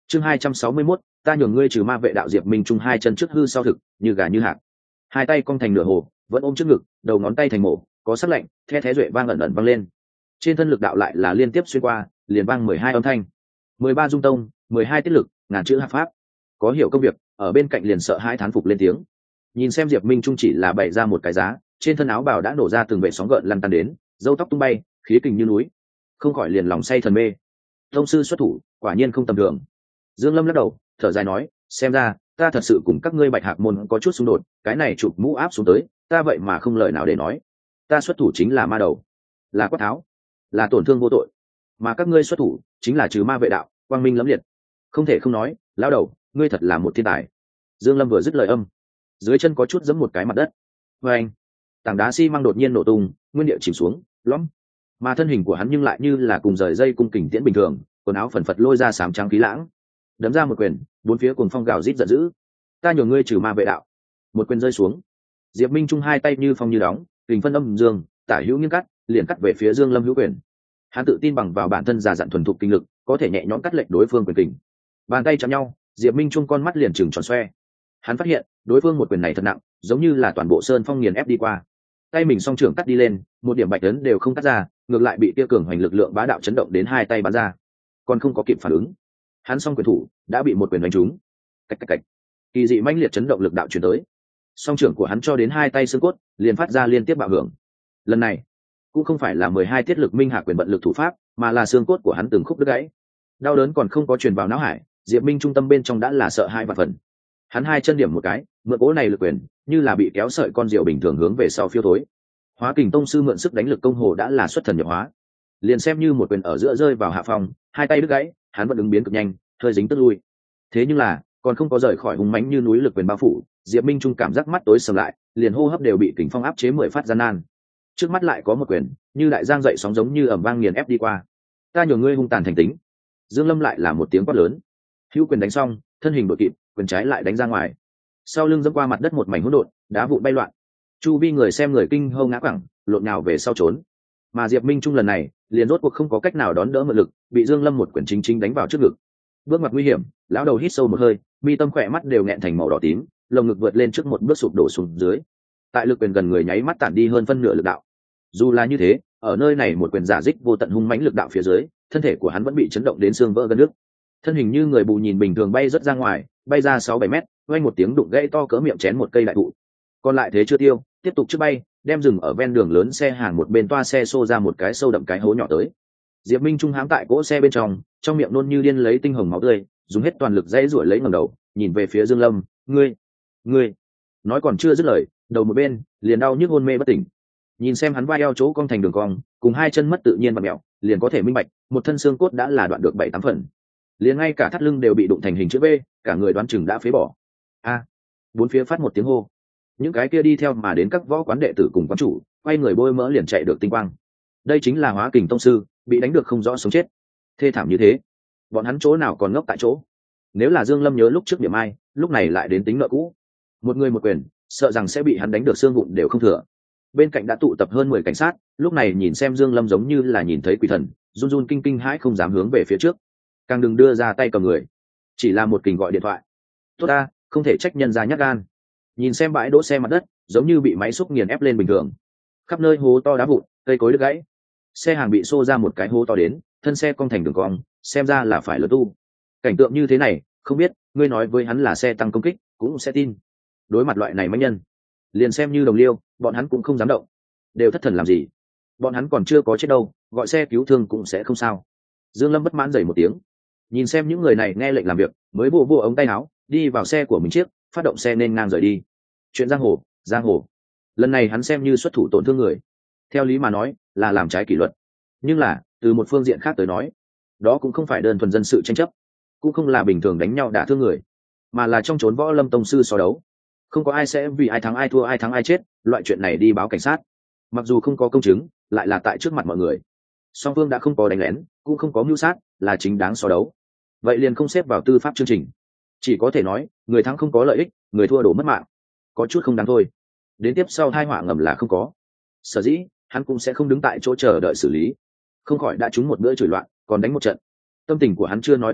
Chương 261, ta nhường ngươi trừ ma vệ đạo. Diệp Minh Trung hai chân trước hư sau thực, như gà như hạc, hai tay cong thành nửa hồ, vẫn ôm trước ngực, đầu ngón tay thành mổ, có sắc lạnh, the thé duệ vang ẩn ẩn vang lên. Trên thân lực đạo lại là liên tiếp xuyên qua, liền vang 12 âm thanh, 13 dung tông, 12 tiết lực, ngàn chữ hạt pháp. Có hiểu công việc, ở bên cạnh liền sợ hãi thán phục lên tiếng. Nhìn xem Diệp Minh Trung chỉ là bày ra một cái giá, trên thân áo bào đã nổ ra từng vệt sóng gợn lăn tăn đến, râu tóc tung bay, khí kình như núi, không khỏi liền lòng say thần mê. Tông sư xuất thủ, quả nhiên không tầm thường. Dương Lâm lắc đầu, thở dài nói, xem ra ta thật sự cùng các ngươi Bạch Hạc môn có chút xung đột, cái này chụp mũ áp xuống tới, ta vậy mà không lời nào để nói. Ta xuất thủ chính là ma đầu, là quát tháo, là tổn thương vô tội, mà các ngươi xuất thủ chính là trừ ma vệ đạo, quang minh lẫm liệt. Không thể không nói, lão đầu, ngươi thật là một thiên tài. Dương Lâm vừa dứt lời âm, dưới chân có chút giẫm một cái mặt đất. Và anh, tảng đá xi măng đột nhiên nổ tung, nguyên địa chìm xuống, lõm. Mà thân hình của hắn nhưng lại như là cùng rời dây cung kình tiễn bình thường, quần áo phần phật lôi ra sám trắng khí lãng, đấm ra một quyền, bốn phía cuồng phong gào rít giận dữ. Ta nhường ngươi trừ ma vệ đạo. Một quyền rơi xuống, Diệp Minh Trung hai tay như phong như đóng, kình phân âm dương, tả hữu nghiêng cắt, liền cắt về phía Dương Lâm hữu quyền. Hắn tự tin bằng vào bản thân già dặn thuần thục kinh lực, có thể nhẹ nhõm cắt lệch đối phương quyền kình. Bàn tay chạm nhau, Diệp Minh Trung con mắt liền trừng tròn xoe. Hắn phát hiện, đối phương một quyền này thật nặng, giống như là toàn bộ sơn phong nghiền ép đi qua. Tay mình song trưởng cắt đi lên, một điểm bạch ấn đều không cắt ra, ngược lại bị kia cường hoành lực lượng bá đạo chấn động đến hai tay bắn ra. Còn không có kịp phản ứng, hắn song quyền thủ đã bị một quyền đánh trúng. Cạch cạch cạch. Kỳ dị mãnh liệt chấn động lực đạo truyền tới. Song trưởng của hắn cho đến hai tay xương cốt, liền phát ra liên tiếp bạo hưởng. Lần này, cũng không phải là 12 tiết lực minh hạ quyền vận lực thủ pháp, mà là xương cốt của hắn từng khúc đứt gãy. Đau đớn còn không có truyền vào não hải, Diệp Minh trung tâm bên trong đã là sợ hãi và phần. Hắn hai chân điểm một cái, mượn cỗ này lực quyền, như là bị kéo sợi con diều bình thường hướng về sau phiêu thối. Hóa Kình tông sư mượn sức đánh lực công hồ đã là xuất thần nhập hóa. Liền xem như một quyền ở giữa rơi vào hạ phòng, hai tay đứt gãy, hắn vẫn ứng biến cực nhanh, hơi dính tức lui. Thế nhưng là, còn không có rời khỏi hùng mãnh như núi lực quyền bao phủ, Diệp Minh trung cảm giác mắt tối sầm lại, liền hô hấp đều bị kình phong áp chế 10 phát gian nan. Trước mắt lại có một quyền, như đại giang dậy sóng giống như ầm vang nghiền ép đi qua. Ta nhường ngươi hung tàn thành tính. Dương Lâm lại là một tiếng quát lớn. Hữu quyền đánh xong, thân hình đội kịp, quyền trái lại đánh ra ngoài. Sau lưng dẫm qua mặt đất một mảnh hỗn độn, đá vụn bay loạn. Chu vi người xem người kinh hô ngã quẳng, lộn nhào về sau trốn. Mà Diệp Minh trung lần này, liền rốt cuộc không có cách nào đón đỡ mượn lực, bị Dương Lâm một quyền chính chính đánh vào trước ngực. Bước ngoặt nguy hiểm, lão đầu hít sâu một hơi, mi tâm khỏe mắt đều nghẹn thành màu đỏ tím, lồng ngực vượt lên trước một bước sụp đổ xuống dưới. Tại lực quyền gần người nháy mắt tản đi hơn phân nửa lực đạo. Dù là như thế, ở nơi này một quyền giả dích vô tận hung mãnh lực đạo phía dưới, thân thể của hắn vẫn bị chấn động đến xương vỡ gân nước. Thân hình như người bù nhìn bình thường bay rất ra ngoài, bay ra 6-7 mét, vang một tiếng đụng gãy to cỡ miệng chén một cây đại thụ. Còn lại thế chưa tiêu, tiếp tục trước bay, đem dừng ở ven đường lớn xe hàng một bên toa xe xô ra một cái sâu đậm cái hố nhỏ tới. Diệp Minh trung hãm tại cỗ xe bên trong miệng nôn như điên lấy tinh hồng máu tươi, dùng hết toàn lực dãy giụa lấy ngẩng đầu, nhìn về phía Dương Lâm, "Ngươi." Nói còn chưa dứt lời, đầu một bên liền đau nhức hôn mê bất tỉnh. Nhìn xem hắn vai eo chỗ cong thành đường cong, cùng hai chân mất tự nhiên vặn mèo, liền có thể minh bạch, một thân xương cốt đã là đoạn được 7-8 phần. Liền ngay cả thắt lưng đều bị đụng thành hình chữ V, cả người đoán chừng đã phế bỏ. A! Bốn phía phát một tiếng hô. Những cái kia đi theo mà đến các võ quán đệ tử cùng quán chủ, quay người bôi mỡ liền chạy được tinh quang. Đây chính là Hóa Kình tông sư, bị đánh được không rõ sống chết. Thê thảm như thế, bọn hắn chỗ nào còn ngốc tại chỗ. Nếu là Dương Lâm nhớ lúc trước điểm ai, lúc này lại đến tính nợ cũ. Một người một quyền, sợ rằng sẽ bị hắn đánh được xương vụn đều không thừa. Bên cạnh đã tụ tập hơn 10 cảnh sát, lúc này nhìn xem Dương Lâm giống như là nhìn thấy quỷ thần, run run kinh kinh hãi không dám hướng về phía trước. Càng đừng đưa ra tay cầm người, chỉ là một kình gọi điện thoại. Tốt ta, không thể trách nhân ra nhát gan. Nhìn xem bãi đỗ xe mặt đất, giống như bị máy xúc nghiền ép lên bình thường. Khắp nơi hố to đá vụn, cây cối đứt gãy. Xe hàng bị xô ra một cái hố to đến, thân xe cong thành đường cong, xem ra là phải lỡ tu. Cảnh tượng như thế này, không biết, ngươi nói với hắn là xe tăng công kích, cũng sẽ tin. Đối mặt loại này mãnh nhân, liền xem như đồng liêu, bọn hắn cũng không dám động. Đều thất thần làm gì? Bọn hắn còn chưa có chết đâu, gọi xe cứu thương cũng sẽ không sao. Dương Lâm bất mãn rầy một tiếng. Nhìn xem những người này nghe lệnh làm việc, mới bộ ống tay áo, đi vào xe của mình chiếc, phát động xe nên ngang rời đi. Chuyện giang hồ. Lần này hắn xem như xuất thủ tổn thương người. Theo lý mà nói, là làm trái kỷ luật. Nhưng là, từ một phương diện khác tới nói, đó cũng không phải đơn thuần dân sự tranh chấp, cũng không là bình thường đánh nhau đả thương người, mà là trong chốn võ lâm tông sư so đấu. Không có ai sẽ vì ai thắng ai thua ai thắng ai chết, loại chuyện này đi báo cảnh sát. Mặc dù không có công chứng, lại là tại trước mặt mọi người. Song phương đã không có đánh lén, cũng không có mưu sát, là chính đáng so đấu. Vậy liền không xếp vào tư pháp chương trình. Chỉ có thể nói, người thắng không có lợi ích, người thua đổ mất mạng. Có chút không đáng thôi. Đến tiếp sau hai họa ngầm là không có. Sở dĩ, hắn cũng sẽ không đứng tại chỗ chờ đợi xử lý. Không khỏi đã trúng một bữa chửi loạn, còn đánh một trận. Tâm tình của hắn chưa nói tới tốt,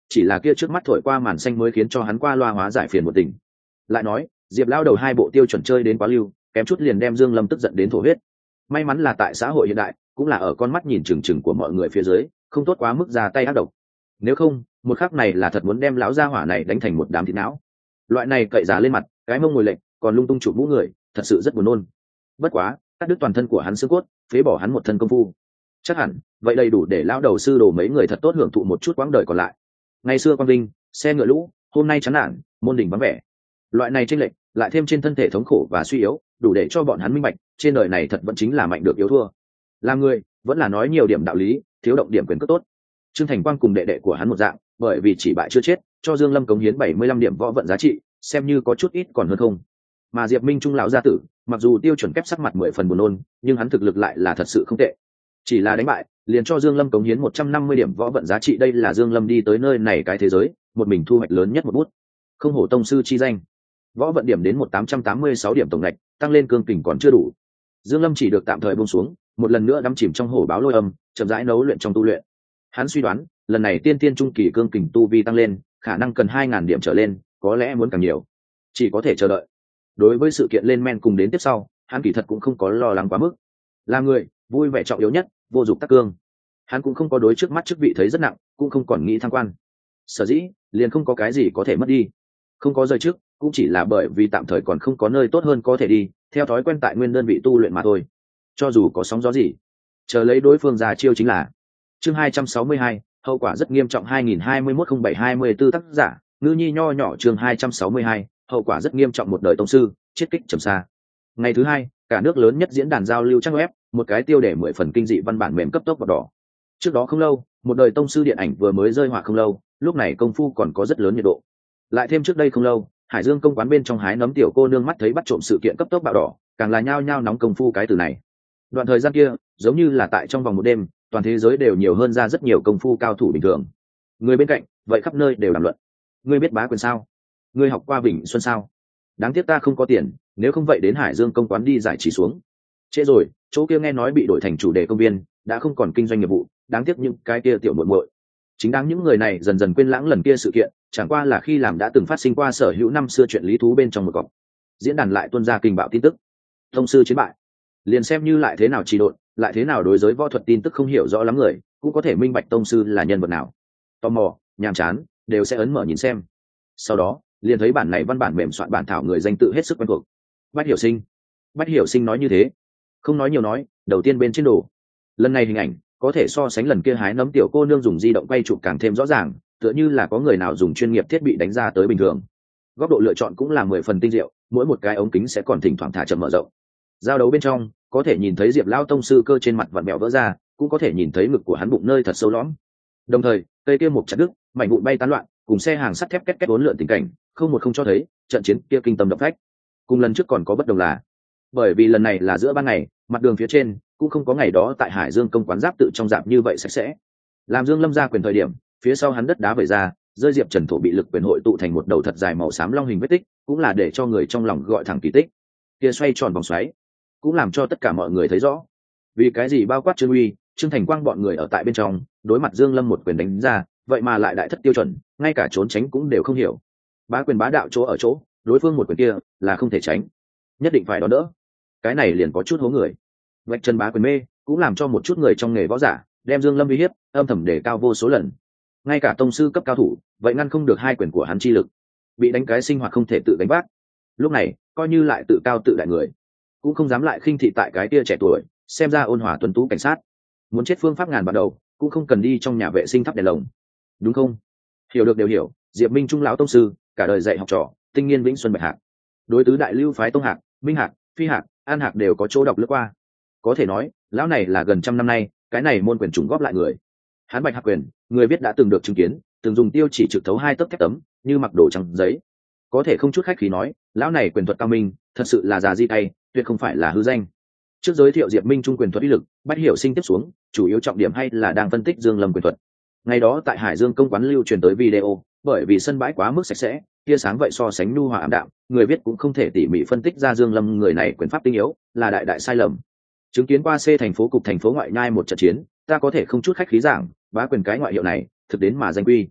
chỉ là kia trước mắt thổi qua màn xanh mới khiến cho hắn qua loa hóa giải phiền một tình. Lại nói Diệp lao đầu hai bộ tiêu chuẩn chơi đến quá lưu, kém chút liền đem Dương Lâm tức giận đến thổ huyết. May mắn là tại xã hội hiện đại, cũng là ở con mắt nhìn chừng chừng của mọi người phía dưới, không tốt quá mức ra tay ác độc. Nếu không, một khắc này là thật muốn đem lão gia hỏa này đánh thành một đám thịt não. Loại này cậy giá lên mặt, cái mông ngồi lệch, còn lung tung chụp mũ người, thật sự rất buồn nôn. Bất quá, cắt đứt toàn thân của hắn xương cốt, phế bỏ hắn một thân công phu. Chắc hẳn, vậy đầy đủ để lão đầu sư đồ mấy người thật tốt hưởng thụ một chút quãng đời còn lại. Ngày xưa quang vinh, xe ngựa lũ, hôm nay chán nản, môn đỉnh vắng vẻ. Loại này chênh lệch, lại thêm trên thân thể thống khổ và suy yếu, đủ để cho bọn hắn minh bạch, trên đời này thật vẫn chính là mạnh được yếu thua. Làm người, vẫn là nói nhiều điểm đạo lý, thiếu động điểm quyền cước tốt. Trương Thành Quang cùng đệ đệ của hắn một dạng, bởi vì chỉ bại chưa chết, cho Dương Lâm cống hiến 75 điểm võ vận giá trị, xem như có chút ít còn hơn không. Mà Diệp Minh Trung lão gia tử, mặc dù tiêu chuẩn kép sắc mặt 10 phần buồn nôn, nhưng hắn thực lực lại là thật sự không tệ. Chỉ là đánh bại, liền cho Dương Lâm cống hiến 150 điểm võ vận giá trị, đây là Dương Lâm đi tới nơi này cái thế giới, một mình thu hoạch lớn nhất một bút. Không hổ tông sư chi danh. Võ vận điểm đến 1886 điểm tổng ngạch, tăng lên cương kình còn chưa đủ. Dương Lâm chỉ được tạm thời buông xuống, một lần nữa đắm chìm trong hổ báo lôi âm, chậm rãi nấu luyện trong tu luyện. Hắn suy đoán, lần này tiên tiên trung kỳ cương kình tu vi tăng lên, khả năng cần 2000 điểm trở lên, có lẽ muốn càng nhiều. Chỉ có thể chờ đợi. Đối với sự kiện lên men cùng đến tiếp sau, hắn kỳ thật cũng không có lo lắng quá mức. Là người, vui vẻ trọng yếu nhất, vô dụng tắc cương. Hắn cũng không có đối trước mắt chức vị thấy rất nặng, cũng không còn nghĩ thăng quan. Sở dĩ, liền không có cái gì có thể mất đi. Không có rời trước, cũng chỉ là bởi vì tạm thời còn không có nơi tốt hơn có thể đi, theo thói quen tại nguyên đơn vị tu luyện mà thôi. Cho dù có sóng gió gì, chờ lấy đối phương ra chiêu chính là. Chương 262, hậu quả rất nghiêm trọng 2021-07-24 tác giả, Ngư Nhi nho nhỏ. Chương 262, hậu quả rất nghiêm trọng, một đời tông sư, chết kích trầm xa. Ngày thứ hai, cả nước lớn nhất diễn đàn giao lưu trang web, một cái tiêu đề 10 phần kinh dị văn bản mềm cấp tốc vào đỏ. Trước đó không lâu, một đời tông sư điện ảnh vừa mới rơi họa không lâu, lúc này công phu còn có rất lớn nhiệt độ. Lại thêm trước đây không lâu, Hải Dương công quán bên trong hái nấm tiểu cô nương mắt thấy bắt trộm sự kiện cấp tốc bạo đỏ, càng là nhao nhao nóng công phu cái từ này. Đoạn thời gian kia, giống như là tại trong vòng một đêm, toàn thế giới đều nhiều hơn ra rất nhiều công phu cao thủ bình thường. Người bên cạnh, vậy khắp nơi đều đàm luận. Ngươi biết Bá Quyền sao? Ngươi học qua Vịnh Xuân sao? Đáng tiếc ta không có tiền, nếu không vậy đến Hải Dương công quán đi giải trí xuống. Trễ rồi, chỗ kia nghe nói bị đổi thành chủ đề công viên, đã không còn kinh doanh nghiệp vụ, đáng tiếc những cái kia tiểu muội muội. Chính đáng những người này dần dần quên lãng lần kia sự kiện, chẳng qua là khi làm đã từng phát sinh qua sở hữu năm xưa chuyện lý thú bên trong một cọc. Diễn đàn lại tuôn ra kinh bạo tin tức. Tông sư chiến bại. Liền xem như lại thế nào trì độn, lại thế nào đối giới võ thuật tin tức không hiểu rõ lắm người, cũng có thể minh bạch tông sư là nhân vật nào. Tò mò, nhàm chán, đều sẽ ấn mở nhìn xem. Sau đó, liền thấy bản này văn bản mềm soạn bản thảo người danh tự hết sức quen thuộc. Bách Hiểu Sinh. Bách Hiểu Sinh nói như thế, không nói nhiều nói, đầu tiên bên trên đồ. Lần này hình ảnh có thể so sánh lần kia hái nấm tiểu cô nương dùng di động quay chụp càng thêm rõ ràng, tựa như là có người nào dùng chuyên nghiệp thiết bị đánh ra tới bình thường. Góc độ lựa chọn cũng là 10 phần tinh diệu, mỗi một cái ống kính sẽ còn thỉnh thoảng thả chậm mở rộng. Giao đấu bên trong, có thể nhìn thấy Diệp Lao tông sư cơ trên mặt vặn bẹo vỡ ra, cũng có thể nhìn thấy ngực của hắn bụng nơi thật sâu lõm. Đồng thời, cây kia mục chặt đứt, mảnh vụn bay tán loạn, cùng xe hàng sắt thép két két uốn lượn tình cảnh, không một không cho thấy trận chiến kia kinh tâm động phách. Cùng lần trước còn có bất đồng là, bởi vì lần này là giữa ban ngày, mặt đường phía trên cũng không có ngày đó tại Hải Dương công quán giáp tự trong dạp như vậy sạch sẽ. Làm Dương Lâm ra quyền thời điểm, phía sau hắn đất đá vẩy ra, rơi diệp trần thổ bị lực quyền hội tụ thành một đầu thật dài màu xám long hình vết tích, cũng là để cho người trong lòng gọi thẳng kỳ tích. Kia xoay tròn vòng xoáy, cũng làm cho tất cả mọi người thấy rõ, vì cái gì bao quát Trương Uy, Trương Thành Quang bọn người ở tại bên trong, đối mặt Dương Lâm một quyền đánh ra, vậy mà lại đại thất tiêu chuẩn, ngay cả trốn tránh cũng đều không hiểu. Bá quyền bá đạo chỗ ở chỗ, đối phương một quyền kia là không thể tránh, nhất định phải đón đỡ. Cái này liền có chút hố người. Vạch chân bá quyền mê, cũng làm cho một chút người trong nghề võ giả đem Dương Lâm uy hiếp, âm thầm đề cao vô số lần. Ngay cả tông sư cấp cao thủ, vậy ngăn không được hai quyền của hắn chi lực, bị đánh cái sinh hoạt không thể tự đánh vác. Lúc này, coi như lại tự cao tự đại người, cũng không dám lại khinh thị tại cái kia trẻ tuổi, xem ra ôn hòa tuấn tú cảnh sát. Muốn chết phương pháp ngàn ban đầu, cũng không cần đi trong nhà vệ sinh thắp đèn lồng, đúng không? Hiểu được đều hiểu, Diệp Minh Trung lão tông sư, cả đời dạy học trò, tinh nghiên vĩnh xuân bạch hạc. Đối tứ đại lưu phái tông hạc, minh hạc, phi hạc, an hạc đều có chỗ đọc lướt qua. Có thể nói, lão này là gần trăm năm nay, cái này môn quyền trùng góp lại người. Hắn bạch hạc quyền, người viết đã từng được chứng kiến, từng dùng tiêu chỉ trực thấu hai tấc thép tấm, như mặc đồ trắng giấy. Có thể không chút khách khí nói, lão này quyền thuật cao minh, thật sự là già di tay, tuyệt không phải là hư danh. Trước giới thiệu Diệp Minh Trung quyền thuật uy lực, Bách Hiểu Sinh tiếp xuống, chủ yếu trọng điểm hay là đang phân tích Dương Lâm quyền thuật. Ngày đó tại Hải Dương công quán lưu truyền tới video, bởi vì sân bãi quá mức sạch sẽ, tia sáng vậy so sánh nhu hòa ảm đạm, người viết cũng không thể tỉ mỉ phân tích ra Dương Lâm người này quyền pháp tinh yếu, là đại đại sai lầm. Chứng kiến qua C thành phố cục thành phố ngoại nhai một trận chiến, ta có thể không chút khách khí giảng, bá quyền cái ngoại hiệu này, thực đến mà danh quy.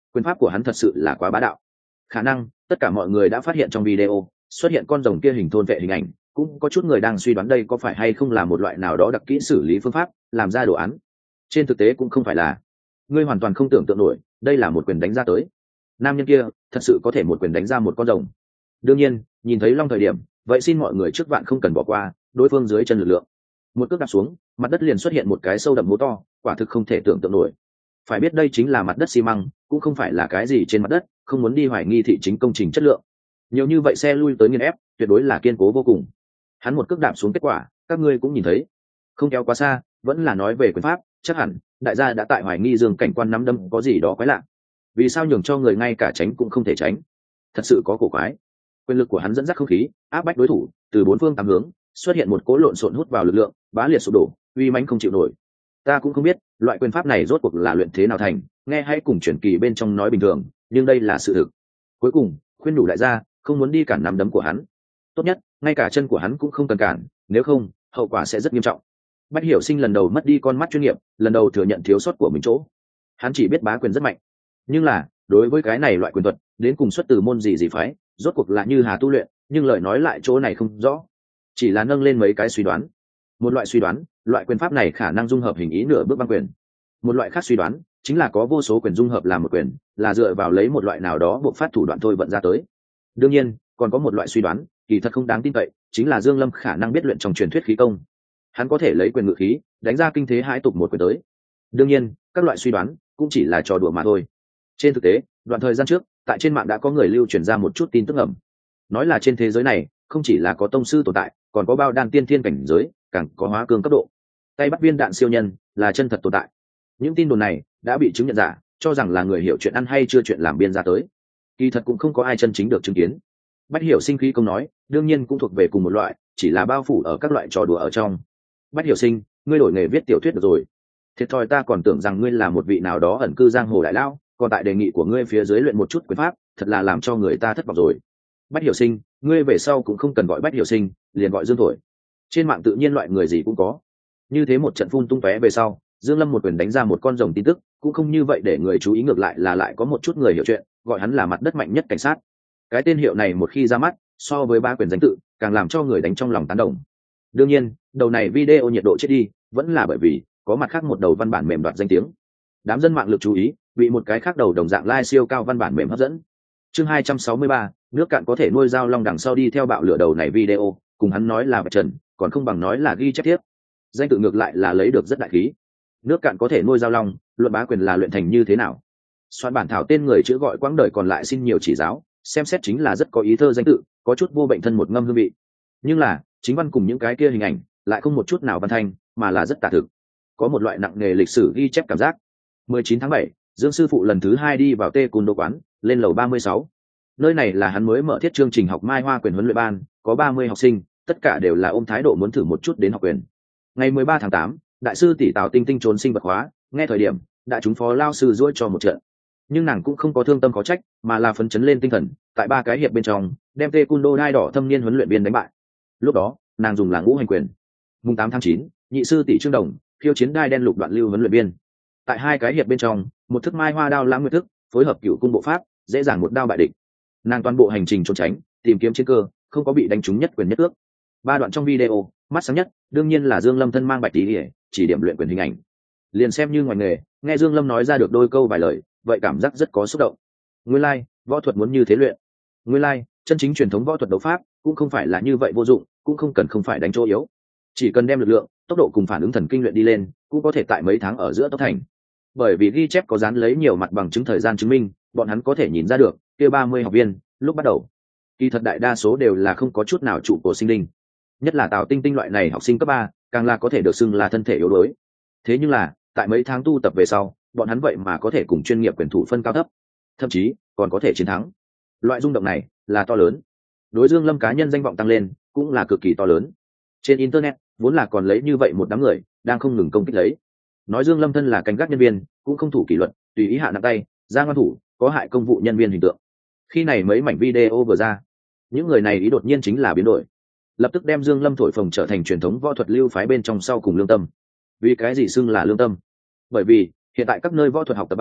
Quyền pháp của hắn thật sự là quá bá đạo. Khả năng tất cả mọi người đã phát hiện trong video xuất hiện con rồng kia hình thôn vệ hình ảnh, cũng có chút người đang suy đoán đây có phải hay không là một loại nào đó đặc kỹ xử lý phương pháp làm ra đồ án. Trên thực tế cũng không phải là. Ngươi hoàn toàn không tưởng tượng nổi, đây là một quyền đánh ra tới. Nam nhân kia thật sự có thể một quyền đánh ra một con rồng. Đương nhiên, nhìn thấy long thời điểm, vậy xin mọi người trước vạn không cần bỏ qua đối phương dưới chân lực lượng. Một cước đạp xuống, mặt đất liền xuất hiện một cái sâu đậm hố to, quả thực không thể tưởng tượng nổi. Phải biết đây chính là mặt đất xi măng, cũng không phải là cái gì trên mặt đất, không muốn đi hoài nghi thị chính công trình chất lượng. Nhiều như vậy xe lui tới nghiền ép, tuyệt đối là kiên cố vô cùng. Hắn một cước đạp xuống kết quả, các ngươi cũng nhìn thấy. Không kéo quá xa, vẫn là nói về quyền pháp, chắc hẳn đại gia đã tại hoài nghi Dương Cảnh Quan nắm đấm có gì đó quái lạ. Vì sao nhường cho người ngay cả tránh cũng không thể tránh? Thật sự có cổ quái. Quyền lực của hắn dẫn dắt không khí, áp bách đối thủ, từ bốn phương tám hướng xuất hiện một cỗ lộn xộn hút vào lực lượng, bá liệt sụp đổ, uy mãnh không chịu nổi. Ta cũng không biết loại quyền pháp này rốt cuộc là luyện thế nào thành, nghe hãy cùng truyền kỳ bên trong nói bình thường, nhưng đây là sự thực. Cuối cùng khuyên đủ đại gia không muốn đi cản nắm đấm của hắn, tốt nhất ngay cả chân của hắn cũng không cần cản, nếu không hậu quả sẽ rất nghiêm trọng. Bách Hiểu Sinh lần đầu mất đi con mắt chuyên nghiệp, lần đầu thừa nhận thiếu sót của mình chỗ. Hắn chỉ biết bá quyền rất mạnh, nhưng là đối với cái này loại quyền thuật đến cùng xuất từ môn gì phái, rốt cuộc là như hà tu luyện, nhưng lời nói lại chỗ này không rõ, chỉ là nâng lên mấy cái suy đoán. Một loại suy đoán, loại quyền pháp này khả năng dung hợp hình ý nửa bước băng quyền. Một loại khác suy đoán chính là có vô số quyền dung hợp làm một quyền, là dựa vào lấy một loại nào đó buộc phát thủ đoạn thôi vận ra tới. Đương nhiên còn có một loại suy đoán kỳ thật không đáng tin cậy, chính là Dương Lâm khả năng biết luyện trong truyền thuyết khí công, hắn có thể lấy quyền ngự khí đánh ra kinh thế hãi tục một quyền tới. Đương nhiên các loại suy đoán cũng chỉ là trò đùa mà thôi. Trên thực tế đoạn thời gian trước tại trên mạng đã có người lưu truyền ra một chút tin tức ẩm, nói là trên thế giới này không chỉ là có tông sư tồn tại, còn có bao đan tiên thiên cảnh giới, càng có hóa cương cấp độ, tay bắt viên đạn siêu nhân là chân thật tồn tại. Những tin đồn này đã bị chứng nhận giả, cho rằng là người hiểu chuyện ăn hay chưa chuyện làm biên ra tới, kỳ thật cũng không có ai chân chính được chứng kiến. Bách Hiểu Sinh khí công nói đương nhiên cũng thuộc về cùng một loại, chỉ là bao phủ ở các loại trò đùa ở trong. Bách Hiểu Sinh, ngươi đổi nghề viết tiểu thuyết được rồi. Thiệt thòi ta còn tưởng rằng ngươi là một vị nào đó ẩn cư giang hồ đại lao, còn tại đề nghị của ngươi phía dưới luyện một chút quyền pháp, thật là làm cho người ta thất vọng rồi. Bách Hiểu Sinh, ngươi về sau cũng không cần gọi Bách Hiểu Sinh, liền gọi Dương Thổi. Trên mạng tự nhiên loại người gì cũng có. Như thế một trận phun tung tóe về sau, Dương Lâm một quyền đánh ra một con rồng tin tức, cũng không như vậy để người chú ý, ngược lại là lại có một chút người hiểu chuyện, gọi hắn là mặt đất mạnh nhất cảnh sát. Cái tên hiệu này một khi ra mắt, so với ba quyền danh tự, càng làm cho người đánh trong lòng tán đồng. Đương nhiên, đầu này video nhiệt độ chết đi, vẫn là bởi vì có mặt khác một đầu văn bản mềm đoạt danh tiếng. Đám dân mạng lực chú ý bị một cái khác đầu đồng dạng lai siêu cao văn bản mềm hấp dẫn. Chương 263, nước cạn có thể nuôi dao long đằng sau đi theo bạo lửa đầu này video, cùng hắn nói là vạch trần, còn không bằng nói là ghi chép tiếp. Danh tự ngược lại là lấy được rất đại khí. Nước cạn có thể nuôi dao long, luận bá quyền là luyện thành như thế nào? Soạn bản thảo tên người chữ gọi quãng đời còn lại xin nhiều chỉ giáo, xem xét chính là rất có ý thơ danh tự, có chút vô bệnh thân một ngâm hương vị. Nhưng là chính văn cùng những cái kia hình ảnh lại không một chút nào văn thanh, mà là rất tả thực, có một loại nặng nề lịch sử ghi chép cảm giác. 19 tháng 7, Dương sư phụ lần thứ 2 đi vào Tê Cùn Đô quán, lên lầu 36. Nơi này là hắn mới mở thiết chương trình học Mai Hoa quyền huấn luyện ban, có 30 học sinh, tất cả đều là ôm thái độ muốn thử một chút đến học quyền. Ngày 13 tháng 8, đại sư tỷ Tào Tinh Tinh trốn sinh vật hóa, nghe thời điểm đã chúng phó lao sư duỗi cho một trận, nhưng nàng cũng không có thương tâm có trách, mà là phấn chấn lên tinh thần, tại 3 cái hiệp bên trong đem Tê Cùn Đô đai đỏ thâm niên huấn luyện viên đánh bại. Lúc đó nàng dùng là ngũ hành quyền. Mùng 8 tháng 9, nhị sư tỷ Trương Đồng khiêu chiến đai đen lục đoạn lưu huấn luyện viên. Tại 2 cái hiệp bên trong, một thức Mai Hoa đao lãng nguyệt thức phối hợp cửu cung bộ pháp, dễ dàng một đao bại địch. Nàng toàn bộ hành trình trốn tránh, tìm kiếm chiến cơ, không có bị đánh trúng nhất quyền nhất ước. 3 đoạn trong video, mắt sáng nhất đương nhiên là Dương Lâm thân mang bạch tí, chỉ điểm luyện quyền hình ảnh. Liền xem như ngoài nghề, nghe Dương Lâm nói ra được đôi câu vài lời, vậy cảm giác rất có xúc động. Nguyên lai, võ thuật muốn như thế luyện. Nguyên lai, chân chính truyền thống võ thuật đấu pháp cũng không phải là như vậy vô dụng, cũng không phải đánh chỗ yếu. Chỉ cần đem lực lượng, tốc độ cùng phản ứng thần kinh luyện đi lên, cũng có thể tại mấy tháng ở giữa tốc thành. Bởi vì ghi chép có dán lấy nhiều mặt bằng chứng thời gian chứng minh, bọn hắn có thể nhìn ra được, kia 30 học viên, lúc bắt đầu, kỳ thật đại đa số đều là không có chút nào trụ cổ sinh linh. Nhất là Tào Tinh Tinh loại này học sinh cấp 3, càng là có thể được xưng là thân thể yếu đuối. Thế nhưng là, tại mấy tháng tu tập về sau, bọn hắn vậy mà có thể cùng chuyên nghiệp quyền thủ phân cao thấp, thậm chí còn có thể chiến thắng. Loại rung động này là to lớn. Đối Dương Lâm cá nhân danh vọng tăng lên, cũng là cực kỳ to lớn. Trên internet, vốn là còn lấy như vậy một đám người đang không ngừng công kích lấy, nói Dương Lâm thân là canh gác nhân viên, cũng không thủ kỷ luật, tùy ý hạ nặng tay, ra ngoan thủ, có hại công vụ nhân viên hình tượng. Khi này mấy mảnh video vừa ra, những người này ý đột nhiên chính là biến đổi, lập tức đem Dương Lâm thổi phồng trở thành truyền thống võ thuật lưu phái bên trong sau cùng lương tâm. Vì cái gì xưng là lương tâm? Bởi vì hiện tại các nơi võ thuật học tập ban,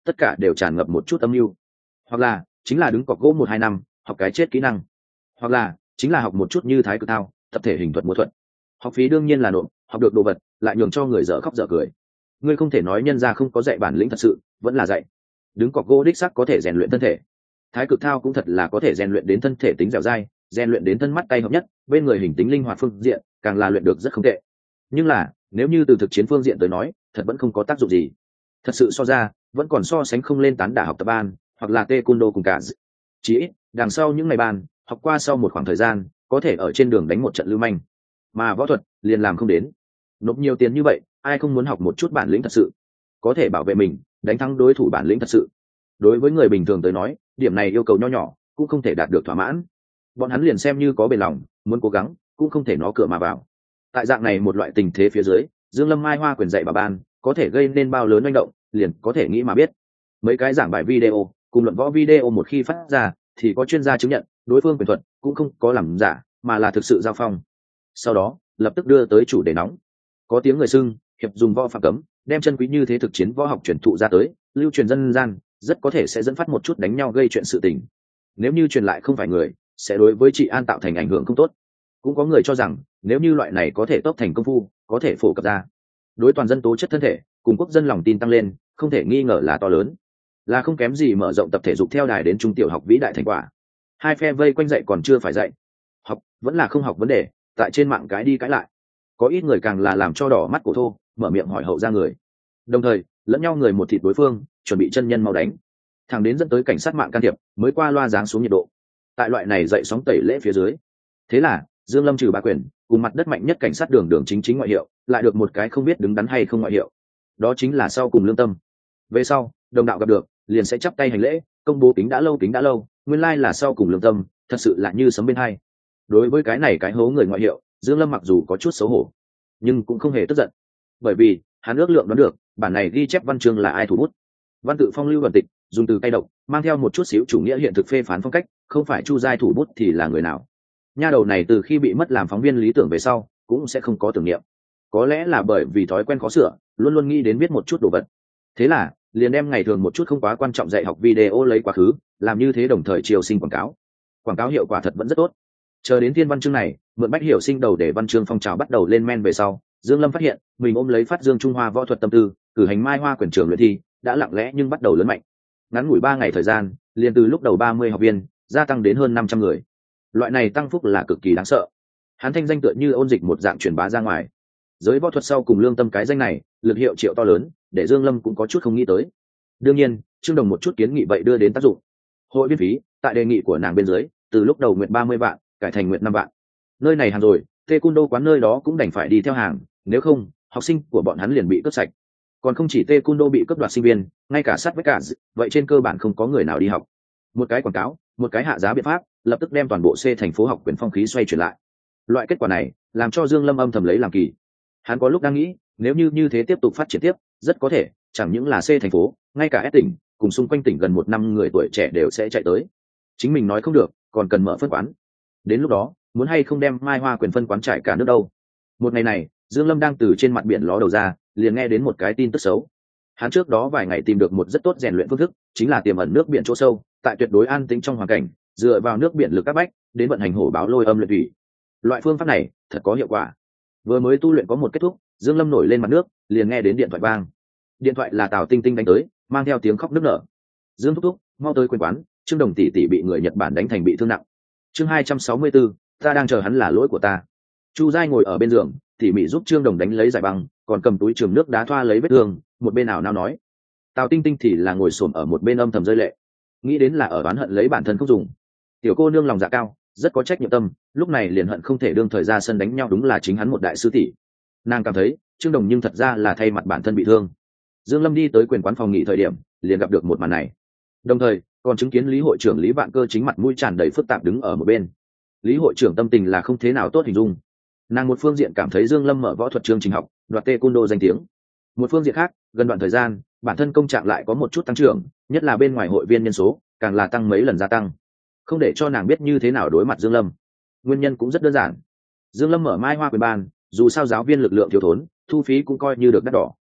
tất cả đều tràn ngập một chút âm mưu, hoặc là chính là đứng cọc gỗ 1-2 năm học cái chết kỹ năng, hoặc là chính là học một chút như thái cực thao, tập thể hình thuật múa thuật. Học phí đương nhiên là nộp, học được đồ vật lại nhường cho người dở khóc dở cười. Ngươi không thể nói nhân ra không có dạy bản lĩnh thật sự, vẫn là dạy. Đứng cọc gỗ đích sắc có thể rèn luyện thân thể, thái cực thao cũng thật là có thể rèn luyện đến thân thể tính dẻo dai, rèn luyện đến thân mắt tay hợp nhất, bên người hình tính linh hoạt phương diện càng là luyện được rất không tệ. Nhưng là nếu như từ thực chiến phương diện tới nói, thật vẫn không có tác dụng gì. Thật sự so ra vẫn còn so sánh không lên tán đả học tập ban hoặc là taekwondo cùng cả. Chỉ ít đằng sau những ngày ban học qua, sau một khoảng thời gian có thể ở trên đường đánh một trận lưu manh, mà võ thuật liền làm không đến. Nộp nhiều tiền như vậy, ai không muốn học một chút bản lĩnh thật sự, có thể bảo vệ mình, đánh thắng đối thủ bản lĩnh thật sự. Đối với người bình thường tới nói, điểm này yêu cầu nho nhỏ cũng không thể đạt được thỏa mãn. Bọn hắn liền xem như có bền lòng muốn cố gắng, cũng không thể nó cửa mà vào. Tại dạng này một loại tình thế phía dưới, Dương Lâm Mai Hoa quyền dạy bà ban có thể gây nên bao lớn manh động, liền có thể nghĩ mà biết. Mấy cái giảng bài video cùng luận võ video một khi phát ra, thì có chuyên gia chứng nhận đối phương quyền thuật cũng không có làm giả, mà là thực sự giao phong. Sau đó lập tức đưa tới chủ đề nóng. Có tiếng người xưng hiệp dùng võ phạm cấm, đem chân quý như thế thực chiến võ học truyền thụ ra tới, lưu truyền dân gian, rất có thể sẽ dẫn phát một chút đánh nhau gây chuyện sự tình. Nếu như truyền lại không phải người, sẽ đối với trị an tạo thành ảnh hưởng không tốt. Cũng có người cho rằng nếu như loại này có thể tốc thành công phu, có thể phổ cập ra, đối toàn dân tố chất thân thể cùng quốc dân lòng tin tăng lên, không thể nghi ngờ là to lớn, là không kém gì mở rộng tập thể dục theo đài đến trung tiểu học vĩ đại thành quả. Hai phe vây quanh dạy còn chưa phải dạy, học vẫn là không học vấn đề, tại trên mạng cái đi cãi lại. Có ít người càng là làm cho đỏ mắt cổ thô, mở miệng hỏi hậu ra người, đồng thời lẫn nhau người một thịt đối phương, chuẩn bị chân nhân mau đánh, thẳng đến dẫn tới cảnh sát mạng can thiệp mới qua loa giáng xuống nhiệt độ. Tại loại này dậy sóng tẩy lễ phía dưới, thế là Dương Lâm trừ bá quyền cùng mặt đất mạnh nhất cảnh sát đường chính ngoại hiệu, lại được một cái không biết đứng đắn hay không ngoại hiệu, đó chính là sau cùng lương tâm. Về sau đồng đạo gặp được liền sẽ chắp tay hành lễ, công bố kính đã lâu, nguyên lai là sau cùng lương tâm, thật sự là như sấm bên hai. Đối với cái này cái hố người ngoại hiệu, Dương Lâm mặc dù có chút xấu hổ, nhưng cũng không hề tức giận, bởi vì hắn ước lượng đoán được bản này ghi chép văn chương là ai thủ bút. Văn tự phong lưu vận tịch, dùng từ cay độc, mang theo một chút xíu chủ nghĩa hiện thực phê phán phong cách, không phải Chu Giai thủ bút thì là người nào? Nha đầu này từ khi bị mất làm phóng viên lý tưởng về sau, cũng sẽ không có tưởng niệm. Có lẽ là bởi vì thói quen khó sửa, luôn luôn nghĩ đến biết một chút đồ vật. Thế là liền đem ngày thường một chút không quá quan trọng dạy học video lấy quá khứ, làm như thế đồng thời chiều sinh quảng cáo. Quảng cáo hiệu quả thật vẫn rất tốt. Chờ đến thiên văn chương này, mượn Bách Hiểu Sinh đầu để văn chương phong trào bắt đầu lên men về sau, Dương Lâm phát hiện mình ôm lấy phát dương Trung Hoa võ thuật tâm tư, cử hành Mai Hoa quyền trường luyện thi, đã lặng lẽ nhưng bắt đầu lớn mạnh. Ngắn ngủi 3 ngày thời gian, liền từ lúc đầu 30 học viên gia tăng đến hơn 500 người. Loại này tăng phúc là cực kỳ đáng sợ. Hắn thanh danh tựa như ôn dịch một dạng truyền bá ra ngoài. Giới võ thuật sau cùng lương tâm cái danh này, lực hiệu triệu to lớn, để Dương Lâm cũng có chút không nghĩ tới. Đương nhiên, Trương Đồng một chút kiến nghị vậy đưa đến tác dụng. Hội viên phí, tại đề nghị của nàng bên dưới, từ lúc đầu nguyện 30 vạn, cải thành nguyện 5 vạn. Nơi này hàng rồi, taekwondo quán nơi đó cũng đành phải đi theo hàng, nếu không, học sinh của bọn hắn liền bị cướp sạch. Còn không chỉ taekwondo bị cướp đoạt sinh viên, ngay cả sát với cả, vậy trên cơ bản không có người nào đi học. Một cái quảng cáo, một cái hạ giá biện pháp, lập tức đem toàn bộ C thành phố học quyền phong khí xoay chuyển lại. Loại kết quả này, làm cho Dương Lâm âm thầm lấy làm kỳ. Hắn có lúc đang nghĩ, nếu như thế tiếp tục phát triển tiếp, rất có thể chẳng những là C thành phố, ngay cả S tỉnh cùng xung quanh tỉnh gần 1 năm người tuổi trẻ đều sẽ chạy tới. Chính mình nói không được, còn cần mở phân quán. Đến lúc đó, muốn hay không đem Mai Hoa quyền phân quán trải cả nước đâu. Một ngày này, Dương Lâm đang từ trên mặt biển ló đầu ra, liền nghe đến một cái tin tức xấu. Hắn trước đó vài ngày tìm được một rất tốt rèn luyện phương thức, chính là tiềm ẩn nước biển chỗ sâu, tại tuyệt đối an tĩnh trong hoàn cảnh, dựa vào nước biển lực áp bách, đến vận hành hổ báo lôi âm luyện thủy. Loại phương pháp này thật có hiệu quả. Vừa mới tu luyện có một kết thúc, Dương Lâm nổi lên mặt nước, liền nghe đến điện thoại vang. Điện thoại là Tào Tinh Tinh đánh tới, mang theo tiếng khóc nức nở. Dương thúc thúc, mau tới quyền quán, Trương Đồng tỷ tỷ bị người Nhật Bản đánh thành bị thương nặng. Chương 264, ta đang chờ hắn là lỗi của ta. Chu Giai ngồi ở bên giường, tỉ mỉ giúp Trương Đồng đánh lấy giải băng, còn cầm túi trường nước đá thoa lấy vết thương, một bên nào nao nói. Tào Tinh Tinh thì là ngồi xổm ở một bên âm thầm rơi lệ, nghĩ đến là ở oán hận lấy bản thân không dùng. Tiểu cô nương lòng dạ cao, rất có trách nhiệm tâm, lúc này liền hận không thể đương thời ra sân đánh nhau, đúng là chính hắn một đại sư tỷ. Nàng cảm thấy Trương Đồng nhưng thật ra là thay mặt bản thân bị thương. Dương Lâm đi tới quyền quán phòng nghỉ thời điểm, liền gặp được một màn này, đồng thời còn chứng kiến Lý hội trưởng Lý Vạn Cơ chính mặt mũi tràn đầy phức tạp đứng ở một bên. Lý hội trưởng tâm tình là không thế nào tốt hình dung. Nàng một phương diện cảm thấy Dương Lâm mở võ thuật chương trình học, đoạt taekwondo danh tiếng. Một phương diện khác, gần đoạn thời gian, bản thân công trạng lại có một chút tăng trưởng, nhất là bên ngoài hội viên nhân số, càng là tăng mấy lần gia tăng. Không để cho nàng biết như thế nào đối mặt Dương Lâm. Nguyên nhân cũng rất đơn giản. Dương Lâm mở Mai Hoa quyền ban, dù sao giáo viên lực lượng thiếu thốn, thu phí cũng coi như được đắt đỏ.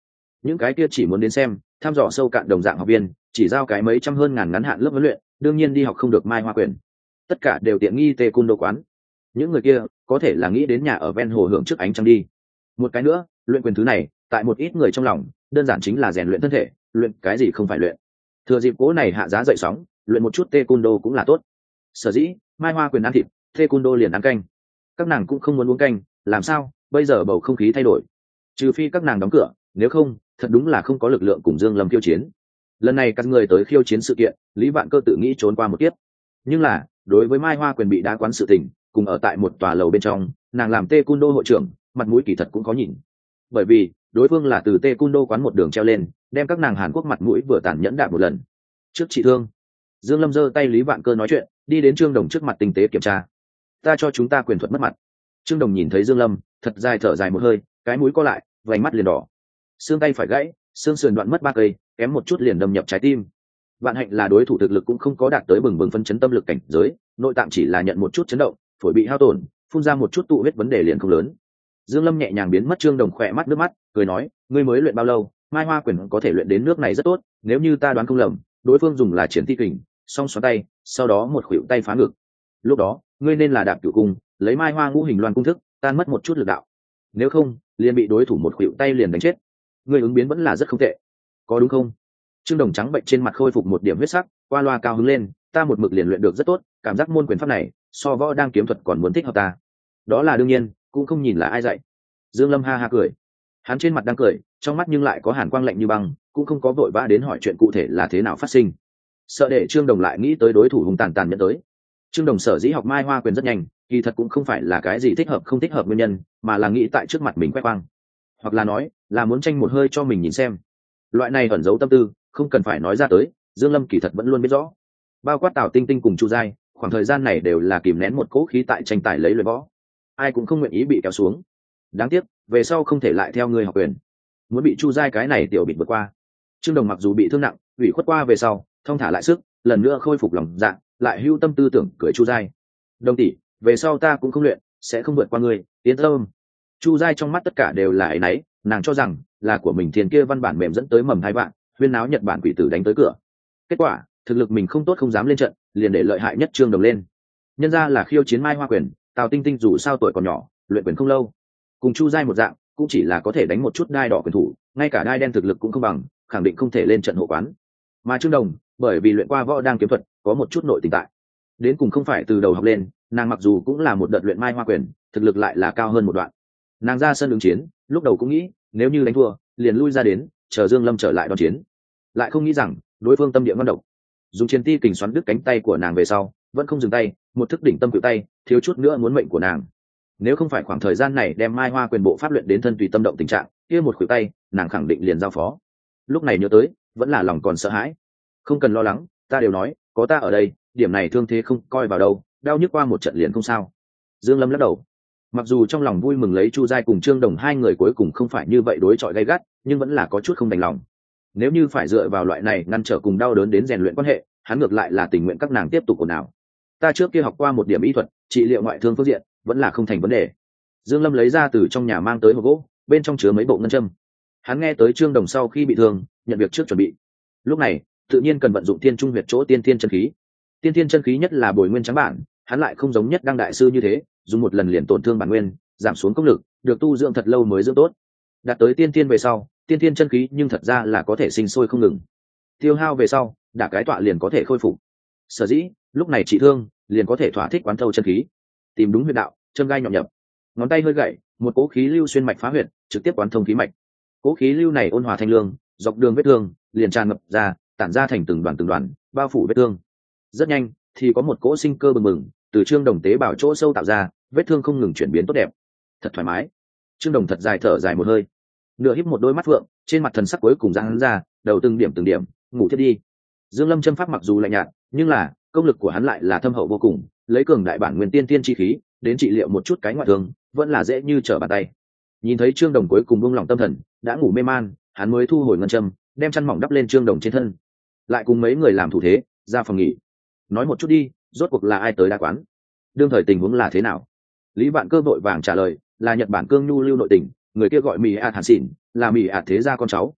những cái kia chỉ muốn đến xem thăm dò sâu cạn đồng dạng học viên chỉ giao cái mấy trăm hơn ngàn ngắn hạn lớp huấn luyện, đương nhiên đi học không được mai hoa quyền. Tất cả đều tiện nghi tê cung đô quán. Những người kia có thể là nghĩ đến nhà ở ven hồ hưởng trước ánh trăng đi. Một cái nữa, luyện quyền thứ này tại một ít người trong lòng đơn giản chính là rèn luyện thân thể, luyện cái gì không phải luyện. Thừa dịp cố này hạ giá dậy sóng, luyện một chút tê cung đô cũng là tốt. Sở dĩ mai hoa quyền ăn thịt, tê cung đô liền ăn canh. Các nàng cũng không muốn uống canh, làm sao bây giờ bầu không khí thay đổi, trừ phi các nàng đóng cửa, nếu không thật đúng là không có lực lượng cùng Dương Lâm khiêu chiến. Lần này các người tới khiêu chiến sự kiện, Lý Vạn Cơ tự nghĩ trốn qua một kiếp, nhưng là đối với mai hoa quyền bị đá quán sự tình, cùng ở tại một tòa lầu bên trong, nàng làm tê cung đô hội trưởng, mặt mũi kỳ thật cũng có nhìn. Bởi vì đối phương là từ tê cung đô quán một đường treo lên, đem các nàng Hàn Quốc mặt mũi vừa tàn nhẫn đạp một lần. Trước chị thương, Dương Lâm giơ tay Lý Vạn Cơ nói chuyện, đi đến Trương Đồng trước mặt tinh tế kiểm tra. Ta cho chúng ta quyền thuật mất mặt. Trương Đồng nhìn thấy Dương Lâm, thật dài thở dài một hơi, cái mũi co lại, vành mắt liền đỏ. Xương tay phải gãy, xương sườn đoạn mất 3 cây, kém một chút liền đâm nhập trái tim. Vạn hạnh là đối thủ thực lực cũng không có đạt tới bừng bừng phân chấn tâm lực cảnh giới, nội tạng chỉ là nhận một chút chấn động, phổi bị hao tổn, phun ra một chút tụ huyết, vấn đề liền không lớn. Dương Lâm nhẹ nhàng biến mất Trương Đồng khỏe mắt nước mắt, cười nói, ngươi mới luyện bao lâu, mai hoa quyền có thể luyện đến nước này rất tốt, nếu như ta đoán không lầm, đối phương dùng là triển thi kình, song xoắn tay, sau đó một khuỷu tay phá ngực. Lúc đó, ngươi nên là đạp cửu cung, lấy mai hoa ngũ hình loan cung thức, tan mất một chút lực đạo. Nếu không, liền bị đối thủ một khuỷu tay liền đánh chết. Ngươi ứng biến vẫn là rất không tệ, có đúng không? Trương Đồng trắng bệnh trên mặt khôi phục một điểm huyết sắc, qua loa cao hứng lên, ta một mực liền luyện được rất tốt, cảm giác môn quyền pháp này so võ đang kiếm thuật còn muốn thích hợp ta. Đó là đương nhiên, cũng không nhìn là ai dạy. Dương Lâm ha ha cười, hắn trên mặt đang cười, trong mắt nhưng lại có hàn quang lạnh như băng, cũng không có vội vã đến hỏi chuyện cụ thể là thế nào phát sinh, sợ để Trương Đồng lại nghĩ tới đối thủ hùng tàn nhận tới. Trương Đồng sở dĩ học mai hoa quyền rất nhanh, kỳ thật cũng không phải là cái gì thích hợp không thích hợp nguyên nhân, mà là nghĩ tại trước mặt mình khoe khoang, hoặc là nói là muốn tranh một hơi cho mình nhìn xem. Loại này ẩn giấu tâm tư, không cần phải nói ra tới, Dương Lâm kỳ thật vẫn luôn biết rõ. Bao quát Tào Tinh Tinh cùng Chu Giai, khoảng thời gian này đều là kìm nén một cỗ khí tại tranh tài lấy luyện võ, ai cũng không nguyện ý bị kéo xuống. Đáng tiếc, về sau không thể lại theo người học quyền, muốn bị Chu Giai cái này tiểu bịt vượt qua. Trương Đồng mặc dù bị thương nặng, ủy khuất qua về sau, thông thả lại sức, lần nữa khôi phục lòng dạ, lại hưu tâm tư tưởng cười Chu Giai. Đồng tỷ, về sau ta cũng không luyện, sẽ không vượt qua ngươi, yên tâm. Chu Giai trong mắt tất cả đều là áy náy, nàng cho rằng là của mình thiền kia văn bản mềm dẫn tới mầm hai vạn, huyên náo Nhật Bản quỷ tử đánh tới cửa. Kết quả, thực lực mình không tốt không dám lên trận, liền để lợi hại nhất Trương Đồng lên. Nhân ra là khiêu chiến mai hoa quyền, Tào Tinh Tinh dù sao tuổi còn nhỏ, luyện quyền không lâu, cùng Chu Giai một dạng, cũng chỉ là có thể đánh một chút đai đỏ quyền thủ, ngay cả đai đen thực lực cũng không bằng, khẳng định không thể lên trận hộ quán. Mà Trương Đồng, bởi vì luyện qua võ đang kiếm thuật, có một chút nội tình tại, đến cùng không phải từ đầu học lên, nàng mặc dù cũng là một đợt luyện mai hoa quyền, thực lực lại là cao hơn một đoạn. Nàng ra sân ứng chiến, lúc đầu cũng nghĩ nếu như đánh thua, liền lui ra đến, chờ Dương Lâm trở lại đón chiến. Lại không nghĩ rằng đối phương tâm địa ngon độc, dùng chiến ti kình xoắn đứt cánh tay của nàng về sau, vẫn không dừng tay, một thức đỉnh tâm cự tay, thiếu chút nữa muốn mệnh của nàng. Nếu không phải khoảng thời gian này đem mai hoa quyền bộ pháp luyện đến thân tùy tâm động tình trạng, kia một khuỷu tay, nàng khẳng định liền giao phó. Lúc này nhớ tới, vẫn là lòng còn sợ hãi. Không cần lo lắng, ta đều nói, có ta ở đây, điểm này thương thế không coi vào đâu, đau nhức qua một trận liền không sao. Dương Lâm lắc đầu. Mặc dù trong lòng vui mừng lấy Chu Giai cùng Trương Đồng hai người cuối cùng không phải như vậy đối chọi gay gắt, nhưng vẫn là có chút không đành lòng. Nếu như phải dựa vào loại này ngăn trở cùng đau đớn đến rèn luyện quan hệ, hắn ngược lại là tình nguyện các nàng tiếp tục ồn ào. Ta trước kia học qua một điểm y thuật, trị liệu ngoại thương phương diện, vẫn là không thành vấn đề. Dương Lâm lấy ra từ trong nhà mang tới hộp gỗ, bên trong chứa mấy bộ ngân châm. Hắn nghe tới Trương Đồng sau khi bị thương, nhận việc trước chuẩn bị. Lúc này, tự nhiên cần vận dụng Tiên Trung huyệt chỗ tiên thiên chân khí. Tiên thiên chân khí nhất là bồi nguyên trắng bản, hắn lại không giống nhất đăng đại sư như thế, dùng một lần liền tổn thương bản nguyên, giảm xuống công lực, được tu dưỡng thật lâu mới dưỡng tốt. Đạt tới tiên thiên về sau, tiên thiên chân khí nhưng thật ra là có thể sinh sôi không ngừng. Tiêu hao về sau, đả cái tọa liền có thể khôi phục. Sở dĩ, lúc này trị thương, liền có thể thỏa thích quán thâu chân khí, tìm đúng huyệt đạo, châm gai nhọn nhập. Ngón tay hơi gậy, một cỗ khí lưu xuyên mạch phá huyệt, trực tiếp quán thông khí mạch. Cỗ khí lưu này ôn hòa thanh lương, dọc đường vết thương, liền tràn ngập ra, tản ra thành từng đoàn, bao phủ vết thương. Rất nhanh, thì có một cỗ sinh cơ bừng bừng từ Trương Đồng tế bào chỗ sâu tạo ra, vết thương không ngừng chuyển biến tốt đẹp, thật thoải mái. Trương Đồng thật dài thở dài một hơi, nửa híp một đôi mắt phượng, trên mặt thần sắc cuối cùng giãn ra, đầu từng điểm ngủ thiết đi. Dương Lâm châm pháp mặc dù lạnh nhạt, nhưng là công lực của hắn lại là thâm hậu vô cùng, lấy cường đại bản nguyên tiên tiên chi khí đến trị liệu một chút cái ngoại thương, vẫn là dễ như trở bàn tay. Nhìn thấy Trương Đồng cuối cùng buông lòng tâm thần, đã ngủ mê man, hắn mới thu hồi ngân châm, đem chăn mỏng đắp lên Trương Đồng trên thân, lại cùng mấy người làm thủ thế ra phòng nghỉ. Nói một chút đi, rốt cuộc là ai tới đa quán, đương thời tình huống là thế nào? Lý Vạn Cơ vội vàng trả lời, là Nhật Bản cương nhu lưu nội tình, người kia gọi Mỹ Ạt Hàn Xỉn, là Mỹ Ạt thế gia con cháu.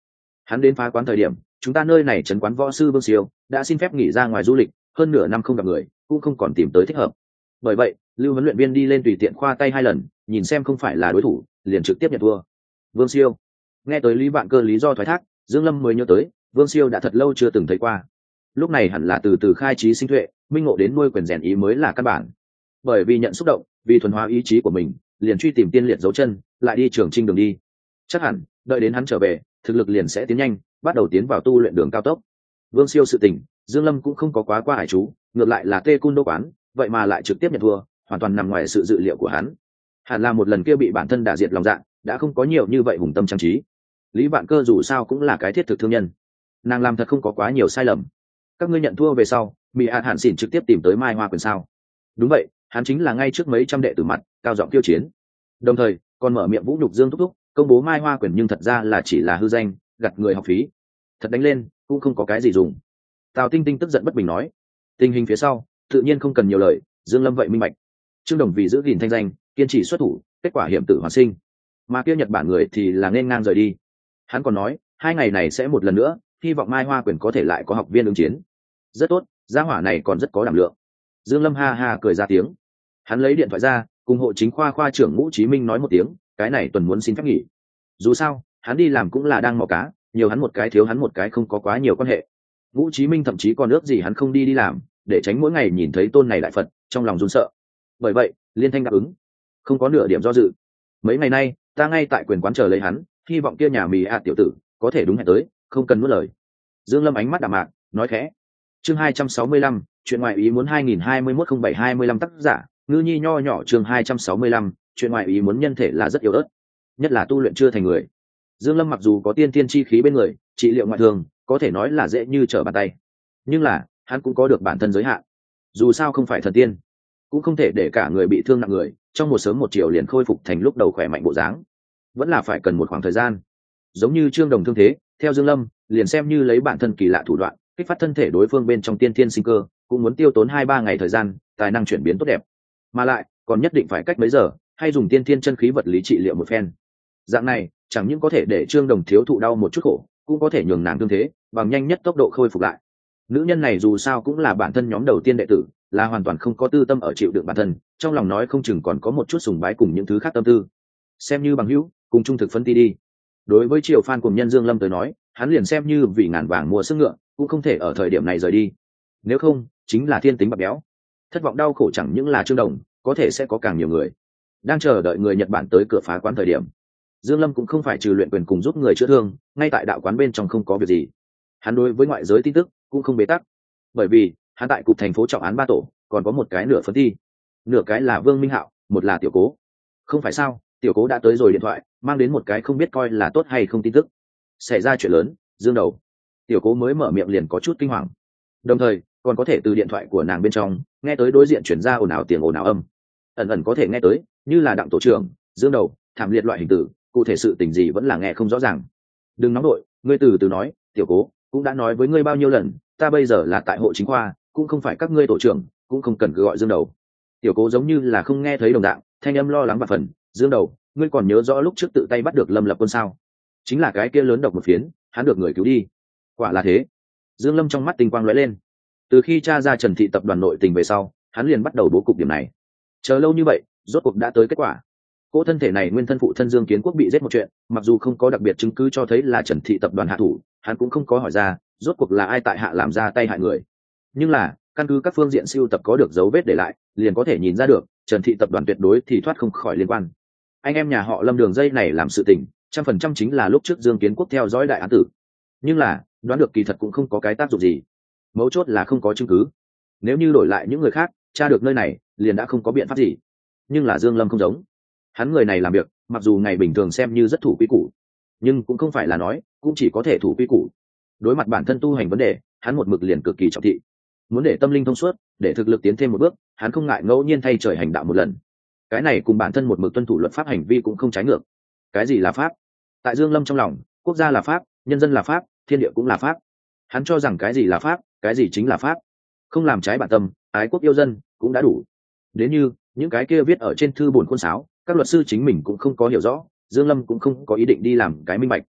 Hắn đến phá quán thời điểm, chúng ta nơi này trấn quán võ sư Vương Siêu đã xin phép nghỉ ra ngoài du lịch, hơn nửa năm không gặp người, cũng không còn tìm tới thích hợp. Bởi vậy, lưu huấn luyện viên đi lên tùy tiện khoa tay 2 lần, nhìn xem không phải là đối thủ, liền trực tiếp nhận thua. Vương Siêu. Nghe tới Lý Vạn Cơ lý do thoái thác, Dương Lâm mới nhớ tới, Vương Siêu đã thật lâu chưa từng thấy qua. Lúc này hẳn là từ từ khai trí sinh tuệ, minh ngộ đến nuôi quyền rèn ý mới là căn bản. Bởi vì nhận xúc động, vì thuần hóa ý chí của mình, liền truy tìm tiên liệt dấu chân, lại đi trường trinh đường đi. Chắc hẳn, đợi đến hắn trở về, thực lực liền sẽ tiến nhanh, bắt đầu tiến vào tu luyện đường cao tốc. Vương Siêu sự tình, Dương Lâm cũng không có quá qua hải chú, ngược lại là Tê Cun Đô quán, vậy mà lại trực tiếp nhận thua, hoàn toàn nằm ngoài sự dự liệu của hắn. Hẳn là một lần kia bị bản thân đả diệt lòng dạ, đã không có nhiều như vậy hùng tâm trang trí. Lý Vạn Cơ dù sao cũng là cái thiết thực thương nhân, nàng làm thật không có quá nhiều sai lầm. Các ngươi nhận thua về sau, Mỹ Hạn Hạn Xỉn trực tiếp tìm tới Mai Hoa Quyền sao? Đúng vậy, hắn chính là ngay trước mấy trăm đệ tử mặt, cao giọng tiêu chiến. Đồng thời, còn mở miệng vũ nhục Dương Thúc Thúc, công bố Mai Hoa Quyền nhưng thật ra là chỉ là hư danh, gặt người học phí. Thật đánh lên, cũng không có cái gì dùng. Tào Tinh Tinh tức giận bất bình nói, tình hình phía sau, tự nhiên không cần nhiều lời, Dương Lâm vậy minh bạch. Trương Đồng vì giữ gìn thanh danh, kiên trì xuất thủ, kết quả hiểm tử hoàn sinh. Mà kia Nhật Bản người thì là nên ngang rời đi. Hắn còn nói, 2 ngày này sẽ một lần nữa, hy vọng Mai Hoa Quyền có thể lại có học viên ứng chiến. Rất tốt, gia hỏa này còn rất có đảm lượng. Dương Lâm ha ha cười ra tiếng. Hắn lấy điện thoại ra, cùng hộ chính khoa khoa trưởng Ngũ Chí Minh nói một tiếng, cái này tuần muốn xin phép nghỉ. Dù sao, hắn đi làm cũng là đang mò cá, nhiều hắn một cái thiếu hắn một cái không có quá nhiều quan hệ. Ngũ Chí Minh thậm chí còn ước gì hắn không đi làm, để tránh mỗi ngày nhìn thấy tôn này đại Phật, trong lòng run sợ. Bởi vậy, liên thanh đáp ứng, không có nửa điểm do dự. Mấy ngày nay, ta ngay tại quyền quán chờ lấy hắn, hy vọng kia nhà mì tiểu tử có thể đúng hẹn tới, không cần nuốt lời. Dương Lâm ánh mắt đạm mạc, nói khẽ. Chương 265, chuyện ngoại ý muốn 2021-07-25 tác giả, Ngư Nhi nho nhỏ. Chương 265, chuyện ngoại ý muốn nhân thể là rất yếu ớt, nhất là tu luyện chưa thành người. Dương Lâm mặc dù có tiên tiên chi khí bên người, trị liệu ngoại thường, có thể nói là dễ như trở bàn tay. Nhưng là, hắn cũng có được bản thân giới hạn. Dù sao không phải thần tiên, cũng không thể để cả người bị thương nặng người, trong một sớm một chiều liền khôi phục thành lúc đầu khỏe mạnh bộ dáng. Vẫn là phải cần một khoảng thời gian. Giống như Trương Đồng thương thế, theo Dương Lâm, liền xem như lấy bản thân kỳ lạ thủ đoạn, kích phát thân thể đối phương bên trong tiên thiên sinh cơ, cũng muốn tiêu tốn 2-3 ngày thời gian, tài năng chuyển biến tốt đẹp. Mà lại, còn nhất định phải cách mấy giờ, hay dùng tiên thiên chân khí vật lý trị liệu một phen. Dạng này, chẳng những có thể để Trương Đồng thiếu thụ đau một chút khổ, cũng có thể nhường nàng thương thế bằng nhanh nhất tốc độ khôi phục lại. Nữ nhân này dù sao cũng là bản thân nhóm đầu tiên đệ tử, là hoàn toàn không có tư tâm ở chịu đựng bản thân, trong lòng nói không chừng còn có một chút sùng bái cùng những thứ khác tâm tư. Xem như bằng hữu, cùng trung thực phân ti đi. Đối với Triều Phan cùng nhân Dương Lâm tới nói, hắn liền xem như vì ngàn vàng mua sức ngựa, cũng không thể ở thời điểm này rời đi. Nếu không, chính là thiên tính bạc béo. Thất vọng đau khổ chẳng những là Trương Đồng, có thể sẽ có càng nhiều người. Đang chờ đợi người Nhật Bản tới cửa phá quán thời điểm, Dương Lâm cũng không phải trừ luyện quyền cùng giúp người chữa thương, ngay tại đạo quán bên trong không có việc gì. Hắn đối với ngoại giới tin tức cũng không bế tắc, bởi vì hắn tại cục thành phố trọng án 3 tổ, còn có một cái nửa phân thi, nửa cái là Vương Minh Hạo, một là Tiểu Cố. Không phải sao, Tiểu Cố đã tới rồi điện thoại, mang đến một cái không biết coi là tốt hay không tin tức. Xảy ra chuyện lớn, Dương đầu. Tiểu Cố mới mở miệng liền có chút kinh hoàng. Đồng thời, còn có thể từ điện thoại của nàng bên trong nghe tới đối diện chuyển ra ồn ào tiếng ồn ào âm. Ẩn ẩn có thể nghe tới, như là Đặng tổ trưởng, Dương đầu, thảm liệt loại hình tử, cụ thể sự tình gì vẫn là nghe không rõ ràng. Đừng nóng đội, ngươi từ từ nói, Tiểu Cố cũng đã nói với ngươi bao nhiêu lần, ta bây giờ là tại hộ chính khoa, cũng không phải các ngươi tổ trưởng, cũng không cần cứ gọi Dương đầu. Tiểu Cố giống như là không nghe thấy đồng dạng, thanh âm lo lắng và phần. Dương đầu, ngươi còn nhớ rõ lúc trước tự tay bắt được Lâm Lập Quân sao? Chính là cái kia lớn độc một phiến, hắn được người cứu đi. Quả là thế. Dương Lâm trong mắt tinh quang lóe lên. Từ khi tra ra Trần Thị tập đoàn nội tình về sau, hắn liền bắt đầu bố cục điểm này. Chờ lâu như vậy, rốt cuộc đã tới kết quả. Cỗ thân thể này nguyên thân phụ thân Dương Kiến Quốc bị giết một chuyện, mặc dù không có đặc biệt chứng cứ cho thấy là Trần Thị tập đoàn hạ thủ, hắn cũng không có hỏi ra, rốt cuộc là ai tại hạ làm ra tay hại người. Nhưng là, căn cứ các phương diện siêu tập có được dấu vết để lại, liền có thể nhìn ra được, Trần Thị tập đoàn tuyệt đối thì thoát không khỏi liên quan. Anh em nhà họ Lâm đường dây này làm sự tình, 100% chính là lúc trước Dương Kiến Quốc theo dõi đại án tử. Nhưng là, đoán được kỳ thật cũng không có cái tác dụng gì. Mấu chốt là không có chứng cứ. Nếu như đổi lại những người khác, tra được nơi này, liền đã không có biện pháp gì. Nhưng là Dương Lâm không giống. Hắn người này làm việc, mặc dù ngày bình thường xem như rất thủ quy củ, nhưng cũng không phải là nói, cũng chỉ có thể thủ quy củ. Đối mặt bản thân tu hành vấn đề, hắn một mực liền cực kỳ trọng thị. Muốn để tâm linh thông suốt, để thực lực tiến thêm một bước, hắn không ngại ngẫu nhiên thay trời hành đạo một lần. Cái này cùng bản thân một mực tuân thủ luật pháp hành vi cũng không trái ngược. Cái gì là pháp? Tại Dương Lâm trong lòng, quốc gia là pháp, nhân dân là pháp, thiên địa cũng là pháp. Hắn cho rằng cái gì là pháp, cái gì chính là pháp. Không làm trái bản tâm, ái quốc yêu dân cũng đã đủ. Đến như những cái kia viết ở trên thư bổn khuôn sáo, các luật sư chính mình cũng không có hiểu rõ, Dương Lâm cũng không có ý định đi làm cái minh bạch.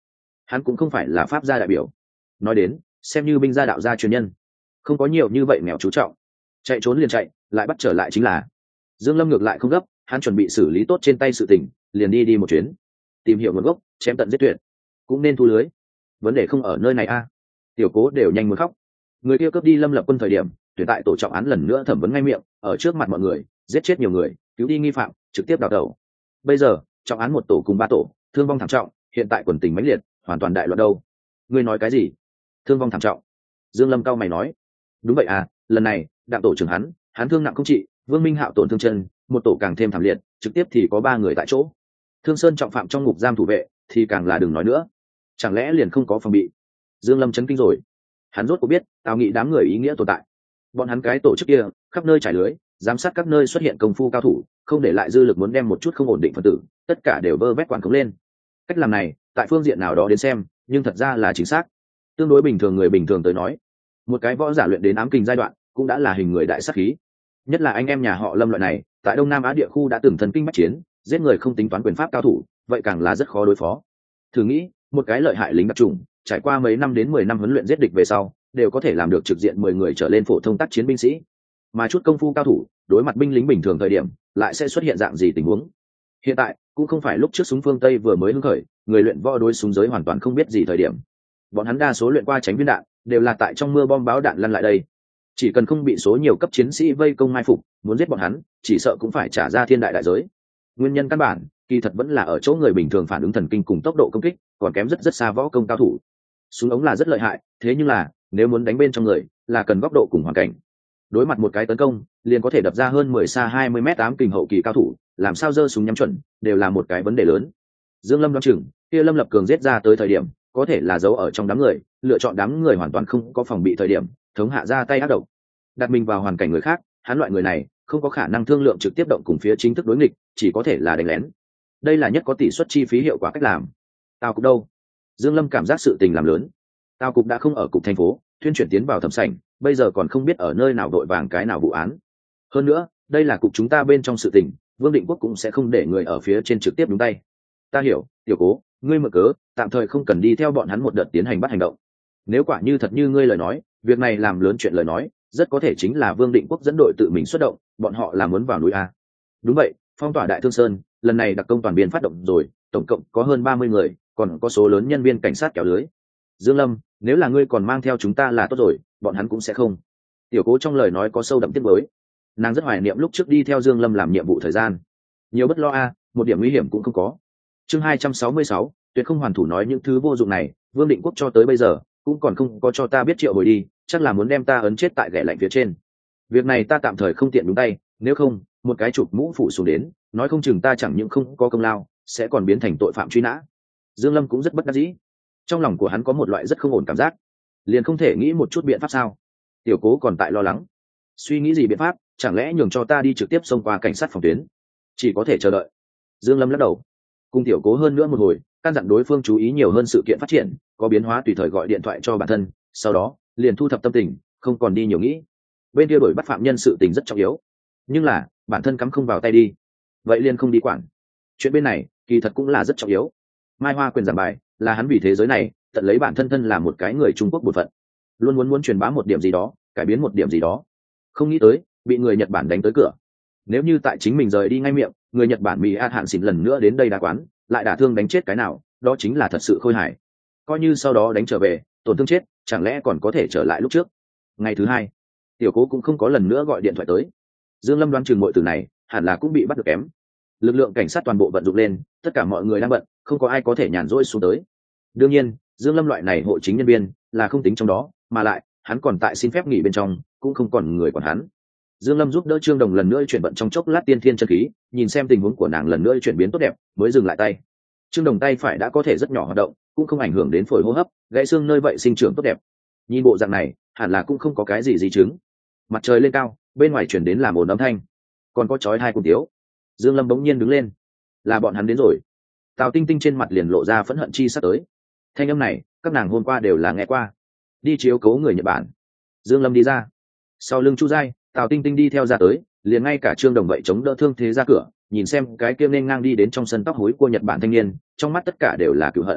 hắn cũng không phải là pháp gia đại biểu, nói đến xem như binh gia đạo gia truyền nhân, không có nhiều như vậy mèo chú trọng, chạy trốn liền chạy, lại bắt trở lại chính là. Dương Lâm ngược lại không gấp, hắn chuẩn bị xử lý tốt trên tay sự tình, liền đi một chuyến, tìm hiểu nguồn gốc, chém tận giết tuyệt, cũng nên thu lưới. Vấn đề không ở nơi này a. Tiểu Cố đều nhanh muốn khóc. Người kia cướp đi Lâm Lập Quân thời điểm, tuyển tại tổ trọng án lần nữa thẩm vấn ngay miệng, ở trước mặt mọi người, giết chết nhiều người, cứu đi nghi phạm, trực tiếp đào tẩu. Bây giờ, trọng án một tổ cùng ba tổ, thương vong thảm trọng, hiện tại quần tình mãnh liệt, hoàn toàn đại loạn đâu. Ngươi nói cái gì? Thương vong thảm trọng? Dương Lâm cao mày nói. Đúng vậy à, lần này, đặng tổ trưởng hắn thương nặng không trị, Vương Minh Hạo tổn thương chân, một tổ càng thêm thảm liệt, trực tiếp thì có 3 người tại chỗ. Thương Sơn trọng phạm trong ngục giam thủ vệ, thì càng là đừng nói nữa. Chẳng lẽ liền không có phòng bị? Dương Lâm chấn kinh rồi. Hắn rốt cuộc biết, Tào Nghị đám người ý nghĩa tồn tại. Bọn hắn cái tổ chức kia, khắp nơi trải lưới, giám sát các nơi xuất hiện công phu cao thủ, không để lại dư lực muốn đem một chút không ổn định phần tử, tất cả đều vơ vét quản khống lên. Cách làm này, tại phương diện nào đó đến xem, nhưng thật ra là chính xác. Tương đối bình thường người bình thường tới nói, một cái võ giả luyện đến ám kình giai đoạn, cũng đã là hình người đại sát khí. Nhất là anh em nhà họ Lâm loại này, tại Đông Nam Á địa khu đã từng thần kinh bách chiến, giết người không tính toán quyền pháp cao thủ, vậy càng là rất khó đối phó. Thử nghĩ, một cái lợi hại lính đặc chủng, trải qua mấy năm đến 10 năm huấn luyện giết địch về sau, đều có thể làm được trực diện 10 người trở lên phổ thông tác chiến binh sĩ. Mà chút công phu cao thủ, đối mặt binh lính bình thường thời điểm, lại sẽ xuất hiện dạng gì tình huống? Hiện tại, cũng không phải lúc trước súng phương Tây vừa mới hưng khởi, người luyện võ đối súng giới hoàn toàn không biết gì thời điểm. Bọn hắn đa số luyện qua tránh viên đạn, đều là tại trong mưa bom báo đạn lăn lại đây. Chỉ cần không bị số nhiều cấp chiến sĩ vây công mai phục, muốn giết bọn hắn, chỉ sợ cũng phải trả ra thiên đại đại giới. Nguyên nhân căn bản, kỳ thật vẫn là ở chỗ người bình thường phản ứng thần kinh cùng tốc độ công kích, còn kém rất xa võ công cao thủ. Súng ống là rất lợi hại, thế nhưng là, nếu muốn đánh bên trong người, là cần góc độ cùng hoàn cảnh. Đối mặt một cái tấn công, liền có thể đập ra hơn 10 xa 20 m ám kình hậu kỳ cao thủ, làm sao giơ súng nhắm chuẩn, đều là một cái vấn đề lớn. Dương Lâm đoán chừng, kia Lâm Lập Cường giết ra tới thời điểm, có thể là giấu ở trong đám người, lựa chọn đám người hoàn toàn không có phòng bị thời điểm, thống hạ ra tay ác độc. Đặt mình vào hoàn cảnh người khác, hắn loại người này không có khả năng thương lượng trực tiếp động cùng phía chính thức đối nghịch, chỉ có thể là đánh lén. Đây là nhất có tỷ suất chi phí hiệu quả cách làm. Tào cục đâu? Dương Lâm cảm giác sự tình làm lớn. Tào cục đã không ở cục thành phố, thuyên chuyển tiến vào thẩm sảnh, bây giờ còn không biết ở nơi nào đội vàng cái nào vụ án. Hơn nữa, đây là cục chúng ta bên trong sự tình, Vương Định Quốc cũng sẽ không để người ở phía trên trực tiếp đúng tay. Ta hiểu, Tiểu Cố, ngươi mở cớ, tạm thời không cần đi theo bọn hắn một đợt tiến hành bắt hành động. Nếu quả như thật như ngươi lời nói, việc này làm lớn chuyện lời nói, rất có thể chính là Vương Định Quốc dẫn đội tự mình xuất động, bọn họ là muốn vào núi a. Đúng vậy, phong tỏa Đại Thương Sơn, lần này đặc công toàn biên phát động rồi, tổng cộng có hơn 30 người, còn có số lớn nhân viên cảnh sát kéo lưới. Dương Lâm, nếu là ngươi còn mang theo chúng ta là tốt rồi, bọn hắn cũng sẽ không. Tiểu Cố trong lời nói có sâu đậm tiếc nuối. Nàng rất hoài niệm lúc trước đi theo Dương Lâm làm nhiệm vụ thời gian. Nhiều bất lo a, một điểm nguy hiểm cũng không có. Chương 266, tuyệt không hoàn thủ nói những thứ vô dụng này, Vương Định Quốc cho tới bây giờ cũng còn không có cho ta biết triệu hồi đi, chắc là muốn đem ta ấn chết tại ghẻ lạnh phía trên. Việc này ta tạm thời không tiện đúng tay, nếu không, một cái chụp mũ phủ xuống đến, nói không chừng ta chẳng những không có công lao, sẽ còn biến thành tội phạm truy nã. Dương Lâm cũng rất bất đắc dĩ. Trong lòng của hắn có một loại rất không ổn cảm giác, liền không thể nghĩ một chút biện pháp sao? Tiểu Cố còn tại lo lắng. Suy nghĩ gì biện pháp, chẳng lẽ nhường cho ta đi trực tiếp xông qua cảnh sát phòng tuyến? Chỉ có thể chờ đợi. Dương Lâm lắc đầu. Cùng Tiểu Cố hơn nữa một hồi, căn dặn đối phương chú ý nhiều hơn sự kiện phát triển, có biến hóa tùy thời gọi điện thoại cho bản thân, sau đó liền thu thập tâm tình, không còn đi nhiều nghĩ. Bên kia đổi bắt phạm nhân sự tình rất trọng yếu, nhưng là bản thân cắm không vào tay đi, vậy liền không đi quản. Chuyện bên này kỳ thật cũng là rất trọng yếu. Mai Hoa quyền giảng bài là hắn vì thế giới này tận lấy bản thân thân là một cái người Trung Quốc bổn phận, luôn muốn truyền bá một điểm gì đó, cải biến một điểm gì đó. Không nghĩ tới bị người Nhật Bản đánh tới cửa. Nếu như tại chính mình rời đi ngay miệng, người Nhật Bản Mỹ An Hạn Xỉn lần nữa đến đây đá quán, lại đả thương đánh chết cái nào, đó chính là thật sự khôi hài. Coi như sau đó đánh trở về, tổn thương chết, chẳng lẽ còn có thể trở lại lúc trước. Ngày thứ hai, Tiểu Cố cũng không có lần nữa gọi điện thoại tới. Dương Lâm đoán chừng mọi từ này hẳn là cũng bị bắt được kém. Lực lượng cảnh sát toàn bộ vận dụng lên, tất cả mọi người đang bận, không có ai có thể nhàn rỗi xuống tới. Đương nhiên, Dương Lâm loại này hộ chính nhân viên là không tính trong đó, mà lại hắn còn tại xin phép nghỉ bên trong, cũng không còn người quản hắn. Dương Lâm giúp đỡ Trương Đồng lần nữa chuyển vận trong chốc lát tiên thiên chân khí, nhìn xem tình huống của nàng lần nữa chuyển biến tốt đẹp, mới dừng lại tay. Trương Đồng tay phải đã có thể rất nhỏ hoạt động, cũng không ảnh hưởng đến phổi hô hấp, gãy xương nơi vậy sinh trưởng tốt đẹp. Nhìn bộ dạng này, hẳn là cũng không có cái gì di chứng. Mặt trời lên cao, bên ngoài chuyển đến làm ồn âm thanh, còn có chói hai cùng tiếu. Dương Lâm bỗng nhiên đứng lên, là bọn hắn đến rồi. Tào Tinh Tinh trên mặt liền lộ ra phẫn hận chi sắp tới. Thanh âm này, các nàng hôm qua đều là nghe qua. Đi chiếu cố người Nhật Bản. Dương Lâm đi ra, sau lưng Chu Giai, Tào Tinh Tinh đi theo ra tới, liền ngay cả Trương Đồng vậy chống đỡ thương thế ra cửa, nhìn xem cái kia nên ngang đi đến trong sân tóc hối của Nhật Bản thanh niên, trong mắt tất cả đều là cừu hận.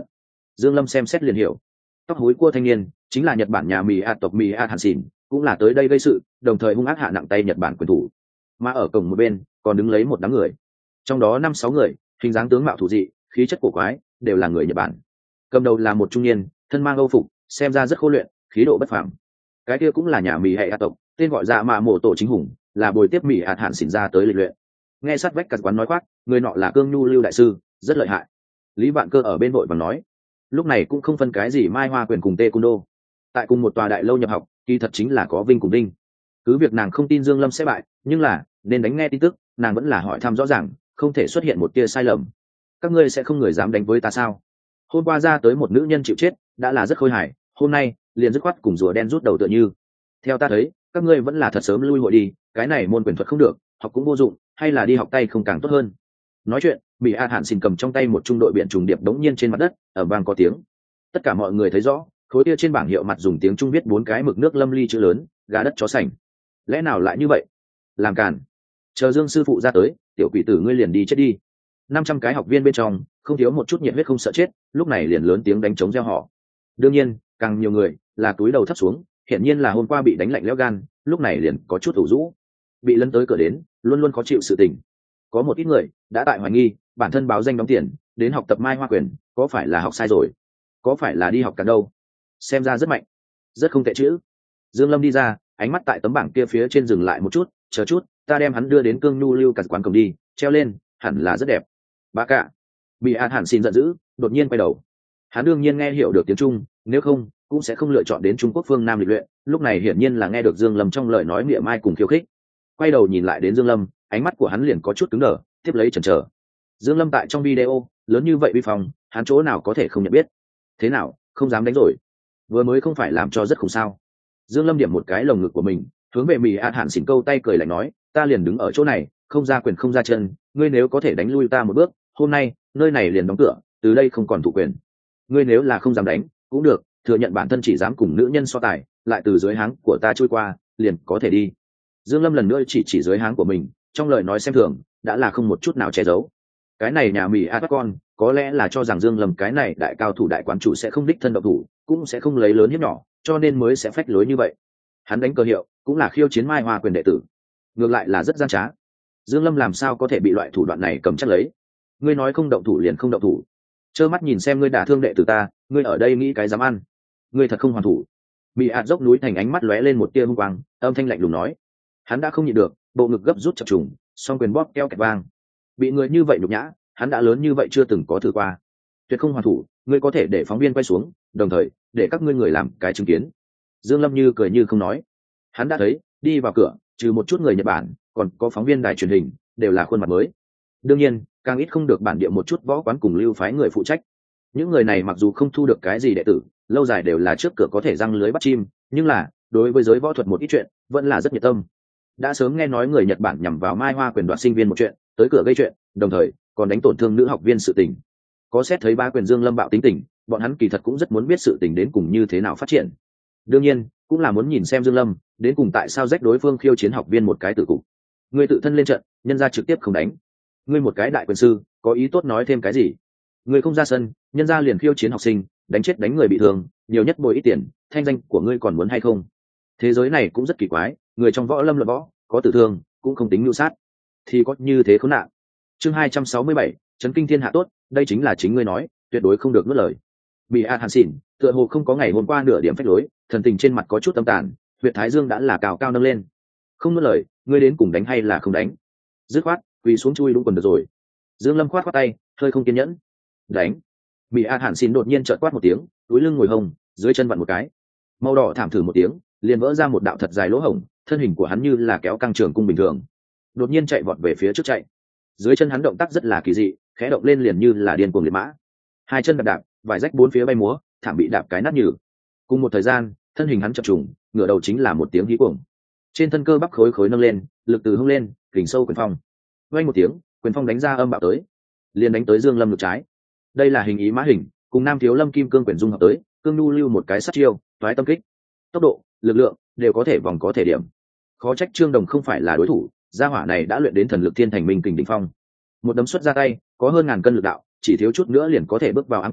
Dương Lâm xem xét liền hiểu, tóc hối cua thanh niên chính là Nhật Bản nhà Mỹ A tộc Mỹ A Hàn Xỉn, cũng là tới đây gây sự, đồng thời hung ác hạ nặng tay Nhật Bản quyền thủ. Mà ở cổng một bên còn đứng lấy một đám người, trong đó 5-6 người hình dáng tướng mạo thủ dị, khí chất cổ quái, đều là người Nhật Bản. Cầm đầu là một trung niên, thân mang âu phục, xem ra rất khô luyện, khí độ bất phàm. Cái kia cũng là nhà Mỹ hệ A tộc, tên gọi dạ mạ mổ tổ chính hùng, là bồi tiếp Mỹ A Hàn Xỉn ra tới lịch luyện. Nghe sát vách cả quán nói khoác, người nọ là Cương Nhu Lưu đại sư, rất lợi hại. Lý Vạn Cơ ở bên vội vàng nói, lúc này cũng không phân cái gì Mai Hoa quyền cùng Tê Cung Đô, tại cùng một tòa đại lâu nhập học, kỳ thật chính là có vinh cùng đinh. Cứ việc nàng không tin Dương Lâm sẽ bại, nhưng là nên đánh nghe tin tức, nàng vẫn là hỏi thăm rõ ràng, không thể xuất hiện một tia sai lầm. Các ngươi sẽ không người dám đánh với ta sao? Hôm qua ra tới một nữ nhân chịu chết, đã là rất khôi hài, hôm nay liền dứt khoát cùng rùa đen rút đầu tựa như. Theo ta thấy, các ngươi vẫn là thật sớm lui hội đi, cái này môn quyền thuật không được, học cũng vô dụng, hay là đi học tay không càng tốt hơn. Nói chuyện, Mỹ A Hạn xin cầm trong tay một trung đội biển trùng điệp đống nhiên trên mặt đất, ở vang có tiếng. Tất cả mọi người thấy rõ, khối kia trên bảng hiệu mặt dùng tiếng Trung viết 4 cái mực nước lâm ly chữ lớn, gà đất chó sành. Lẽ nào lại như vậy? Làm càn. Chờ Dương sư phụ ra tới, tiểu quỷ tử ngươi liền đi chết đi. 500 cái học viên bên trong, không thiếu một chút nhiệt huyết không sợ chết, lúc này liền lớn tiếng đánh trống reo hò. Đương nhiên, càng nhiều người là túi đầu thấp xuống, hiển nhiên là hôm qua bị đánh lạnh lẽo gan, lúc này liền có chút ủ rũ. Bị lấn tới cửa đến, luôn luôn khó chịu sự tình. Có một ít người đã tại hoài nghi, bản thân báo danh đóng tiền, đến học tập Mai Hoa quyền, có phải là học sai rồi? Có phải là đi học cả đâu? Xem ra rất mạnh, rất không tệ chữ. Dương Lâm đi ra, ánh mắt tại tấm bảng kia phía trên dừng lại một chút, chờ chút, ta đem hắn đưa đến Cương Nhu Lưu cả quán cổng đi, treo lên, hẳn là rất đẹp. Bà cả. Bị An Hàn xin giận dữ, đột nhiên quay đầu. Hắn đương nhiên nghe hiểu được tiếng Trung, nếu không cũng sẽ không lựa chọn đến Trung Quốc phương Nam lịch luyện, lúc này hiển nhiên là nghe được Dương Lâm trong lời nói mỉa mai cùng khiêu khích. Quay đầu nhìn lại đến Dương Lâm, ánh mắt của hắn liền có chút cứng đờ, tiếp lấy chần chờ. Dương Lâm tại trong video lớn như vậy uy phong, hắn chỗ nào có thể không nhận biết? Thế nào, không dám đánh rồi? Vừa mới không phải làm cho rất khủng sao? Dương Lâm điểm một cái lồng ngực của mình, hướng về Mỹ An Hạn xỉn câu tay cười lạnh nói, ta liền đứng ở chỗ này, không ra quyền không ra chân, ngươi nếu có thể đánh lui ta một bước, hôm nay nơi này liền đóng cửa, từ đây không còn thủ quyền. Ngươi nếu là không dám đánh, cũng được, thừa nhận bản thân chỉ dám cùng nữ nhân so tài, lại từ dưới háng của ta trôi qua, liền có thể đi. Dương Lâm lần nữa chỉ dưới háng của mình, trong lời nói xem thường, đã là không một chút nào che giấu. Cái này nhà Mỹ A con, có lẽ là cho rằng Dương Lâm cái này đại cao thủ đại quán chủ sẽ không đích thân động thủ, cũng sẽ không lấy lớn hiếp nhỏ, cho nên mới sẽ phách lối như vậy. Hắn đánh cờ hiệu, cũng là khiêu chiến Mai Hoa quyền đệ tử, ngược lại là rất gian trá. Dương Lâm làm sao có thể bị loại thủ đoạn này cầm chắc lấy? Ngươi nói không động thủ liền không động thủ, trơ mắt nhìn xem ngươi đả thương đệ tử ta, ngươi ở đây nghĩ cái dám ăn? Ngươi thật không hoàn thủ. Mỹ A dốc núi thành ánh mắt lóe lên một tia hung quang, âm thanh lạnh lùng nói. Hắn đã không nhịn được, bộ ngực gấp rút chập trùng, song quyền bóp keo kẹt vang. Bị người như vậy nhục nhã, hắn đã lớn như vậy chưa từng có thử qua. Tuyệt không hoàn thủ, ngươi có thể để phóng viên quay xuống, đồng thời để các ngươi người làm cái chứng kiến. Dương Lâm như cười như không nói. Hắn đã thấy, đi vào cửa, trừ một chút người Nhật Bản, còn có phóng viên đài truyền hình, đều là khuôn mặt mới. Đương nhiên, càng ít không được bản địa một chút võ quán cùng lưu phái người phụ trách. Những người này mặc dù không thu được cái gì đệ tử, lâu dài đều là trước cửa có thể răng lưới bắt chim, nhưng là đối với giới võ thuật một ít chuyện, vẫn là rất nhiệt tâm. Đã sớm nghe nói người Nhật Bản nhằm vào Mai Hoa quyền đoạt sinh viên một chuyện, tới cửa gây chuyện, đồng thời còn đánh tổn thương nữ học viên sự tình. Có xét thấy ba quyền Dương Lâm bạo tính tình, bọn hắn kỳ thật cũng rất muốn biết sự tình đến cùng như thế nào phát triển. Đương nhiên, cũng là muốn nhìn xem Dương Lâm đến cùng tại sao rách đối phương khiêu chiến học viên một cái tử cục. Ngươi tự thân lên trận, nhân ra trực tiếp không đánh. Ngươi một cái đại quyền sư, có ý tốt nói thêm cái gì? Ngươi không ra sân, nhân ra liền khiêu chiến học sinh, đánh chết đánh người bị thương, nhiều nhất bồi ít tiền, thanh danh của ngươi còn muốn hay không? Thế giới này cũng rất kỳ quái, người trong võ lâm luận võ, có tử thương, cũng không tính nhu sát, thì có như thế khốn nạn. Chương 267, chấn kinh thiên hạ tốt, đây chính là chính ngươi nói, tuyệt đối không được nuốt lời. Bị A Hàn xỉn, tựa hồ không có ngày hôm qua nửa điểm phách lối, thần tình trên mặt có chút tâm tàn, huyệt thái dương đã là cao cao nâng lên. Không nuốt lời, ngươi đến cùng đánh hay là không đánh? Dứt khoát, quỳ xuống chui đúng quần được rồi. Dương Lâm khoát tay, hơi không kiên nhẫn. Đánh. Bị A Hàn xỉn đột nhiên chợt quát một tiếng, túi lưng ngồi hông, dưới chân vặn một cái. Màu đỏ thảm thử một tiếng, liền vỡ ra một đạo thật dài lỗ hổng, thân hình của hắn như là kéo căng trường cung bình thường, đột nhiên chạy vọt về phía trước chạy. Dưới chân hắn động tác rất là kỳ dị, khẽ động lên liền như là điên cuồng liệt mã. Hai chân đạp đạp, vải rách bốn phía bay múa, thảm bị đạp cái nát nhừ. Cùng một thời gian, thân hình hắn chập trùng, ngửa đầu chính là một tiếng hí cuồng. Trên thân cơ bắp khối khối nâng lên, lực từ hông lên, kình sâu quyền phong. Vang một tiếng, quyền phong đánh ra âm bạo tới, liền đánh tới Dương Lâm ngực trái. Đây là hình ý mã hình, cùng Nam Thiếu Lâm kim cương quyền dung hợp tới, cương nhu lưu một cái sát chiêu, toái tâm kích. Tốc độ, lực lượng đều có thể vòng có thể điểm. Khó trách Trương Đồng không phải là đối thủ, gia hỏa này đã luyện đến thần lực thiên thành minh kình đỉnh phong. Một đấm xuất ra tay, có hơn ngàn cân lực đạo, chỉ thiếu chút nữa liền có thể bước vào ám kình,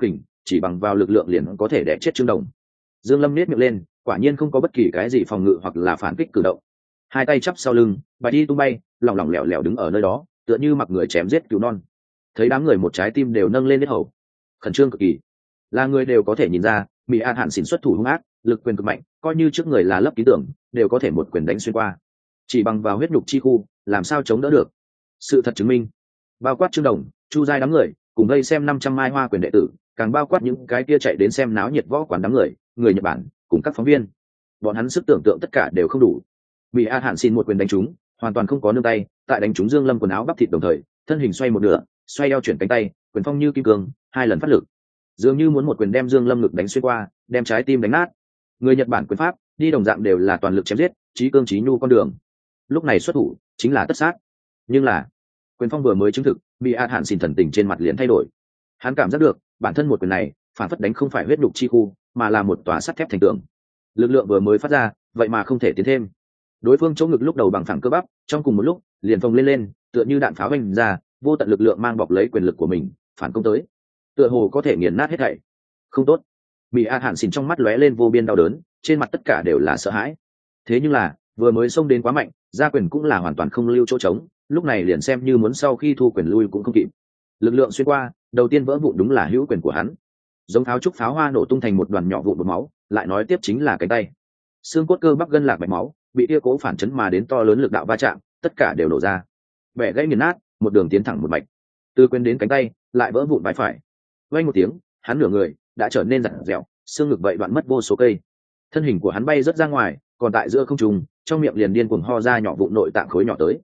chỉ bằng vào lực lượng liền có thể đẻ chết Trương Đồng. Dương Lâm nét miệng lên, quả nhiên không có bất kỳ cái gì phòng ngự hoặc là phản kích cử động, hai tay chắp sau lưng, bài đi tung bay, lỏng lỏng lẻo lẻo đứng ở nơi đó, tựa như mặc người chém giết cứu non. Thấy đám người một trái tim đều nâng lên đến hầu, khẩn trương cực kỳ. Là người đều có thể nhìn ra, Mỹ An Hạn xỉn xuất thủ hung ác, lực quyền cực mạnh, coi như trước người là lấp ký tưởng, đều có thể một quyền đánh xuyên qua. Chỉ bằng vào huyết nhục chi khu, làm sao chống đỡ được? Sự thật chứng minh, bao quát Trương Đồng, Chu Giai đám người, cùng đây xem 500 mai hoa quyền đệ tử, càng bao quát những cái kia chạy đến xem náo nhiệt võ quán đám người Nhật Bản, cùng các phóng viên. Bọn hắn sức tưởng tượng tất cả đều không đủ. Mỹ An Hạn xin một quyền đánh trúng, hoàn toàn không có nương tay, tại đánh trúng Dương Lâm quần áo bắp thịt đồng thời, thân hình xoay một nửa, xoay eo chuyển cánh tay, quyền phong như kim cương, hai lần phát lực, dường như muốn một quyền đem Dương Lâm ngực đánh xuyên qua, đem trái tim đánh nát. Người Nhật Bản quyền pháp đi đồng dạng đều là toàn lực chém giết, chí cương chí nhu con đường. Lúc này xuất thủ chính là tất sát. Nhưng là quyền phong vừa mới chứng thực, Mỹ An Hạn xin thần tình trên mặt liền thay đổi. Hắn cảm giác được bản thân một quyền này phản phất đánh không phải huyết nhục chi khu, mà là một tòa sắt thép thành tường. Lực lượng vừa mới phát ra, vậy mà không thể tiến thêm. Đối phương chỗ ngực lúc đầu bằng phẳng cơ bắp, trong cùng một lúc liền phồng lên, tựa như đạn pháo vành ra, vô tận lực lượng mang bọc lấy quyền lực của mình, phản công tới, tựa hồ có thể nghiền nát hết thảy. Không tốt. Mỹ An Hạn xỉn trong mắt lóe lên vô biên đau đớn, trên mặt tất cả đều là sợ hãi. Thế nhưng là vừa mới xông đến quá mạnh, ra quyền cũng là hoàn toàn không lưu chỗ trống, lúc này liền xem như muốn sau khi thu quyền lui cũng không kịp. Lực lượng xuyên qua, đầu tiên vỡ vụn đúng là hữu quyền của hắn, giống tháo trúc pháo hoa nổ tung thành một đoàn nhỏ vụn bột máu, lại nói tiếp chính là cánh tay, xương cốt cơ bắp gân lạc mạch máu bị kia cố phản chấn mà đến to lớn lực đạo va chạm, tất cả đều nổ ra, bẻ gãy nghiền nát, một đường tiến thẳng một mạch, từ quyền đến cánh tay lại vỡ vụn vai phải. vang một tiếng, hắn nửa người đã trở nên rặn dẻo, xương ngực vậy đoạn mất vô số cây, thân hình của hắn bay rất ra ngoài, còn tại giữa không trung, trong miệng liền điên cuồng ho ra nhỏ vụn nội tạng khối nhỏ tới.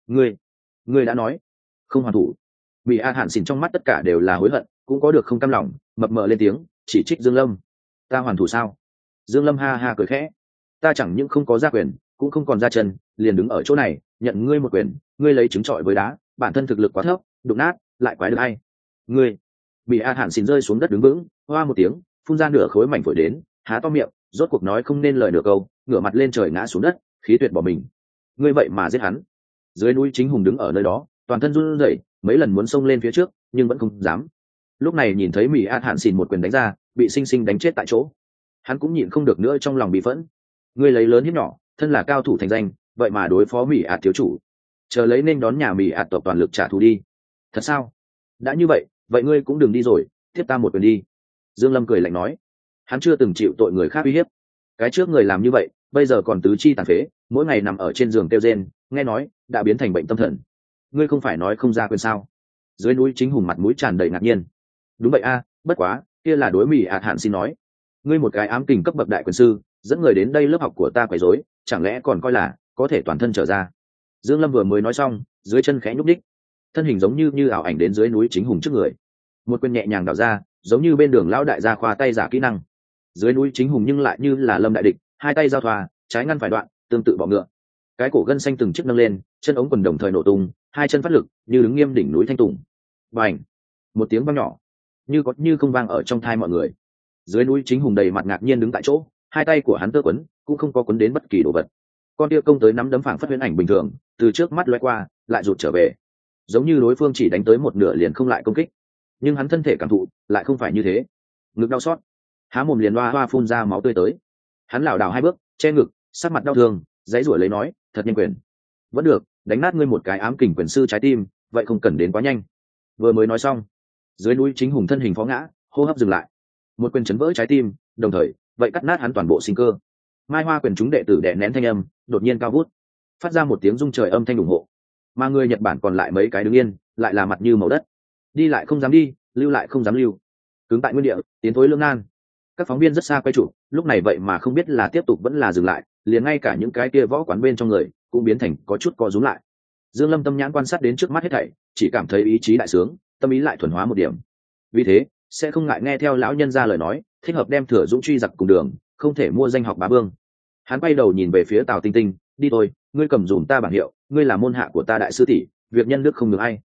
Ngươi đã nói không hoàn thủ. Mỹ An Hạn xỉn trong mắt tất cả đều là hối hận, cũng có được không cam lòng, mập mờ lên tiếng chỉ trích Dương Lâm. Ta hoàn thủ sao? Dương Lâm ha ha cười khẽ. Ta chẳng những không có ra quyền, cũng không còn ra chân, liền đứng ở chỗ này nhận ngươi một quyền, ngươi lấy trứng trọi với đá, bản thân thực lực quá thấp, đụng nát lại quái được hay. Ngươi. Mỹ An Hạn xỉn rơi xuống đất đứng vững, hoa một tiếng, phun ra nửa khối mảnh phổi đến, há to miệng, rốt cuộc nói không nên lời nửa câu, ngửa mặt lên trời ngã xuống đất, khí tuyệt bỏ mình. Ngươi vậy mà giết hắn? Dưới núi Chính Hùng đứng ở nơi đó, toàn thân run rẩy, mấy lần muốn xông lên phía trước, nhưng vẫn không dám. Lúc này nhìn thấy Mỹ An Hạn xỉn một quyền đánh ra, bị sinh sinh đánh chết tại chỗ, hắn cũng nhịn không được nữa, trong lòng bị phẫn. Ngươi lấy lớn hiếp nhỏ, thân là cao thủ thành danh, vậy mà đối phó Mỹ Ạt thiếu chủ, chờ lấy nên đón nhà Mỹ Ạt tộc toàn lực trả thù đi. Thật sao? Đã như vậy, vậy ngươi cũng đừng đi rồi, tiếp ta một quyền đi. Dương Lâm cười lạnh nói. Hắn chưa từng chịu tội người khác uy hiếp, cái trước người làm như vậy, bây giờ còn tứ chi tàn phế, mỗi ngày nằm ở trên giường kêu rên, nghe nói đã biến thành bệnh tâm thần. Ngươi không phải nói không ra quyền sao? Dưới núi Chính Hùng mặt mũi tràn đầy ngạc nhiên. Đúng vậy a, bất quá kia là đối Mỹ Ạt Hạn xin nói. Ngươi một cái ám kình cấp bậc đại quyền sư, dẫn người đến đây lớp học của ta quấy rối, chẳng lẽ còn coi là có thể toàn thân trở ra? Dương Lâm vừa mới nói xong, dưới chân khẽ nhúc đích, thân hình giống như ảo ảnh đến dưới núi Chính Hùng trước người, một quyền nhẹ nhàng đảo ra, giống như bên đường lão đại gia khoa tay giả kỹ năng. Dưới núi Chính Hùng nhưng lại như là lâm đại địch, hai tay giao thoa, trái ngăn phải đoạn, tương tự bọ ngựa, cái cổ gân xanh từng chiếc nâng lên, chân ống quần đồng thời nổ tung, hai chân phát lực như đứng nghiêm đỉnh núi thanh tùng. Bành! Một tiếng vang nhỏ, như có như không vang ở trong tai mọi người. Dưới núi Chính Hùng đầy mặt ngạc nhiên đứng tại chỗ, hai tay của hắn tơ quấn cũng không có quấn đến bất kỳ đồ vật, con tia công tới nắm đấm phảng phất huyễn ảnh bình thường, từ trước mắt lóe qua lại rụt trở về, giống như đối phương chỉ đánh tới một nửa liền không lại công kích. Nhưng hắn thân thể cảm thụ lại không phải như thế, ngực đau xót, há mồm liền hoa phun ra máu tươi tới. Hắn lảo đảo hai bước, che ngực, sắc mặt đau thương, giãy giụa lấy nói, thật nhanh quyền. Vẫn được, đánh nát ngươi một cái ám kình quyền sư trái tim, vậy không cần đến quá nhanh. Vừa mới nói xong, dưới núi Chính Hùng thân hình phó ngã, hô hấp dừng lại, một quyền chấn vỡ trái tim, đồng thời vậy cắt nát hắn toàn bộ sinh cơ. Mai hoa quyền chúng đệ tử đè nén thanh âm, đột nhiên cao vút, phát ra một tiếng rung trời âm thanh ủng hộ. Mà người Nhật Bản còn lại mấy cái đứng yên, lại là mặt như màu đất, đi lại không dám đi, lưu lại không dám lưu, cứng tại nguyên địa, tiến thối lưỡng nan. Các phóng viên rất xa quay chụp, lúc này vậy mà không biết là tiếp tục vẫn là dừng lại, liền ngay cả những cái kia võ quán bên trong người cũng biến thành có chút co rúm lại. Dương Lâm tâm nhãn quan sát đến trước mắt hết thảy, chỉ cảm thấy ý chí đại sướng, tâm ý lại thuần hóa một điểm. Vì thế sẽ không ngại nghe theo lão nhân gia lời nói, thích hợp đem Thừa Dũng truy giặc cùng đường, không thể mua danh học bá vương. Hắn quay đầu nhìn về phía Tào Tinh Tinh, đi thôi, ngươi cầm dùm ta bảng hiệu, ngươi là môn hạ của ta đại sư tỷ, việc nhân đức không được ai.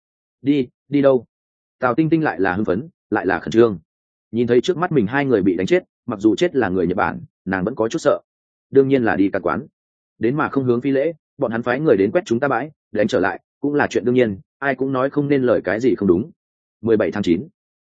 Đi đâu? Tào Tinh Tinh lại là hưng phấn, lại là khẩn trương. Nhìn thấy trước mắt mình hai người bị đánh chết, mặc dù chết là người Nhật Bản, nàng vẫn có chút sợ. Đương nhiên là đi cả quán, đến mà không hướng phi lễ, bọn hắn phái người đến quét chúng ta bãi, đánh trở lại cũng là chuyện đương nhiên, ai cũng nói không nên lời cái gì không đúng. 17 tháng 9,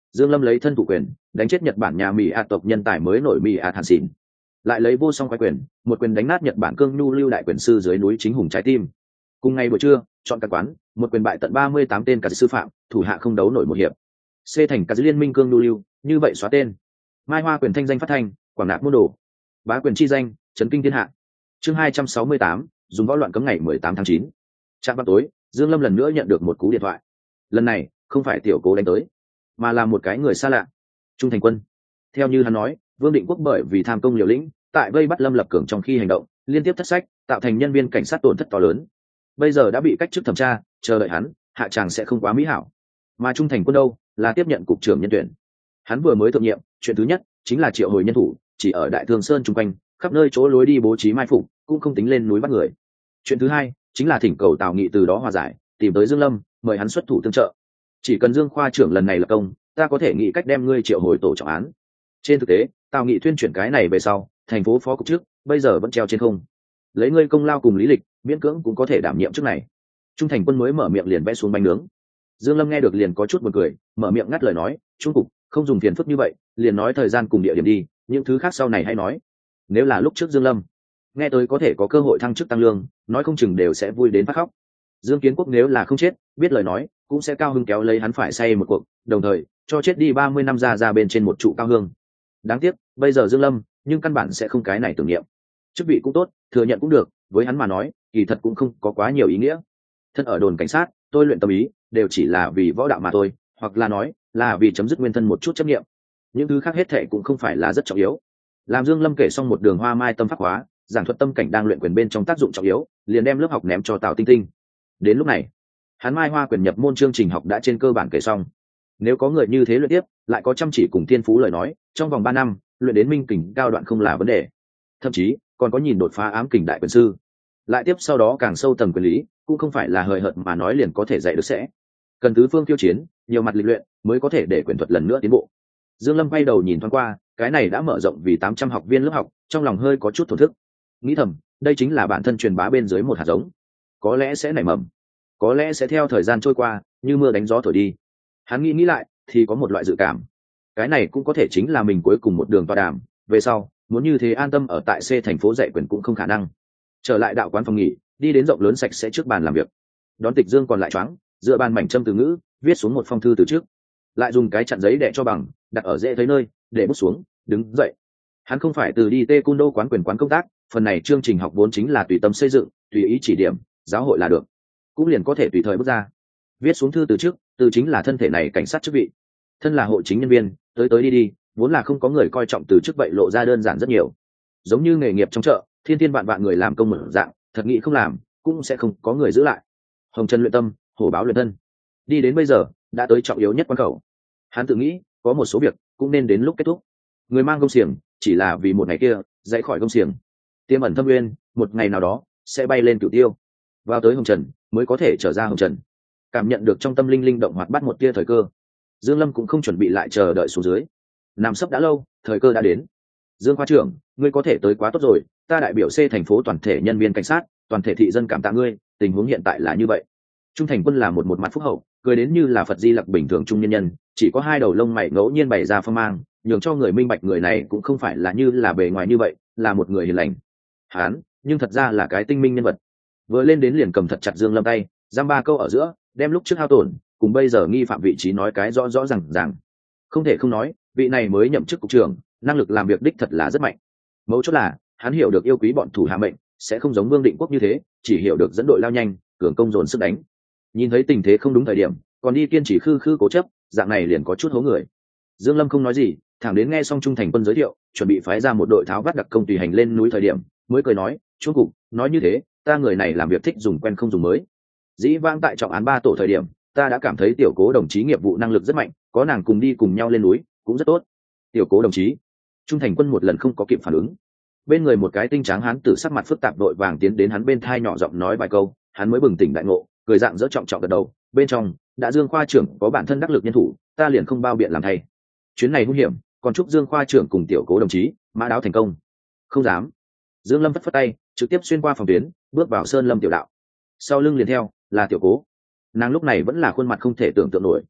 Dương Lâm lấy thân thủ quyền đánh chết Nhật Bản nhà Mỹ ạt tộc nhân tài mới nổi Mỹ ạt Hàn Xỉn, lại lấy vô song quái quyền một quyền đánh nát Nhật Bản cương nhu lưu đại quyền sư dưới núi chính hùng trái tim. Cùng ngày buổi trưa, chọn các quán một quyền bại tận 38 tên cả sư phạm, thủ hạ không đấu nổi một hiệp. C thành cả liên minh cương nhu lưu, như vậy xóa tên. Mai Hoa quyền thanh danh phát thanh, quảng nạp môn đồ, bá quyền chi danh, chấn kinh thiên hạ. Chương 268, dùng võ loạn cấm ngày 18 tháng 9. Trạm vào tối, Dương Lâm lần nữa nhận được một cú điện thoại. Lần này không phải Tiểu Cố đánh tới, mà là một cái người xa lạ, Trung Thành Quân. Theo như hắn nói, Vương Định Quốc bởi vì tham công liều lĩnh, tại vây bắt Lâm Lập Cường trong khi hành động liên tiếp thất sách, tạo thành nhân viên cảnh sát tổn thất to lớn. Bây giờ đã bị cách chức thẩm tra, chờ đợi hắn, hạ tràng sẽ không quá mỹ hảo. Mà Trung Thành Quân đâu, là tiếp nhận cục trưởng nhân tuyển. Hắn vừa mới thượng nhiệm, chuyện thứ nhất chính là triệu hồi nhân thủ, chỉ ở Đại Thương Sơn chung quanh, khắp nơi chỗ lối đi bố trí mai phục, cũng không tính lên núi bắt người. Chuyện thứ hai chính là thỉnh cầu Tào Nghị từ đó hòa giải, tìm tới Dương Lâm, mời hắn xuất thủ tương trợ. Chỉ cần Dương khoa trưởng lần này lập công, ta có thể nghĩ cách đem ngươi triệu hồi tổ trọng án. Trên thực tế, Tào Nghị tuyên chuyển cái này về sau, thành phố phó cục trước, bây giờ vẫn treo trên không. Lấy ngươi công lao cùng lý lịch, miễn cưỡng cũng có thể đảm nhiệm chức này. Trung Thành Quân mới mở miệng liền vẽ xuống bánh nướng. Dương Lâm nghe được liền có chút buồn cười, mở miệng ngắt lời nói, "Trung cục, không dùng phiền phức như vậy, liền nói thời gian cùng địa điểm đi, những thứ khác sau này hãy nói." Nếu là lúc trước Dương Lâm nghe tới có thể có cơ hội thăng chức tăng lương, nói không chừng đều sẽ vui đến phát khóc. Dương Kiến Quốc nếu là không chết, biết lời nói, cũng sẽ cao hưng kéo lấy hắn phải say một cuộc, đồng thời cho chết đi 30 năm ra bên trên một trụ cao hương. Đáng tiếc, bây giờ Dương Lâm, nhưng căn bản sẽ không cái này tưởng niệm. Chức vị cũng tốt, thừa nhận cũng được, với hắn mà nói, kỳ thật cũng không có quá nhiều ý nghĩa. Thân ở đồn cảnh sát, tôi luyện tâm ý, đều chỉ là vì võ đạo mà thôi, hoặc là nói, là vì chấm dứt nguyên thân một chút chấp niệm. Những thứ khác hết thệ cũng không phải là rất trọng yếu. Làm Dương Lâm kể xong một đường hoa mai tâm pháp hóa, giảng thuật tâm cảnh đang luyện quyền bên trong tác dụng trọng yếu, liền đem lớp học ném cho Tào Tinh Tinh. Đến lúc này, hắn mai hoa quyền nhập môn chương trình học đã trên cơ bản kể xong. Nếu có người như thế luyện tiếp, lại có chăm chỉ cùng thiên phú lời nói, trong vòng 3 năm, luyện đến minh kình cao đoạn không là vấn đề. Thậm chí, còn có nhìn đột phá ám kình đại quyền sư. Lại tiếp sau đó càng sâu tầng quyền lý, cũng không phải là hời hợt mà nói liền có thể dạy được sẽ. Cần tứ phương tiêu chiến, nhiều mặt lịch luyện, mới có thể để quyền thuật lần nữa tiến bộ. Dương Lâm quay đầu nhìn thoáng qua, cái này đã mở rộng vì 800 học viên lớp học, trong lòng hơi có chút thổn thức. Nghĩ thầm, đây chính là bản thân truyền bá bên dưới một hạt giống, có lẽ sẽ nảy mầm, có lẽ sẽ theo thời gian trôi qua, như mưa đánh gió thổi đi. Hắn nghĩ lại, thì có một loại dự cảm, cái này cũng có thể chính là mình cuối cùng một đường tọa đàm, về sau, muốn như thế an tâm ở tại C thành phố dạy quyền cũng không khả năng. Trở lại đạo quán phòng nghỉ, đi đến rộng lớn sạch sẽ trước bàn làm việc. Đón Tịch Dương còn lại choáng, dựa bàn mảnh châm từ ngữ, viết xuống một phong thư từ trước, lại dùng cái chặn giấy đè cho bằng, đặt ở dễ thấy nơi, để bút xuống, đứng dậy. Hắn không phải từ đi taekwondo quán quyền quán công tác, phần này chương trình học vốn chính là tùy tâm xây dựng, tùy ý chỉ điểm, giáo hội là được, cũng liền có thể tùy thời bước ra. Viết xuống thư từ trước, từ chính là thân thể này cảnh sát chức vị, thân là hộ chính nhân viên, tới đi, vốn là không có người coi trọng từ chức vậy lộ ra đơn giản rất nhiều. Giống như nghề nghiệp trong chợ, thiên thiên vạn người làm công mở dạng, thật nghĩ không làm, cũng sẽ không có người giữ lại. Hồng Trần luyện tâm, hổ báo luyện thân, đi đến bây giờ đã tới trọng yếu nhất quan khẩu. Hắn tự nghĩ, có một số việc cũng nên đến lúc kết thúc. Người mang gông xiềng chỉ là vì một ngày kia dãy khỏi gông xiềng, tiềm ẩn thâm nguyên, một ngày nào đó sẽ bay lên cửu tiêu, vào tới Hồng Trần mới có thể trở ra Hồng Trần. Cảm nhận được trong tâm linh linh động hoạt bắt một tia thời cơ, Dương Lâm cũng không chuẩn bị lại chờ đợi xuống dưới, nằm sấp đã lâu, thời cơ đã đến. Dương khoa trưởng, ngươi có thể tới quá tốt rồi, ta đại biểu C thành phố toàn thể nhân viên cảnh sát, toàn thể thị dân cảm tạ ngươi, tình huống hiện tại là như vậy. Trung Thành Quân là một mặt phúc hậu, cười đến như là Phật Di Lặc bình thường trung nhân nhân, chỉ có hai đầu lông mày ngẫu nhiên bày ra phong mang, nhường cho người minh bạch người này cũng không phải là như là bề ngoài như vậy, là một người hiền lành. Hán, nhưng thật ra là cái tinh minh nhân vật. Vừa lên đến liền cầm thật chặt Dương Lâm tay, giam ba câu ở giữa, đem lúc trước hao tổn, cùng bây giờ nghi phạm vị trí nói cái rõ rõ ràng. Không thể không nói, vị này mới nhậm chức cục trưởng, năng lực làm việc đích thật là rất mạnh. Mấu chốt là, hắn hiểu được yêu quý bọn thủ hạ mệnh, sẽ không giống Vương Định Quốc như thế, chỉ hiểu được dẫn đội lao nhanh, cường công dồn sức đánh. Nhìn thấy tình thế không đúng thời điểm, còn đi kiên trì khư cố chấp, dạng này liền có chút hố người. Dương Lâm không nói gì, thẳng đến nghe xong Trung Thành Quân giới thiệu, chuẩn bị phái ra một đội tháo vát đặc công tùy hành lên núi thời điểm, mới cười nói, "Trung cục, nói như thế, ta người này làm việc thích dùng quen không dùng mới. Dĩ vãng tại trọng án 3 tổ thời điểm, ta đã cảm thấy Tiểu Cố đồng chí nghiệp vụ năng lực rất mạnh, có nàng cùng đi cùng nhau lên núi, cũng rất tốt." Tiểu Cố đồng chí. Trung Thành Quân một lần không có kịp phản ứng. Bên người một cái tinh tráng hán tử sắc mặt phức tạp đội vàng tiến đến hắn bên thai nhỏ giọng nói vài câu, hắn mới bừng tỉnh đại ngộ, cười dạng dỡ trọng trọng gật đầu, bên trong đã Dương khoa trưởng có bản thân đắc lực nhân thủ, ta liền không bao biện làm thay. Chuyến này hung hiểm, còn chúc Dương khoa trưởng cùng Tiểu Cố đồng chí mã đáo thành công. Không dám. Dương Lâm phất phất tay, trực tiếp xuyên qua phòng tuyến, bước vào Sơn Lâm tiểu đạo. Sau lưng liền theo là Tiểu Cố. Nàng lúc này vẫn là khuôn mặt không thể tưởng tượng nổi.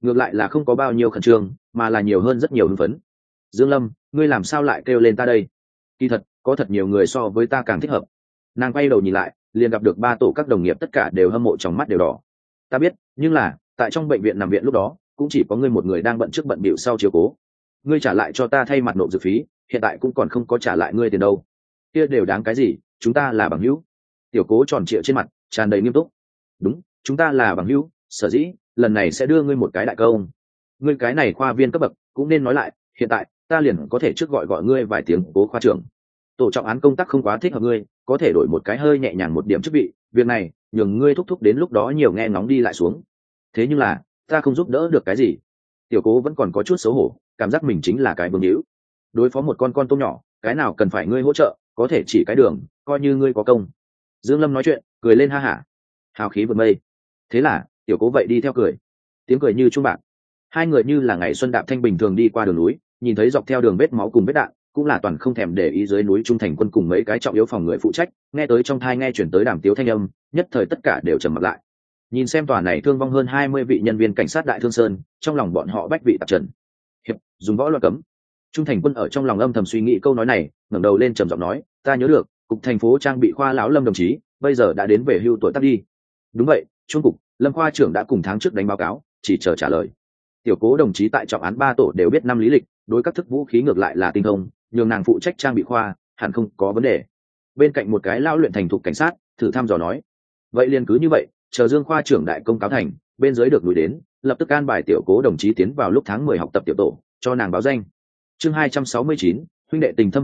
ngược lại là không có bao nhiêu khẩn trương mà là nhiều hơn rất nhiều hưng phấn. Dương Lâm, ngươi làm sao lại kêu lên ta đây? Kỳ thật có thật nhiều người so với ta càng thích hợp. Nàng quay đầu nhìn lại, liền gặp được 3 tổ các đồng nghiệp tất cả đều hâm mộ, trong mắt đều đỏ. Ta biết, nhưng là tại trong bệnh viện nằm viện lúc đó cũng chỉ có ngươi một người đang bận trước bận bịu sau chiếu cố. Ngươi trả lại cho ta thay mặt nộp dược phí, hiện tại cũng còn không có trả lại ngươi tiền đâu. Kia đều đáng cái gì, chúng ta là bằng hữu. Tiểu Cố tròn trịa trên mặt tràn đầy nghiêm túc. Đúng, chúng ta là bằng hữu, sở dĩ lần này sẽ đưa ngươi một cái đại công. Ngươi cái này khoa viên cấp bậc cũng nên nói lại, hiện tại ta liền có thể trước gọi ngươi vài tiếng Cố khoa trưởng. Tổ trọng án công tác không quá thích hợp ngươi, có thể đổi một cái hơi nhẹ nhàng một điểm chức vị, việc này nhường ngươi thúc thúc đến lúc đó nhiều nghe ngóng đi lại xuống. Thế nhưng là ta không giúp đỡ được cái gì. Tiểu Cố vẫn còn có chút xấu hổ, cảm giác mình chính là cái bướng hữu. Đối phó một con tôm nhỏ, cái nào cần phải ngươi hỗ trợ, có thể chỉ cái đường, coi như ngươi có công. Dương Lâm nói chuyện cười lên ha hả, hào khí vượt mây. Thế là Tiểu Cố vậy đi theo cười, tiếng cười như chuông bạc. Hai người như là ngày xuân đạp thanh bình thường đi qua đường núi, nhìn thấy dọc theo đường vết máu cùng vết đạn, cũng là toàn không thèm để ý dưới núi trung thành quân cùng mấy cái trọng yếu phòng người phụ trách, nghe tới trong thai nghe chuyển tới đàm tiếu thanh âm, nhất thời tất cả đều trầm mặc lại. Nhìn xem tòa này thương vong hơn 20 vị nhân viên cảnh sát Đại Thương Sơn, trong lòng bọn họ bách vị tạp trần. Hiệp, dùng võ luật cấm. Trung thành quân ở trong lòng âm thầm suy nghĩ câu nói này, ngẩng đầu lên trầm giọng nói, ta nhớ được, cục thành phố trang bị khoa lão Lâm đồng chí, bây giờ đã đến về hưu tuổi tác đi. Đúng vậy, Trung cục, Lâm khoa trưởng đã cùng tháng trước đánh báo cáo, chỉ chờ trả lời. Tiểu Cố đồng chí tại trọng án 3 tổ đều biết năm lý lịch, đối các thức vũ khí ngược lại là tinh thông, nhường nàng phụ trách trang bị khoa, hẳn không có vấn đề. Bên cạnh một cái lão luyện thành thục cảnh sát, thử thăm dò nói, vậy liền cứ như vậy, chờ Dương khoa trưởng đại công cáo thành, bên dưới được đuổi đến, lập tức an bài Tiểu Cố đồng chí tiến vào lúc tháng 10 học tập tiểu tổ, cho nàng báo danh. Chương 269, huynh đệ tình thâm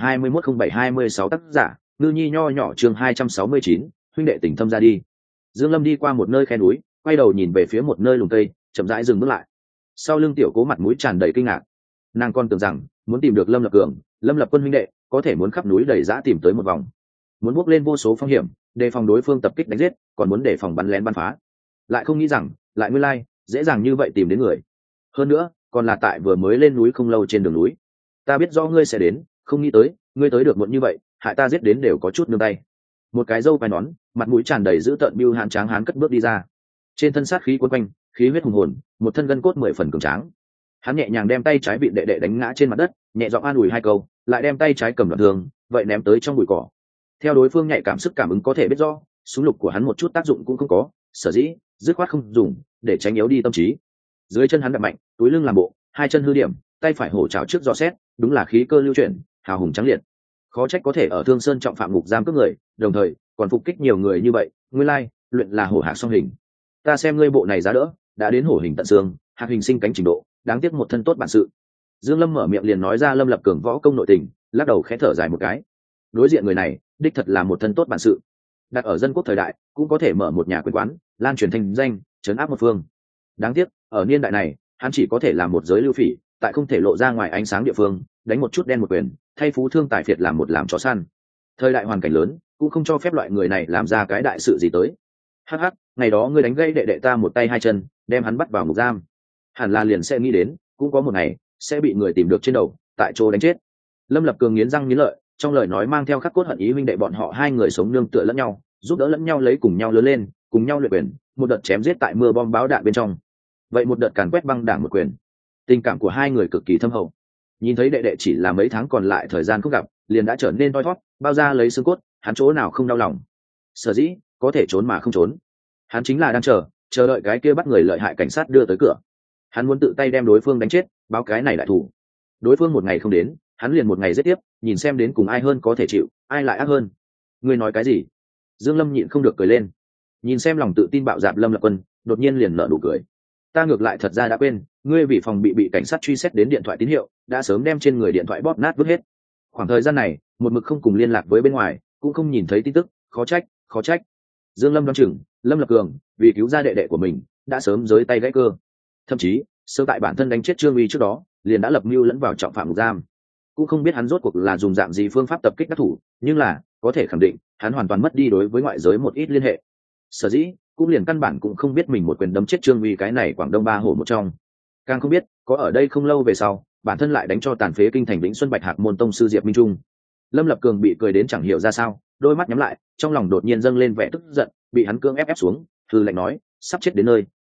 2021-07-26 tác giả, Ngư Nhi nho nhỏ. Chương 269, huynh đệ tình thâm ra đi. Dương Lâm đi qua một nơi khe núi, quay đầu nhìn về phía một nơi lùm cây, chậm rãi dừng bước lại. Sau lưng Tiểu Cố mặt mũi tràn đầy kinh ngạc, nàng còn tưởng rằng muốn tìm được Lâm Lập Cường, Lâm Lập Quân huynh đệ, có thể muốn khắp núi đầy dã tìm tới một vòng, muốn bước lên vô số phong hiểm, đề phòng đối phương tập kích đánh giết, còn muốn đề phòng bắn lén bắn phá, lại không nghĩ rằng lại nguyên lai dễ dàng như vậy tìm đến người. Hơn nữa còn là tại vừa mới lên núi không lâu trên đường núi. Ta biết rõ ngươi sẽ đến, không nghĩ tới ngươi tới được muộn như vậy, hại ta giết đến đều có chút nương tay. Một cái râu quai nón, mặt mũi tràn đầy dữ tợn bưu hãn tráng hán cất bước đi ra, trên thân sát khí quấn quanh, khí huyết hùng hồn, một thân gân cốt 10 phần cường tráng. Hắn nhẹ nhàng đem tay trái bị đệ đệ đánh ngã trên mặt đất, nhẹ giọng an ủi 2 câu, lại đem tay trái cầm đoạn thương, vậy ném tới trong bụi cỏ. Theo đối phương nhạy cảm sức cảm ứng có thể biết rõ, súng lục của hắn một chút tác dụng cũng không có, sở dĩ dứt khoát không dùng, để tránh yếu đi tâm trí. Dưới chân hắn đập mạnh, túi lưng làm bộ, 2 chân hư điểm, tay phải hổ trảo trước dò xét, đúng là khí cơ lưu chuyển, hào hùng trắng liệt. Khó trách có thể ở Thương Sơn trọng phạm ngục giam cướp người, đồng thời còn phục kích nhiều người như vậy, nguyên lai luyện là hổ hạc song hình. Ta xem ngươi bộ này giá đỡ, đã đến hổ hình tận xương, hạc hình sinh cánh trình độ, đáng tiếc một thân tốt bản sự. Dương Lâm mở miệng liền nói ra Lâm Lập Cường võ công nội tình, lắc đầu khẽ thở dài một cái. Đối diện người này, đích thật là một thân tốt bản sự. Đặt ở dân quốc thời đại, cũng có thể mở một nhà quyền quán, lan truyền thành danh, trấn áp một phương. Đáng tiếc, ở niên đại này, hắn chỉ có thể làm một giới lưu phỉ, tại không thể lộ ra ngoài ánh sáng địa phương, đánh một chút đen một quyền, thay phú thương tài phiệt làm một làm chó săn. Thời đại hoàn cảnh lớn, cũng không cho phép loại người này làm ra cái đại sự gì tới. Hắc hắc, ngày đó ngươi đánh gây đệ đệ ta một tay 2 chân, đem hắn bắt vào ngục giam, hẳn là liền sẽ nghĩ đến, cũng có một ngày sẽ bị người tìm được trên đầu, tại chỗ đánh chết. Lâm Lập Cường nghiến răng nghiến lợi, trong lời nói mang theo khắc cốt hận ý, huynh đệ bọn họ 2 người sống nương tựa lẫn nhau, giúp đỡ lẫn nhau, lấy cùng nhau lớn lên, cùng nhau luyện quyền, một đợt chém giết tại mưa bom báo đạn bên trong, vậy một đợt càn quét băng đảng một quyền. Tình cảm của 2 người cực kỳ thâm hậu. Nhìn thấy đệ đệ chỉ là mấy tháng còn lại thời gian không gặp, liền đã trở nên thoi thót, bao ra lấy xương cốt, hắn chỗ nào không đau lòng. Sở dĩ có thể trốn mà không trốn, hắn chính là đang chờ đợi cái kia bắt người lợi hại cảnh sát đưa tới cửa. Hắn muốn tự tay đem đối phương đánh chết, báo cái này đại thủ. Đối phương một ngày không đến, hắn liền một ngày giết tiếp, nhìn xem đến cùng ai hơn có thể chịu, ai lại ác hơn. Ngươi nói cái gì? Dương Lâm nhịn không được cười lên. Nhìn xem lòng tự tin bạo dạn Lâm Lập Quân, đột nhiên liền nở nụ cười. Ta ngược lại thật ra đã quên, ngươi vì phòng bị cảnh sát truy xét đến điện thoại tín hiệu, đã sớm đem trên người điện thoại bóp nát vứt hết. Khoảng thời gian này, một mực không cùng liên lạc với bên ngoài, cũng không nhìn thấy tin tức, khó trách. Dương Lâm đoán chừng, Lâm Lập Cường vì cứu ra đệ đệ của mình, đã sớm giới tay gãy cơ. Thậm chí, sơ tại bản thân đánh chết Trương Uy trước đó, liền đã lập mưu lẫn vào trọng phạm ngục giam. Cũng không biết hắn rốt cuộc là dùng dạng gì phương pháp tập kích các thủ, nhưng là có thể khẳng định, hắn hoàn toàn mất đi đối với ngoại giới một ít liên hệ. Sở dĩ, cũng liền căn bản cũng không biết mình một quyền đấm chết Trương Uy cái này Quảng Đông 3 hổ một trong. Càng không biết, có ở đây không lâu về sau, bản thân lại đánh cho tàn phế kinh thành Vĩnh Xuân Bạch Hạc môn tông sư Diệp Minh Trung. Lâm Lập Cường bị cười đến chẳng hiểu ra sao, đôi mắt nhắm lại, trong lòng đột nhiên dâng lên vẻ tức giận, bị hắn cưỡng ép xuống, hư lạnh nói, sắp chết đến nơi,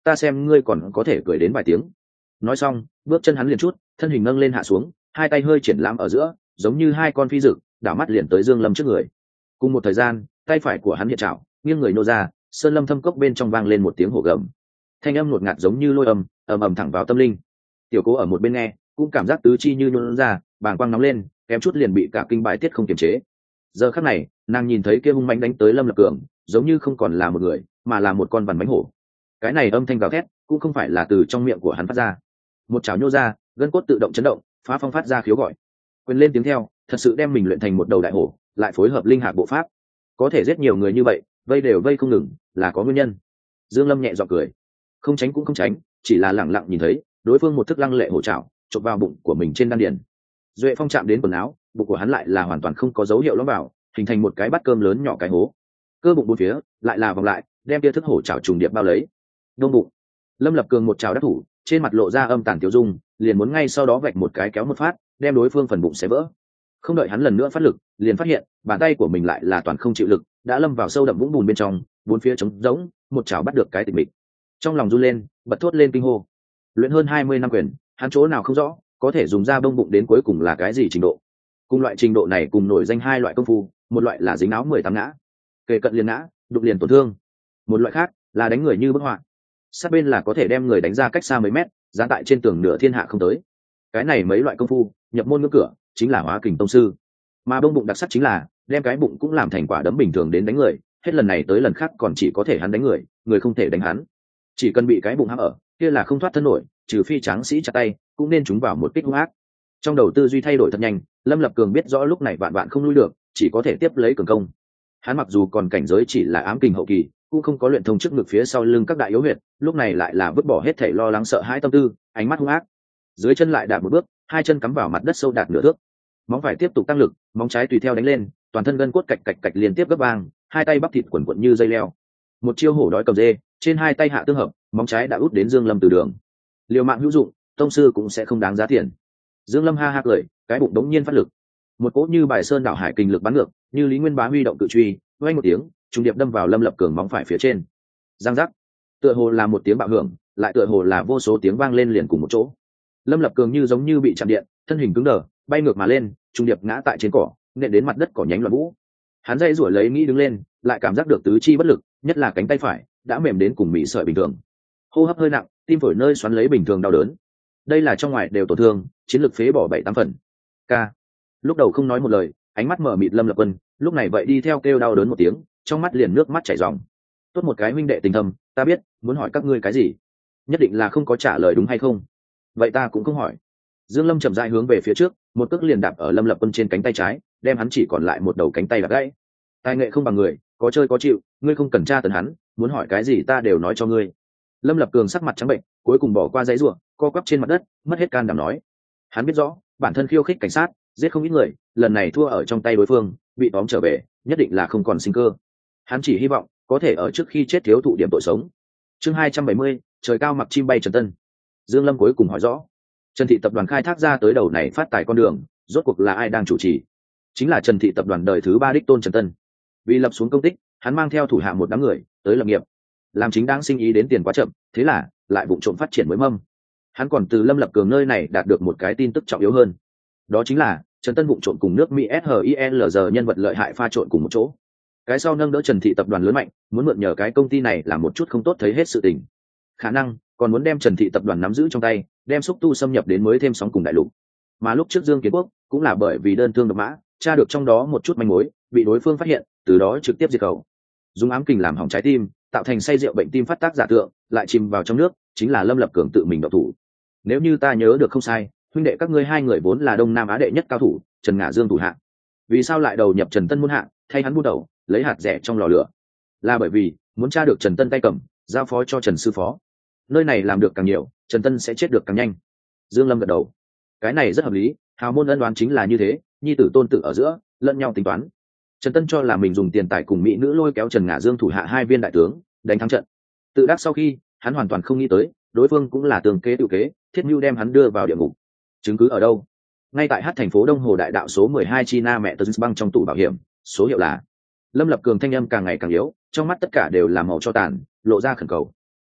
ta xem ngươi còn có thể cười đến vài tiếng. Nói xong bước chân hắn liền chút, thân hình nâng lên hạ xuống, hai tay hơi triển lãm ở giữa, giống như hai con phi dực đảo mắt liền tới Dương Lâm trước người. Cùng một thời gian, tay phải của hắn hiện trảo nghiêng người nô ra, sơn lâm thâm cốc bên trong vang lên một tiếng hổ gầm, thanh âm ngột ngạt giống như lôi âm, ầm ầm thẳng vào tâm linh. Tiểu Cố ở một bên nghe cũng cảm giác tứ chi như nhún ra, bàng quang nóng lên, kém chút liền bị cả kinh bại tiết không kiềm chế. Giờ khắc này nàng nhìn thấy kia hung mãnh đánh tới Lâm Lập Cường, giống như không còn là một người mà là một con vằn bánh hổ. Cái này âm thanh gào thét cũng không phải là từ trong miệng của hắn phát ra, một chảo nhô ra, gân cốt tự động chấn động, phá phong phát ra khiếu gọi, quyền lên tiếng theo, thật sự đem mình luyện thành một đầu đại hổ, lại phối hợp linh hạc bộ pháp, có thể giết nhiều người như vậy, vây đều vây không ngừng, là có nguyên nhân. Dương Lâm nhẹ giọng cười, không tránh cũng không tránh, chỉ là lẳng lặng nhìn thấy đối phương một thức lăng lệ hổ chảo chộp vào bụng của mình trên đan điền. Duệ phong chạm đến quần áo, bụng của hắn lại là hoàn toàn không có dấu hiệu lõm vào, hình thành một cái bát cơm lớn nhỏ cái hố. Cơ bụng bốn phía lại là vòng lại, đem tia thức hổ chảo trùng điệp bao lấy. Đông bụng, Lâm Lập Cường một chảo đắc thủ, trên mặt lộ ra âm tàn tiêu dung, liền muốn ngay sau đó vạch một cái kéo một phát, đem đối phương phần bụng xé vỡ. Không đợi hắn lần nữa phát lực, liền phát hiện bàn tay của mình lại là toàn không chịu lực, đã lâm vào sâu đậm vũng bùn bên trong, bốn phía trống rỗng, một chảo bắt được cái tịch mịch. Trong lòng run lên, bật thốt lên kinh hô. Luyện hơn 20 năm quyền, hắn chỗ nào không rõ, có thể dùng ra bông bụng đến cuối cùng là cái gì trình độ. Cùng loại trình độ này cùng nổi danh hai loại công phu, một loại là dính áo 18 ngã, kề cận liền ngã, đục liền tổn thương. Một loại khác là đánh người như bức họa, sát bên là có thể đem người đánh ra cách xa mấy mét, dán tại trên tường nửa thiên hạ không tới. Cái này mấy loại công phu nhập môn ngưỡng cửa chính là hóa kình tông sư, mà bông bụng đặc sắc chính là đem cái bụng cũng làm thành quả đấm bình thường đến đánh người, hết lần này tới lần khác còn chỉ có thể hắn đánh người, người không thể đánh hắn. Chỉ cần bị cái bụng hãm ở, kia là không thoát thân nổi, trừ phi tráng sĩ chặt tay cũng nên trúng vào một kích hung ác. Trong đầu tư duy thay đổi thật nhanh, Lâm Lập Cường biết rõ lúc này vạn vạn không lui được, chỉ có thể tiếp lấy cường công. Hắn mặc dù còn cảnh giới chỉ là ám kình hậu kỳ, cũng không có luyện thông trước ngực phía sau lưng các đại yếu huyệt, lúc này lại là vứt bỏ hết thảy lo lắng sợ hãi tâm tư, ánh mắt hung ác. Dưới chân lại đạp một bước, hai chân cắm vào mặt đất sâu đạt nửa thước. Móng phải tiếp tục tăng lực, móng trái tùy theo đánh lên, toàn thân gân cốt cạch cạch cạch liên tiếp gấp vang, hai tay bắp thịt quần quật như dây leo. Một chiêu hổ đói cầm dê, trên hai tay hạ tương hợp, móng trái đã út đến Dương Lâm từ đường. Liều mạng hữu dụng, tông sư cũng sẽ không đáng giá tiền. Dương Lâm ha ha cười, cái bụng đống nhiên phát lực, một cỗ như bài sơn đảo hải kinh lực bắn ngược, như Lý Nguyên Bá huy động cự truy, vang một tiếng, trùng điệp đâm vào Lâm Lập Cường móng phải phía trên. Giang giác, tựa hồ là một tiếng bạo hưởng, lại tựa hồ là vô số tiếng vang lên liền cùng một chỗ. Lâm Lập Cường như giống như bị chạm điện, thân hình cứng đờ, bay ngược mà lên, trùng điệp ngã tại trên cỏ, nện đến mặt đất cỏ nhánh loạn vũ. Hắn dây rủa lấy nghĩ đứng lên, lại cảm giác được tứ chi bất lực, nhất là cánh tay phải đã mềm đến cùng mị sợi bình thường, hô hấp hơi nặng, tim phổi nơi xoắn lấy bình thường đau đớn. Đây là trong ngoài đều tổn thương, chiến lực phế bỏ 7-8 phần. Ca. Lúc đầu không nói một lời, ánh mắt mở mịt Lâm Lập Quân, lúc này vậy đi theo kêu đau đớn một tiếng, trong mắt liền nước mắt chảy ròng. Tốt một cái huynh đệ tình thâm, ta biết, muốn hỏi các ngươi cái gì, nhất định là không có trả lời đúng hay không? Vậy ta cũng không hỏi. Dương Lâm chậm rãi hướng về phía trước, một cước liền đạp ở Lâm Lập Quân trên cánh tay trái, đem hắn chỉ còn lại một đầu cánh tay đạp gãy. Tài nghệ không bằng người, có chơi có chịu, ngươi không cần tra tấn hắn, muốn hỏi cái gì ta đều nói cho ngươi. Lâm Lập Cường sắc mặt trắng bệnh, cuối cùng bỏ qua giấy rủa, co quắp trên mặt đất, mất hết can đảm nói. Hắn biết rõ, bản thân khiêu khích cảnh sát, giết không ít người, lần này thua ở trong tay đối phương, bị tóm trở về, nhất định là không còn sinh cơ. Hắn chỉ hy vọng có thể ở trước khi chết thiếu thụ điểm tội sống. Chương 270, trời cao mặc chim bay Trần Tân. Dương Lâm cuối cùng hỏi rõ, Trần Thị tập đoàn khai thác ra tới đầu này phát tài con đường, rốt cuộc là ai đang chủ trì? Chính là Trần Thị tập đoàn đời thứ 3 đích tôn Trần Tân. Vì lập xuống công tích, hắn mang theo thủ hạ một đám người tới lập nghiệp, làm chính đáng sinh ý đến tiền quá chậm, thế là lại vụng trộm phát triển mới mâm. Hắn còn từ Lâm Lập Cường nơi này đạt được một cái tin tức trọng yếu hơn, đó chính là Trần Tân vụng trộm cùng nước Mỹ SHILG nhân vật lợi hại pha trộn cùng một chỗ. Cái sau nâng đỡ Trần Thị tập đoàn lớn mạnh, muốn mượn nhờ cái công ty này làm một chút không tốt thấy hết sự tình, khả năng còn muốn đem Trần Thị tập đoàn nắm giữ trong tay, đem xúc tu xâm nhập đến mới thêm sóng cùng đại lục. Mà lúc trước Dương Kiến Quốc cũng là bởi vì đơn thương độc mã, tra được trong đó một chút manh mối, bị đối phương phát hiện, từ đó trực tiếp diệt khẩu. Dùng ám kình làm hỏng trái tim, tạo thành say rượu bệnh tim phát tác giả tượng, lại chìm vào trong nước, chính là Lâm Lập Cường tự mình động thủ. Nếu như ta nhớ được không sai, huynh đệ các ngươi hai người vốn là Đông Nam Á đệ nhất cao thủ, Trần Ngả Dương thủ hạ. Vì sao lại đầu nhập Trần Tân muôn hạ, thay hắn buôn đầu, lấy hạt rẻ trong lò lửa? Là bởi vì muốn tra được Trần Tân tay cầm, giao phó cho Trần sư phó. Nơi này làm được càng nhiều, Trần Tân sẽ chết được càng nhanh. Dương Lâm gật đầu. Cái này rất hợp lý, hào môn ân đoán chính là như thế, nhi tử tôn tử ở giữa, lẫn nhau tính toán. Trần Tân cho là mình dùng tiền tài cùng mỹ nữ lôi kéo Trần Ngả Dương thủ hạ hai viên đại tướng, đánh thắng trận. Tự đắc sau khi, hắn hoàn toàn không nghĩ tới, đối phương cũng là tường kế tự kế, thiết mưu đem hắn đưa vào địa ngục. Chứng cứ ở đâu? Ngay tại thành phố Đông Hồ đại đạo số 12 China mẹ Tấn băng trong tủ bảo hiểm, số hiệu là. Lâm Lập Cường thanh âm càng ngày càng yếu, trong mắt tất cả đều là màu cho tàn, lộ ra khẩn cầu.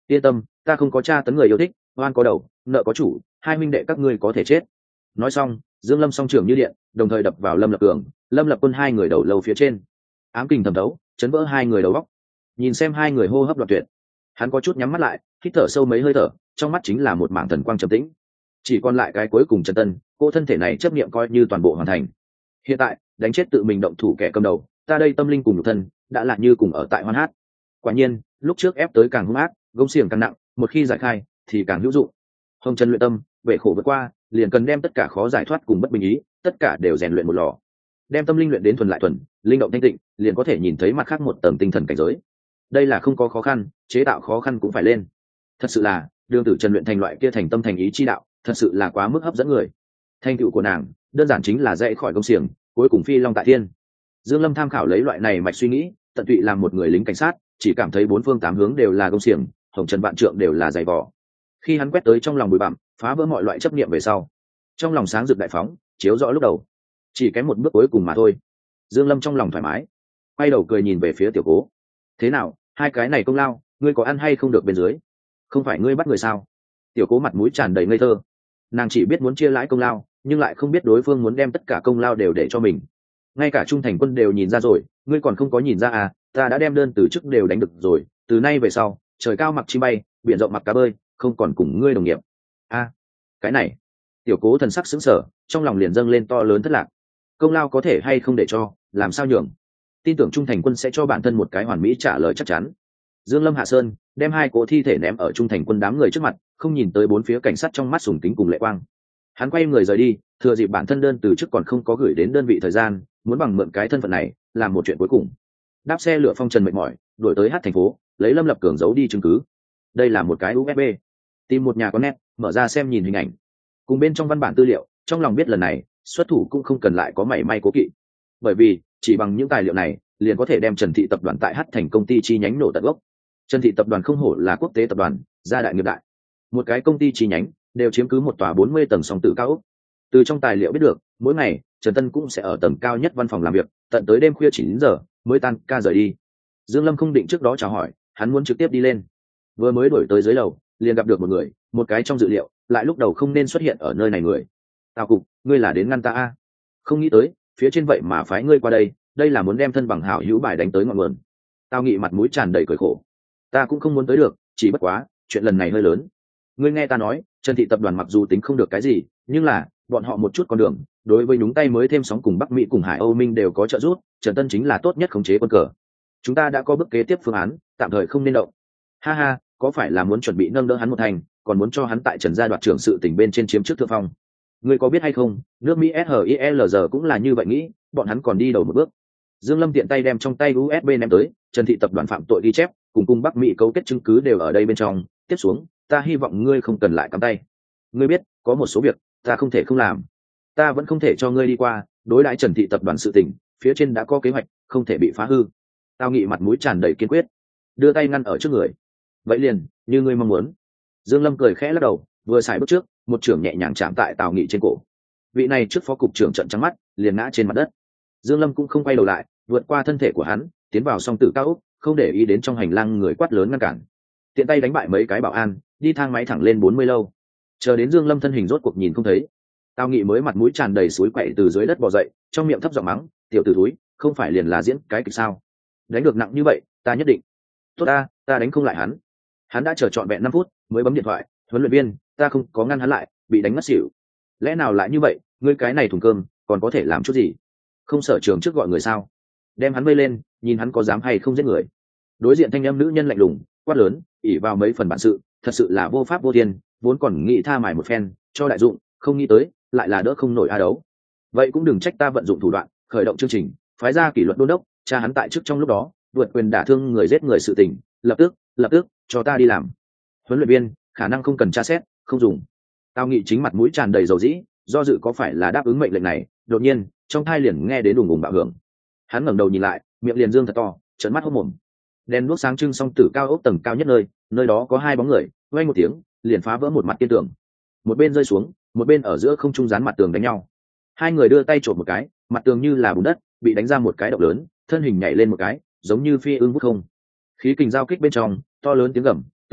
yên tâm, ta không có tra tấn người yêu thích, oan có đầu nợ có chủ, hai huynh đệ các ngươi có thể chết. Nói xong, Dương Lâm song trưởng như điện, đồng thời đập vào Lâm Lập Cường, Lâm Lập Quân hai người đầu lâu phía trên. Ám kình thẩm thấu, chấn vỡ hai người đầu góc. Nhìn xem hai người hô hấp đoạn tuyệt, hắn có chút nhắm mắt lại, hít thở sâu mấy hơi thở, trong mắt chính là một mảng thần quang trầm tĩnh. Chỉ còn lại cái cuối cùng Trần Tân, cô thân thể này chấp niệm coi như toàn bộ hoàn thành. Hiện tại, đánh chết tự mình động thủ kẻ cầm đầu, ta đây tâm linh cùng nhục thân đã là như cùng ở tại hoan hát. Quả nhiên, lúc trước ép tới càng hung ác, gông xiềng càng nặng, một khi giải khai thì càng hữu dụng. Hồng Trần luyện tâm, vệ khổ vượt qua, liền cần đem tất cả khó giải thoát cùng bất bình ý, tất cả đều rèn luyện một lò. Đem tâm linh luyện đến thuần lại thuần, linh động thanh tịnh, liền có thể nhìn thấy mặt khác một tầng tinh thần cảnh giới. Đây là không có khó khăn, chế tạo khó khăn cũng phải lên. Thật sự là, đường tử Trần luyện thành loại kia thành tâm thành ý chi đạo, thật sự là quá mức hấp dẫn người. Thành tựu của nàng, đơn giản chính là dậy khỏi gông xiềng, cuối cùng phi long tại thiên. Dương Lâm tham khảo lấy loại này mạch suy nghĩ, tận tụy làm một người lính cảnh sát, chỉ cảm thấy bốn phương tám hướng đều là gông xiềng, hồng trần vạn trượng đều là dày vò. Khi hắn quét tới trong lòng bụi bặm, phá vỡ mọi loại chấp niệm về sau, trong lòng sáng rực đại phóng, chiếu rõ lúc đầu, chỉ kém một bước cuối cùng mà thôi. Dương Lâm trong lòng thoải mái, quay đầu cười nhìn về phía Tiểu Cố. Thế nào, hai cái này công lao, ngươi có ăn hay không được bên dưới? Không phải ngươi bắt người sao? Tiểu Cố mặt mũi tràn đầy ngây thơ, nàng chỉ biết muốn chia lãi công lao, nhưng lại không biết đối phương muốn đem tất cả công lao đều để cho mình. Ngay cả Trung Thành Quân đều nhìn ra rồi, ngươi còn không có nhìn ra à? Ta đã đem đơn từ chức đều đánh được rồi, từ nay về sau, trời cao mặc chim bay, biển rộng mặc cá bơi, không còn cùng ngươi đồng nghiệp. A, cái này. Tiểu Cố thần sắc sững sờ, trong lòng liền dâng lên to lớn thất lạc. Công lao có thể hay không để cho, làm sao nhường? Tin tưởng Trung Thành Quân sẽ cho bản thân một cái hoàn mỹ trả lời chắc chắn. Dương Lâm hạ sơn, đem hai cỗ thi thể ném ở Trung Thành Quân đám người trước mặt, không nhìn tới bốn phía cảnh sát trong mắt sùng kính cùng lệ quang. Hắn quay người rời đi, thừa dịp bản thân đơn từ chức còn không có gửi đến đơn vị thời gian, muốn bằng mượn cái thân phận này làm một chuyện cuối cùng. Đáp xe lửa phong trần mệt mỏi, đuổi tới Hát thành phố, lấy Lâm Lập Cường giấu đi chứng cứ. Đây là một cái USB, tìm một nhà có net, mở ra xem nhìn hình ảnh, cùng bên trong văn bản tư liệu, trong lòng biết lần này xuất thủ cũng không cần lại có mảy may cố kỵ, bởi vì chỉ bằng những tài liệu này liền có thể đem Trần Thị tập đoàn tại Hát thành công ty chi nhánh nổ tận gốc. Trần Thị tập đoàn không hổ là quốc tế tập đoàn, gia đại nghiệp đại, một cái công ty chi nhánh đều chiếm cứ một tòa 40 tầng song tử cao ốc. Từ trong tài liệu biết được, mỗi ngày Trần Tân cũng sẽ ở tầng cao nhất văn phòng làm việc, tận tới đêm khuya 9 giờ mới tan ca rời đi. Dương Lâm không định trước đó chào hỏi, hắn muốn trực tiếp đi lên. Vừa mới đổi tới dưới lầu, liền gặp được một người, một cái trong dự liệu, lại lúc đầu không nên xuất hiện ở nơi này người. Tào cục, ngươi là đến ngăn ta a? Không nghĩ tới, phía trên vậy mà phái ngươi qua đây, đây là muốn đem thân bằng hảo hữu bài đánh tới ngọn nguồn. Tào Nghị mặt mũi tràn đầy cười khổ. Ta cũng không muốn tới được, chỉ bất quá, chuyện lần này hơi lớn. Ngươi nghe ta nói, Trần Thị tập đoàn mặc dù tính không được cái gì, nhưng là bọn họ một chút con đường, đối với nhúng tay mới thêm sóng cùng Bắc Mỹ cùng Hải Âu Minh đều có trợ giúp, Trần Tân chính là tốt nhất khống chế quân cờ. Chúng ta đã có bước kế tiếp phương án, tạm thời không nên động. Ha ha, có phải là muốn chuẩn bị nâng đỡ hắn một thành, còn muốn cho hắn tại Trần gia đoạt trưởng sự tình bên trên chiếm trước thượng phong? Ngươi có biết hay không, nước Mỹ SHILG cũng là như vậy nghĩ, bọn hắn còn đi đầu một bước. Dương Lâm tiện tay đem trong tay USB ném tới, Trần Thị tập đoàn phạm tội ghi chép, cùng Bắc Mỹ cấu kết chứng cứ đều ở đây bên trong, tiếp xuống, ta hy vọng ngươi không cần lại cắm tay. Ngươi biết, có một số việc ta không thể không làm, ta vẫn không thể cho ngươi đi qua, đối đãi Trần Thị tập đoàn sự tình, phía trên đã có kế hoạch, không thể bị phá hư. Tao Nghị mặt mũi tràn đầy kiên quyết, đưa tay ngăn ở trước người. Vậy liền, như ngươi mong muốn. Dương Lâm cười khẽ lắc đầu, vừa xài bước trước, một trưởng nhẹ nhàng chạm tại Tào Nghị trên cổ. Vị này trước phó cục trưởng trợn trắng mắt, liền ngã trên mặt đất. Dương Lâm cũng không quay đầu lại, vượt qua thân thể của hắn, tiến vào song tử cao ốc, không để ý đến trong hành lang người quát lớn ngăn cản. Tiện tay đánh bại mấy cái bảo an, đi thang máy thẳng lên 40 lâu. Chờ đến Dương Lâm thân hình rốt cuộc nhìn không thấy, Tào Nghị mới mặt mũi tràn đầy suối quậy từ dưới đất bò dậy, trong miệng thấp giọng mắng, tiểu tử thúi, không phải liền là diễn cái kịch sao? Đánh được nặng như vậy, ta nhất định. Tốt ta đánh không lại hắn. Hắn đã chờ trọn vẹn 5 phút mới bấm điện thoại, huấn luyện viên, ta không có ngăn hắn lại, bị đánh ngất xỉu. Lẽ nào lại như vậy, ngươi cái này thùng cơm, còn có thể làm chút gì? Không sở trường trước gọi người sao? Đem hắn vây lên, nhìn hắn có dám hay không giết người. Đối diện thanh âm nữ nhân lạnh lùng, quát lớn, ỷ vào mấy phần bản sự, thật sự là vô pháp vô thiên, vốn còn nghĩ tha mài một phen, cho đại dụng, không nghĩ tới, lại là đỡ không nổi a đấu. Vậy cũng đừng trách ta vận dụng thủ đoạn, khởi động chương trình, phái ra kỷ luật đôn đốc, cha hắn tại trước trong lúc đó, vượt quyền đả thương người giết người sự tình, lập tức, cho ta đi làm. Huấn luyện viên, khả năng không cần tra xét, không dùng. Tao Nghị chính mặt mũi tràn đầy dầu dĩ, do dự có phải là đáp ứng mệnh lệnh này, đột nhiên, trong thai liền nghe đến đùng đùng bạo hưởng. Hắn ngẩng đầu nhìn lại, miệng liền dương thật to, trợn mắt hốt mồm. Đèn đuốc sáng trưng song tử cao ốc tầng cao nhất nơi đó có hai bóng người, vang một tiếng, liền phá vỡ một mặt tiên tường. Một bên rơi xuống, một bên ở giữa không trung dán mặt tường đánh nhau. Hai người đưa tay chộp một cái, mặt tường như là bùn đất, bị đánh ra một cái động lớn, thân hình nhảy lên một cái, giống như phi ưng vút không. Khí kình giao kích bên trong, to lớn tiếng gầm,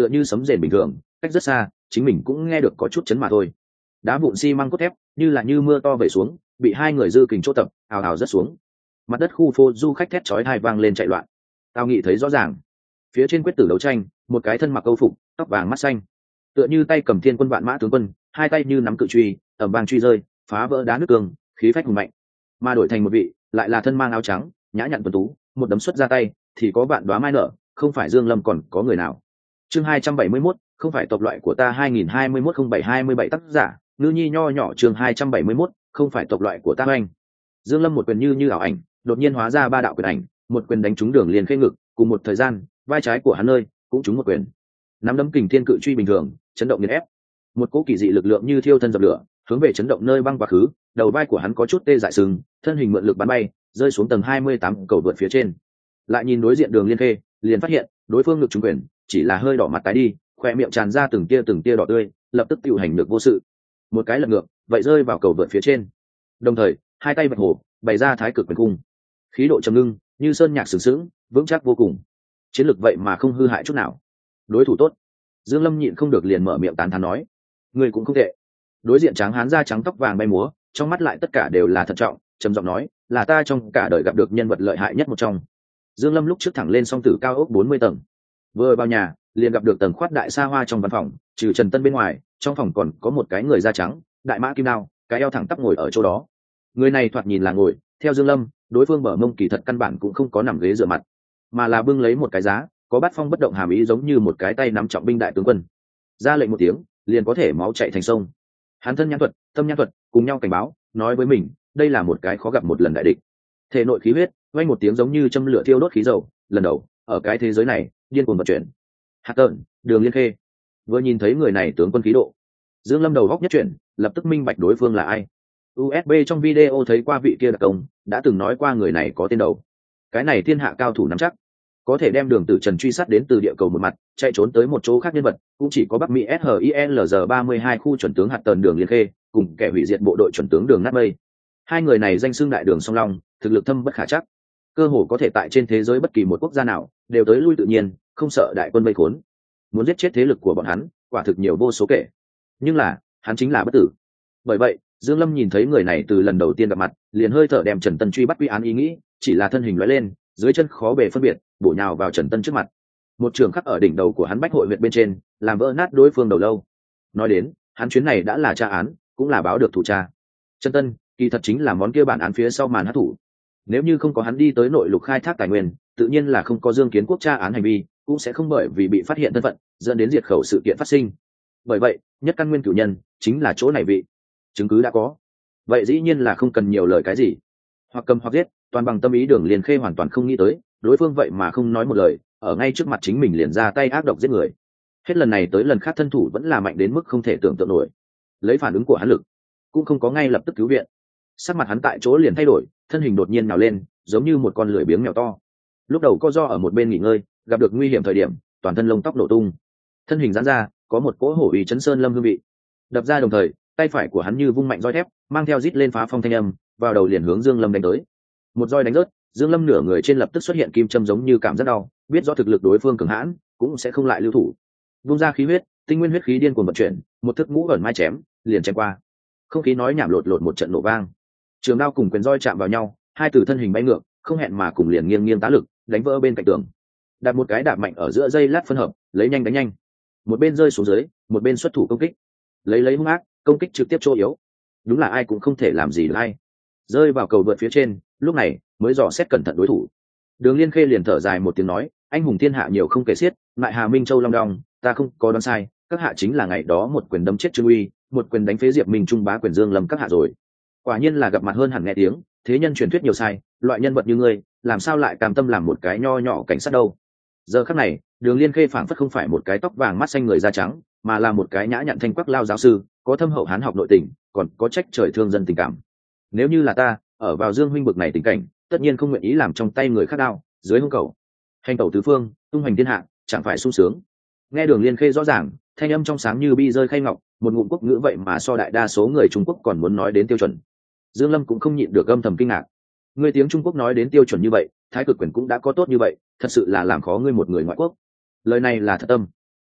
tựa như sấm rền bình thường, cách rất xa chính mình cũng nghe được có chút chấn mà thôi. Đá vụn xi măng cốt thép như mưa to về xuống, bị hai người dư kình chỗ tập ào ào rất xuống. Mặt đất khu phố du khách thét chói tai vang lên chạy loạn. Tao nghĩ thấy rõ ràng, phía trên quyết tử đấu tranh, một cái thân mặc câu phục, tóc vàng mắt xanh, tựa như tay cầm thiên quân vạn mã tướng quân, hai tay như nắm cự truy, ầm vang truy rơi, phá vỡ đá nước cương, khí phách hùng mạnh. Mà đổi thành một vị, lại là thân mang áo trắng, nhã nhặn tuấn tú, một đấm xuất ra tay, thì có vạn đóa mai nở, không phải Dương Lâm còn có người nào. Chương 271, không phải tộc loại của ta 2021-07-27 tác giả, Ngư Nhi nho nhỏ. Chương 271, không phải tộc loại của ta anh. Dương Lâm một quyền như ảo ảnh, đột nhiên hóa ra ba đạo quyền ảnh, một quyền đánh trúng Đường Liên Khê ngực, cùng một thời gian, vai trái của hắn nơi cũng trúng một quyền. Nắm đấm kình thiên cự truy bình thường, chấn động nghiền ép. Một cỗ kỳ dị lực lượng như thiêu thân dập lửa, hướng về chấn động nơi băng quá khứ, đầu vai của hắn có chút tê dại sưng, thân hình mượn lực bắn bay, rơi xuống tầng 28 cầu vượt phía trên. Lại nhìn đối diện Đường Liên Khê, liền phát hiện, đối phương ngực trúng quyền, chỉ là hơi đỏ mặt tái đi, khóe miệng tràn ra từng tia đỏ tươi, lập tức tiêu hành được vô sự. Một cái lật ngược, vậy rơi vào cầu vượt phía trên. Đồng thời, hai tay bạch hổ, bày ra thái cực quyền cung. Khí độ trầm ngưng, như sơn nhạc sừng sững, vững chắc vô cùng. Chiến lực vậy mà không hư hại chút nào. Đối thủ tốt. Dương Lâm nhịn không được liền mở miệng tán thán nói, người cũng không tệ. Đối diện tráng hán da trắng tóc vàng bay múa, trong mắt lại tất cả đều là thận trọng, trầm giọng nói, là ta trong cả đời gặp được nhân vật lợi hại nhất một trong. Dương Lâm lúc trước thẳng lên song tử cao ốc 40 tầng, vừa vào nhà liền gặp được tầng khoát đại xa hoa trong văn phòng, trừ Trần Tân bên ngoài, trong phòng còn có một cái người da trắng, đại mã kim đao, cái eo thẳng tắp ngồi ở chỗ đó. Người này thoạt nhìn là ngồi, theo Dương Lâm, đối phương bờ mông kỳ thật căn bản cũng không có nằm ghế dựa mặt, mà là bưng lấy một cái giá, có bát phong bất động hàm ý giống như một cái tay nắm trọng binh đại tướng quân. Ra lệnh một tiếng, liền có thể máu chảy thành sông. Hắn thân nhãn thuật, tâm nhãn thuật cùng nhau cảnh báo, nói với mình, đây là một cái khó gặp một lần đại địch. Thể nội khí huyết, vang một tiếng giống như châm lửa thiêu đốt khí dầu, lần đầu ở cái thế giới này điên cuồng vận chuyển. Hạt Tợn, Đường Liên Khê, vừa nhìn thấy người này tướng quân khí độ, Dương Lâm đầu góc nhất chuyển, lập tức minh bạch đối phương là ai. USB trong video thấy qua vị kia đặc công, đã từng nói qua người này có tên đầu. Cái này thiên hạ cao thủ nắm chắc, có thể đem Đường Tử Trần truy sát đến từ địa cầu một mặt, chạy trốn tới một chỗ khác nhân vật, cũng chỉ có Bắc Mỹ SHINLZ 32 khu chuẩn tướng Hạt Tợn Đường Liên Khê, cùng kẻ hủy diệt bộ đội chuẩn tướng Đường Nát Mây. Hai người này danh xưng đại đường song long, thực lực thâm bất khả trắc, cơ hồ có thể tại trên thế giới bất kỳ một quốc gia nào đều tới lui tự nhiên, không sợ đại quân vây khốn. Muốn giết chết thế lực của bọn hắn, quả thực nhiều vô số kể. Nhưng là, hắn chính là bất tử. Bởi vậy, Dương Lâm nhìn thấy người này từ lần đầu tiên gặp mặt, liền hơi thở đem Trần Tân truy bắt quy án ý nghĩ, chỉ là thân hình lóe lên, dưới chân khó bề phân biệt, bổ nhào vào Trần Tân trước mặt. Một trường khắc ở đỉnh đầu của hắn Bách Hội huyệt bên trên, làm vỡ nát đối phương đầu lâu. Nói đến, hắn chuyến này đã là tra án, cũng là báo được thủ tra. Trần Tân, kỳ thật chính là món kia bản án phía sau màn hát thủ. Nếu như không có hắn đi tới nội lục khai thác tài nguyên, tự nhiên là không có Dương Kiến Quốc tra án hành vi, cũng sẽ không bởi vì bị phát hiện thân phận dẫn đến diệt khẩu sự kiện phát sinh. Bởi vậy, nhất căn nguyên cửu nhân chính là chỗ này vị. Chứng cứ đã có, vậy dĩ nhiên là không cần nhiều lời cái gì, hoặc cầm hoặc giết, toàn bằng tâm ý. Đường Liên Khê hoàn toàn không nghĩ tới, đối phương vậy mà không nói một lời, ở ngay trước mặt chính mình liền ra tay ác độc giết người. Hết lần này tới lần khác thân thủ vẫn là mạnh đến mức không thể tưởng tượng nổi. Lấy phản ứng của hắn lực, cũng không có ngay lập tức cứu viện. Sắc mặt hắn tại chỗ liền thay đổi, thân hình đột nhiên nhào lên, giống như một con lưỡi biếng mèo to. Lúc đầu co do ở một bên nghỉ ngơi, gặp được nguy hiểm thời điểm, toàn thân lông tóc nổ tung, thân hình giãn ra, có một cỗ hổ uy chấn sơn lâm hương vị. Đập ra đồng thời, tay phải của hắn như vung mạnh roi thép, mang theo rít lên phá phong thanh âm, vào đầu liền hướng Dương Lâm đánh tới. Một roi đánh rớt, Dương Lâm nửa người trên lập tức xuất hiện kim châm giống như cảm rất đau, biết rõ thực lực đối phương cường hãn, cũng sẽ không lại lưu thủ. Vung ra khí huyết, tinh nguyên huyết khí điên cuồng vận chuyển, một thức ngũ ẩn mai chém, liền chém qua. Không khí nói nhảm lột một trận nổ vang. Trường đao cùng quyền roi chạm vào nhau, hai từ thân hình bay ngược, không hẹn mà cùng liền nghiêng tá lực, đánh vỡ bên cạnh tường. Đạp một cái đạp mạnh ở giữa dây lát phân hợp, lấy nhanh đánh nhanh. Một bên rơi xuống dưới, một bên xuất thủ công kích. Lấy hung ác, công kích trực tiếp chỗ yếu. Đúng là ai cũng không thể làm gì được hay. Rơi vào cầu vượt phía trên, lúc này mới dò xét cẩn thận đối thủ. Đường Liên Khê liền thở dài một tiếng nói, anh hùng thiên hạ nhiều không kể xiết, lại Hà Minh Châu Long Đong, ta không có đoán sai, các hạ chính là ngày đó một quyền đấm chết Trương Uy, một quyền đánh phế Diệp Minh Trung bá quyền Dương Lâm các hạ rồi. Quả nhiên là gặp mặt hơn hẳn nghe tiếng, thế nhân truyền thuyết nhiều sai, loại nhân vật như ngươi, làm sao lại cam tâm làm một cái nho nhỏ cảnh sát đâu. Giờ khắc này, Đường Liên Khê phảng phất không phải một cái tóc vàng mắt xanh người da trắng, mà là một cái nhã nhặn thanh quắc lao giáo sư, có thâm hậu hán học nội tình, còn có trách trời thương dân tình cảm. Nếu như là ta, ở vào Dương huynh bực này tình cảnh, tất nhiên không nguyện ý làm trong tay người khác đao, dưới hung cầu, hành tẩu tứ phương, tung hoành thiên hạ, chẳng phải sung sướng. Nghe Đường Liên Khê rõ ràng, thanh âm trong sáng như bi rơi khay ngọc, một ngụm quốc ngữ vậy mà so đại đa số người Trung Quốc còn muốn nói đến tiêu chuẩn. Dương Lâm cũng không nhịn được âm thầm kinh ngạc. Ngươi tiếng Trung Quốc nói đến tiêu chuẩn như vậy, thái cực quyền cũng đã có tốt như vậy, thật sự là làm khó ngươi một người ngoại quốc. Lời này là thật tâm.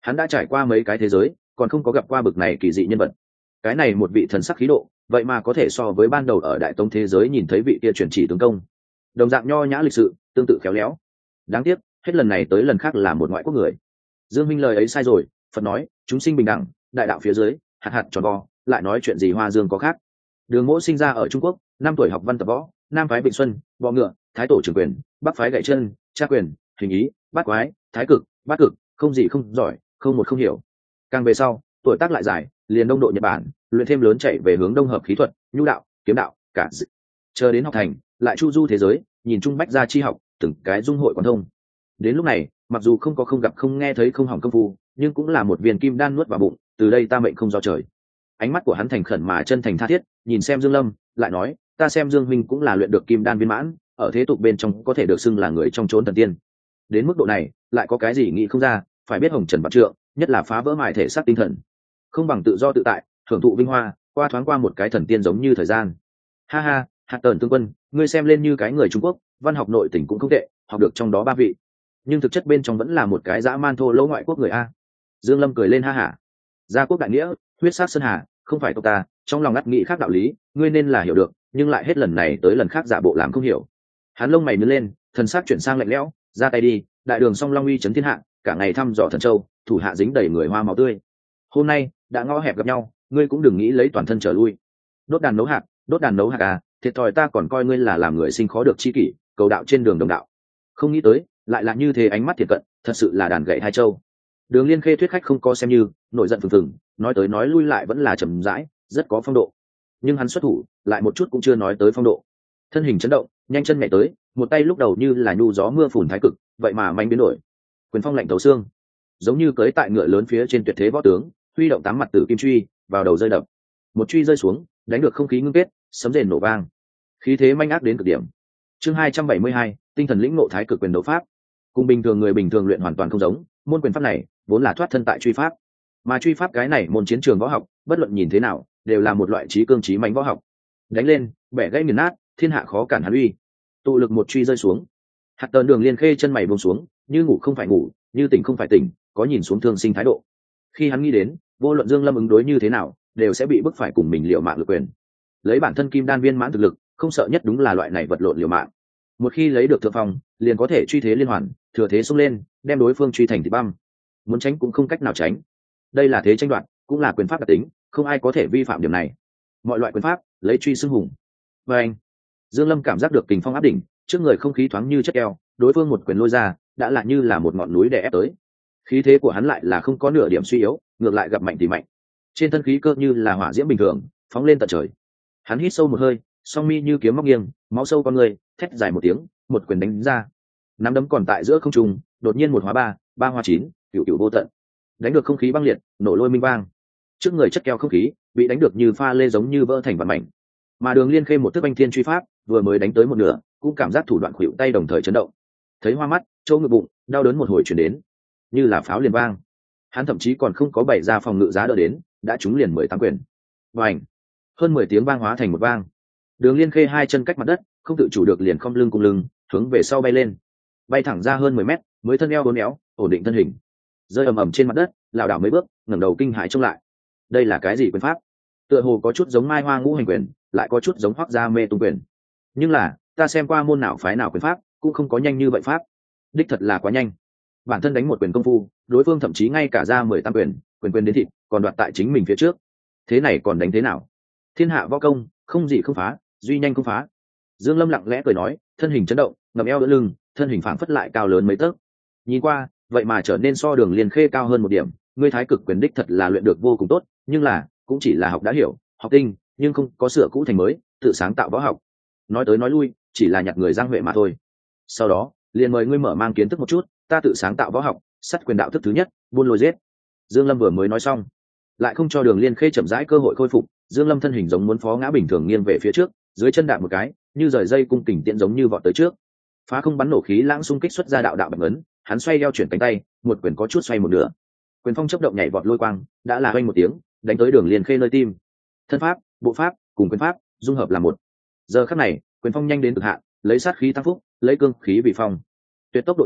Hắn đã trải qua mấy cái thế giới, còn không có gặp qua bực này kỳ dị nhân vật. Cái này một vị thần sắc khí độ, vậy mà có thể so với ban đầu ở Đại Tống thế giới nhìn thấy vị kia chuyển chỉ tướng công. Đồng dạng nho nhã lịch sự, tương tự khéo léo. Đáng tiếc, hết lần này tới lần khác là một ngoại quốc người. Dương Minh lời ấy sai rồi, Phật nói, chúng sinh bình đẳng, đại đạo phía dưới, hạt hạt tròn vo, lại nói chuyện gì hoa dương có khác. Đường Mỗ sinh ra ở Trung Quốc, 5 tuổi học văn tập võ, nam phái Bình Xuân, bọ ngựa, thái tổ trưởng quyền, bắc phái gậy chân, tra quyền, hình ý, bát quái, thái cực, bát cực, không gì không giỏi, không một không hiểu. Càng về sau, tuổi tác lại dài, liền đông độ Nhật Bản, luyện thêm lớn chạy về hướng đông hợp khí thuật, nhu đạo, kiếm đạo, cả dị. Chờ đến học thành, lại chu du thế giới, nhìn trung bách gia chi học, từng cái dung hội quan thông. Đến lúc này, mặc dù không gặp không nghe thấy không hỏng công phu, nhưng cũng là một viên kim đan nuốt vào bụng, từ đây ta mệnh không do trời. Ánh mắt của hắn thành khẩn mà chân thành tha thiết, nhìn xem Dương Lâm, lại nói, ta xem Dương huynh cũng là luyện được kim đan viên mãn, ở thế tục bên trong có thể được xưng là người trong chốn thần tiên. Đến mức độ này, lại có cái gì nghĩ không ra, phải biết hồng trần vạn trượng, nhất là phá vỡ mài thể xác tinh thần, không bằng tự do tự tại, hưởng thụ vinh hoa, qua thoáng qua một cái thần tiên giống như thời gian. Ha ha, Hạt Tần tướng quân, ngươi xem lên như cái người Trung Quốc, văn học nội tình cũng không tệ, học được trong đó 3 vị, nhưng thực chất bên trong vẫn là một cái dã man thô lỗ ngoại quốc người a. Dương Lâm cười lên ha hả. Gia quốc đại nghĩa, huyết sát sơn hà, không phải tộc ta, trong lòng ngắt nghĩ khác đạo lý, ngươi nên là hiểu được, nhưng lại hết lần này tới lần khác giả bộ làm không hiểu. Hắn lông mày nhướng lên, thần sắc chuyển sang lạnh lẽo, ra tay đi, đại đường song long uy chấn thiên hạ, cả ngày thăm dò thần châu, thủ hạ dính đầy người hoa máu tươi. Hôm nay đã ngõ hẹp gặp nhau, ngươi cũng đừng nghĩ lấy toàn thân trở lui. Đốt đàn nấu hạt à, thiệt thòi ta còn coi ngươi là làm người sinh khó được chi kỷ, cầu đạo trên đường đồng đạo. Không nghĩ tới, lại là như thế, ánh mắt thiệt cận, thật sự là đàn gậy hai châu. Đường Liên Khê thuyết khách không có xem như, nổi giận phừng phừng, nói tới nói lui lại vẫn là trầm rãi, rất có phong độ. Nhưng hắn xuất thủ, lại một chút cũng chưa nói tới phong độ. Thân hình chấn động, nhanh chân nhảy tới, một tay lúc đầu như là nhu gió mưa phùn thái cực, vậy mà manh biến đổi. Quyền phong lạnh thấu xương, giống như cưỡi tại ngựa lớn phía trên tuyệt thế võ tướng, huy động 8 mặt tử kim truy, vào đầu rơi đập. Một truy rơi xuống, đánh được không khí ngưng kết, sấm rền nổ vang. Khí thế manh ác đến cực điểm. Chương 272, tinh thần lĩnh ngộ thái cực quyền đấu pháp. Cùng bình thường người bình thường luyện hoàn toàn không giống, môn quyền pháp này vốn là thoát thân tại truy pháp, mà truy pháp cái này môn chiến trường võ học, bất luận nhìn thế nào đều là một loại trí cương trí mãnh võ học. Đánh lên, bẻ gãy nghiền nát, thiên hạ khó cản hắn uy. Tụ lực một truy rơi xuống, Hạt Tần Đường Liên Khê chân mày buông xuống, như ngủ không phải ngủ, như tỉnh không phải tỉnh, có nhìn xuống thương sinh thái độ. Khi hắn nghĩ đến, vô luận Dương Lâm ứng đối như thế nào, đều sẽ bị bức phải cùng mình liều mạng lực quyền. Lấy bản thân kim đan viên mãn thực lực, không sợ nhất đúng là loại này vật lộn liều mạng. Một khi lấy được thượng phong, liền có thể truy thế liên hoàn, thừa thế xông lên, đem đối phương truy thành thịt băm. Muốn tránh cũng không cách nào tránh. Đây là thế tranh đoạt, cũng là quyền pháp đặc tính, không ai có thể vi phạm điểm này. Mọi loại quyền pháp, lấy truy xưng hùng. Và anh, Dương Lâm cảm giác được kình phong áp đỉnh, trước người không khí thoáng như chất keo, đối phương một quyền lôi ra, đã là như là một ngọn núi đè ép tới. Khí thế của hắn lại là không có nửa điểm suy yếu, ngược lại gặp mạnh thì mạnh. Trên thân khí cơ như là hỏa diễm bình thường, phóng lên tận trời. Hắn hít sâu một hơi, song mi như kiếm móc nghiêng, máu sâu con người, thét dài một tiếng, một quyền đánh ra. Nắm đấm còn tại giữa không trung, đột nhiên một hóa ba, ba hóa chín, cửu cửu vô tận. Đánh được không khí băng liệt, nổ lôi minh vang. Trước người chất keo không khí, bị đánh được như pha lê giống như vỡ thành vạn mảnh. Mà Đường Liên Khê một thức anh thiên truy pháp, vừa mới đánh tới một nửa, cũng cảm giác thủ đoạn khuỵu tay đồng thời chấn động. Thấy hoa mắt, chỗ ngực bụng, đau đớn một hồi chuyển đến, như là pháo liền vang. Hắn thậm chí còn không có bày ra phòng ngự giá đỡ đến, đã trúng liền 18 quyền. Vành, hơn 10 tiếng vang hóa thành một vang. Đường Liên Khê hai chân cách mặt đất, không tự chủ được liền khom lưng cùng lưng, hướng về sau bay lên, bay thẳng ra hơn 10 mét, mới thân eo uốn éo, ổn định thân hình, rơi ầm ầm trên mặt đất, lảo đảo mấy bước, ngẩng đầu kinh hãi trông lại. Đây là cái gì quyền pháp? Tựa hồ có chút giống Mai Hoa Ngũ Hành quyền, lại có chút giống Hoắc Gia Mê Tung quyền. Nhưng là, ta xem qua môn nào phái nào quyền pháp, cũng không có nhanh như vậy pháp. Đích thật là quá nhanh. Bản thân đánh một quyền công phu, đối phương thậm chí ngay cả ra 18 quyền, quyền quyền đến thịt, còn đoạt tại chính mình phía trước. Thế này còn đánh thế nào? Thiên hạ võ công, không gì không phá, duy nhanh không phá. Dương Lâm lặng lẽ cười nói, thân hình chấn động, ngậm eo đỡ lưng, thân hình phảng phất lại cao lớn mấy tấc. Nhìn qua, vậy mà trở nên so Đường Liên Khê cao hơn một điểm. Ngươi thái cực quyền đích thật là luyện được vô cùng tốt, nhưng là cũng chỉ là học đã hiểu, học tinh, nhưng không có sửa cũ thành mới, tự sáng tạo võ học. Nói tới nói lui, chỉ là nhặt người giang huệ mà thôi. Sau đó, liền mời ngươi mở mang kiến thức một chút, ta tự sáng tạo võ học, sắt quyền đạo thức thứ nhất, buôn lôi giết. Dương Lâm vừa mới nói xong, lại không cho Đường Liên Khê chậm rãi cơ hội khôi phục. Dương Lâm thân hình giống muốn phó ngã bình thường nghiêng về phía trước, dưới chân đạp một cái, như rời dây cung kình tiễn giống như vọt tới trước. Phá không bắn nổ khí lãng xung kích xuất ra đạo đạo bạch ấn, hắn xoay eo chuyển cánh tay, một quyền có chút xoay một nửa. Quyền phong chớp động nhảy vọt lôi quang, đã là oanh một tiếng, đánh tới Đường Liên Khê nơi tim. Thân pháp, bộ pháp, cùng quyền pháp dung hợp là một. Giờ khắc này, quyền phong nhanh đến cực hạn, lấy sát khí tăng phúc, lấy cương khí vì phong. Tuyệt tốc độ nhanh,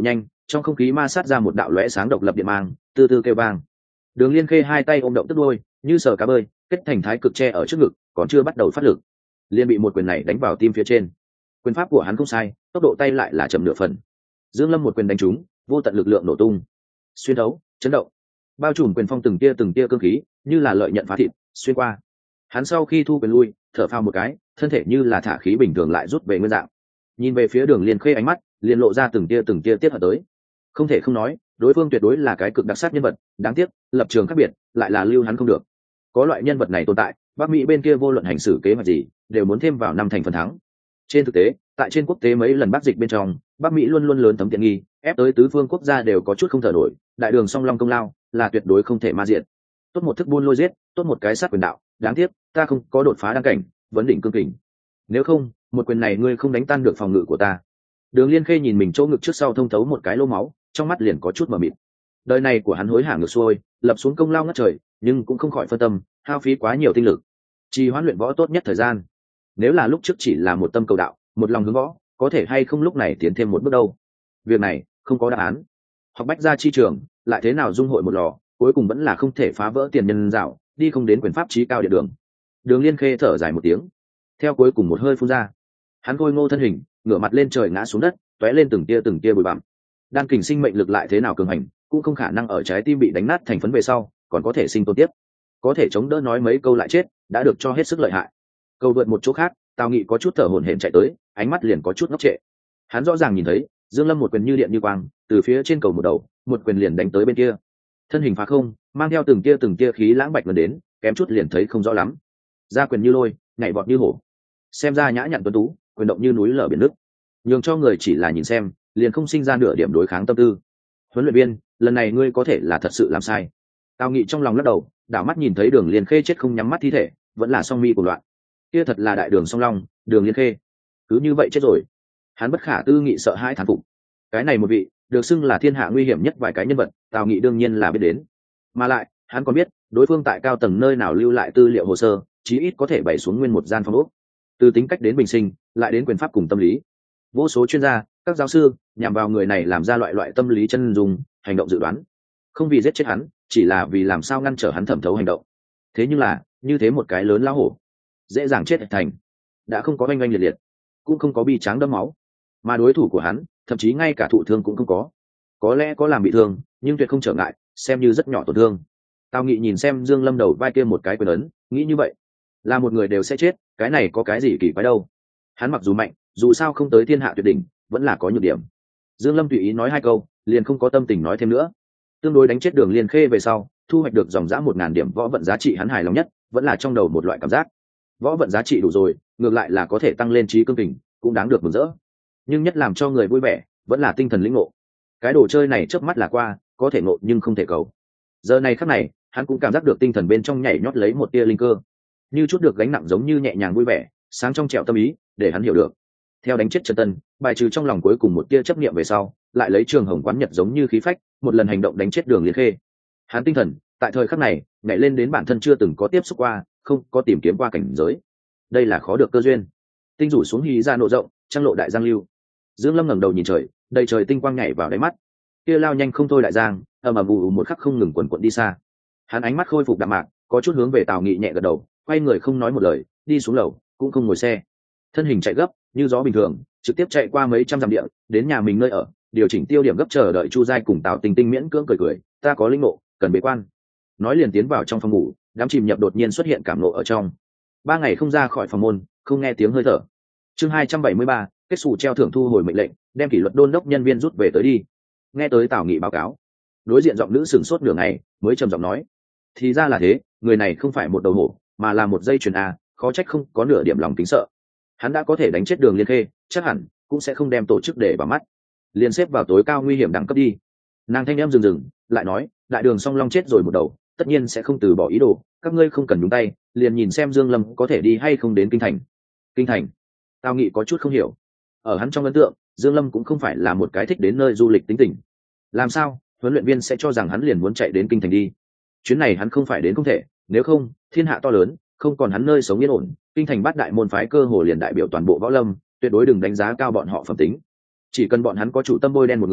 trong không khí ma sát ra một đạo lóe sáng độc lập điện mang, từ từ kêu vang. Đường Liên Khê hai tay ôm động tức đuôi, như sờ cá bơi, kết thành thái cực tre ở trước ngực, còn chưa bắt đầu phát lực, liền bị một quyền này đánh vào tim phía trên. Quyền pháp của hắn không sai, tốc độ tay lại là chậm nửa phần. Dương Lâm một quyền đánh trúng, vô tận lực lượng nổ tung, xuyên thấu, chấn động, bao trùm quyền phong từng tia cương khí, như là lợi nhận phá thịt, xuyên qua. Hắn sau khi thu quyền lui, thở phào một cái, thân thể như là thả khí bình thường lại rút về nguyên dạng. Nhìn về phía Đường Liên Khê, ánh mắt liền lộ ra từng tia tiết hận tới. Không thể không nói, đối phương tuyệt đối là cái cực đặc sắc nhân vật, đáng tiếc lập trường khác biệt, lại là lưu hắn không được. Có loại nhân vật này tồn tại, Bắc Mỹ bên kia vô luận hành xử kế hoạch gì đều muốn thêm vào năm thành phần thắng. Trên thực tế, tại trên quốc tế mấy lần Bắc dịch bên trong, Bắc Mỹ luôn luôn lớn tấm tiện nghi, ép tới tứ phương quốc gia đều có chút không thở nổi. Đại đường song long công lao là tuyệt đối không thể ma diện. Tốt một thức buôn lôi giết, tốt một cái sát quyền đạo, đáng tiếc ta không có đột phá đăng cảnh, vấn đỉnh cương kình. Nếu không, một quyền này ngươi không đánh tan được phòng ngự của ta. Đường Liên Khê nhìn mình chỗ ngực trước sau thông thấu một cái lỗ máu, trong mắt liền có chút mờ mịt. Đời này của hắn hối hả ngược xuôi, lập xuống công lao ngất trời, nhưng cũng không khỏi phân tâm, hao phí quá nhiều tinh lực. Trì hoãn luyện võ tốt nhất thời gian. Nếu là lúc trước chỉ là một tâm cầu đạo, một lòng hướng võ, có thể hay không lúc này tiến thêm một bước đâu. Việc này không có đáp án. Học bách gia chi trường, lại thế nào dung hội một lò, cuối cùng vẫn là không thể phá vỡ tiền nhân dạo, đi không đến quyền pháp chí cao địa đường. Đường Liên Khê thở dài một tiếng, theo cuối cùng một hơi phun ra, hắn khôi ngô thân hình, ngửa mặt lên trời ngã xuống đất, tóe lên từng tia bụi bặm. Đan kình sinh mệnh lực lại thế nào cường hành, cũng không khả năng ở trái tim bị đánh nát thành phấn về sau còn có thể sinh tồn tiếp, có thể chống đỡ nói mấy câu lại chết, đã được cho hết sức lợi hại. Cầu vượt một chỗ khác, Tào Nghị có chút thở hổn hển chạy tới, ánh mắt liền có chút ngốc trệ. Hắn rõ ràng nhìn thấy Dương Lâm một quyền như điện như quang, từ phía trên cầu một đầu, một quyền liền đánh tới bên kia. Thân hình phá không, mang theo từng tia khí lãng bạch gần đến, kém chút liền thấy không rõ lắm. Ra quyền như lôi, nhảy vọt như hổ. Xem ra nhã nhặn tuấn tú, quyền động như núi lở biển nước. Nhường cho người chỉ là nhìn xem, liền không sinh ra nửa điểm đối kháng tâm tư. Huấn luyện viên, lần này ngươi có thể là thật sự làm sai. Tào Nghị trong lòng lắc đầu, đảo mắt nhìn thấy Đường Liên Khê chết không nhắm mắt thi thể, vẫn là song mi của loạn. Kia thật là đại đường song long, Đường Liên Khê, cứ như vậy chết rồi. Hắn bất khả tư nghị sợ hãi thán phục. Cái này một vị, được xưng là thiên hạ nguy hiểm nhất vài cái nhân vật, Tào Nghị đương nhiên là biết đến. Mà lại, hắn còn biết, đối phương tại cao tầng nơi nào lưu lại tư liệu hồ sơ, chí ít có thể bày xuống nguyên một gian phòng ốc. Từ tính cách đến bình sinh, lại đến quyền pháp cùng tâm lý. Vô số chuyên gia, các giáo sư nhằm vào người này làm ra loại tâm lý chân dung, hành động dự đoán, không vì giết chết hắn, chỉ là vì làm sao ngăn trở hắn thẩm thấu hành động. Thế nhưng là như thế một cái lớn lão hổ, dễ dàng chết thành, đã không có oanh oanh liệt liệt, cũng không có bi tráng đẫm máu, mà đối thủ của hắn thậm chí ngay cả thụ thương cũng không có lẽ có làm bị thương, nhưng tuyệt không trở ngại, xem như rất nhỏ tổn thương. Tào Nghị nhìn xem Dương Lâm đầu vai kia một cái quyền ấn, nghĩ như vậy, là một người đều sẽ chết, cái này có cái gì kỳ quái đâu. Hắn mặc dù mạnh, dù sao không tới thiên hạ tuyệt đỉnh, vẫn là có nhược điểm. Dương Lâm tùy ý nói hai câu, liền không có tâm tình nói thêm nữa. Tương đối đánh chết Đường Liên Khê về sau, thu hoạch được dòng dã 1000 điểm võ vận giá trị, hắn hài lòng nhất vẫn là trong đầu một loại cảm giác. Võ vận giá trị đủ rồi, ngược lại là có thể tăng lên trí cương kình, cũng đáng được mừng rỡ. Nhưng nhất làm cho người vui vẻ, vẫn là tinh thần lĩnh ngộ. Cái đồ chơi này chớp mắt là qua, có thể ngộ nhưng không thể cầu. Giờ này khắc này, hắn cũng cảm giác được tinh thần bên trong nhảy nhót lấy một tia linh cơ, như chút được gánh nặng, giống như nhẹ nhàng vui vẻ, sáng trong trẻo tâm ý, để hắn hiểu được. Theo đánh chết Trần Tân, bài trừ trong lòng cuối cùng một tia chấp niệm về sau, lại lấy Trường Hồng Quán Nhật giống như khí phách, một lần hành động đánh chết Đường Liên Khê. Hắn tinh thần tại thời khắc này nhảy lên đến bản thân chưa từng có tiếp xúc qua, không có tìm kiếm qua cảnh giới. Đây là khó được cơ duyên. Tinh rủ xuống hí ra nộ rộng, trăng lộ đại giang lưu. Dương Lâm ngẩng đầu nhìn trời, đầy trời tinh quang nhảy vào đáy mắt. Kia lao nhanh không thôi đại giang, ầm ầm ù một khắc không ngừng quần quần đi xa. Hắn ánh mắt khôi phục đạm mạc, có chút hướng về Tào Nghị nhẹ gật đầu, quay người không nói một lời, đi xuống lầu, cũng không ngồi xe. Thân hình chạy gấp, như gió bình thường, trực tiếp chạy qua mấy trăm dặm địa, đến nhà mình nơi ở, điều chỉnh tiêu điểm gấp, chờ đợi Chu Giai cùng Tào Tinh Tinh miễn cưỡng cười, ta có linh ngộ, cần bế quan. Nói liền tiến vào trong phòng ngủ, đám chìm nhập đột nhiên xuất hiện cảm ngộ ở trong. 3 ngày không ra khỏi phòng môn, không nghe tiếng hơi thở. Chương 273, kết sủ treo thưởng thu hồi mệnh lệnh, đem kỷ luật đôn đốc nhân viên rút về tới đi. Nghe tới Tào Nghị báo cáo, đối diện giọng nữ sửng sốt nửa ngày, mới trầm giọng nói: thì ra là thế, người này không phải một đầu hổ, mà là một dây chuyền a, khó trách không có nửa điểm lòng kính sợ. Hắn đã có thể đánh chết Đường Liên Khê, chắc hẳn cũng sẽ không đem tổ chức để vào mắt, liền xếp vào tối cao nguy hiểm đẳng cấp đi. Nàng thanh em dừng lại nói: đại đường song long chết rồi một đầu, tất nhiên sẽ không từ bỏ ý đồ, các ngươi không cần nhúng tay, liền nhìn xem Dương Lâm có thể đi hay không đến kinh thành. Kinh thành? Tào Nghị có chút không hiểu. Ở hắn trong ấn tượng, Dương Lâm cũng không phải là một cái thích đến nơi du lịch tính tình. Làm sao huấn luyện viên sẽ cho rằng hắn liền muốn chạy đến kinh thành đi? Chuyến này hắn không phải đến không thể, nếu không thiên hạ to lớn, không còn hắn nơi sống yên ổn, kinh thành bát đại môn phái cơ hồ liền đại biểu toàn bộ võ lâm, tuyệt đối đừng đánh giá cao bọn họ phẩm tính. Chỉ cần bọn hắn có chủ tâm bôi đen một người,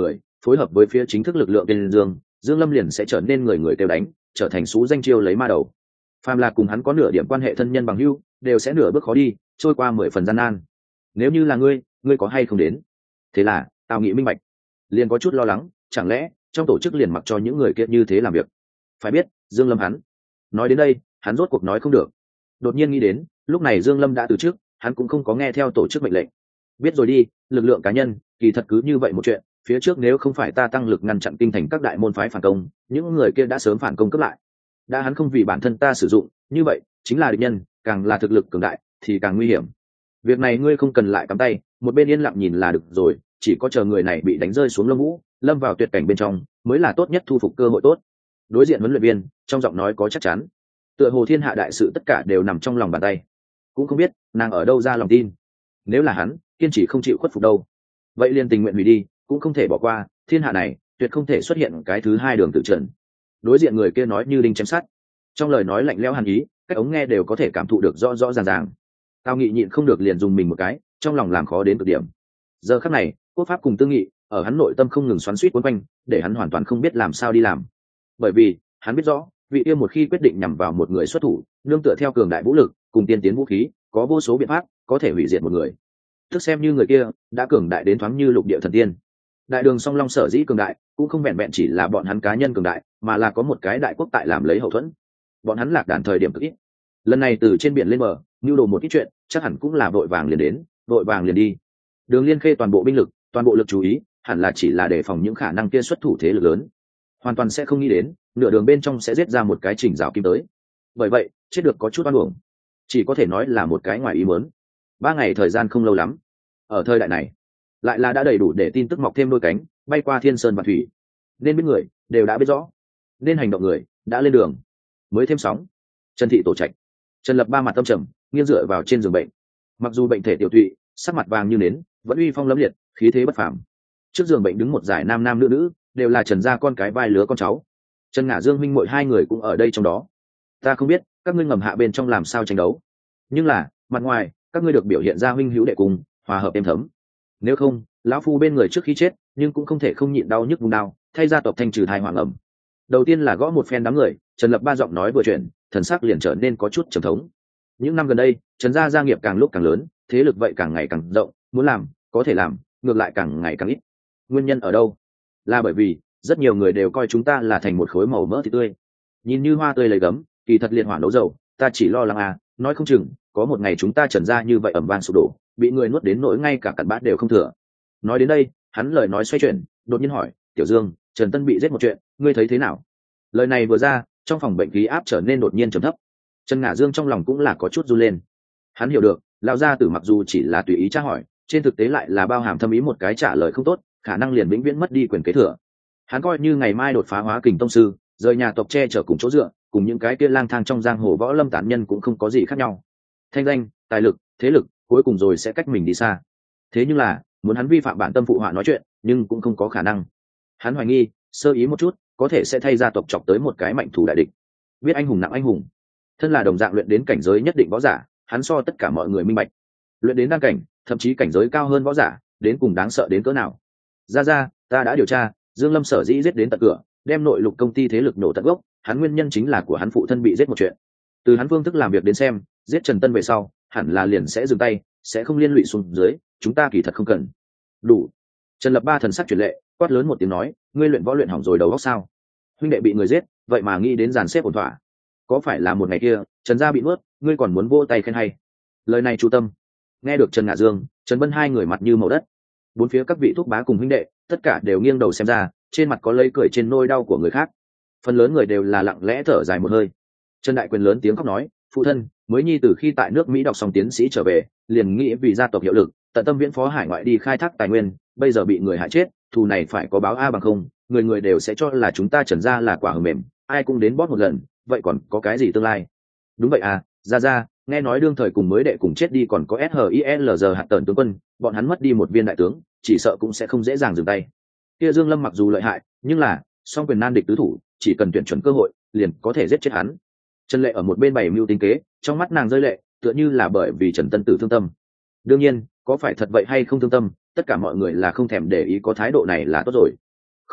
phối hợp với phía chính thức lực lượng tên Dương Lâm liền sẽ trở nên người người kêu đánh, trở thành sú danh chiêu lấy ma đầu. Phàm là cùng hắn có nửa điểm quan hệ thân nhân bằng hữu, đều sẽ nửa bước khó đi, trôi qua 10 phần gian nan. Nếu như là ngươi có hay không đến? Thế là, Tào Nghị minh bạch, liền có chút lo lắng, chẳng lẽ trong tổ chức liền mặc cho những người kia như thế làm việc? Phải biết, Dương Lâm hắn. Nói đến đây, hắn rốt cuộc nói không được. Đột nhiên nghĩ đến, lúc này Dương Lâm đã từ chức, hắn cũng không có nghe theo tổ chức mệnh lệnh. Biết rồi đi, lực lượng cá nhân, kỳ thật cứ như vậy một chuyện, phía trước nếu không phải ta tăng lực ngăn chặn kinh thành các đại môn phái phản công, những người kia đã sớm phản công cấp lại. Đã hắn không vì bản thân ta sử dụng, như vậy chính là địch nhân, càng là thực lực cường đại thì càng nguy hiểm. Việc này ngươi không cần lại cắm tay, một bên yên lặng nhìn là được rồi, chỉ có chờ người này bị đánh rơi xuống lông vũ, lâm vào tuyệt cảnh bên trong, mới là tốt nhất thu phục cơ hội tốt. Đối diện huấn luyện viên, trong giọng nói có chắc chắn. Tựa hồ thiên hạ đại sự tất cả đều nằm trong lòng bàn tay. Cũng không biết nàng ở đâu ra lòng tin. Nếu là hắn kiên trì không chịu khuất phục đâu, vậy liền tình nguyện hủy đi, cũng không thể bỏ qua. Thiên hạ này tuyệt không thể xuất hiện cái thứ hai đường tự trần. Đối diện người kia nói như đinh chém sắt, trong lời nói lạnh lẽo hàn ý, các ống nghe đều có thể cảm thụ được rõ rõ ràng ràng. Tao Nghị nhịn không được liền dùng mình một cái, trong lòng làm khó đến cực điểm. Giờ khắc này, Quốc Pháp cùng Tương Nghị ở hắn nội tâm không ngừng xoắn xuýt quấn quanh, để hắn hoàn toàn không biết làm sao đi làm. Bởi vì hắn biết rõ, vị yêu một khi quyết định nhằm vào một người xuất thủ, nương tựa theo cường đại vũ lực cùng tiên tiến vũ khí, có vô số biện pháp có thể hủy diệt một người. Tức xem như người kia đã cường đại đến thoáng như lục địa thần tiên. Đại đường song long sở dĩ cường đại, cũng không vẹn vẹn chỉ là bọn hắn cá nhân cường đại, mà là có một cái đại quốc tại làm lấy hậu thuẫn. Bọn hắn lạc đàn thời điểm cực ít, lần này từ trên biển lên bờ, nưu đồ một ít chuyện, chắc hẳn cũng là vội vàng liền đến, vội vàng liền đi. Đường Liên Khê toàn bộ binh lực, toàn bộ lực chú ý, hẳn là chỉ là đề phòng những khả năng kia xuất thủ thế lực lớn, hoàn toàn sẽ không nghĩ đến nửa đường bên trong sẽ giết ra một cái chỉnh rào kim tới. Bởi vậy chết được có chút oan uổng, chỉ có thể nói là một cái ngoài ý muốn. 3 ngày thời gian không lâu lắm, ở thời đại này lại là đã đầy đủ để tin tức mọc thêm đôi cánh, bay qua thiên sơn và thủy. Nên biết người đều đã biết rõ, nên hành động người đã lên đường. Mới thêm sóng. Trần Thị tổ trạch, Trần Lập ba mặt tâm trầm, nghiêng dựa vào trên giường bệnh. Mặc dù bệnh thể tiểu tụy, sắc mặt vàng như nến, vẫn uy phong lẫm liệt, khí thế bất phàm. Trước giường bệnh đứng một dải nam nam nữ nữ, đều là Trần gia con cái vai lứa con cháu. Trần Ngả Dương huynh muội hai người cũng ở đây trong đó. Ta không biết các ngươi ngầm hạ bên trong làm sao tranh đấu, nhưng là mặt ngoài các ngươi được biểu hiện ra huynh hữu đệ cùng, hòa hợp êm thấm. Nếu không, lão phu bên người trước khi chết, nhưng cũng không thể không nhịn đau nhức vùng đau, thay gia tộc thanh trừ thai hoàng ẩm. Đầu tiên là gõ một phen đám người, Trần Lập ba giọng nói vừa chuyển, thần sắc liền trở nên có chút trầm thống. Những năm gần đây, Trần gia nghiệp càng lúc càng lớn, thế lực vậy càng ngày càng rộng, muốn làm có thể làm, ngược lại càng ngày càng ít. Nguyên nhân ở đâu? Là bởi vì rất nhiều người đều coi chúng ta là thành một khối màu mỡ thịt tươi, nhìn như hoa tươi lấy gấm, kỳ thật liệt hỏa nấu dầu. Ta chỉ lo lắng nói không chừng có một ngày chúng ta Trần gia như vậy ẩm vang sụp đổ, bị người nuốt đến nỗi ngay cả cặn bát đều không thừa. Nói đến đây, hắn lời nói xoay chuyển, đột nhiên hỏi, Tiểu Dương, Trần Tân bị giết một chuyện, ngươi thấy thế nào? Lời này vừa ra, trong phòng bệnh khí áp trở nên đột nhiên trầm thấp. Trần Ngả Dương trong lòng cũng là có chút run lên. Hắn hiểu được, lão gia tử mặc dù chỉ là tùy ý tra hỏi, trên thực tế lại là bao hàm thâm ý một cái trả lời không tốt, khả năng liền vĩnh viễn mất đi quyền kế thừa. Hắn coi như ngày mai đột phá hóa kình tông sư, rời nhà tộc che chở cùng chỗ dựa, cùng những cái kia lang thang trong giang hồ võ lâm tán nhân cũng không có gì khác nhau. Thanh danh, tài lực, thế lực, cuối cùng rồi sẽ cách mình đi xa. Thế nhưng là, muốn hắn vi phạm bản tâm phụ họa nói chuyện, nhưng cũng không có khả năng. Hắn hoài nghi, sơ ý một chút, có thể sẽ thay gia tộc chọc tới một cái mạnh thủ đại địch. Biết anh hùng nặng anh hùng, thân là đồng dạng luyện đến cảnh giới nhất định võ giả, hắn so tất cả mọi người minh bạch. Luyện đến đăng cảnh, thậm chí cảnh giới cao hơn võ giả, đến cùng đáng sợ đến cỡ nào. Ra, ta đã điều tra, Dương Lâm sở dĩ giết đến tận cửa, đem nội lục công ty thế lực nổ tận gốc, hắn nguyên nhân chính là của hắn phụ thân bị giết một chuyện. Từ hắn phương thức làm việc đến xem, giết Trần Tân về sau, hẳn là liền sẽ dừng tay, sẽ không liên lụy xuống dưới, chúng ta kỳ thật không cần. Đủ. Trần Lập ba thần sắc chuyển lệ, quát lớn một tiếng nói, ngươi luyện võ luyện hỏng rồi đầu óc sao? Huynh đệ bị người giết, vậy mà nghĩ đến dàn xếp ổn thỏa. Có phải là một ngày kia, Trần gia bị nuốt, ngươi còn muốn vỗ tay khen hay? Lời này chú tâm. Nghe được Trần Ngả Dương, Trần Bân hai người mặt như màu đất. Bốn phía các vị thúc bá cùng huynh đệ, tất cả đều nghiêng đầu xem ra, trên mặt có lấy cười trên nôi đau của người khác. Phần lớn người đều là lặng lẽ thở dài một hơi. Trần Đại Quyền lớn tiếng khóc nói, phụ thân, mới nhi từ khi tại nước Mỹ đọc xong tiến sĩ trở về, liền nghĩ vì gia tộc hiệu lực, tận tâm viễn phó hải ngoại đi khai thác tài nguyên, bây giờ bị người hại chết, thù này phải có báo bằng không, người người đều sẽ cho là chúng ta Trần gia là quả hờ mềm, ai cũng đến bóp một lần, vậy còn có cái gì tương lai? Đúng vậy ra, nghe nói đương thời cùng mới đệ cùng chết đi còn có SHILZ hạt tần tướng quân, bọn hắn mất đi một viên đại tướng, chỉ sợ cũng sẽ không dễ dàng dừng tay. Kia Dương Lâm mặc dù lợi hại, nhưng là song quyền nan địch tứ thủ, chỉ cần tuyển chuẩn cơ hội, liền có thể giết chết hắn. Trần Lệ ở một bên bày mưu tính kế, trong mắt nàng rơi lệ, tựa như là bởi vì Trần Tân Tử thương tâm. Đương nhiên, có phải thật vậy hay không thương tâm, tất cả mọi người là không thèm để ý, có thái độ này là tốt rồi.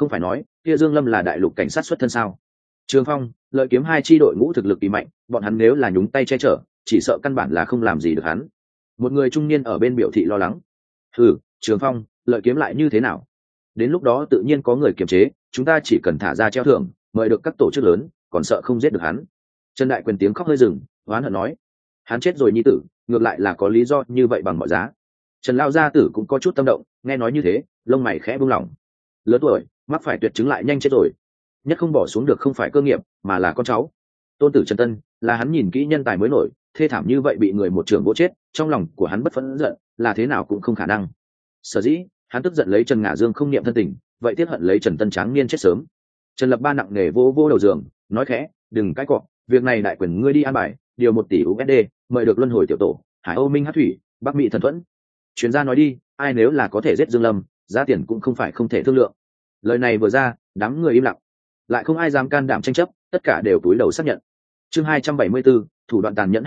không phải nói kia Dương Lâm là đại lục cảnh sát xuất thân sao? Trường Phong, Lợi Kiếm hai chi đội ngũ thực lực kỳ mạnh, bọn hắn nếu là nhúng tay che chở, chỉ sợ căn bản là không làm gì được hắn. Một người trung niên ở bên biểu thị lo lắng. Trường Phong, Lợi Kiếm lại như thế nào? Đến lúc đó tự nhiên có người kiềm chế, chúng ta chỉ cần thả ra treo thưởng, mời được các tổ chức lớn, còn sợ không giết được hắn. Trần Đại Quyền tiếng khóc hơi dừng, oán hận nói: hắn chết rồi nhi tử, ngược lại là có lý do như vậy bằng mọi giá. Trần Lao gia tử cũng có chút tâm động, nghe nói như thế, lông mày khẽ buông lỏng. Lớn tuổi, mắc phải tuyệt chứng lại nhanh chết rồi. Nhất không bỏ xuống được không phải cơ nghiệp, mà là con cháu. Tôn tử Trần Tân, là hắn nhìn kỹ nhân tài mới nổi, thê thảm như vậy bị người một trưởng vỗ chết, trong lòng của hắn bất phẫn giận, là thế nào cũng không khả năng. Sở dĩ, hắn tức giận lấy Trần Ngả Dương không niệm thân tình, vậy tiếc hận lấy Trần Tân tráng niên chết sớm. Trần Lập Ba nặng nề vô đầu giường, nói khẽ: đừng cãi cọ, việc này đại quyền ngươi đi an bài, điều 1 tỷ USD, mời được luân hồi tiểu tổ, Hải Âu Minh Hát Thủy, Bắc Mỹ Thần Thuẫn. Chuyên gia nói đi, ai nếu là có thể giết Dương Lâm, giá tiền cũng không phải không thể thương lượng. Lời này vừa ra, đám người im lặng, lại không ai dám can đảm tranh chấp, tất cả đều cúi đầu xác nhận. Chương 274, thủ đoạn tàn nhẫn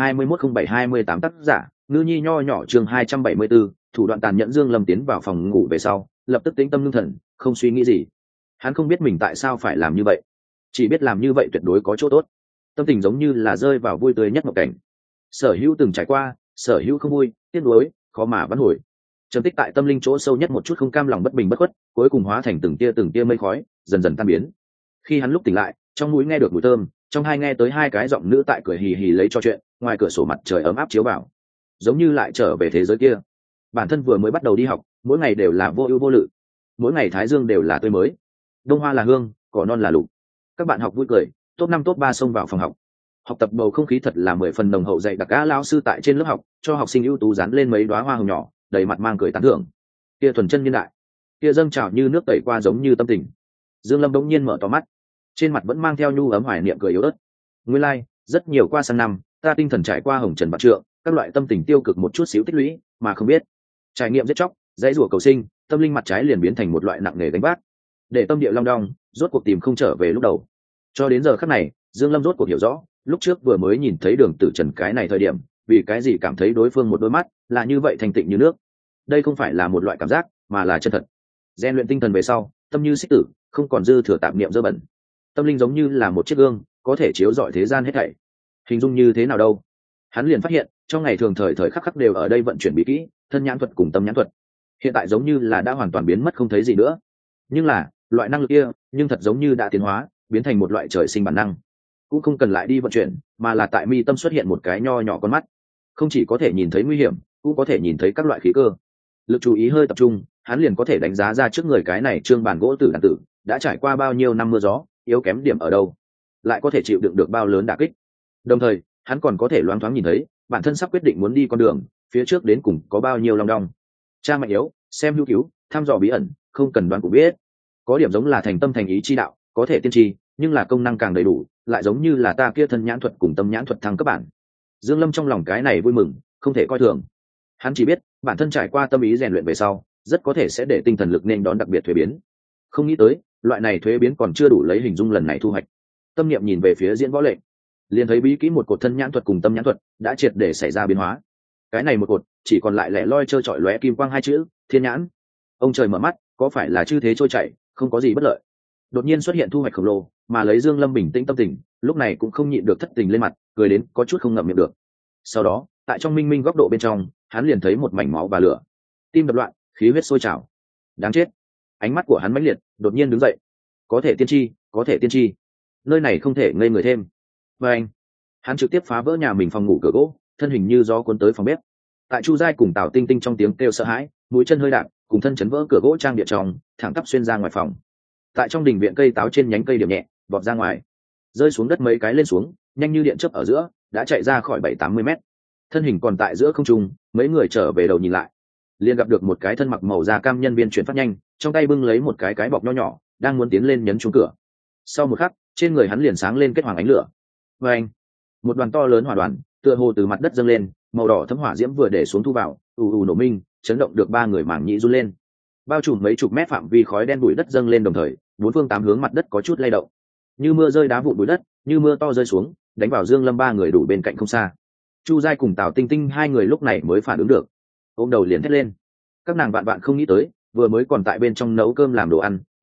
2021-07-28 tác giả, Ngư Nhi nho nhỏ. Chương 274, thủ đoạn tàn nhẫn. Dương Lâm tiến vào phòng ngủ về sau, lập tức tĩnh tâm ngưng thần, không suy nghĩ gì. Hắn không biết mình tại sao phải làm như vậy, chỉ biết làm như vậy tuyệt đối có chỗ tốt. Tâm tình giống như là rơi vào vui tươi nhất một cảnh. Sở hữu từng trải qua, sở hữu không vui, tiếc nuối, khó mà vãn hồi. Trầm tích tại tâm linh chỗ sâu nhất một chút không cam lòng bất bình bất khuất, cuối cùng hóa thành từng tia mây khói, dần dần tan biến. Khi hắn lúc tỉnh lại, trong mũi nghe được mùi thơm, trong hai nghe tới 2 cái giọng nữ tại cười hì hì lấy cho chuyện, ngoài cửa sổ mặt trời ấm áp chiếu vào, giống như lại trở về thế giới kia. Bản thân vừa mới bắt đầu đi học, mỗi ngày đều là vô ưu vô lự, mỗi ngày thái dương đều là tươi mới, đông hoa là hương, cỏ non là lục. Các bạn học vui cười, top 5 top 3 xông vào phòng học. Học tập bầu không khí thật là 10 phần nồng hậu, dạy đặc cá lao sư tại trên lớp học, cho học sinh ưu tú dán lên mấy đóa hoa hồng nhỏ, đầy mặt mang cười tán thưởng. Kia thuần chân niên đại, kia dâng trào như nước tẩy qua giống như tâm tình. Dương Lâm đống nhiên mở to mắt, trên mặt vẫn mang theo nhu ấm hoài niệm cười yếu ớt. Nguyên lai, rất nhiều qua sang năm, ta tinh thần trải qua hồng trần bạc trượng, các loại tâm tình tiêu cực một chút xíu tích lũy, mà không biết. Trải nghiệm giết chóc, dãy rủa cầu sinh, tâm linh mặt trái liền biến thành một loại nặng nề gánh vác, để tâm địa long đong, rốt cuộc tìm không trở về lúc đầu. Cho đến giờ khắc này, Dương Lâm rốt cuộc hiểu rõ, lúc trước vừa mới nhìn thấy Đường Tử Trần cái này thời điểm, vì cái gì cảm thấy đối phương một đôi mắt là như vậy thanh tịnh như nước. Đây không phải là một loại cảm giác, mà là chân thật. Rèn luyện tinh thần về sau, tâm như xích tử, không còn dư thừa tạp niệm dơ bẩn. Tâm linh giống như là một chiếc gương, có thể chiếu rọi thế gian hết thảy. Hình dung như thế nào đâu? Hắn liền phát hiện, trong ngày thường thời thời khắc khắc đều ở đây vận chuyển bí kỹ, thân nhãn thuật cùng tâm nhãn thuật. Hiện tại giống như là đã hoàn toàn biến mất không thấy gì nữa. Nhưng là, loại năng lực kia, nhưng thật giống như đã tiến hóa, biến thành một loại trời sinh bản năng. Cũng không cần lại đi vận chuyển, mà là tại mi tâm xuất hiện một cái nho nhỏ con mắt, không chỉ có thể nhìn thấy nguy hiểm, cũng có thể nhìn thấy các loại khí cơ. Lực chú ý hơi tập trung, hắn liền có thể đánh giá ra trước người cái này trương bản gỗ tử đàn tử đã trải qua bao nhiêu năm mưa gió, yếu kém điểm ở đâu, lại có thể chịu đựng được bao lớn đả kích. Đồng thời, hắn còn có thể loáng thoáng nhìn thấy bản thân sắp quyết định muốn đi con đường phía trước đến cùng có bao nhiêu long đong. Cha mạnh yếu, xem hữu cứu, thăm dò bí ẩn, không cần đoán cũng biết. Có điểm giống là thành tâm thành ý chi đạo, có thể tiên tri, nhưng là công năng càng đầy đủ, lại giống như là ta kia thân nhãn thuật cùng tâm nhãn thuật thăng cấp bản. Dương Lâm trong lòng cái này vui mừng, không thể coi thường. Hắn chỉ biết, bản thân trải qua tâm ý rèn luyện về sau, rất có thể sẽ để tinh thần lực nên đón đặc biệt thuế biến. Không nghĩ tới, loại này thuế biến còn chưa đủ lấy hình dung lần này thu hoạch. Tâm niệm nhìn về phía Diễn Võ Lệnh, liền thấy bí kỹ một cột thân nhãn thuật cùng tâm nhãn thuật đã triệt để xảy ra biến hóa. Cái này một cột chỉ còn lại lẻ loi trơ trọi lóe kim quang 2 chữ thiên nhãn. Ông trời mở mắt, có phải là chư thế trôi chảy, không có gì bất lợi. Đột nhiên xuất hiện thu hoạch khổng lồ, mà lấy Dương Lâm bình tĩnh tâm tình, lúc này cũng không nhịn được thất tình lên mặt, cười đến có chút không ngậm miệng được. Sau đó, tại trong minh minh góc độ bên trong, hắn liền thấy một mảnh máu và lửa, tim đập loạn, khí huyết sôi trào. Đáng chết! Ánh mắt của hắn mãnh liệt, đột nhiên đứng dậy. Có thể tiên tri, có thể tiên tri. Nơi này không thể ngây người thêm. Và anh, hắn trực tiếp phá vỡ nhà mình phòng ngủ cửa gỗ, thân hình như gió cuốn tới phòng bếp. Tại Chu Giai cùng Tào Tinh Tinh trong tiếng kêu sợ hãi, mũi chân hơi đạp, cùng thân chấn vỡ cửa gỗ trang địa trong, thẳng tắp xuyên ra ngoài phòng. Tại trong đình viện cây táo trên nhánh cây điểm nhẹ, vọt ra ngoài, rơi xuống đất mấy cái lên xuống, nhanh như điện chớp ở giữa, đã chạy ra khỏi 70-80 mét. Thân hình còn tại giữa không trung, mấy người trở về đầu nhìn lại, liền gặp được một cái thân mặc màu da cam nhân viên chuyển phát nhanh, trong tay bưng lấy một cái bọc nho nhỏ, đang muốn tiến lên nhấn chuông cửa. Sau một khắc, trên người hắn liền sáng lên kết hoàng ánh lửa. Và anh, một đoàn to lớn hỏa đoàn tựa hồ từ mặt đất dâng lên, màu đỏ thấm hỏa diễm vừa để xuống thu vào, nổ minh, chấn động được 3 người mảng nhĩ run lên. Bao trùm mấy chục mét phạm vi khói đen bụi đất dâng lên đồng thời, 4 phương 8 hướng mặt đất có chút lay động, như mưa rơi đá vụn bụi đất, như mưa to rơi xuống, đánh vào Dương Lâm 3 người đủ bên cạnh không xa. Chu Giai cùng Tào Tinh Tinh 2 người lúc này mới phản ứng được, ôm đầu liền thét lên. Các nàng vạn vạn không nghĩ tới, vừa mới còn tại bên trong nấu cơm làm đồ ăn,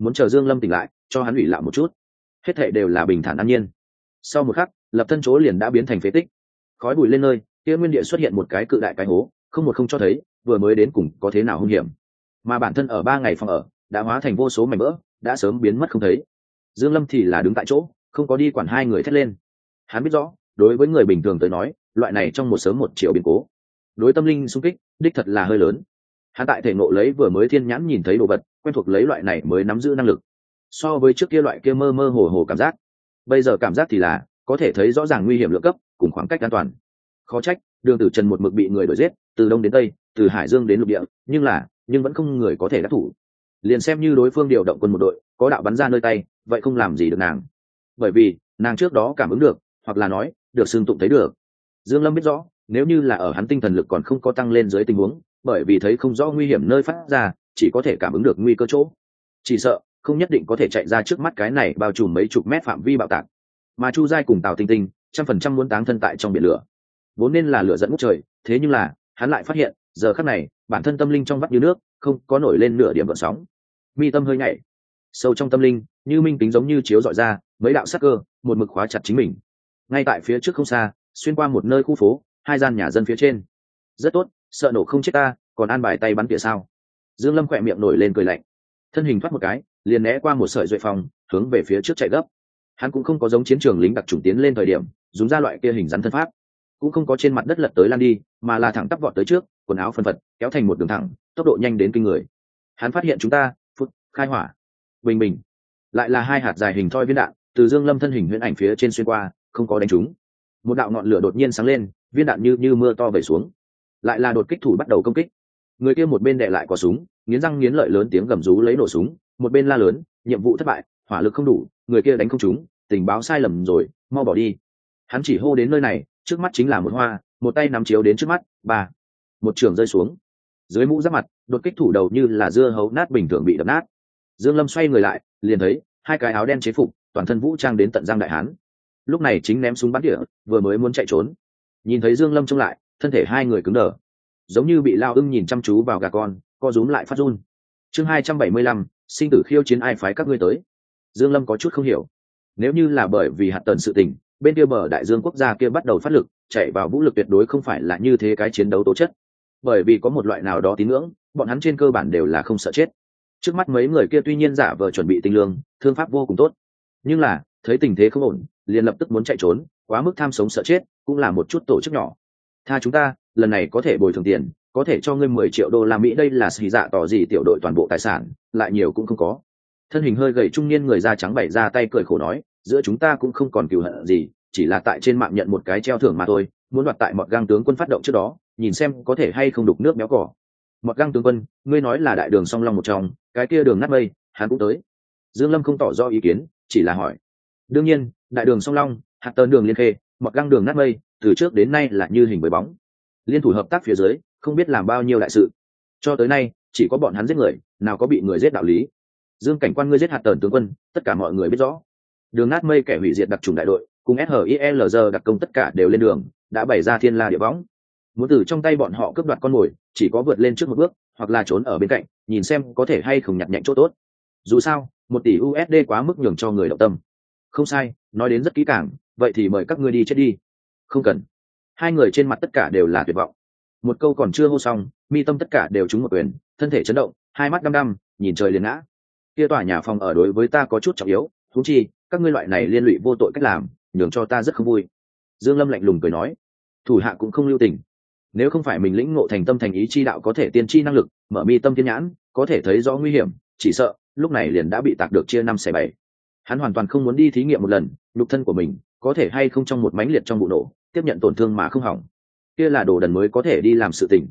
muốn chờ Dương Lâm tỉnh lại cho hắn ủy lạo một chút. Hết thảy đều là bình thản an nhiên. Sau một khắc, lập thân chỗ liền đã biến thành phế tích, khói bụi lên nơi, kia nguyên địa xuất hiện một cái cự đại cái hố, không một không cho thấy vừa mới đến cùng có thế nào hung hiểm. Mà bản thân ở 3 ngày phòng ở đã hóa thành vô số mảnh vỡ, đã sớm biến mất không thấy. Dương Lâm thì là đứng tại chỗ, không có đi quản hai người thét lên. Hắn biết rõ, đối với người bình thường tới nói, loại này trong một sớm một chiều biến cố, đối tâm linh xung kích, đích thật là hơi lớn. Hắn tại thể ngộ lấy vừa mới thiên nhãn nhìn thấy đồ vật, quen thuộc lấy loại này mới nắm giữ năng lực. So với trước kia loại kia mơ mơ hồ hồ cảm giác, bây giờ cảm giác thì là có thể thấy rõ ràng nguy hiểm lượng cấp cùng khoảng cách an toàn. Khó trách Đường Tử Trần một mực bị người đuổi giết, từ đông đến tây, từ hải dương đến lục địa, nhưng vẫn không người có thể đắc thủ. Liền xem như đối phương điều động quân một đội, có đạo bắn ra nơi tay, vậy không làm gì được nàng, bởi vì nàng trước đó cảm ứng được, hoặc là nói được xương tụng thấy được. Dương Lâm biết rõ, nếu như là ở hắn tinh thần lực còn không có tăng lên dưới tình huống, bởi vì thấy không rõ nguy hiểm nơi phát ra, chỉ có thể cảm ứng được nguy cơ chỗ, chỉ sợ không nhất định có thể chạy ra trước mắt cái này bao trùm mấy chục mét phạm vi bạo tạc. Mà Chu Giai cùng Tào Tinh Tinh 100% muốn táng thân tại trong biển lửa, vốn nên là lửa dẫn ngút trời, thế nhưng là hắn lại phát hiện giờ khắc này bản thân tâm linh trong vắt như nước, không có nổi lên nửa điểm gợn sóng. Mi tâm hơi nhảy, sâu trong tâm linh như minh tính giống như chiếu dọi ra mấy đạo sắc cơ, một mực khóa chặt chính mình. Ngay tại phía trước không xa, xuyên qua một nơi khu phố, 2 gian nhà dân phía trên. Rất tốt, sợ nổ không chết ta, còn an bài tay bắn tỉa sao? Dương Lâm khỏe miệng nổi lên cười lạnh, thân hình thoát một cái, liền né qua một sợi duệ phòng, hướng về phía trước chạy gấp. Hắn cũng không có giống chiến trường lính đặc chủng tiến lên thời điểm dùng ra loại kia hình rắn thân pháp, cũng không có trên mặt đất lật tới lan đi, mà là thẳng tắp vọt tới trước, quần áo phân phật kéo thành một đường thẳng, tốc độ nhanh đến kinh người. Hắn phát hiện chúng ta, phút khai hỏa, bình bình, lại là 2 hạt dài hình thoi viên đạn từ Dương Lâm thân hình huyễn ảnh phía trên xuyên qua, không có đánh trúng. Một đạo ngọn lửa đột nhiên sáng lên, viên đạn như mưa to về xuống. Lại là đột kích thủ bắt đầu công kích. Người kia một bên đè lại cò súng, nghiến răng nghiến lợi lớn tiếng gầm rú lấy nổ súng, một bên la lớn, nhiệm vụ thất bại, hỏa lực không đủ, người kia đánh không trúng, tình báo sai lầm rồi, mau bỏ đi. Hắn chỉ hô đến nơi này, trước mắt chính là một hoa, một tay nắm chiếu đến trước mắt, một trường rơi xuống. Dưới mũ giáp mặt, đột kích thủ đầu như là dưa hấu nát bình thường bị đập nát. Dương Lâm xoay người lại, liền thấy 2 cái áo đen chế phục, toàn thân vũ trang đến tận răng đại hán. Lúc này chính ném súng bắn tỉa, vừa mới muốn chạy trốn. Nhìn thấy Dương Lâm trông lại, thân thể 2 người cứng đờ, giống như bị lao ưng nhìn chăm chú vào gà con, co rúm lại phát run. Chương 275, sinh tử khiêu chiến, ai phái các ngươi tới? Dương Lâm có chút không hiểu. Nếu như là bởi vì hạt tần sự tình, bên kia bờ đại dương quốc gia kia bắt đầu phát lực, chạy vào vũ lực tuyệt đối không phải là như thế cái chiến đấu tố chất. Bởi vì có một loại nào đó tín ngưỡng, bọn hắn trên cơ bản đều là không sợ chết. Trước mắt mấy người kia tuy nhiên giả vờ chuẩn bị tinh lương, thương pháp vô cùng tốt, nhưng là thấy tình thế không ổn, liền lập tức muốn chạy trốn, quá mức tham sống sợ chết, cũng là một chút tổ chức nhỏ. Tha chúng ta, lần này có thể bồi thường tiền, có thể cho ngươi 10 triệu đô la Mỹ, đây là xì dạ tỏ gì tiểu đội toàn bộ tài sản, lại nhiều cũng không có. Thân hình hơi gầy trung niên người da trắng bày ra tay cười khổ nói, giữa chúng ta cũng không còn cừu hận gì, chỉ là tại trên mạng nhận một cái treo thưởng mà thôi, muốn đoạt tại Mọt Gang tướng quân phát động trước đó, nhìn xem có thể hay không đục nước béo cỏ. Mọt Gang tướng quân, ngươi nói là đại đường song long một trong, cái kia đường nát mây, hắn cũng tới. Dương Lâm không tỏ rõ ý kiến, chỉ là hỏi. Đương nhiên, đại đường song long, hạt tơn đường liên khê, Mọt Gang đường nát mây, từ trước đến nay là như hình với bóng, liên thủ hợp tác phía dưới, không biết làm bao nhiêu đại sự. Cho tới nay, chỉ có bọn hắn giết người, nào có bị người giết đạo lý. Dương cảnh quan, ngươi giết hạt tần tướng quân, tất cả mọi người biết rõ. Đường nát mây kẻ hủy diệt đặc trùng đại đội, cùng SHILZ đặc công tất cả đều lên đường, đã bày ra thiên la địa võng. Muốn từ trong tay bọn họ cướp đoạt con mồi, chỉ có vượt lên trước một bước, hoặc là trốn ở bên cạnh, nhìn xem có thể hay không nhặt nhạnh chỗ tốt. Dù sao, 1 tỷ USD quá mức nhường cho người động tâm. Không sai, nói đến rất kỹ càng, vậy thì mời các ngươi đi chết đi. Không cần. 2 người trên mặt tất cả đều là tuyệt vọng. Một câu còn chưa hô xong, mi tâm tất cả đều trúng một quyền, thân thể chấn động, 2 mắt đăm đăm, nhìn trời liền ngã. Kia tòa nhà phòng ở đối với ta có chút trọng yếu, huống chi các ngươi loại này liên lụy vô tội cách làm, nhường cho ta rất không vui. Dương Lâm lạnh lùng cười nói, thủ hạ cũng không lưu tình. Nếu không phải mình lĩnh ngộ thành tâm thành ý chi đạo có thể tiên tri năng lực, mở mi tâm thiên nhãn, có thể thấy rõ nguy hiểm, chỉ sợ lúc này liền đã bị tạc được chia 5 xẻ 7. Hắn hoàn toàn không muốn đi thí nghiệm một lần, nhục thân của mình có thể hay không trong một mánh liệt trong vụ nổ, tiếp nhận tổn thương mà không hỏng. Kia là đồ đần mới có thể đi làm sự tình.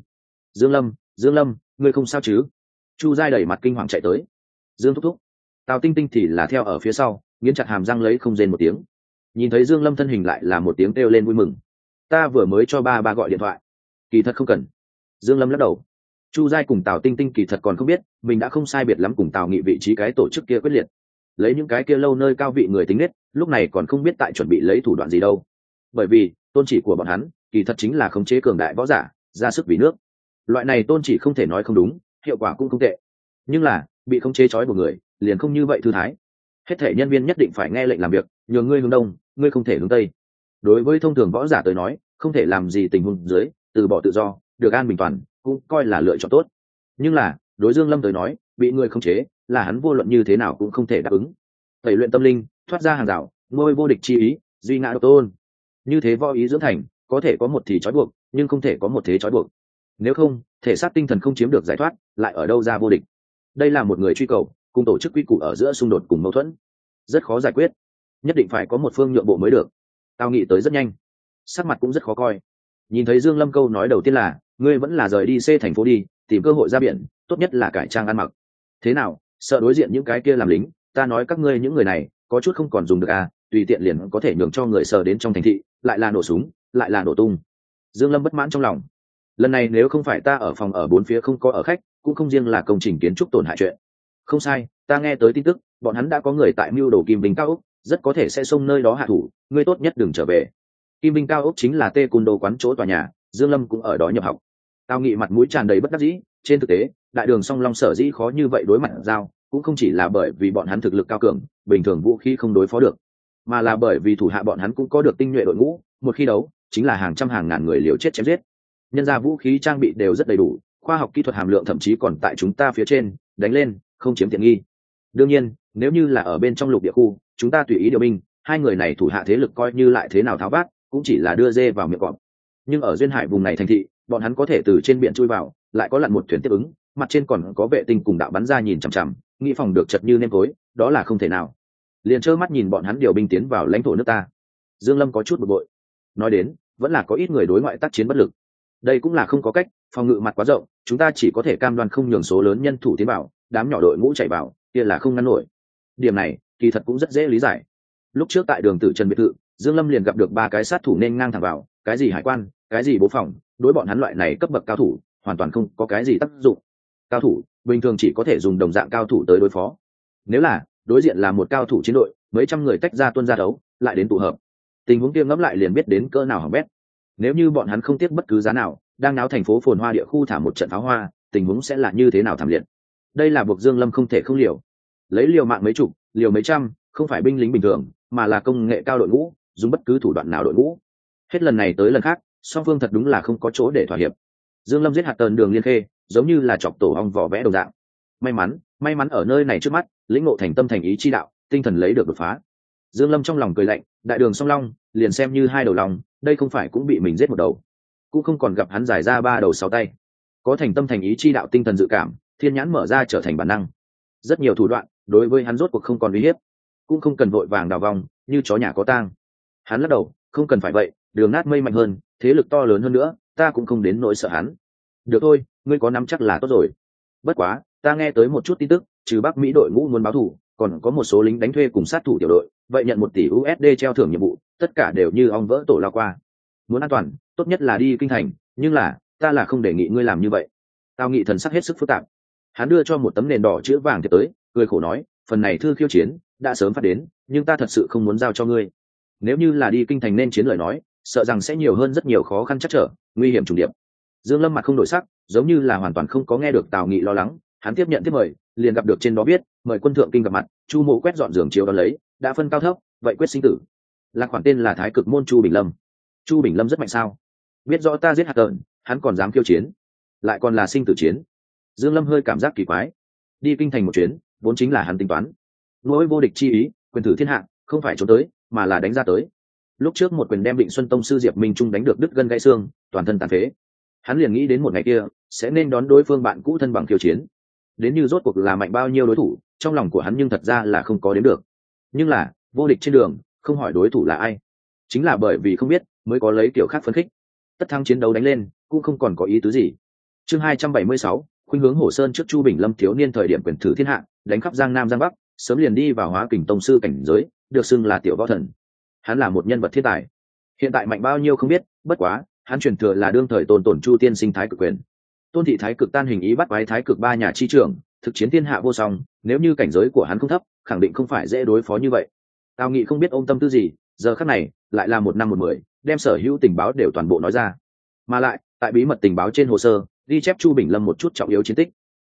Dương Lâm, ngươi không sao chứ? Chu Giai đẩy mặt kinh hoàng chạy tới. Dương thúc thúc. Tào Tinh Tinh thì là theo ở phía sau, nghiến chặt hàm răng lấy không rên một tiếng. Nhìn thấy Dương Lâm thân hình lại là một tiếng kêu lên vui mừng. Ta vừa mới cho ba gọi điện thoại. Kỳ thật không cần. Dương Lâm lắc đầu. Chu Giai cùng Tào Tinh Tinh kỳ thật còn không biết, mình đã không sai biệt lắm cùng Tào Nghị vị trí cái tổ chức kia quyết liệt. Lấy những cái kia lâu nơi cao vị người tính nết, lúc này còn không biết tại chuẩn bị lấy thủ đoạn gì đâu. Bởi vì tôn chỉ của bọn hắn, kỳ thật chính là khống chế cường đại võ giả, ra sức vì nước. Loại này tôn chỉ không thể nói không đúng, hiệu quả cũng không tệ. Nhưng là bị khống chế trói của người, liền không như vậy thư thái. Hết thể nhân viên nhất định phải nghe lệnh làm việc, nhường ngươi hướng đông, ngươi không thể hướng tây. Đối với thông thường võ giả tới nói, không thể làm gì tình huống dưới từ bỏ tự do, được an bình toàn cũng coi là lựa chọn tốt. Nhưng là đối Dương Lâm tới nói, bị người khống chế là hắn vô luận như thế nào cũng không thể đáp ứng. Tẩy luyện tâm linh, thoát ra hàng rào, ngôi vô địch chi ý, duy ngã độc tôn. Như thế võ ý dưỡng thành, có thể có một thì trói buộc, nhưng không thể có một thế trói buộc. Nếu không, thể xác tinh thần không chiếm được giải thoát, lại ở đâu ra vô địch. Đây là một người truy cầu, cùng tổ chức quy củ ở giữa xung đột cùng mâu thuẫn, rất khó giải quyết, nhất định phải có một phương nhượng bộ mới được. Tao nghĩ tới rất nhanh, sắc mặt cũng rất khó coi. Nhìn thấy Dương Lâm câu nói đầu tiên là, ngươi vẫn là rời đi C thành phố đi, tìm cơ hội ra biển, tốt nhất là cải trang ăn mặc. Thế nào, sợ đối diện những cái kia làm lính, ta nói các ngươi những người này có chút không còn dùng được à, tùy tiện liền có thể nhường cho người sờ đến trong thành thị, lại là nổ súng, lại là nổ tung. Dương Lâm bất mãn trong lòng. Lần này nếu không phải ta ở phòng ở bốn phía không có ở khách, cũng không riêng là công trình kiến trúc tổn hại chuyện. Không sai, ta nghe tới tin tức, bọn hắn đã có người tại mưu đồ Kim Bình Cao Ốc, rất có thể sẽ xông nơi đó hạ thủ, ngươi tốt nhất đừng trở về. Kim Bình Cao Ốc chính là Tê Cun Đô quán chỗ tòa nhà, Dương Lâm cũng ở đó nhập học. Tao Nghị mặt mũi tràn đầy bất đắc dĩ, trên thực tế, đại đường Song Long sở dĩ khó như vậy đối mặt giao, cũng không chỉ là bởi vì bọn hắn thực lực cao cường, bình thường vũ khí không đối phó được, mà là bởi vì thủ hạ bọn hắn cũng có được tinh nhuệ đội ngũ, một khi đấu, chính là hàng trăm hàng ngàn người liều chết chém giết. Nhân ra vũ khí trang bị đều rất đầy đủ, khoa học kỹ thuật hàm lượng thậm chí còn tại chúng ta phía trên, đánh lên, không chiếm tiện nghi. Đương nhiên, nếu như là ở bên trong lục địa khu, chúng ta tùy ý điều binh, hai người này thủ hạ thế lực coi như lại thế nào tháo vát, cũng chỉ là đưa dê vào miệng cọp. Nhưng ở duyên hải vùng này thành thị, bọn hắn có thể từ trên biển chui vào, lại có lặn một thuyền tiếp ứng, mặt trên còn có vệ tinh cùng đạo bắn ra nhìn chằm chằm, nghĩ phòng được chật như nêm tối, đó là không thể nào. Liền trơ mắt nhìn bọn hắn điều binh tiến vào lãnh thổ nước ta. Dương Lâm có chút bực bội. Nói đến, vẫn là có ít người đối ngoại tác chiến bất lực. Đây cũng là không có cách, phòng ngự mặt quá rộng, chúng ta chỉ có thể cam đoan không nhường số lớn nhân thủ tiến vào, đám nhỏ đội ngũ chạy vào, kia là không ngăn nổi. Điểm này, kỳ thật cũng rất dễ lý giải. Lúc trước tại đường Tử Trần biệt thự, Dương Lâm liền gặp được ba cái sát thủ nên ngang thẳng vào, cái gì hải quan, cái gì bố phòng, đối bọn hắn loại này cấp bậc cao thủ, hoàn toàn không có cái gì tác dụng. Cao thủ, bình thường chỉ có thể dùng đồng dạng cao thủ tới đối phó. Nếu là đối diện là một cao thủ chiến đội, mấy trăm người tách ra tuân ra đấu, lại đến tụ hợp. Tình huống kia ngẫm lại liền biết đến cỡ nào hỏng bét. Nếu như bọn hắn không tiếc bất cứ giá nào, đang náo thành phố phồn hoa địa khu thả một trận pháo hoa, tình huống sẽ là như thế nào thảm liệt. Đây là buộc Dương Lâm không thể không liều. Lấy liều mạng mấy chục, liều mấy trăm, không phải binh lính bình thường, mà là công nghệ cao đội ngũ, dùng bất cứ thủ đoạn nào đội ngũ. Hết lần này tới lần khác, song phương thật đúng là không có chỗ để thỏa hiệp. Dương Lâm giết hạt tần Đường Liên Khê, giống như là chọc tổ ong vỏ vẽ đồng dạng. May mắn ở nơi này trước mắt, lĩnh ngộ thành tâm thành ý chi đạo, tinh thần lấy được đột phá. Dương Lâm trong lòng cười lạnh, đại đường Song Long, liền xem như hai đầu lòng, đây không phải cũng bị mình giết một đầu, cũng không còn gặp hắn giải ra ba đầu sáu tay. Có thành tâm thành ý chi đạo tinh thần dự cảm, thiên nhãn mở ra trở thành bản năng. Rất nhiều thủ đoạn, đối với hắn rốt cuộc không còn uy hiếp, cũng không cần vội vàng đào vòng, như chó nhà có tang. Hắn lắc đầu, không cần phải vậy, đường nát mây mạnh hơn, thế lực to lớn hơn nữa, ta cũng không đến nỗi sợ hắn. Được thôi, ngươi có nắm chắc là tốt rồi. Bất quá, ta nghe tới một chút tin tức, trừ Bắc Mỹ đội ngũ muốn báo thù, còn có một số lính đánh thuê cùng sát thủ tiểu đội, vậy nhận 1 tỷ USD treo thưởng nhiệm vụ, tất cả đều như ong vỡ tổ lao qua. Muốn an toàn, tốt nhất là đi kinh thành, nhưng là, ta là không đề nghị ngươi làm như vậy. Tao Nghị thần sắc hết sức phức tạp. Hắn đưa cho một tấm nền đỏ chữ vàng thiệp tới, cười khổ nói, phần này thư khiêu chiến đã sớm phát đến, nhưng ta thật sự không muốn giao cho ngươi. Nếu như là đi kinh thành nên chiến lời nói, sợ rằng sẽ nhiều hơn rất nhiều khó khăn chắc trở, nguy hiểm trùng điệp. Dương Lâm mặt không đổi sắc, giống như là hoàn toàn không có nghe được Tào Nghị lo lắng. Hắn tiếp nhận tiếp mời, liền gặp được trên đó viết, mời quân thượng kinh gặp mặt. Chu Mộ quét dọn giường chiếu đón lấy, đã phân cao thấp, vậy quyết sinh tử. Là khoản tên là Thái Cực môn Chu Bình Lâm. Chu Bình Lâm rất mạnh sao? Biết rõ ta giết hạt tợn, hắn còn dám khiêu chiến, lại còn là sinh tử chiến. Dương Lâm hơi cảm giác kỳ quái. Đi kinh thành một chuyến, vốn chính là hắn tính toán. Nỗi vô địch chi ý, quyền thử thiên hạ, không phải trốn tới, mà là đánh ra tới. Lúc trước một quyền đem Định Xuân Tông sư Diệp Minh Trung đánh được đứt gân gãy xương, toàn thân tàn phế. Hắn liền nghĩ đến một ngày kia sẽ nên đón đối phương bạn cũ thân bằng khiêu chiến. Đến như rốt cuộc là mạnh bao nhiêu đối thủ, trong lòng của hắn nhưng thật ra là không có đến được. Nhưng là vô địch trên đường, không hỏi đối thủ là ai, chính là bởi vì không biết mới có lấy kiểu khác phấn khích. Tất thắng chiến đấu đánh lên cũng không còn có ý tứ gì. Chương 276, khuynh hướng Hổ Sơn trước Chu Bình Lâm thiếu niên thời điểm quyền thử thiên hạ, đánh khắp Giang Nam Giang Bắc, sớm liền đi vào Hóa Kình tông sư cảnh giới, được xưng là tiểu võ thần. Hắn là một nhân vật thiên tài, hiện tại mạnh bao nhiêu không biết, bất quá hắn truyền thừa là đương thời Tôn Tổn Chu tiên sinh thái cực quyền. Tôn thị thái cực tan hình ý bắt quái thái cực ba nhà chi trưởng, thực chiến thiên hạ vô song, nếu như cảnh giới của hắn không thấp, khẳng định không phải dễ đối phó như vậy. Tào Nghị không biết ôm tâm tư gì, giờ khắc này lại là 1 năm 1 mười, đem sở hữu tình báo đều toàn bộ nói ra. Mà lại, tại bí mật tình báo trên hồ sơ, ghi chép Chu Bình Lâm một chút trọng yếu chiến tích.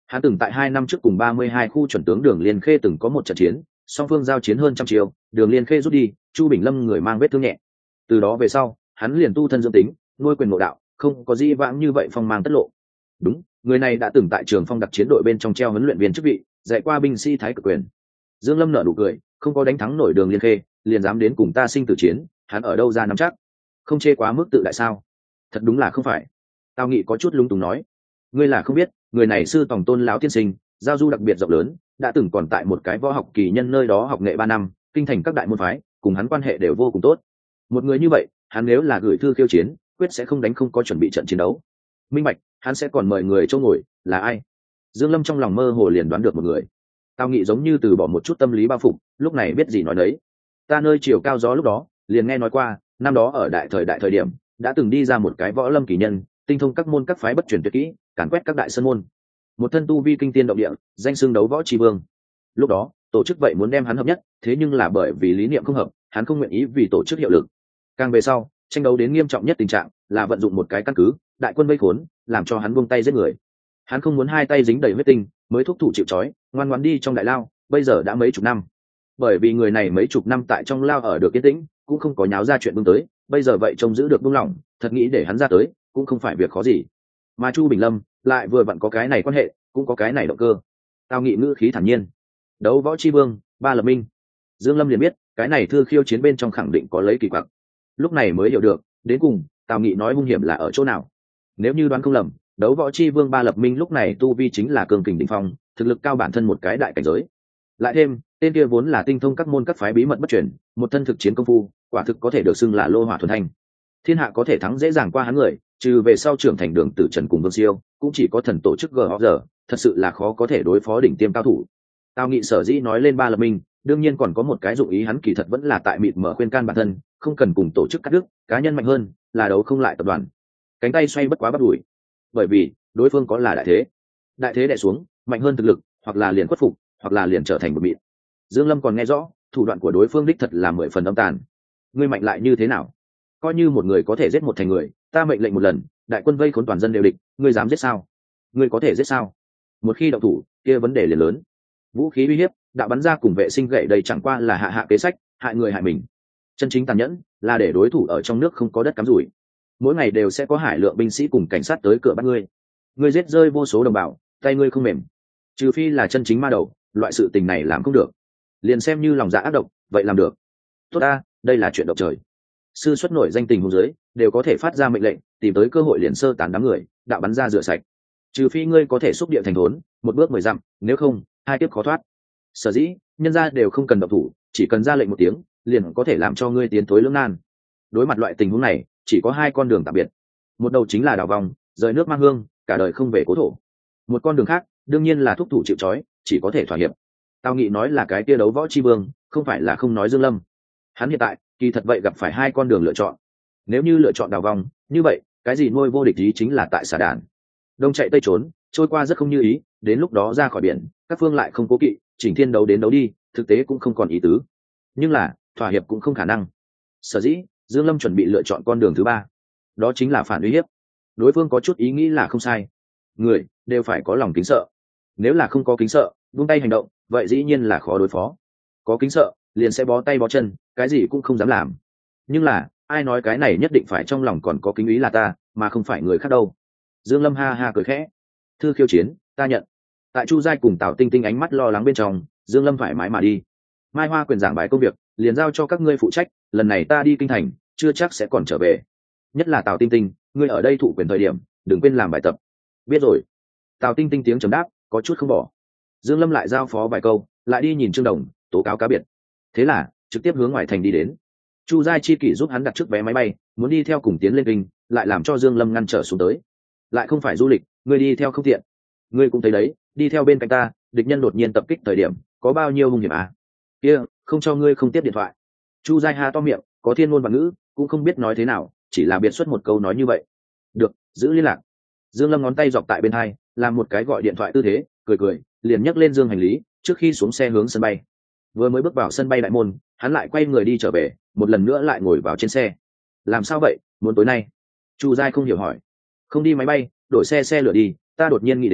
Hắn từng tại 2 năm trước cùng 32 khu chuẩn tướng Đường Liên Khê từng có một trận chiến, song phương giao chiến hơn trăm chiều, Đường Liên Khê rút đi, Chu Bình Lâm người mang vết thương nhẹ. Từ đó về sau, hắn liền tu thân dưỡng tính, nuôi quyền ngộ đạo, không có gì vãng như vậy phong mang tất lộ. Đúng, người này đã từng tại Trường Phong đặc chiến đội bên trong treo huấn luyện viên chức vị, dạy qua binh sĩ thái cực quyền. Dương Lâm nở nụ cười, không có đánh thắng nổi Đường Liên Khê, liền dám đến cùng ta sinh tử chiến, hắn ở đâu ra nắm chắc? Không chê quá mức tự đại sao? Thật đúng là không phải. Tào Nghị có chút lung túng nói, ngươi là không biết, người này sư tòng Tôn lão tiên sinh, giao du đặc biệt rộng lớn, đã từng còn tại một cái võ học kỳ nhân nơi đó học nghệ 3 năm, kinh thành các đại môn phái, cùng hắn quan hệ đều vô cùng tốt. Một người như vậy, hắn nếu là gửi thư khiêu chiến, quyết sẽ không đánh không có chuẩn bị trận chiến đấu. Minh bạch, hắn sẽ còn mời người chỗ ngồi, là ai? Dương Lâm trong lòng mơ hồ liền đoán được một người. Tào Nghị giống như từ bỏ một chút tâm lý bao phục, lúc này biết gì nói đấy. Ta nơi chiều cao gió lúc đó, liền nghe nói qua, năm đó ở đại thời điểm, đã từng đi ra một cái võ lâm kỳ nhân, tinh thông các môn các phái bất truyền tuyệt kỹ, càn quét các đại sơn môn, một thân tu vi kinh tiên động địa, danh xưng đấu võ tri vương. Lúc đó tổ chức vậy muốn đem hắn hợp nhất, thế nhưng là bởi vì lý niệm không hợp, hắn không nguyện ý vì tổ chức hiệu lực. Càng về sau, tranh đấu đến nghiêm trọng nhất tình trạng là vận dụng một cái căn cứ, đại quân vây khốn, làm cho hắn buông tay giết người. Hắn không muốn hai tay dính đầy huyết tinh, mới thúc thủ chịu trói, ngoan ngoãn đi trong đại lao, bây giờ đã mấy chục năm. Bởi vì người này mấy chục năm tại trong lao ở được yên tĩnh, cũng không có nháo ra chuyện buông tới, bây giờ vậy trông giữ được buông lỏng, thật nghĩ để hắn ra tới, cũng không phải việc khó gì. Mà Chu Bình Lâm lại vừa vặn có cái này quan hệ, cũng có cái này động cơ. Tào Nghị ngữ khí thản nhiên, đấu võ chi vương, ba lập minh. Dương Lâm liền biết cái này thư khiêu chiến bên trong khẳng định có lấy kỳ quặc, lúc này mới hiểu được đến cùng Tào Nghị nói hung hiểm là ở chỗ nào. Nếu như đoán không lầm, đấu võ chi vương ba lập minh lúc này tu vi chính là cường kình đỉnh phong, thực lực cao bản thân một cái đại cảnh giới. Lại thêm tên kia vốn là tinh thông các môn các phái bí mật bất truyền, một thân thực chiến công phu, quả thực có thể được xưng là lô hỏa thuần thanh. Thiên hạ có thể thắng dễ dàng qua hắn người, trừ về sau trưởng thành Đường Tử Trần cùng Vương Siêu, cũng chỉ có thần tổ chức GOG, thật sự là khó có thể đối phó đỉnh tiêm cao thủ. Tào Nghị sở dĩ nói lên ba lập minh, đương nhiên còn có một cái dụng ý, hắn kỳ thật vẫn là tại mịt mở khuyên can bản thân, không cần cùng tổ chức cắt đứt, cá nhân mạnh hơn, là đấu không lại tập đoàn. Cánh tay xoay bất quá bắt đuổi, bởi vì đối phương có là đại thế đè xuống, mạnh hơn thực lực, hoặc là liền khuất phục, hoặc là liền trở thành một mịn. Dương Lâm còn nghe rõ, thủ đoạn của đối phương đích thật là 10 phần âm tàn. Ngươi mạnh lại như thế nào? Coi như một người có thể giết một thành người, ta mệnh lệnh một lần, đại quân vây khốn toàn dân đều địch, ngươi dám giết sao? Ngươi có thể giết sao? Một khi động thủ, kia vấn đề liền lớn. Vũ khí uy hiếp, đạo bắn ra cùng vệ sinh gậy đây chẳng qua là hạ kế sách, hại người hại mình. Chân chính tàn nhẫn là để đối thủ ở trong nước không có đất cắm rủi. Mỗi ngày đều sẽ có hải lượng binh sĩ cùng cảnh sát tới cửa bắt ngươi. Ngươi giết rơi vô số đồng bào, tay ngươi không mềm. Trừ phi là chân chính ma đầu, loại sự tình này làm không được. Liền xem như lòng dạ ác độc, vậy làm được. Tốt ta, đây là chuyện động trời. Sư xuất nổi danh tình huống dưới, đều có thể phát ra mệnh lệnh, tìm tới cơ hội liền sơ tán đám người, đạo bắn ra rửa sạch. Trừ phi ngươi có thể xúc địa thành thốn, một bước 10 dặm, nếu không, hai kiếp khó thoát. Sở dĩ, nhân gia đều không cần động thủ, chỉ cần ra lệnh một tiếng, liền có thể làm cho ngươi tiến thối lưỡng nan. Đối mặt loại tình huống này, chỉ có hai con đường tạm biệt. Một đầu chính là đảo vòng, rời nước mang hương, cả đời không về cố thổ. Một con đường khác, đương nhiên là thúc thủ chịu trói, chỉ có thể thỏa hiệp. Tào Nghị nói là cái kia đấu võ chi vương, không phải là không nói Dương Lâm. Hắn hiện tại, kỳ thật vậy gặp phải hai con đường lựa chọn. Nếu như lựa chọn đảo vòng, như vậy, cái gì nuôi vô địch ý chính là tại xà đàn. Đông chạy tây trốn, trôi qua rất không như ý, đến lúc đó ra khỏi biển, các phương lại không cố kỵ, chỉnh thiên đấu đến đấu đi, thực tế cũng không còn ý tứ. Nhưng là, thỏa hiệp cũng không khả năng. Sở dĩ, Dương Lâm chuẩn bị lựa chọn con đường thứ ba, đó chính là phản uy hiếp. Đối phương có chút ý nghĩ là không sai, người đều phải có lòng kính sợ. Nếu là không có kính sợ, buông tay hành động, vậy dĩ nhiên là khó đối phó. Có kính sợ, liền sẽ bó tay bó chân, cái gì cũng không dám làm. Nhưng là, ai nói cái này nhất định phải trong lòng còn có kính ý là ta, mà không phải người khác đâu. Dương Lâm ha ha cười khẽ, thư khiêu chiến, ta nhận. Tại Chu Giai cùng Tào Tinh Tinh ánh mắt lo lắng bên trong, Dương Lâm thoải mái mà đi. Mai Hoa quyền giảng bài công việc, liền giao cho các ngươi phụ trách, lần này ta đi kinh thành, chưa chắc sẽ còn trở về. Nhất là Tào Tinh Tinh, ngươi ở đây thụ quyền thời điểm, đừng quên làm bài tập. Biết rồi. Tào Tinh Tinh tiếng chấm đáp, có chút không bỏ. Dương Lâm lại giao phó vài câu, lại đi nhìn Trương Đồng, tố cáo cá biệt. Thế là, trực tiếp hướng ngoài thành đi đến. Chu Giai chi kỷ giúp hắn đặt trước vé máy bay, muốn đi theo cùng tiến lên kinh, lại làm cho Dương Lâm ngăn trở xuống tới. Lại không phải du lịch, ngươi đi theo không tiện. Ngươi cũng thấy đấy, đi theo bên cạnh ta, địch nhân đột nhiên tập kích thời điểm, có bao nhiêu hung hiểm à? Kia, không cho ngươi không tiếp điện thoại. Chu Giai ha to miệng, có thiên ngôn và ngữ, cũng không biết nói thế nào, chỉ là biệt xuất một câu nói như vậy. Được, giữ liên lạc. Dương Lâm ngón tay dọc tại bên hai, làm một cái gọi điện thoại tư thế, cười, liền nhấc lên dương hành lý, trước khi xuống xe hướng sân bay. Vừa mới bước vào sân bay đại môn, hắn lại quay người đi trở về, một lần nữa lại ngồi vào trên xe. Làm sao vậy, muốn tối nay? Chu Giai không hiểu hỏi. Không đi máy bay, đổi xe lửa đi, ta đột nhiên nghĩ đến,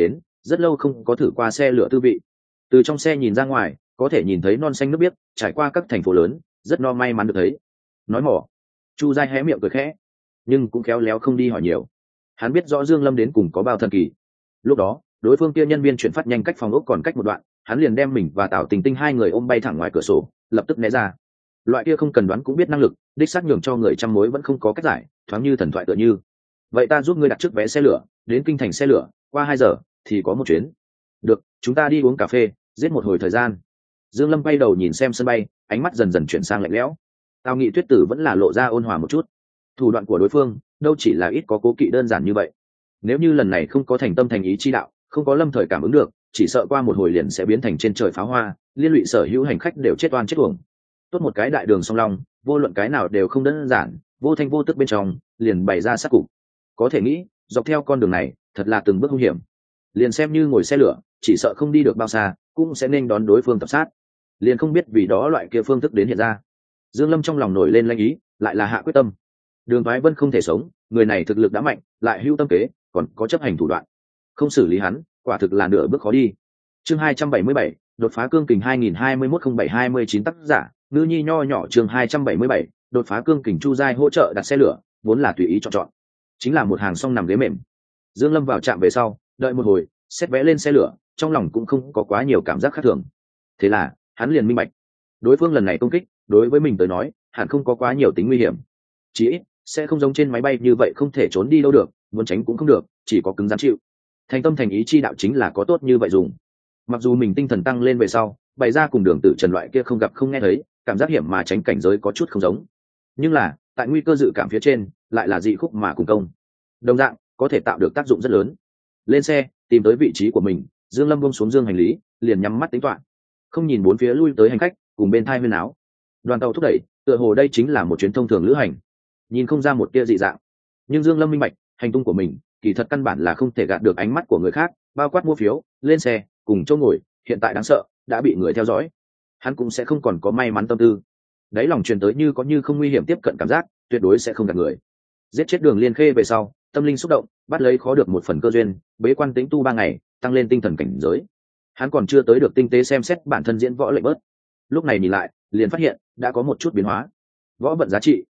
rất lâu không có thử qua xe lửa tư vị. Từ trong xe nhìn ra ngoài có thể nhìn thấy non xanh nước biếc trải qua các thành phố lớn, rất no may mắn được thấy. Nói mỏ, Chu Giai hé miệng cười khẽ, nhưng cũng khéo léo không đi hỏi nhiều. Hắn biết rõ Dương Lâm đến cùng có bao thần kỳ. Lúc đó đối phương kia nhân viên chuyển phát nhanh cách phòng ốc còn cách một đoạn, hắn liền đem mình và Tào Tình Tinh hai người ôm bay thẳng ngoài cửa sổ, lập tức né ra. Loại kia không cần đoán cũng biết năng lực, đích xác nhường cho người trăm mối vẫn không có cách giải, thoáng như thần thoại tựa như. Vậy ta giúp ngươi đặt trước vé xe lửa, đến kinh thành xe lửa, qua 2 giờ thì có một chuyến. Được, chúng ta đi uống cà phê, giết một hồi thời gian. Dương Lâm bay đầu nhìn xem sân bay, ánh mắt dần dần chuyển sang lạnh lẽo. Tào Nghị Tuyết Tử vẫn là lộ ra ôn hòa một chút. Thủ đoạn của đối phương đâu chỉ là ít có cố kỵ đơn giản như vậy. Nếu như lần này không có thành tâm thành ý chi đạo, không có lâm thời cảm ứng được, chỉ sợ qua một hồi liền sẽ biến thành trên trời pháo hoa, liên lụy sở hữu hành khách đều chết oan chết uổng. Tốt một cái đại đường song long, vô luận cái nào đều không đơn giản, vô thanh vô tức bên trong liền bày ra sát cục. Có thể nghĩ dọc theo con đường này thật là từng bước hung hiểm, liền xem như ngồi xe lửa chỉ sợ không đi được bao xa cũng sẽ nên đón đối phương tập sát. Liền không biết vì đó loại kia phương thức đến hiện ra. Dương Lâm trong lòng nổi lên lanh ý, lại là hạ quyết tâm. Đường Thoái Vân không thể sống, người này thực lực đã mạnh, lại hữu tâm kế, còn có chấp hành thủ đoạn. Không xử lý hắn, quả thực là nửa bước khó đi. Chương 277, đột phá cương kình 2021-07-29 tác giả, Ngư Nhi nho nhỏ. Chương 277, đột phá cương kình. Chu Giai hỗ trợ đặt xe lửa, vốn là tùy ý chọn, chính là một hàng song nằm ghế mềm. Dương Lâm vào trạm về sau, đợi một hồi, xét vé lên xe lửa, trong lòng cũng không có quá nhiều cảm giác khác thường. Thế là hắn liền minh bạch, đối phương lần này công kích đối với mình tới nói hẳn không có quá nhiều tính nguy hiểm, chí ít sẽ không giống trên máy bay như vậy không thể trốn đi đâu được, muốn tránh cũng không được, chỉ có cứng rắn chịu. Thành tâm thành ý chi đạo chính là có tốt như vậy dùng. Mặc dù mình tinh thần tăng lên về sau bày ra cùng Đường Tử Trần loại kia không gặp không nghe thấy cảm giác hiểm mà tránh cảnh giới có chút không giống, nhưng là tại nguy cơ dự cảm phía trên lại là dị khúc mà cùng công, đồng dạng có thể tạo được tác dụng rất lớn. Lên xe tìm tới vị trí của mình, Dương Lâm buông xuống dương hành lý, liền nhắm mắt tính toán, không nhìn bốn phía lui tới hành khách cùng bên thai huyên áo. Đoàn tàu thúc đẩy, tựa hồ đây chính là một chuyến thông thường lữ hành, nhìn không ra một tia dị dạng. Nhưng Dương Lâm minh bạch, hành tung của mình kỳ thật căn bản là không thể gạt được ánh mắt của người khác, bao quát mua phiếu, lên xe, cùng chỗ ngồi, hiện tại đáng sợ đã bị người theo dõi. Hắn cũng sẽ không còn có may mắn tâm tư. Đấy lòng truyền tới như có như không nguy hiểm tiếp cận cảm giác, tuyệt đối sẽ không gạt người. Giết chết Đường Liên Khê về sau, tâm linh xúc động, bắt lấy khó được một phần cơ duyên, bế quan tĩnh tu 3 ngày, tăng lên tinh thần cảnh giới. Hắn còn chưa tới được tinh tế xem xét bản thân diễn võ lệnh bớt, lúc này nhìn lại liền phát hiện đã có một chút biến hóa. Võ vận giá trị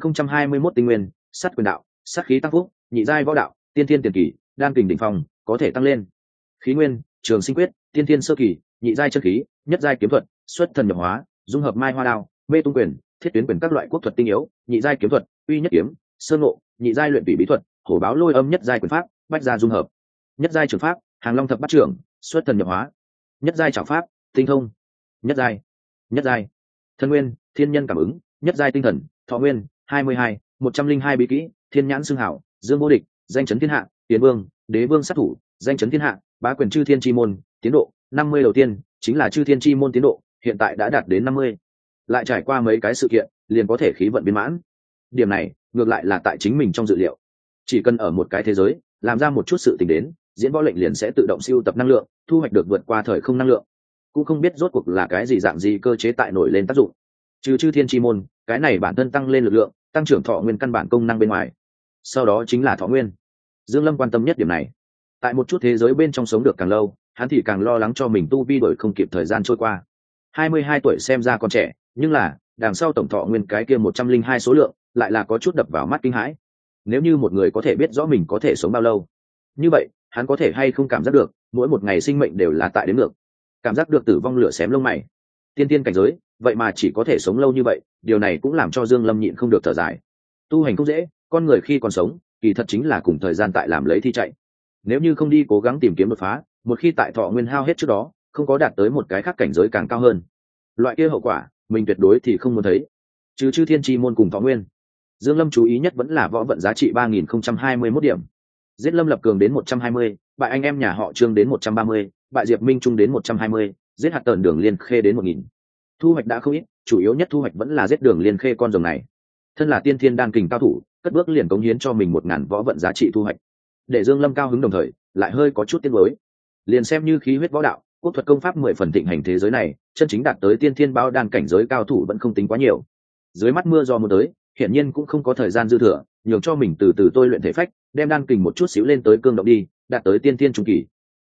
3021 tinh nguyên, sát quyền đạo, sát khí tăng phúc, nhị giai võ đạo, tiên thiên tiền kỳ, đan kình đỉnh phong, có thể tăng lên. Khí nguyên, trường sinh quyết, tiên thiên sơ kỳ, nhị giai chân khí, nhất giai kiếm thuật, xuất thần nhập hóa, dung hợp mai hoa đao, mê tung quyền, thiết tuyến quyền các loại quốc thuật tinh yếu, nhị giai kiếm thuật, uy nhất kiếm, sơ ngộ, nhị giai luyện tùy bí thuật, hổ báo lôi âm nhất giai quyền pháp, bách gia dung hợp, nhất giai trường pháp, hàng long thập bát trưởng, xuất thần nhập hóa, nhất giai trảo pháp, tinh thông, nhất giai thân nguyên, thiên nhân cảm ứng, nhất giai tinh thần, thọ nguyên 22, 102 bí kỹ, thiên nhãn xưng hảo, dương vô địch, danh chấn thiên hạ, tiến vương, đế vương sát thủ, danh chấn thiên hạ, bá quyền chư thiên chi môn, tiến độ 50 đầu tiên chính là chư thiên chi môn tiến độ, hiện tại đã đạt đến 50. Lại trải qua mấy cái sự kiện liền có thể khí vận viên mãn. Điểm này ngược lại là tại chính mình trong dự liệu, chỉ cần ở một cái thế giới làm ra một chút sự tình đến, diễn võ lệnh liền sẽ tự động siêu tập năng lượng, thu hoạch được vượt qua thời không năng lượng. Cũng không biết rốt cuộc là cái gì dạng gì cơ chế tại nổi lên tác dụng. Trừ chư thiên chi môn, cái này bản thân tăng lên lực lượng, tăng trưởng thọ nguyên căn bản công năng bên ngoài, sau đó chính là thọ nguyên. Dương Lâm quan tâm nhất điểm này. Tại một chút thế giới bên trong sống được càng lâu, hắn thì càng lo lắng cho mình tu vi đổi không kịp thời gian trôi qua. 22 tuổi xem ra còn trẻ, nhưng là đằng sau tổng thọ nguyên cái kia 102 số lượng lại là có chút đập vào mắt kinh hãi. Nếu như một người có thể biết rõ mình có thể sống bao lâu, như vậy hắn có thể hay không cảm giác được mỗi một ngày sinh mệnh đều là tại đến ngược, cảm giác được tử vong lửa xém lông mày. Tiên tiên cảnh giới vậy mà chỉ có thể sống lâu như vậy, điều này cũng làm cho Dương Lâm nhịn không được thở dài. Tu hành không dễ, con người khi còn sống kỳ thật chính là cùng thời gian tại làm lấy thi chạy. Nếu như không đi cố gắng tìm kiếm đột phá, một khi tại thọ nguyên hao hết trước đó không có đạt tới một cái khác cảnh giới càng cao hơn, loại kia hậu quả mình tuyệt đối thì không muốn thấy. Trừ chư thiên chi môn cùng thọ nguyên, Dương Lâm chú ý nhất vẫn là võ vận giá trị 3021 điểm. Giết Lâm Lập Cường đến 120, bại anh em nhà họ Trương đến 130, bại Diệp Minh Trung đến 120, giết hạt tần Đường Liên Khê đến 1000. Thu hoạch đã không ít, chủ yếu nhất thu hoạch vẫn là giết Đường Liên Khê con rồng này. Thân là tiên thiên đan kình cao thủ, cất bước liền cống hiến cho mình 1000 võ vận giá trị thu hoạch. Để Dương Lâm cao hứng đồng thời, lại hơi có chút tiếc nuối. Liền xem như khí huyết võ đạo, quốc thuật công pháp 10 phần thịnh hành thế giới này, chân chính đạt tới tiên thiên bao đan cảnh giới cao thủ vẫn không tính quá nhiều. Dưới mắt mưa gió muốn tới, hiển nhiên cũng không có thời gian dư thừa, nhường cho mình từ từ tôi luyện thể phách, đem đan kình một chút xíu lên tới cương động đi, đạt tới tiên thiên trung kỳ.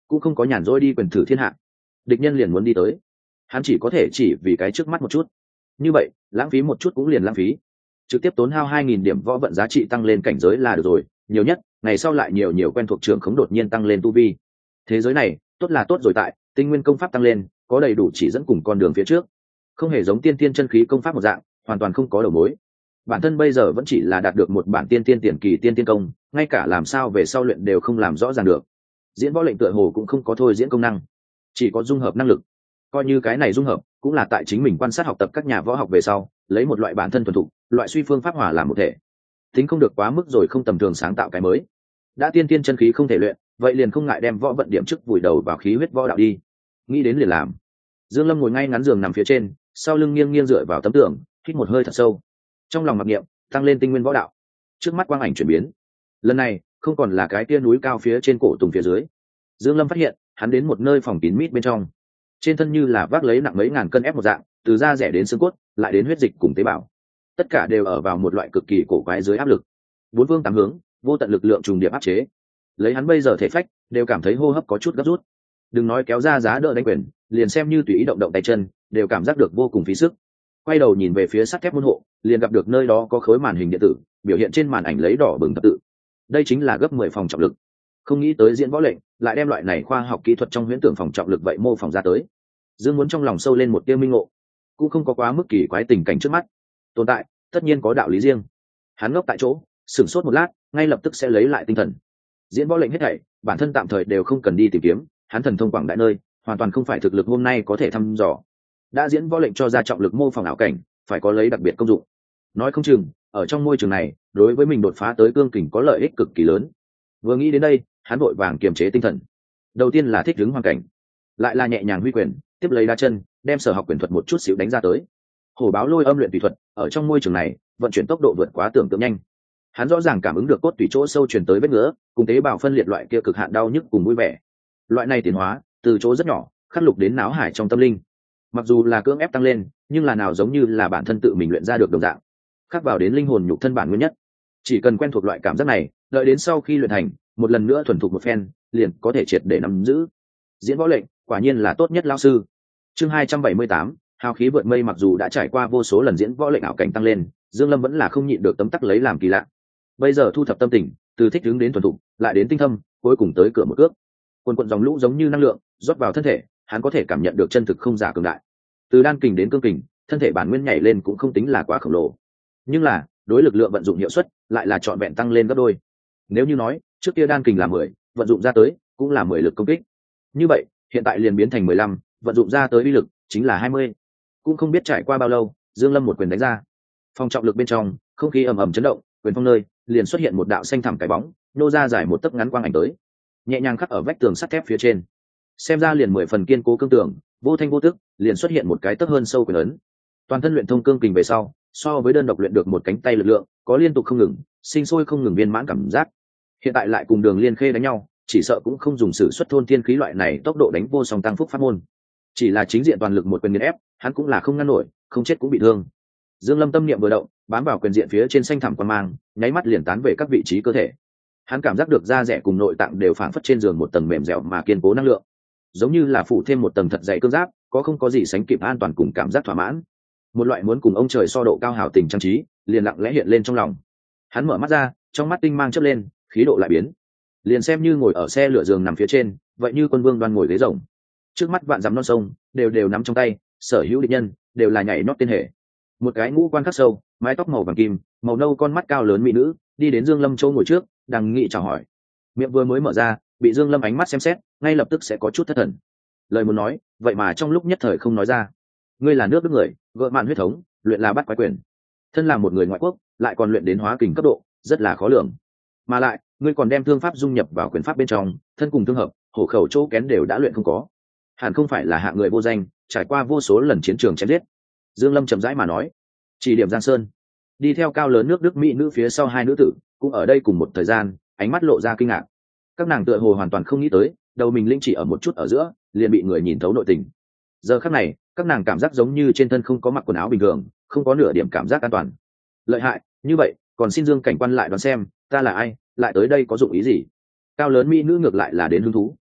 cũng không có nhàn rỗi đi quyền thử thiên hạ. Địch nhân liền muốn đi tới, hắn chỉ có thể chỉ vì cái trước mắt một chút. Như vậy lãng phí một chút cũng liền lãng phí, trực tiếp tốn hao 2.000 điểm võ vận giá trị tăng lên cảnh giới là được rồi, nhiều nhất ngày sau lại nhiều quen thuộc trường khống đột nhiên tăng lên tu vi. Thế giới này tốt là tốt rồi tại tinh nguyên công pháp tăng lên, có đầy đủ chỉ dẫn cùng con đường phía trước, không hề giống tiên tiên chân khí công pháp một dạng hoàn toàn không có đầu mối. Bản thân bây giờ vẫn chỉ là đạt được một bản tiên tiên tiền kỳ tiên tiên công, ngay cả làm sao về sau luyện đều không làm rõ ràng được. Diễn võ lệnh tựa hồ cũng không có thôi diễn công năng, chỉ có dung hợp năng lực. Coi như cái này dung hợp cũng là tại chính mình quan sát học tập các nhà võ học về sau, lấy một loại bản thân thuần thục, loại suy phương pháp hòa làm một thể, tính không được quá mức rồi không tầm thường sáng tạo cái mới. Đã tiên tiên chân khí không thể luyện, vậy liền không ngại đem võ vận điểm chức vùi đầu vào khí huyết võ đạo đi. Nghĩ đến liền làm. Dương Lâm ngồi ngay ngắn giường nằm phía trên, sau lưng nghiêng dựa vào tấm tường, hít một hơi thật sâu, trong lòng mặc niệm tăng lên tinh nguyên võ đạo. Trước mắt quang ảnh chuyển biến, lần này không còn là cái tia núi cao phía trên cổ tùng phía dưới. Dương Lâm phát hiện hắn đến một nơi phòng kín mít bên trong, trên thân như là vác lấy nặng mấy ngàn cân ép một dạng, từ da rẻ đến xương cốt lại đến huyết dịch cùng tế bào, tất cả đều ở vào một loại cực kỳ cổ quái dưới áp lực. Bốn phương tám hướng vô tận lực lượng trùng điệp áp chế, lấy hắn bây giờ thể phách đều cảm thấy hô hấp có chút gấp rút. Đừng nói kéo ra giá đỡ đánh quyền, liền xem như tùy ý động động tay chân đều cảm giác được vô cùng phí sức. Quay đầu nhìn về phía sắt thép môn hộ, liền gặp được nơi đó có khối màn hình điện tử, biểu hiện trên màn ảnh lấy đỏ bừng thập tự. Đây chính là gấp 10 phòng trọng lực. Không nghĩ tới diễn võ lệnh lại đem loại này khoa học kỹ thuật trong huyễn tưởng phòng trọng lực vậy mô phỏng ra tới. Dương muốn trong lòng sâu lên một tia minh ngộ, cũng không có quá mức kỳ quái tình cảnh trước mắt. Tồn tại tất nhiên có đạo lý riêng. Hắn ngốc tại chỗ sửng sốt một lát, ngay lập tức sẽ lấy lại tinh thần. Diễn võ lệnh hết thảy bản thân tạm thời đều không cần đi tìm kiếm, hắn thần thông quảng đại nơi hoàn toàn không phải thực lực hôm nay có thể thăm dò. Đã diễn võ lệnh cho ra trọng lực mô phỏng ảo cảnh, phải có lấy đặc biệt công dụng. Nói không chừng ở trong môi trường này đối với mình đột phá tới cương kình có lợi ích cực kỳ lớn. Vừa nghĩ đến đây, hắn vội vàng kiềm chế tinh thần. Đầu tiên là thích ứng hoàn cảnh, lại là nhẹ nhàng huy quyền, tiếp lấy đá chân, đem sở học quyền thuật một chút xíu đánh ra tới. Hổ báo lôi âm luyện tùy thuật ở trong môi trường này vận chuyển tốc độ vượt quá tưởng tượng nhanh. Hắn rõ ràng cảm ứng được cốt tủy chỗ sâu truyền tới vết ngứa, cùng tế bào phân liệt loại kia cực hạn đau nhức cùng vui vẻ. Loại này tiến hóa từ chỗ rất nhỏ khắc lục đến náo hải trong tâm linh. Mặc dù là cưỡng ép tăng lên, nhưng là nào giống như là bản thân tự mình luyện ra được đồng dạng, khắc vào đến linh hồn nhục thân bản nguyên nhất. Chỉ cần quen thuộc loại cảm giác này, đợi đến sau khi luyện thành một lần nữa thuần thục một phen, liền có thể triệt để nắm giữ. Diễn võ lệnh quả nhiên là tốt nhất lão sư. Chương 278, hào khí vượt mây. Mặc dù đã trải qua vô số lần diễn võ lệnh ảo cảnh tăng lên, Dương Lâm vẫn là không nhịn được tấm tắc lấy làm kỳ lạ. Bây giờ thu thập tâm tình, từ thích ứng đến thuần thục, lại đến tinh thâm, cuối cùng tới cửa một cước. Quần dòng lũ giống như năng lượng rót vào thân thể, hắn có thể cảm nhận được chân thực không giả cường đại. Từ đan kình đến cương kình, thân thể bản nguyên nhảy lên cũng không tính là quá khổng lồ, nhưng là đối lực lượng vận dụng hiệu suất lại là trọn vẹn tăng lên gấp đôi. Nếu như nói trước kia đan kình là 10, vận dụng ra tới cũng là 10 lực công kích, như vậy hiện tại liền biến thành 15, vận dụng ra tới uy lực chính là 20. Cũng không biết trải qua bao lâu, Dương Lâm một quyền đánh ra, phong trọng lực bên trong không khí ầm ầm chấn động, quyền phong nơi liền xuất hiện một đạo xanh thẳm cái bóng, nô ra dài một tấc ngắn quang ảnh tới, nhẹ nhàng khắc ở vách tường sắt thép phía trên, xem ra liền 10 phần kiên cố cương tường, vô thanh vô tức liền xuất hiện một cái tấc hơn sâu quyền ấn. Toàn thân luyện thông cương kình về sau, so với đơn độc luyện được một cánh tay lực lượng, có liên tục không ngừng, sinh sôi không ngừng viên mãn cảm giác. Hiện tại lại cùng Đường Liên Khê đánh nhau, chỉ sợ cũng không dùng sử xuất thôn thiên khí loại này tốc độ đánh vô song tăng phúc pháp môn. Chỉ là chính diện toàn lực một quyền nghiền ép, hắn cũng là không ngăn nổi, không chết cũng bị thương. Dương Lâm tâm niệm vừa động, bám vào quyền diện phía trên xanh thẳm quang mang, nháy mắt liền tán về các vị trí cơ thể. Hắn cảm giác được da rẻ cùng nội tạng đều phảng phất trên giường một tầng mềm dẻo mà kiên cố năng lượng, giống như là phủ thêm một tầng thật dày cương giáp, có không có gì sánh kịp an toàn cùng cảm giác thỏa mãn. Một loại muốn cùng ông trời so độ cao hào tình trang trí liền lặng lẽ hiện lên trong lòng. Hắn mở mắt ra, trong mắt tinh mang chớp lên, khí độ lại biến. Liền xem như ngồi ở xe lửa giường nằm phía trên, vậy như quân vương đoan ngồi ghế rồng. Trước mắt vạn dặm non sông đều nắm trong tay, sở hữu địch nhân đều là nhảy nót tiên hệ. Một cái ngũ quan khắc sâu, mái tóc màu vàng kim, màu nâu, con mắt cao lớn mỹ nữ đi đến Dương Lâm châu ngồi trước, đang nghị chào hỏi. Miệng vừa mới mở ra, bị Dương Lâm ánh mắt xem xét, ngay lập tức sẽ có chút thất thần. Lời muốn nói, vậy mà trong lúc nhất thời không nói ra. Ngươi là nước Đức người, vợ mạn huyết thống, luyện là bắt quái quyền. Thân là một người ngoại quốc, lại còn luyện đến hóa kình cấp độ, rất là khó lường. Mà lại, ngươi còn đem thương pháp dung nhập vào quyền pháp bên trong, thân cùng tương hợp, hổ khẩu chỗ kén đều đã luyện không có. Hẳn không phải là hạng người vô danh, trải qua vô số lần chiến trường chém giết. Dương Lâm chậm rãi mà nói, chỉ điểm Giang Sơn. Đi theo cao lớn nước Đức mỹ nữ phía sau hai nữ tử, cũng ở đây cùng một thời gian, ánh mắt lộ ra kinh ngạc. Các nàng tựa hồ hoàn toàn không nghĩ tới, đầu mình linh chỉ ở một chút ở giữa, liền bị người nhìn thấu nội tình. Giờ khắc này, các nàng cảm giác giống như trên thân không có mặc quần áo bình thường, không có nửa điểm cảm giác an toàn. Lợi hại, như vậy, còn xin Dương cảnh quan lại đoán xem, ta là ai, lại tới đây có dụng ý gì? Cao lớn mỹ nữ ngược lại là đến hứng thú,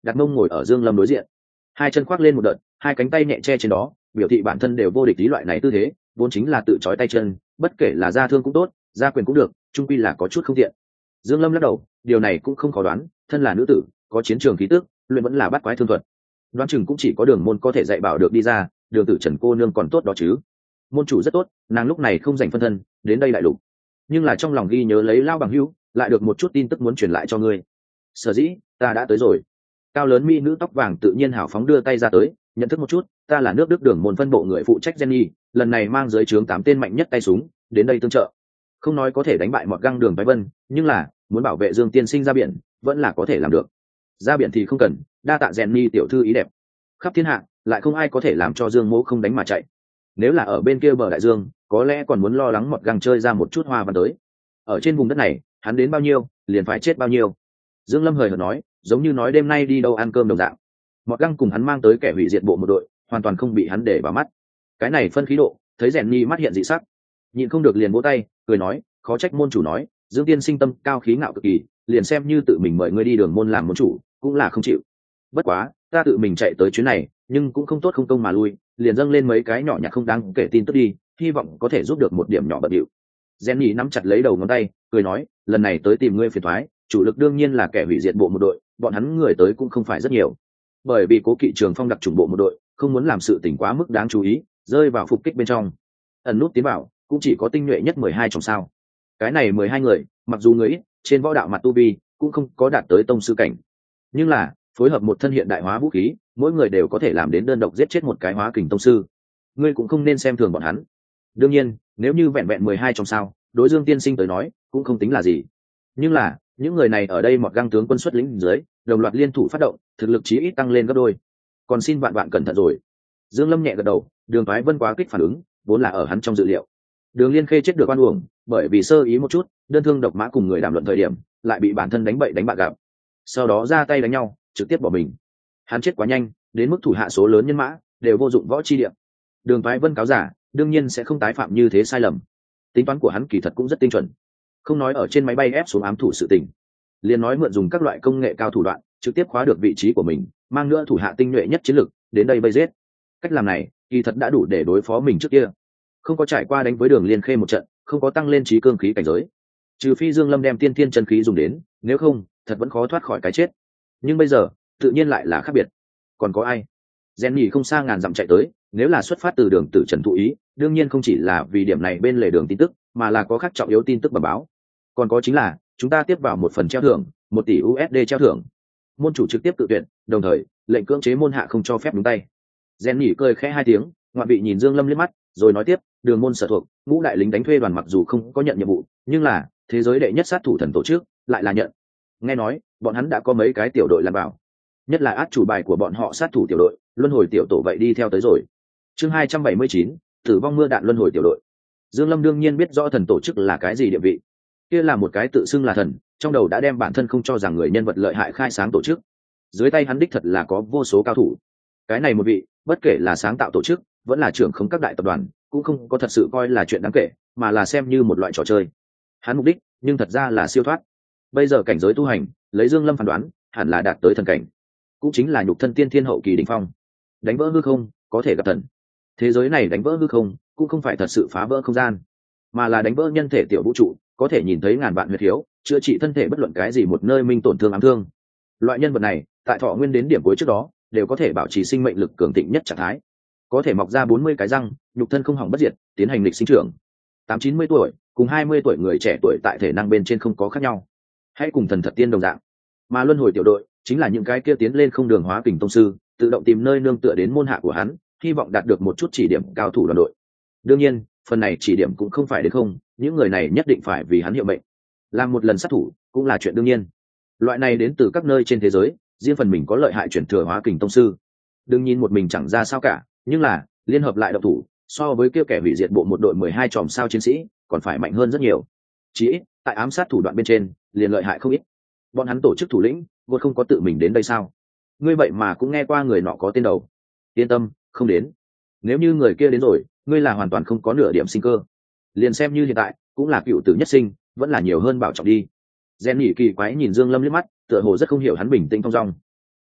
đặt mông ngồi ở Dương Lâm đối diện, hai chân khoác lên một đợt, hai cánh tay nhẹ che trên đó, biểu thị bản thân đều vô địch lý. Loại này tư thế vốn chính là tự trói tay chân, bất kể là ra thương cũng tốt, ra quyền cũng được, chung quy là có chút không tiện. Dương Lâm lắc đầu, điều này cũng không khó đoán, thân là nữ tử, có chiến trường khí tức, luyện vẫn là bắt quái thương thuật, đoán chừng cũng chỉ có Đường môn có thể dạy bảo được đi ra, Đường tử Trần cô nương còn tốt đó chứ. Môn chủ rất tốt, nàng lúc này không dành phân thân đến đây đại lục, nhưng là trong lòng ghi nhớ lấy lao bằng hữu, lại được một chút tin tức muốn truyền lại cho ngươi. Sở dĩ ta đã tới rồi. Cao lớn mỹ nữ tóc vàng tự nhiên hào phóng đưa tay ra tới, nhận thức một chút, ta là nước Đức Đường môn phân bộ người phụ trách Jenny, lần này mang dưới trướng 8 tên mạnh nhất tay súng đến đây tương trợ. Không nói có thể đánh bại Mọt Găng Đường Bái Vân, nhưng là muốn bảo vệ Dương tiên sinh ra biển vẫn là có thể làm được. Ra biển thì không cần, đa tạ Jenny tiểu thư ý đẹp. Khắp thiên hạ lại không ai có thể làm cho Dương Mỗ không đánh mà chạy. Nếu là ở bên kia bờ đại dương, có lẽ còn muốn lo lắng Mọt Găng chơi ra một chút hoa văn tới. Ở trên vùng đất này, hắn đến bao nhiêu liền phải chết bao nhiêu. Dương Lâm hời hợt nói, giống như nói đêm nay đi đâu ăn cơm đồng dạng. Mọt Găng cùng hắn mang tới kẻ hủy diệt bộ một đội, hoàn toàn không bị hắn để vào mắt. Cái này phân khí độ, thấy rèn nhi mắt hiện dị sắc, nhịn không được liền vỗ tay, cười nói, khó trách môn chủ nói, Dương tiên sinh tâm cao khí ngạo cực kỳ, liền xem như tự mình mời ngươi đi Đường môn làm môn chủ, cũng là không chịu. Bất quá, ta tự mình chạy tới chuyến này, nhưng cũng không tốt không công mà lui, liền dâng lên mấy cái nhỏ nhặt không đáng kể tin tức đi, hy vọng có thể giúp được một điểm nhỏ bận điệu. Jenny nắm chặt lấy đầu ngón tay, cười nói, lần này tới tìm ngươi phiền toái, chủ lực đương nhiên là kẻ hủy diệt bộ một đội, bọn hắn người tới cũng không phải rất nhiều, bởi vì Cố Kỵ Trường Phong đặc chủng bộ một đội không muốn làm sự tình quá mức đáng chú ý, rơi vào phục kích bên trong, ẩn nút tiến vào cũng chỉ có tinh nhuệ nhất 12 trong sao. Cái này 12 người, mặc dù người ít, trên võ đạo mặt tu vi cũng không có đạt tới tông sư cảnh, nhưng là phối hợp một thân hiện đại hóa vũ khí, mỗi người đều có thể làm đến đơn độc giết chết một cái hóa kình tông sư. Ngươi cũng không nên xem thường bọn hắn. Đương nhiên, nếu như vẹn vẹn 12 trong sao, đối Dương tiên sinh tới nói cũng không tính là gì. Nhưng là, những người này ở đây Mọt Găng tướng quân xuất lĩnh dưới, đồng loạt liên thủ phát động, thực lực chí ít tăng lên gấp đôi. Còn xin vạn vạn cẩn thận rồi. Dương Lâm nhẹ gật đầu, Đường Phái Vân quá kích phản ứng, vốn là ở hắn trong dự liệu. Đường Liên Khê chết được oan uổng, bởi vì sơ ý một chút, đơn thương độc mã cùng người đàm luận thời điểm, lại bị bản thân đánh bậy đánh bạ gặp. Sau đó ra tay đánh nhau, trực tiếp bỏ mình. Hắn chết quá nhanh, đến mức thủ hạ số lớn nhân mã đều vô dụng võ chi địa. Đường Phái Vân cáo giả, đương nhiên sẽ không tái phạm như thế sai lầm. Tính toán của hắn kỳ thật cũng rất tinh chuẩn, không nói ở trên máy bay ép xuống ám thủ sự tình, liền nói mượn dùng các loại công nghệ cao thủ đoạn, trực tiếp khóa được vị trí của mình, mang nữa thủ hạ tinh nhuệ nhất chiến lực đến đây vây giết. Cách làm này kỳ thật đã đủ để đối phó mình trước kia, không có trải qua đánh với Đường Liên Khê một trận, không có tăng lên trí cương khí cảnh giới, trừ phi Dương Lâm đem tiên thiên chân khí dùng đến, nếu không thật vẫn khó thoát khỏi cái chết. Nhưng bây giờ tự nhiên lại là khác biệt. Còn có ai? Jenny không xa ngàn dặm chạy tới, nếu là xuất phát từ Đường tử Trần thụ ý, đương nhiên không chỉ là vì điểm này bên lề đường tin tức, mà là có khác trọng yếu tin tức bẩm báo. Còn có chính là chúng ta tiếp vào một phần treo thưởng, 1 tỷ USD treo thưởng. Môn chủ trực tiếp tự tuyển, đồng thời lệnh cưỡng chế môn hạ không cho phép đúng tay. Jenny cười khẽ hai tiếng, ngoại vị nhìn Dương Lâm liếc mắt, rồi nói tiếp, Đường môn sở thuộc ngũ đại lính đánh thuê đoàn mặc dù không có nhận nhiệm vụ, nhưng là thế giới đệ nhất sát thủ thần tổ chức lại là nhận. Nghe nói bọn hắn đã có mấy cái tiểu đội làm bảo, nhất là át chủ bài của bọn họ sát thủ tiểu đội luân hồi tiểu tổ vậy đi theo tới rồi. Chương 279, tử vong mưa đạn luân hồi tiểu đội. Dương Lâm đương nhiên biết rõ thần tổ chức là cái gì địa vị, kia là một cái tự xưng là thần, trong đầu đã đem bản thân không cho rằng người nhân vật lợi hại khai sáng tổ chức. Dưới tay hắn đích thật là có vô số cao thủ. Cái này một vị, bất kể là sáng tạo tổ chức, vẫn là trưởng khống các đại tập đoàn, cũng không có thật sự coi là chuyện đáng kể, mà là xem như một loại trò chơi. Hắn mục đích, nhưng thật ra là siêu thoát. Bây giờ cảnh giới tu hành, lấy Dương Lâm phán đoán, hẳn là đạt tới thần cảnh, cũng chính là nhục thân tiên thiên hậu kỳ đỉnh phong. Đánh vỡ hư không, có thể gặp thần. Thế giới này đánh vỡ hư không, cũng không phải thật sự phá vỡ không gian, mà là đánh vỡ nhân thể tiểu vũ trụ, có thể nhìn thấy ngàn vạn huyết khiếu, chữa trị thân thể bất luận cái gì một nơi minh tổn thương ám thương. Loại nhân vật này, tại thọ nguyên đến điểm cuối trước đó, đều có thể bảo trì sinh mệnh lực cường thịnh nhất trạng thái, có thể mọc ra 40 cái răng, nhục thân không hỏng bất diệt, tiến hành lịch sinh trưởng. 8-90 tuổi, cùng 20 tuổi người trẻ tuổi tại thể năng bên trên không có khác nhau, hãy cùng thần thật tiên đồng dạng. Mà luân hồi tiểu đội chính là những cái kia tiến lên không đường hóa kình tông sư, tự động tìm nơi nương tựa đến môn hạ của hắn, hy vọng đạt được một chút chỉ điểm cao thủ đoàn đội. Đương nhiên, phần này chỉ điểm cũng không phải đến không, những người này nhất định phải vì hắn hiệu mệnh. Làm một lần sát thủ cũng là chuyện đương nhiên. Loại này đến từ các nơi trên thế giới, riêng phần mình có lợi hại chuyển thừa hóa kình tông sư. Đừng nhìn một mình chẳng ra sao cả, nhưng là liên hợp lại độc thủ, so với kia kẻ hủy diệt bộ một đội 12 tròm sao chiến sĩ, còn phải mạnh hơn rất nhiều. Chỉ ít, tại ám sát thủ đoạn bên trên, liền lợi hại không ít. Bọn hắn tổ chức thủ lĩnh, vốn không có tự mình đến đây sao? Ngươi vậy mà cũng nghe qua người nọ có tên đầu. Yên tâm, không đến. Nếu như người kia đến rồi, ngươi là hoàn toàn không có nửa điểm sinh cơ. Liền xem như hiện tại, cũng là cựu tử nhất sinh, vẫn là nhiều hơn bảo trọng đi. Gen nhỉ kỳ quái nhìn Dương Lâm liếc mắt, tựa hồ rất không hiểu hắn bình tĩnh thong dong.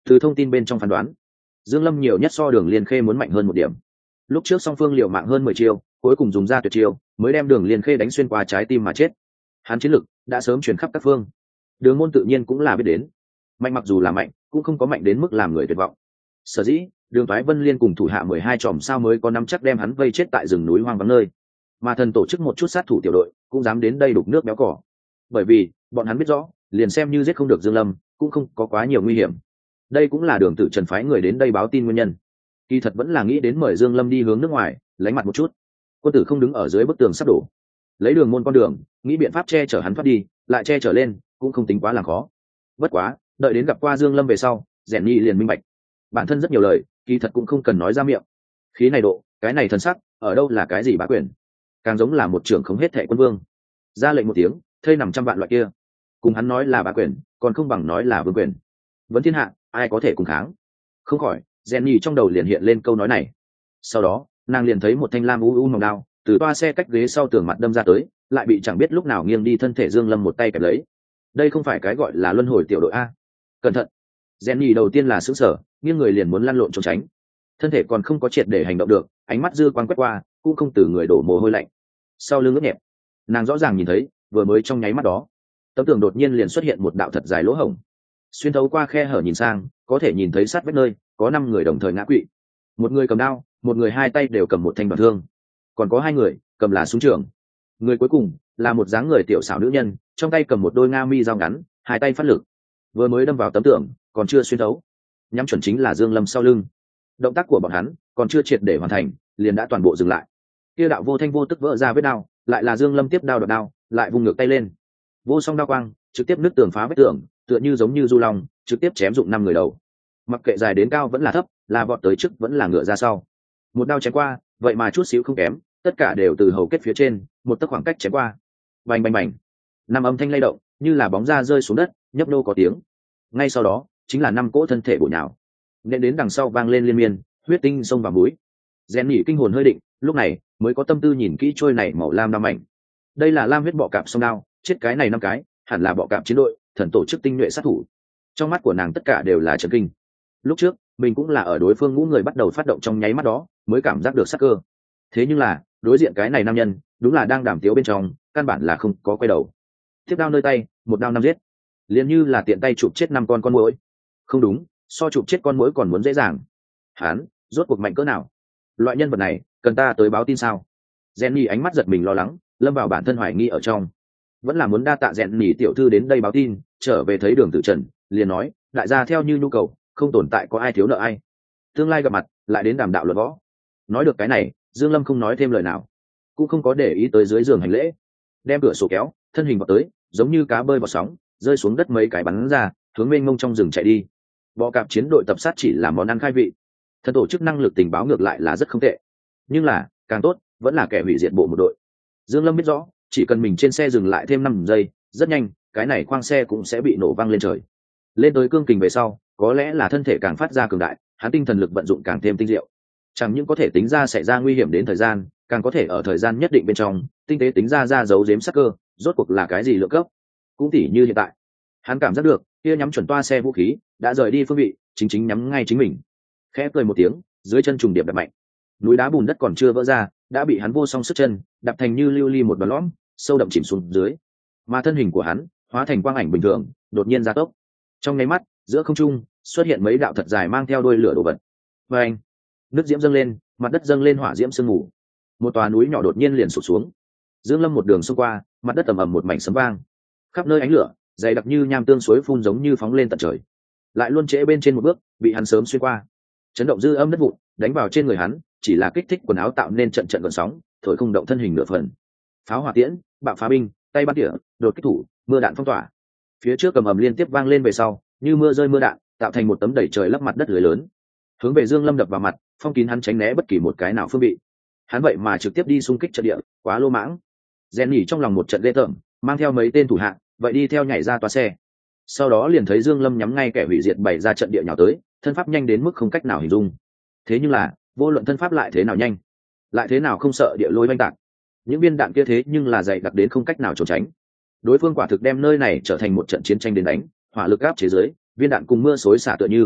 Từ thông tin bên trong phán đoán, Dương Lâm nhiều nhất so Đường Liên Khê muốn mạnh hơn một điểm. Lúc trước song phương liều mạng hơn 10 chiêu, cuối cùng dùng ra tuyệt chiêu, mới đem Đường Liên Khê đánh xuyên qua trái tim mà chết. Hắn chiến lực đã sớm truyền khắp các phương. Đường môn tự nhiên cũng là biết đến. Mạnh mặc dù là mạnh, cũng không có mạnh đến mức làm người tuyệt vọng. Sở dĩ, Đường Toái Vân Liên cùng thủ hạ 12 tròm sao mới có nắm chắc đem hắn vây chết tại rừng núi hoang vắng nơi. Mà thần tổ chức một chút sát thủ tiểu đội, cũng dám đến đây đục nước béo cỏ. Bởi vì, bọn hắn biết rõ, liền xem như giết không được Dương Lâm, cũng không có quá nhiều nguy hiểm. Đây cũng là Đường Tử Trần phái người đến đây báo tin nguyên nhân. Kỳ thật vẫn là nghĩ đến mời Dương Lâm đi hướng nước ngoài, lánh mặt một chút. Quân tử không đứng ở dưới bức tường sắp đổ, lấy đường môn con đường, nghĩ biện pháp che chở hắn thoát đi, lại che chở lên, cũng không tính quá là khó. Bất quá, đợi đến gặp qua Dương Lâm về sau, Rèn Nhi liền minh bạch. Bản thân rất nhiều lời, kỳ thật cũng không cần nói ra miệng. Khí này độ, cái này thần sắc, ở đâu là cái gì bá quyền, càng giống là một trưởng không hết thệ quân vương. Ra lệnh một tiếng, thây nằm trăm vạn loại kia, cùng hắn nói là bá quyền, còn không bằng nói là vương quyền. Vấn thiên hạ, ai có thể cùng kháng? Không khỏi, Jenny trong đầu liền hiện lên câu nói này. Sau đó, nàng liền thấy một thanh lam u mỏng đao từ toa xe cách ghế sau tường mặt đâm ra tới, lại bị chẳng biết lúc nào nghiêng đi thân thể Dương Lâm một tay kẹp lấy. Đây không phải cái gọi là luân hồi tiểu đội a? Cẩn thận! Jenny đầu tiên là sững sờ, nghiêng người liền muốn lăn lộn trốn tránh. Thân thể còn không có triệt để hành động được, ánh mắt dư quang quét qua, cũng không từ người đổ mồ hôi lạnh. Sau lưng ướt nhẹp, nàng rõ ràng nhìn thấy, vừa mới trong nháy mắt đó, tấm tường đột nhiên liền xuất hiện một đạo thật dài lỗ hổng. Xuyên thấu qua khe hở nhìn sang, có thể nhìn thấy sát vách nơi có 5 người đồng thời ngã quỵ. Một người cầm đao, một người hai tay đều cầm một thanh đoạn thương, còn có 2 người cầm là súng trường. Người cuối cùng là một dáng người tiểu xảo nữ nhân, trong tay cầm một đôi nga mi dao ngắn, hai tay phát lực, vừa mới đâm vào tấm tường, còn chưa xuyên thấu, nhắm chuẩn chính là Dương Lâm sau lưng. Động tác của bọn hắn còn chưa triệt để hoàn thành, liền đã toàn bộ dừng lại. Kia đạo vô thanh vô tức vỡ ra vết đao, lại là Dương Lâm tiếp đao đoạt đao, lại vung ngược tay lên, vô song đao quang trực tiếp nứt tường phá vết tường, tựa như giống như du long, trực tiếp chém dụng 5 người đầu. Mặc kệ dài đến cao vẫn là thấp, là vọt tới trước vẫn là ngựa ra sau, một đao chém qua, vậy mà chút xíu không kém, tất cả đều từ hầu kết phía trên một tấc khoảng cách chém qua. Bành bành bành, 5 âm thanh lay động, như là bóng da rơi xuống đất, nhấp nô có tiếng. Ngay sau đó chính là 5 cỗ thân thể bổ nhào, nên đến đằng sau vang lên liên miên, huyết tinh xông vào mũi. Rèn nhỉ kinh hồn hơi định, lúc này mới có tâm tư nhìn kỹ trôi này màu lam năm mảnh. Đây là lam huyết bọ cạp sông đao, chết cái này 5 cái, hẳn là bọ cạp chiến đội, thần tổ chức tinh nhuệ sát thủ. Trong mắt của nàng tất cả đều là chấn kinh. Lúc trước mình cũng là ở đối phương ngũ người bắt đầu phát động trong nháy mắt đó mới cảm giác được sắc cơ. Thế nhưng là đối diện cái này nam nhân đúng là đang đàm tiếu bên trong, căn bản là không có quay đầu. Tiếp đao nơi tay, một đao 5 giết, liền như là tiện tay chụp chết 5 con muỗi. Không đúng, so chụp chết con muỗi còn muốn dễ dàng. Hắn rốt cuộc mạnh cỡ nào? Loại nhân vật này cần ta tới báo tin sao? Jenny ánh mắt giật mình lo lắng, lâm vào bản thân hoài nghi ở trong. Vẫn là muốn đa tạ Jenny tiểu thư đến đây báo tin, trở về thấy Đường Tử Trần, liền nói, đại gia theo như nhu cầu, không tồn tại có ai thiếu nợ ai. Tương lai gặp mặt, lại đến đàm đạo luận võ. Nói được cái này, Dương Lâm không nói thêm lời nào, cũng không có để ý tới dưới giường hành lễ, đem cửa sổ kéo, thân hình vào tới, giống như cá bơi vào sóng, rơi xuống đất mấy cái bắn ra, hướng mênh mông trong rừng chạy đi. Bọ cạp chiến đội tập sát chỉ là món ăn khai vị, thần tổ chức năng lực tình báo ngược lại là rất không tệ, nhưng là càng tốt vẫn là kẻ hủy diệt bộ một đội. Dương Lâm biết rõ, chỉ cần mình trên xe dừng lại thêm 5 giây, rất nhanh cái này khoang xe cũng sẽ bị nổ văng lên trời. Lên tới cương kình về sau, có lẽ là thân thể càng phát ra cường đại, hắn tinh thần lực vận dụng càng thêm tinh diệu, chẳng những có thể tính ra xảy ra nguy hiểm đến thời gian, càng có thể ở thời gian nhất định bên trong tinh tế tính ra dấu giếm sắc cơ, rốt cuộc là cái gì lượng cấp. Cũng tỉ như hiện tại, hắn cảm giác được kia nhắm chuẩn toa xe vũ khí đã rời đi phương vị, chính chính nhắm ngay chính mình. Khẽ cười một tiếng, dưới chân trùng điệp đập mạnh, núi đá bùn đất còn chưa vỡ ra, đã bị hắn vô song sức chân đập thành như lưu ly một đoạn lõm, sâu đậm chìm xuống dưới. Mà thân hình của hắn hóa thành quang ảnh bình thường, đột nhiên gia tốc. Trong nháy mắt, giữa không trung xuất hiện mấy đạo thật dài mang theo đuôi lửa đồ vật. Và anh, nước diễm dâng lên, mặt đất dâng lên hỏa diễm sương mù, một tòa núi nhỏ đột nhiên liền sụp xuống. Dương Lâm một đường xông qua, mặt đất ầm ầm một mảnh sấm vang, khắp nơi ánh lửa dày đặc như nham tương suối phun, giống như phóng lên tận trời. Lại luôn trễ bên trên một bước, bị hắn sớm xuyên qua. Chấn động dư âm đất vụn đánh vào trên người hắn, chỉ là kích thích quần áo tạo nên trận trận gợn sóng, thổi không động thân hình nửa phần. Pháo hỏa tiễn, bạo phá binh, tay bắt tỉa, đột kích thủ, mưa đạn phong tỏa. Phía trước cầm ầm liên tiếp vang lên về sau, như mưa rơi mưa đạn, tạo thành một tấm đẩy trời lấp mặt đất lưới lớn, hướng về Dương Lâm đập vào mặt, phong kín hắn tránh né bất kỳ một cái nào phương vị. Hắn vậy mà trực tiếp đi xung kích trận địa, quá lô mãng. Rèn nhỉ trong lòng một trận ghê tởm, mang theo mấy tên thủ hạ, vậy đi theo nhảy ra toa xe. Sau đó liền thấy Dương Lâm nhắm ngay kẻ hủy diệt bày ra trận địa nhào tới, thân pháp nhanh đến mức không cách nào hình dung. Thế nhưng là, vô luận thân pháp lại thế nào nhanh, lại thế nào không sợ địa lôi oanh tạc, những viên đạn kia thế nhưng là dày đặc đến không cách nào trốn tránh. Đối phương quả thực đem nơi này trở thành một trận chiến tranh đến đánh, hỏa lực áp chế giới, viên đạn cùng mưa xối xả tựa như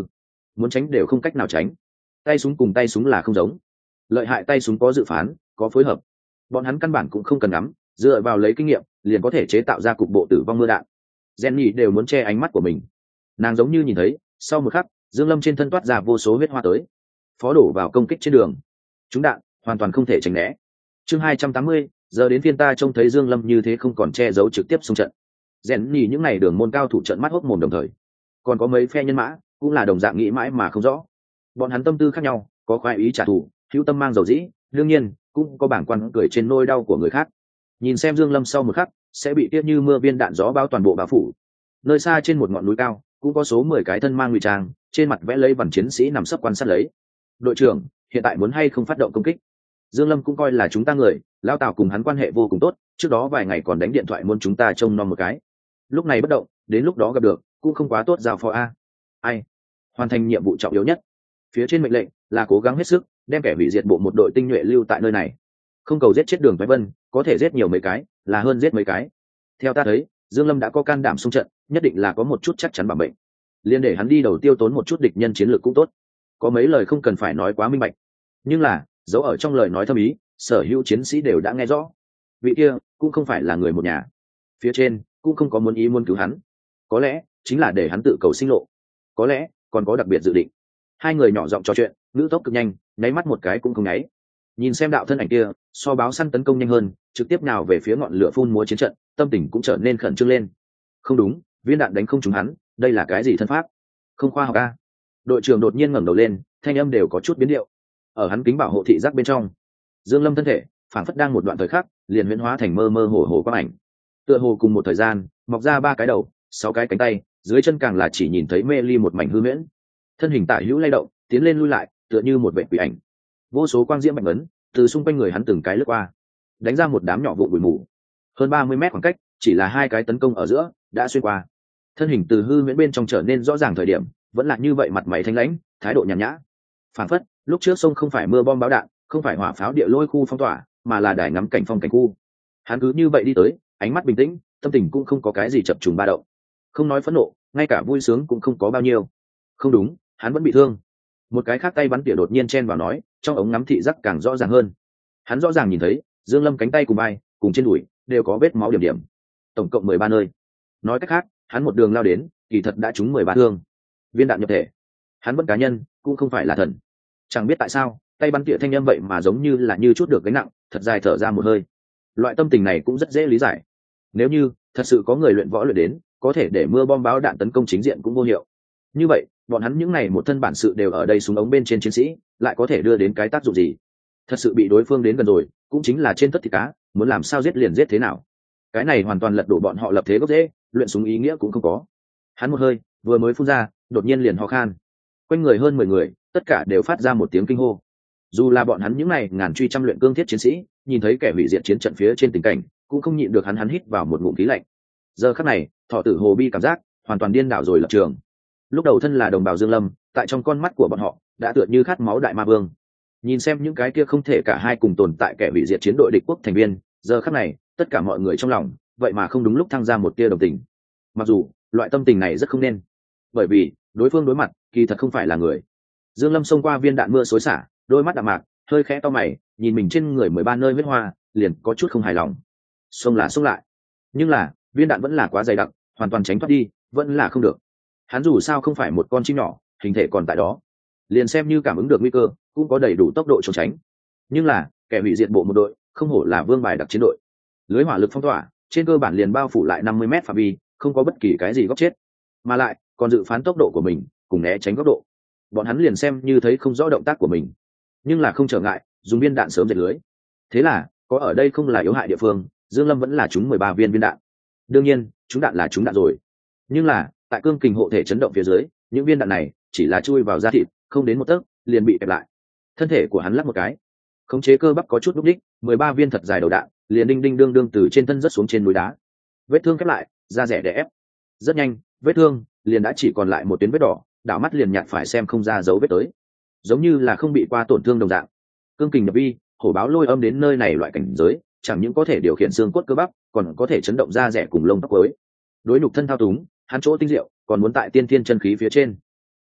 muốn tránh đều không cách nào tránh. Tay súng cùng tay súng là không giống, lợi hại tay súng có dự phán, có phối hợp, bọn hắn căn bản cũng không cần ngắm, dựa vào lấy kinh nghiệm liền có thể chế tạo ra cục bộ tử vong mưa đạn. Jenny đều muốn che ánh mắt của mình, nàng giống như nhìn thấy sau một khắc Dương Lâm trên thân toát ra vô số huyết hoa tới, phó đổ vào công kích trên đường, chúng đạn hoàn toàn không thể tránh né. Chương 280, giờ đến phiên ta trông thấy Dương Lâm như thế không còn che giấu trực tiếp xung trận. Jenny những này đường môn cao thủ trận mắt hốc mồm đồng thời, còn có mấy phe nhân mã cũng là đồng dạng nghĩ mãi mà không rõ. Bọn hắn tâm tư khác nhau, có khoái ý trả thù, hữu tâm mang dầu dĩ, đương nhiên cũng có bảng quan cười trên nỗi đau của người khác. Nhìn xem Dương Lâm sau một khắc sẽ bị tiết như mưa viên đạn gió bao toàn bộ bao phủ. Nơi xa trên một ngọn núi cao cũng có số 10 cái thân mang ngụy trang, trên mặt vẽ lấy vằn chiến sĩ nằm sấp quan sát lấy. Đội trưởng, hiện tại muốn hay không phát động công kích? Dương Lâm cũng coi là chúng ta người, lão Tào cùng hắn quan hệ vô cùng tốt, trước đó vài ngày còn đánh điện thoại muốn chúng ta trông nom một cái. Lúc này bất động, đến lúc đó gặp được, cũng không quá tốt giao phó a. Ai? Hoàn thành nhiệm vụ trọng yếu nhất. Phía trên mệnh lệnh là cố gắng hết sức, đem kẻ hủy diệt bộ một đội tinh nhuệ lưu tại nơi này. Không cầu giết chết Đường Thái Vân, có thể giết nhiều mấy cái, là hơn giết mấy cái. Theo ta thấy, Dương Lâm đã có can đảm xung trận, nhất định là có một chút chắc chắn bảo mệnh. Liên để hắn đi đầu tiêu tốn một chút địch nhân chiến lược cũng tốt. Có mấy lời không cần phải nói quá minh bạch, nhưng là dấu ở trong lời nói thâm ý, sở hữu chiến sĩ đều đã nghe rõ. Vị kia cũng không phải là người một nhà, phía trên cũng không có muốn ý muốn cứu hắn, có lẽ chính là để hắn tự cầu sinh lộ, có lẽ còn có đặc biệt dự định. Hai người nhỏ giọng trò chuyện, ngữ tốc cực nhanh, nháy mắt một cái cũng không nháy. Nhìn xem đạo thân ảnh kia so báo săn tấn công nhanh hơn, trực tiếp nào về phía ngọn lửa phun múa chiến trận, tâm tình cũng trở nên khẩn trương lên. Không đúng, viên đạn đánh không trúng hắn, đây là cái gì thân pháp? Không khoa học a. Đội trưởng đột nhiên ngẩng đầu lên, thanh âm đều có chút biến điệu. Ở hắn kính bảo hộ thị giác bên trong, Dương Lâm thân thể phảng phất đang một đoạn thời khắc liền huyễn hóa thành mơ mơ hồ hồ quang ảnh. Tựa hồ cùng một thời gian, mọc ra 3 cái đầu, 6 cái cánh tay, dưới chân càng là chỉ nhìn thấy mê ly một mảnh hư huyễn. Thân hình tả hữu lay động, tiến lên lui lại, tựa như một vệ quỷ ảnh. Vô số quang diễm bạch ấn từ xung quanh người hắn từng cái lướt qua, đánh ra một đám nhỏ vụ bụi mù. Hơn 30 mét khoảng cách, chỉ là 2 cái tấn công ở giữa đã xuyên qua. Thân hình từ hư huyễn bên trong trở nên rõ ràng thời điểm, vẫn là như vậy, mặt mày thanh lãnh, thái độ nhàn nhã. Phản phất lúc trước sông không phải mưa bom báo đạn, không phải hỏa pháo địa lôi khu phong tỏa, mà là đài ngắm cảnh phong cảnh khu. Hắn cứ như vậy đi tới, ánh mắt bình tĩnh, tâm tình cũng không có cái gì chập trùng ba động, không nói phẫn nộ, ngay cả vui sướng cũng không có bao nhiêu. Không đúng, hắn vẫn bị thương. Một cái khác tay bắn tỉa đột nhiên chen vào nói, trong ống ngắm thị giác càng rõ ràng hơn. Hắn rõ ràng nhìn thấy Dương Lâm cánh tay cùng vai cùng trên đùi đều có vết máu điểm điểm, tổng cộng 13 nơi. Nói cách khác, hắn một đường lao đến, kỳ thật đã trúng 13 thương. Viên đạn nhập thể. Hắn vẫn cá nhân, cũng không phải là thần. Chẳng biết tại sao, tay bắn tỉa thanh âm vậy mà giống như là như chút được gánh nặng, thật dài thở ra một hơi. Loại tâm tình này cũng rất dễ lý giải. Nếu như thật sự có người luyện võ luyện đến, có thể để mưa bom báo đạn tấn công chính diện cũng vô hiệu. Như vậy, bọn hắn những này một thân bản sự đều ở đây súng ống bên trên chiến sĩ, lại có thể đưa đến cái tác dụng gì? Thật sự bị đối phương đến gần rồi, cũng chính là trên tất thịt cá, muốn làm sao giết liền giết thế nào. Cái này hoàn toàn lật đổ bọn họ lập thế gốc rễ, luyện súng ý nghĩa cũng không có. Hắn một hơi vừa mới phun ra, đột nhiên liền ho khan. Quanh người hơn 10 người, tất cả đều phát ra một tiếng kinh hô. Dù là bọn hắn những này ngàn truy trăm luyện cương thiết chiến sĩ, nhìn thấy kẻ hủy diệt chiến trận phía trên tình cảnh, cũng không nhịn được hắn hít vào một ngụm khí lạnh. Giờ khắc này, Thọ Tử Hồ Bi cảm giác hoàn toàn điên đảo rồi lập trường. Lúc đầu thân là đồng bào Dương Lâm, tại trong con mắt của bọn họ đã tựa như khát máu đại ma vương. Nhìn xem những cái kia không thể cả hai cùng tồn tại kẻ hủy diệt chiến đội địch quốc thành viên, giờ khắc này, tất cả mọi người trong lòng, vậy mà không đúng lúc thăng ra một tia đồng tình. Mặc dù, loại tâm tình này rất không nên, bởi vì đối phương đối mặt, kỳ thật không phải là người. Dương Lâm xông qua viên đạn mưa xối xả, đôi mắt đạm mạc, hơi khẽ to mày, nhìn mình trên người 13 nơi huyết hoa, liền có chút không hài lòng. Xông là xông lại, nhưng là viên đạn vẫn là quá dày đặc, hoàn toàn tránh thoát đi, vẫn là không được. Hắn dù sao không phải một con chim nhỏ, hình thể còn tại đó, liền xem như cảm ứng được nguy cơ, cũng có đầy đủ tốc độ trốn tránh. Nhưng là kẻ hủy diệt bộ một đội, không hổ là vương bài đặc chiến đội. Lưới hỏa lực phong tỏa, trên cơ bản liền bao phủ lại 50 mét phạm vi, không có bất kỳ cái gì góc chết, mà lại còn dự phán tốc độ của mình, cùng né tránh góc độ. Bọn hắn liền xem như thấy không rõ động tác của mình, nhưng là không trở ngại, dùng viên đạn sớm dệt lưới. Thế là có ở đây không là yếu hại địa phương, Dương Lâm vẫn là trúng 13 viên đạn. Đương nhiên, trúng đạn là trúng đạn rồi, nhưng là tại cương kình hộ thể chấn động phía dưới, những viên đạn này chỉ là chui vào da thịt, không đến một tấc liền bị kẹp lại. Thân thể của hắn lắc một cái, khống chế cơ bắp có chút lúc đích, 13 viên thật dài đầu đạn liền đinh đinh đương đương từ trên thân rớt xuống trên núi đá. Vết thương khép lại, da rẻ đè ép. Rất nhanh, vết thương liền đã chỉ còn lại một tuyến vết đỏ, đảo mắt liền nhạt phải xem không ra dấu vết tới, giống như là không bị qua tổn thương đồng dạng. Cương kình nhập vi, hổ báo lôi âm đến nơi này loại cảnh giới, chẳng những có thể điều khiển xương cốt cơ bắp, còn có thể chấn động da rẻ cùng lông tóc với. Đối nhục thân thao túng, hắn chỗ tinh diệu, còn muốn tại tiên thiên chân khí phía trên.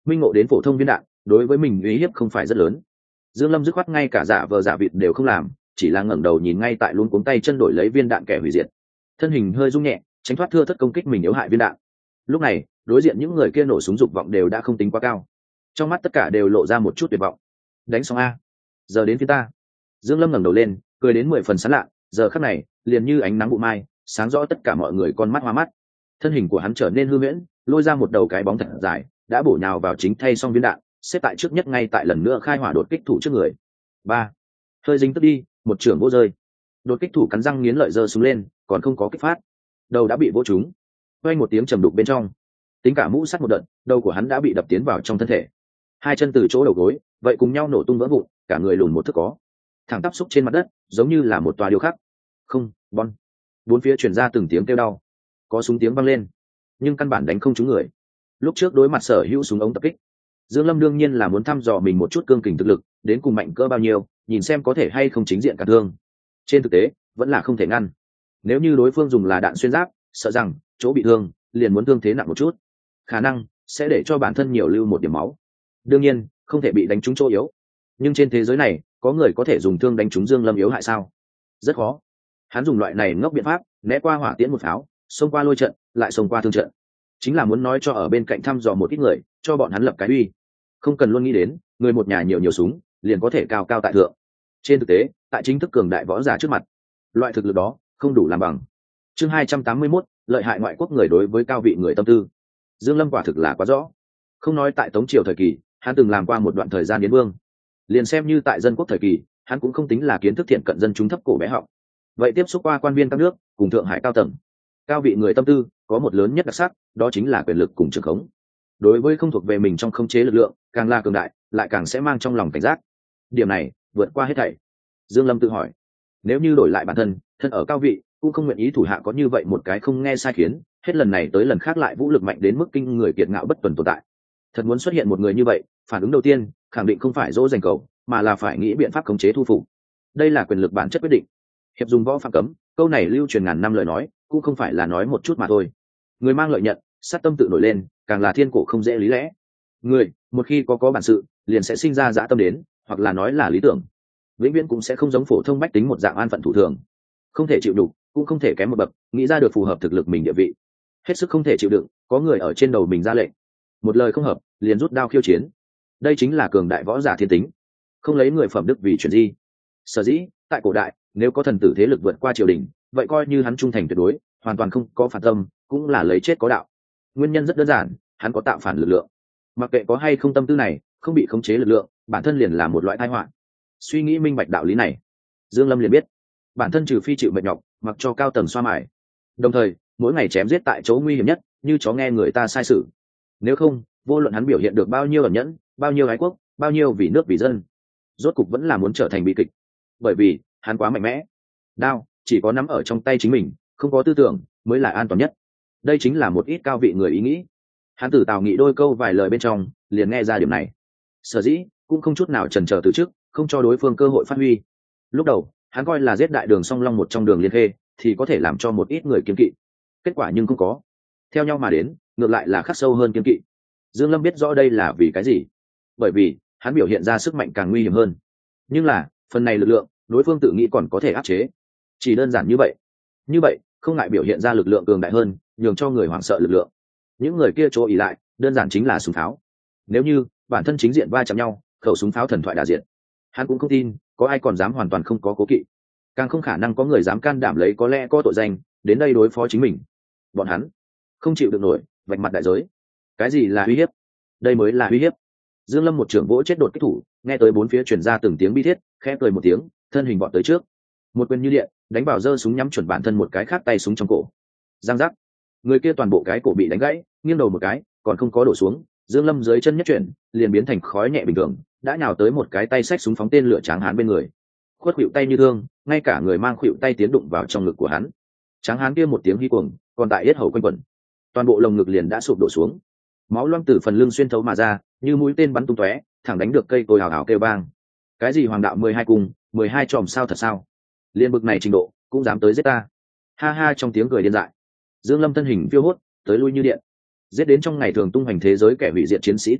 minh ngộ đến phổ thông viên đạn đối với mình uy hiếp không phải rất lớn. Dương Lâm dứt khoát ngay cả giả vờ giả vịt đều không làm, chỉ là ngẩng đầu nhìn ngay tại luống cuống tay chân đổi lấy viên đạn kẻ hủy diệt, thân hình hơi rung nhẹ tránh thoát thưa thất công kích mình yếu hại viên đạn. Lúc này đối diện những người kia nổ súng dục vọng đều đã không tính quá cao, trong mắt tất cả đều lộ ra một chút tuyệt vọng. Đánh xong a, giờ đến phía ta. Dương Lâm ngẩng đầu lên cười đến 10 phần sán lạ, giờ khắc này liền như ánh nắng bụ mai sáng rõ tất cả mọi người con mắt hoa mắt. Thân hình của hắn trở nên hư huyễn, lôi ra một đầu cái bóng thật dài đã bổ nhào vào chính thay xong viên đạn, xếp tại trước nhất ngay tại lần nữa khai hỏa đột kích thủ trước người. Ba, hơi dính tức đi, một trưởng vô rơi. Đột kích thủ cắn răng nghiến lợi giơ súng lên, còn không có kích phát, đầu đã bị vỗ trúng. Vang một tiếng trầm đục bên trong, tính cả mũ sắt một đợt, đầu của hắn đã bị đập tiến vào trong thân thể. Hai chân từ chỗ đầu gối vậy cùng nhau nổ tung vỡ vụn, cả người lùn một thước có, thẳng tắp xúc trên mặt đất giống như là một tòa điêu khắc. Không, bon. Bốn phía truyền ra từng tiếng kêu đau, có súng tiếng vang lên nhưng căn bản đánh không trúng người. Lúc trước đối mặt sở hữu súng ống tập kích, Dương Lâm đương nhiên là muốn thăm dò mình một chút cương kình thực lực đến cùng mạnh cỡ bao nhiêu, nhìn xem có thể hay không chính diện cản thương. Trên thực tế vẫn là không thể ngăn, nếu như đối phương dùng là đạn xuyên giáp, sợ rằng chỗ bị thương liền muốn thương thế nặng một chút, khả năng sẽ để cho bản thân nhiều lưu một điểm máu. Đương nhiên không thể bị đánh trúng chỗ yếu, nhưng trên thế giới này có người có thể dùng thương đánh trúng Dương Lâm yếu hại sao? Rất khó. Hắn dùng loại này ngốc biện pháp né qua hỏa tiễn một pháo, xông qua lôi trận, lại xông qua thương trận, chính là muốn nói cho ở bên cạnh thăm dò một ít người, cho bọn hắn lập cái uy. Không cần luôn nghĩ đến người một nhà nhiều súng liền có thể cao cao tại thượng. Trên thực tế tại chính thức cường đại võ giả trước mặt, loại thực lực đó không đủ làm bằng. Chương 281, lợi hại ngoại quốc người đối với cao vị người tâm tư. Dương Lâm quả thực là quá rõ. Không nói tại Tống triều thời kỳ hắn từng làm qua một đoạn thời gian yến vương, liền xem như tại dân quốc thời kỳ hắn cũng không tính là kiến thức thiện cận dân chúng thấp cổ bé họng. Vậy tiếp xúc qua quan viên các nước cùng thượng hải cao tầng, cao vị người tâm tư có một lớn nhất đặc sắc, đó chính là quyền lực cùng trường khống. Đối với không thuộc về mình trong khống chế lực lượng, càng là cường đại lại càng sẽ mang trong lòng cảnh giác. Điểm này vượt qua hết thảy. Dương Lâm tự hỏi, nếu như đổi lại bản thân thân ở cao vị cũng không nguyện ý thủ hạ có như vậy một cái không nghe sai khiến, hết lần này tới lần khác lại vũ lực mạnh đến mức kinh người kiệt ngạo bất tuần tồn tại. Thật muốn xuất hiện một người như vậy, phản ứng đầu tiên khẳng định không phải dỗ dành cầu, mà là phải nghĩ biện pháp khống chế thu phục. Đây là quyền lực bản chất quyết định. Hiệp dùng võ phạm cấm, câu này lưu truyền ngàn năm lời nói cũng không phải là nói một chút mà thôi. Người mang lợi nhận sát tâm tự nổi lên, càng là thiên cổ không dễ lý lẽ. Người một khi có bản sự liền sẽ sinh ra dã tâm đến, hoặc là nói là lý tưởng, vĩnh viễn cũng sẽ không giống phổ thông bách tính một dạng an phận thủ thường, không thể chịu đục cũng không thể kém một bậc, nghĩ ra được phù hợp thực lực mình địa vị, hết sức không thể chịu đựng có người ở trên đầu mình ra lệnh, một lời không hợp liền rút đao khiêu chiến. Đây chính là cường đại võ giả thiên tính, không lấy người phẩm đức vì chuyện gì. Sở dĩ tại cổ đại nếu có thần tử thế lực vượt qua triều đình, vậy coi như hắn trung thành tuyệt đối, hoàn toàn không có phản tâm, cũng là lấy chết có đạo. Nguyên nhân rất đơn giản, hắn có tạo phản lực lượng. Mặc kệ có hay không tâm tư này, không bị khống chế lực lượng bản thân liền là một loại tai họa. Suy nghĩ minh bạch đạo lý này, Dương Lâm liền biết bản thân trừ phi chịu mệt nhọc mặc cho cao tầng xoa mài, đồng thời mỗi ngày chém giết tại chỗ nguy hiểm nhất như chó nghe người ta sai sự. Nếu không, vô luận hắn biểu hiện được bao nhiêu ẩn nhẫn, bao nhiêu ái quốc, bao nhiêu vì nước vì dân, rốt cục vẫn là muốn trở thành bi kịch, bởi vì hắn quá mạnh mẽ. Đao chỉ có nắm ở trong tay chính mình, không có tư tưởng mới là an toàn nhất. Đây chính là một ít cao vị người ý nghĩ. Hắn từ Tào Nghị đôi câu vài lời bên trong liền nghe ra điểm này, sở dĩ cũng không chút nào chần chờ từ trước, không cho đối phương cơ hội phát huy. Lúc đầu hắn coi là giết đại đường song long một trong đường liên khê thì có thể làm cho một ít người kiên kỵ, kết quả nhưng không có, theo nhau mà đến ngược lại là khắc sâu hơn kiên kỵ. Dương Lâm biết rõ đây là vì cái gì, bởi vì hắn biểu hiện ra sức mạnh càng nguy hiểm hơn, nhưng là phần này lực lượng đối phương tự nghĩ còn có thể áp chế. Chỉ đơn giản như vậy không ngại biểu hiện ra lực lượng cường đại hơn, nhường cho người hoảng sợ lực lượng. Những người kia chỗ ỉ lại đơn giản chính là súng pháo. Nếu như bản thân chính diện va chạm nhau, khẩu súng pháo thần thoại đả diện, hắn cũng không tin có ai còn dám hoàn toàn không có cố kỵ, càng không khả năng có người dám can đảm lấy có lẽ có tội danh đến đây đối phó chính mình. Bọn hắn không chịu được nổi vạch mặt đại giới. Cái gì là uy hiếp? Đây mới là uy hiếp. Dương Lâm một trưởng vỗ chết đột kích thủ, nghe tới bốn phía truyền ra từng tiếng bi thiết, khẽ cười một tiếng, thân hình bọn tới trước, một quyền như điện đánh vào giơ súng nhắm chuẩn bản thân một cái khác tay súng trong cổ. Giang giác, người kia toàn bộ cái cổ bị đánh gãy, nghiêng đầu một cái còn không có đổ xuống. Dương Lâm dưới chân nhất chuyển liền biến thành khói nhẹ bình thường, đã nhào tới một cái tay xách súng phóng tên lửa tráng hán bên người, khuất khuỵu tay như thương, ngay cả người mang khuỵu tay tiến đụng vào trong ngực của hắn. Tráng hán kia một tiếng hí cuồng, còn tại yết hầu quanh quẩn, toàn bộ lồng ngực liền đã sụp đổ xuống, máu loang từ phần lưng xuyên thấu mà ra, như mũi tên bắn tung tóe, thẳng đánh được cây cối hào hào kêu vang. Cái gì hoàng đạo 12 cung, 12 tròm sao thật sao? Liên bực này trình độ cũng dám tới giết ta? Ha ha, trong tiếng cười điên dại, Dương Lâm thân hình phiêu hốt tới lui như điện, giết đến trong ngày thường tung hoành thế giới kẻ hủy diệt chiến sĩ tinh nhuệ,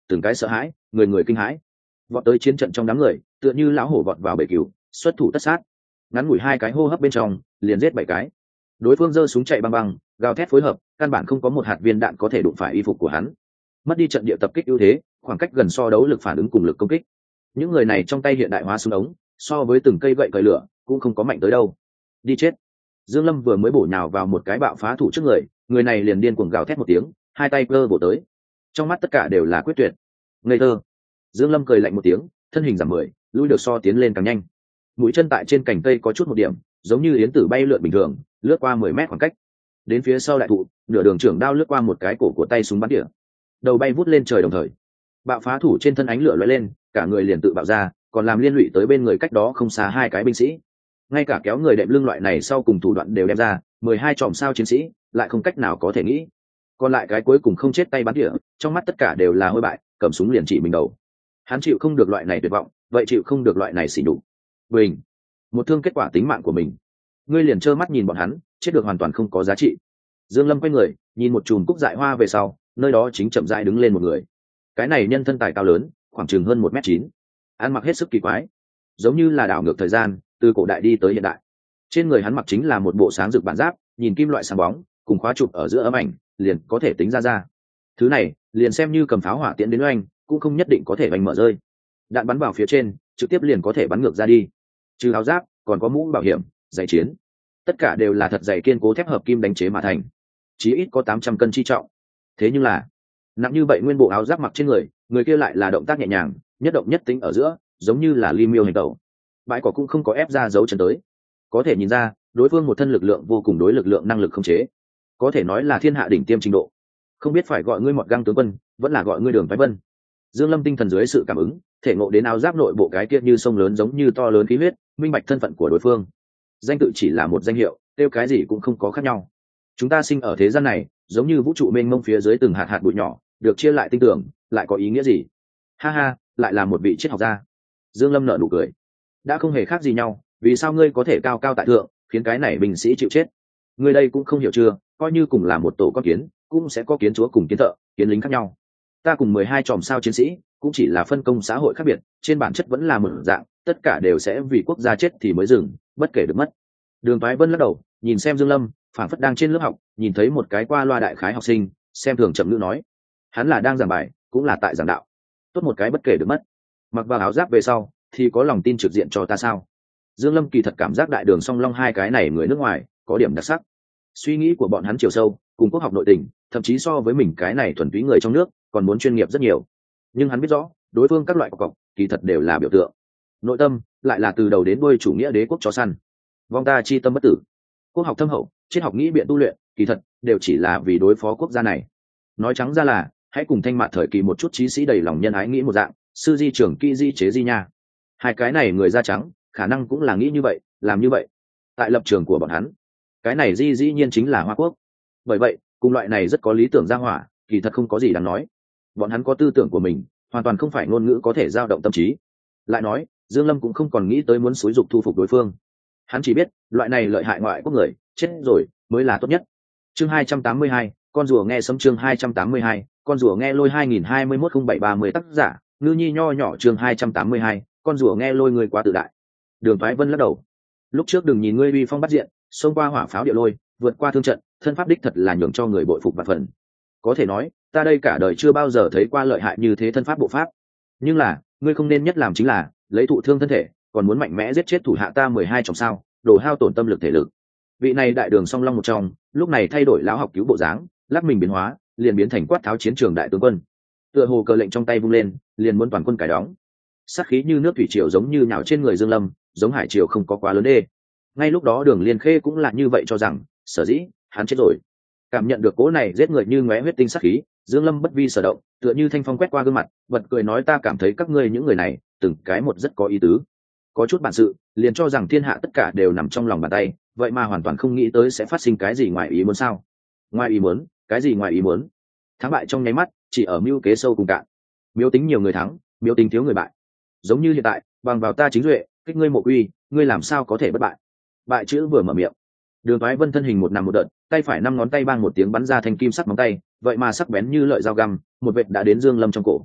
từng cái sợ hãi, người người kinh hãi. Vọt tới chiến trận trong đám người, tựa như lão hổ vọt vào bể cừu, xuất thủ tất sát. Ngắn ngủi 2 cái hô hấp bên trong, liền giết 7 cái. Đối phương giơ súng chạy băng băng, gào thét phối hợp, căn bản không có một hạt viên đạn có thể đụng phải y phục của hắn. Mất đi trận địa tập kích ưu thế, khoảng cách gần so đấu lực phản ứng cùng lực công kích. Những người này trong tay hiện đại hóa súng ống, so với từng cây gậy cởi lửa, cũng không có mạnh tới đâu. Đi chết. Dương Lâm vừa mới bổ nhào vào một cái bạo phá thủ trước người, người này liền điên cuồng gào thét một tiếng, hai tay cơ bổ tới. Trong mắt tất cả đều là quyết tuyệt. Ngây thơ. Dương Lâm cười lạnh một tiếng, thân hình giảm 10, lui được so tiến lên càng nhanh. Mũi chân tại trên cành cây có chút một điểm, giống như yến tử bay lượn bình thường, lướt qua 10 mét khoảng cách. Đến phía sau đại thụ, nửa đường trưởng đao lướt qua một cái cổ của tay súng bắn tỉa. Đầu bay vút lên trời đồng thời. Bạo phá thủ trên thân ánh lửa lóe lên, cả người liền tự bạo ra, còn làm liên lụy tới bên người cách đó không xa 2 cái binh sĩ. Ngay cả kéo người đệm lưng loại này sau cùng thủ đoạn đều đem ra, 12 chòm sao chiến sĩ, lại không cách nào có thể nghĩ. Còn lại cái cuối cùng không chết tay bắn tỉa, trong mắt tất cả đều là hôi bại, cầm súng liền chỉ mình đầu. Hắn chịu không được loại này tuyệt vọng, vậy chịu không được loại này xỉ nhục. Bình, một thương kết quả tính mạng của mình. Ngươi liền trơ mắt nhìn bọn hắn chết được hoàn toàn không có giá trị. Dương Lâm quay người, nhìn một chùm cúc dại hoa về sau, nơi đó chính chậm rãi đứng lên một người. Cái này nhân thân tài cao lớn, khoảng chừng hơn 1m9, ăn mặc hết sức kỳ quái, giống như là đảo ngược thời gian, từ cổ đại đi tới hiện đại. Trên người hắn mặc chính là một bộ sáng rực bản giáp, nhìn kim loại sáng bóng, cùng khóa chụp ở giữa ấm ảnh, liền có thể tính ra. Thứ này, liền xem như cầm pháo hỏa tiễn đến oanh, cũng không nhất định có thể oanh mở rơi. Đạn bắn vào phía trên, trực tiếp liền có thể bắn ngược ra đi. Trừ áo giáp, còn có mũ bảo hiểm, giày chiến, tất cả đều là thật dày kiên cố thép hợp kim đánh chế mà thành, chí ít có 800 cân chi trọng. Thế nhưng là nặng như vậy nguyên bộ áo giáp mặc trên người, người kia lại là động tác nhẹ nhàng, nhất động nhất tính ở giữa, giống như là ly miêu hành tẩu. Bãi cỏ cũng không có ép ra dấu chân tới, có thể nhìn ra đối phương một thân lực lượng vô cùng, đối lực lượng năng lực không chế, có thể nói là thiên hạ đỉnh tiêm trình độ. Không biết phải gọi ngươi mọt găng tướng quân, vẫn là gọi ngươi Đường Thái Vân. Dương Lâm tinh thần dưới sự cảm ứng, thể ngộ đến áo giáp nội bộ cái kia như sông lớn, giống như to lớn khí huyết, minh bạch thân phận của đối phương. Danh tự chỉ là một danh hiệu, tiêu cái gì cũng không có khác nhau. Chúng ta sinh ở thế gian này, giống như vũ trụ mênh mông phía dưới từng hạt hạt bụi nhỏ, được chia lại tinh tưởng, lại có ý nghĩa gì? Ha ha, lại là một vị triết học gia. Dương Lâm nở nụ cười. Đã không hề khác gì nhau, vì sao ngươi có thể cao cao tại thượng, khiến cái này binh sĩ chịu chết? Ngươi đây cũng không hiểu chưa, coi như cùng là một tổ con kiến, cũng sẽ có kiến chúa cùng kiến thợ, kiến lính khác nhau. Ta cùng 12 chòm sao chiến sĩ, cũng chỉ là phân công xã hội khác biệt, trên bản chất vẫn là một dạng, tất cả đều sẽ vì quốc gia chết thì mới dừng, bất kể được mất. Đường Toái Vân lắc đầu, nhìn xem Dương Lâm, phảng phất đang trên lớp học, nhìn thấy một cái qua loa đại khái học sinh, xem thường chậm ngữ nói, hắn là đang giảng bài, cũng là tại giảng đạo. Tốt một cái bất kể được mất. Mặc vào áo giáp về sau, thì có lòng tin trực diện cho ta sao? Dương Lâm kỳ thật cảm giác Đại Đường Song Long hai cái này người nước ngoài có điểm đặc sắc. Suy nghĩ của bọn hắn chiều sâu, cùng quốc học nội tình, thậm chí so với mình cái này thuần túy người trong nước còn muốn chuyên nghiệp rất nhiều. Nhưng hắn biết rõ, đối phương các loại cọc kỳ thật đều là biểu tượng, nội tâm lại là từ đầu đến đuôi chủ nghĩa đế quốc chó săn. Vong ta chi tâm bất tử, quốc học thâm hậu, triết học nghĩ biện tu luyện, kỳ thật đều chỉ là vì đối phó quốc gia này. Nói trắng ra là, hãy cùng Thanh Mạt thời kỳ một chút trí sĩ đầy lòng nhân ái nghĩ một dạng, sư di trưởng kỹ di chế di nha. Hai cái này người da trắng, khả năng cũng là nghĩ như vậy, làm như vậy. Tại lập trường của bọn hắn, cái này di dĩ nhiên chính là Hoa Quốc. Bởi vậy, cùng loại này rất có lý tưởng ra hỏa, kỳ thật không có gì đáng nói. Bọn hắn có tư tưởng của mình, hoàn toàn không phải ngôn ngữ có thể dao động tâm trí. Lại nói, Dương Lâm cũng không còn nghĩ tới muốn xúi dục thu phục đối phương. Hắn chỉ biết, loại này lợi hại ngoại quốc người, chết rồi mới là tốt nhất. Chương 282, con rùa nghe sấm. Chương 282, con rùa nghe lôi. 2021-07-30 tác giả, Ngư Nhi nho nhỏ. Chương 282, con rùa nghe lôi, người quá tự đại. Đường Toái Vân lắc đầu. Lúc trước đừng nhìn ngươi uy phong bắt diện, xông qua hỏa pháo địa lôi, vượt qua thương trận, thân pháp đích thật là nhường cho người bội phục vạn phần. Có thể nói, ta đây cả đời chưa bao giờ thấy qua lợi hại như thế thân pháp bộ pháp. Nhưng là, ngươi không nên nhất làm chính là lấy thụ thương thân thể, còn muốn mạnh mẽ giết chết thủ hạ ta 12 trong sao, đồ hao tổn tâm lực thể lực. Vị này Đại Đường Song Long một trong, lúc này thay đổi lão học cứu bộ dáng, lắc mình biến hóa, liền biến thành quát tháo chiến trường đại tướng quân. Tựa hồ cờ lệnh trong tay vung lên, liền muốn toàn quân cải đóng. Sát khí như nước thủy triều giống như nhào trên người Dương Lâm, giống hải triều không có quá lớn đê. Ngay lúc đó Đường Liên Khê cũng là như vậy cho rằng, sở dĩ hắn chết rồi. Cảm nhận được cỗ này giết người như ngóe huyết tinh sát khí, Dương Lâm bất vi sở động, tựa như thanh phong quét qua gương mặt, bật cười nói, ta cảm thấy các ngươi những người này, từng cái một rất có ý tứ, có chút bản sự, liền cho rằng thiên hạ tất cả đều nằm trong lòng bàn tay, vậy mà hoàn toàn không nghĩ tới sẽ phát sinh cái gì ngoài ý muốn sao? Ngoài ý muốn? Cái gì ngoài ý muốn? Thắng bại trong nháy mắt, chỉ ở mưu kế sâu cùng cạn. Miếu tính nhiều người thắng, miếu tính thiếu người bại. Giống như hiện tại, bằng vào ta chính duệ, kích ngươi mộ uy, ngươi làm sao có thể bất bại? Bại chữ vừa mở miệng, Đường Toái Vân thân hình một nằm một đợt, tay phải 5 ngón tay bang một tiếng bắn ra thanh kim sắc móng tay, vậy mà sắc bén như lợi dao găm, một vệt đã đến Dương Lâm trong cổ.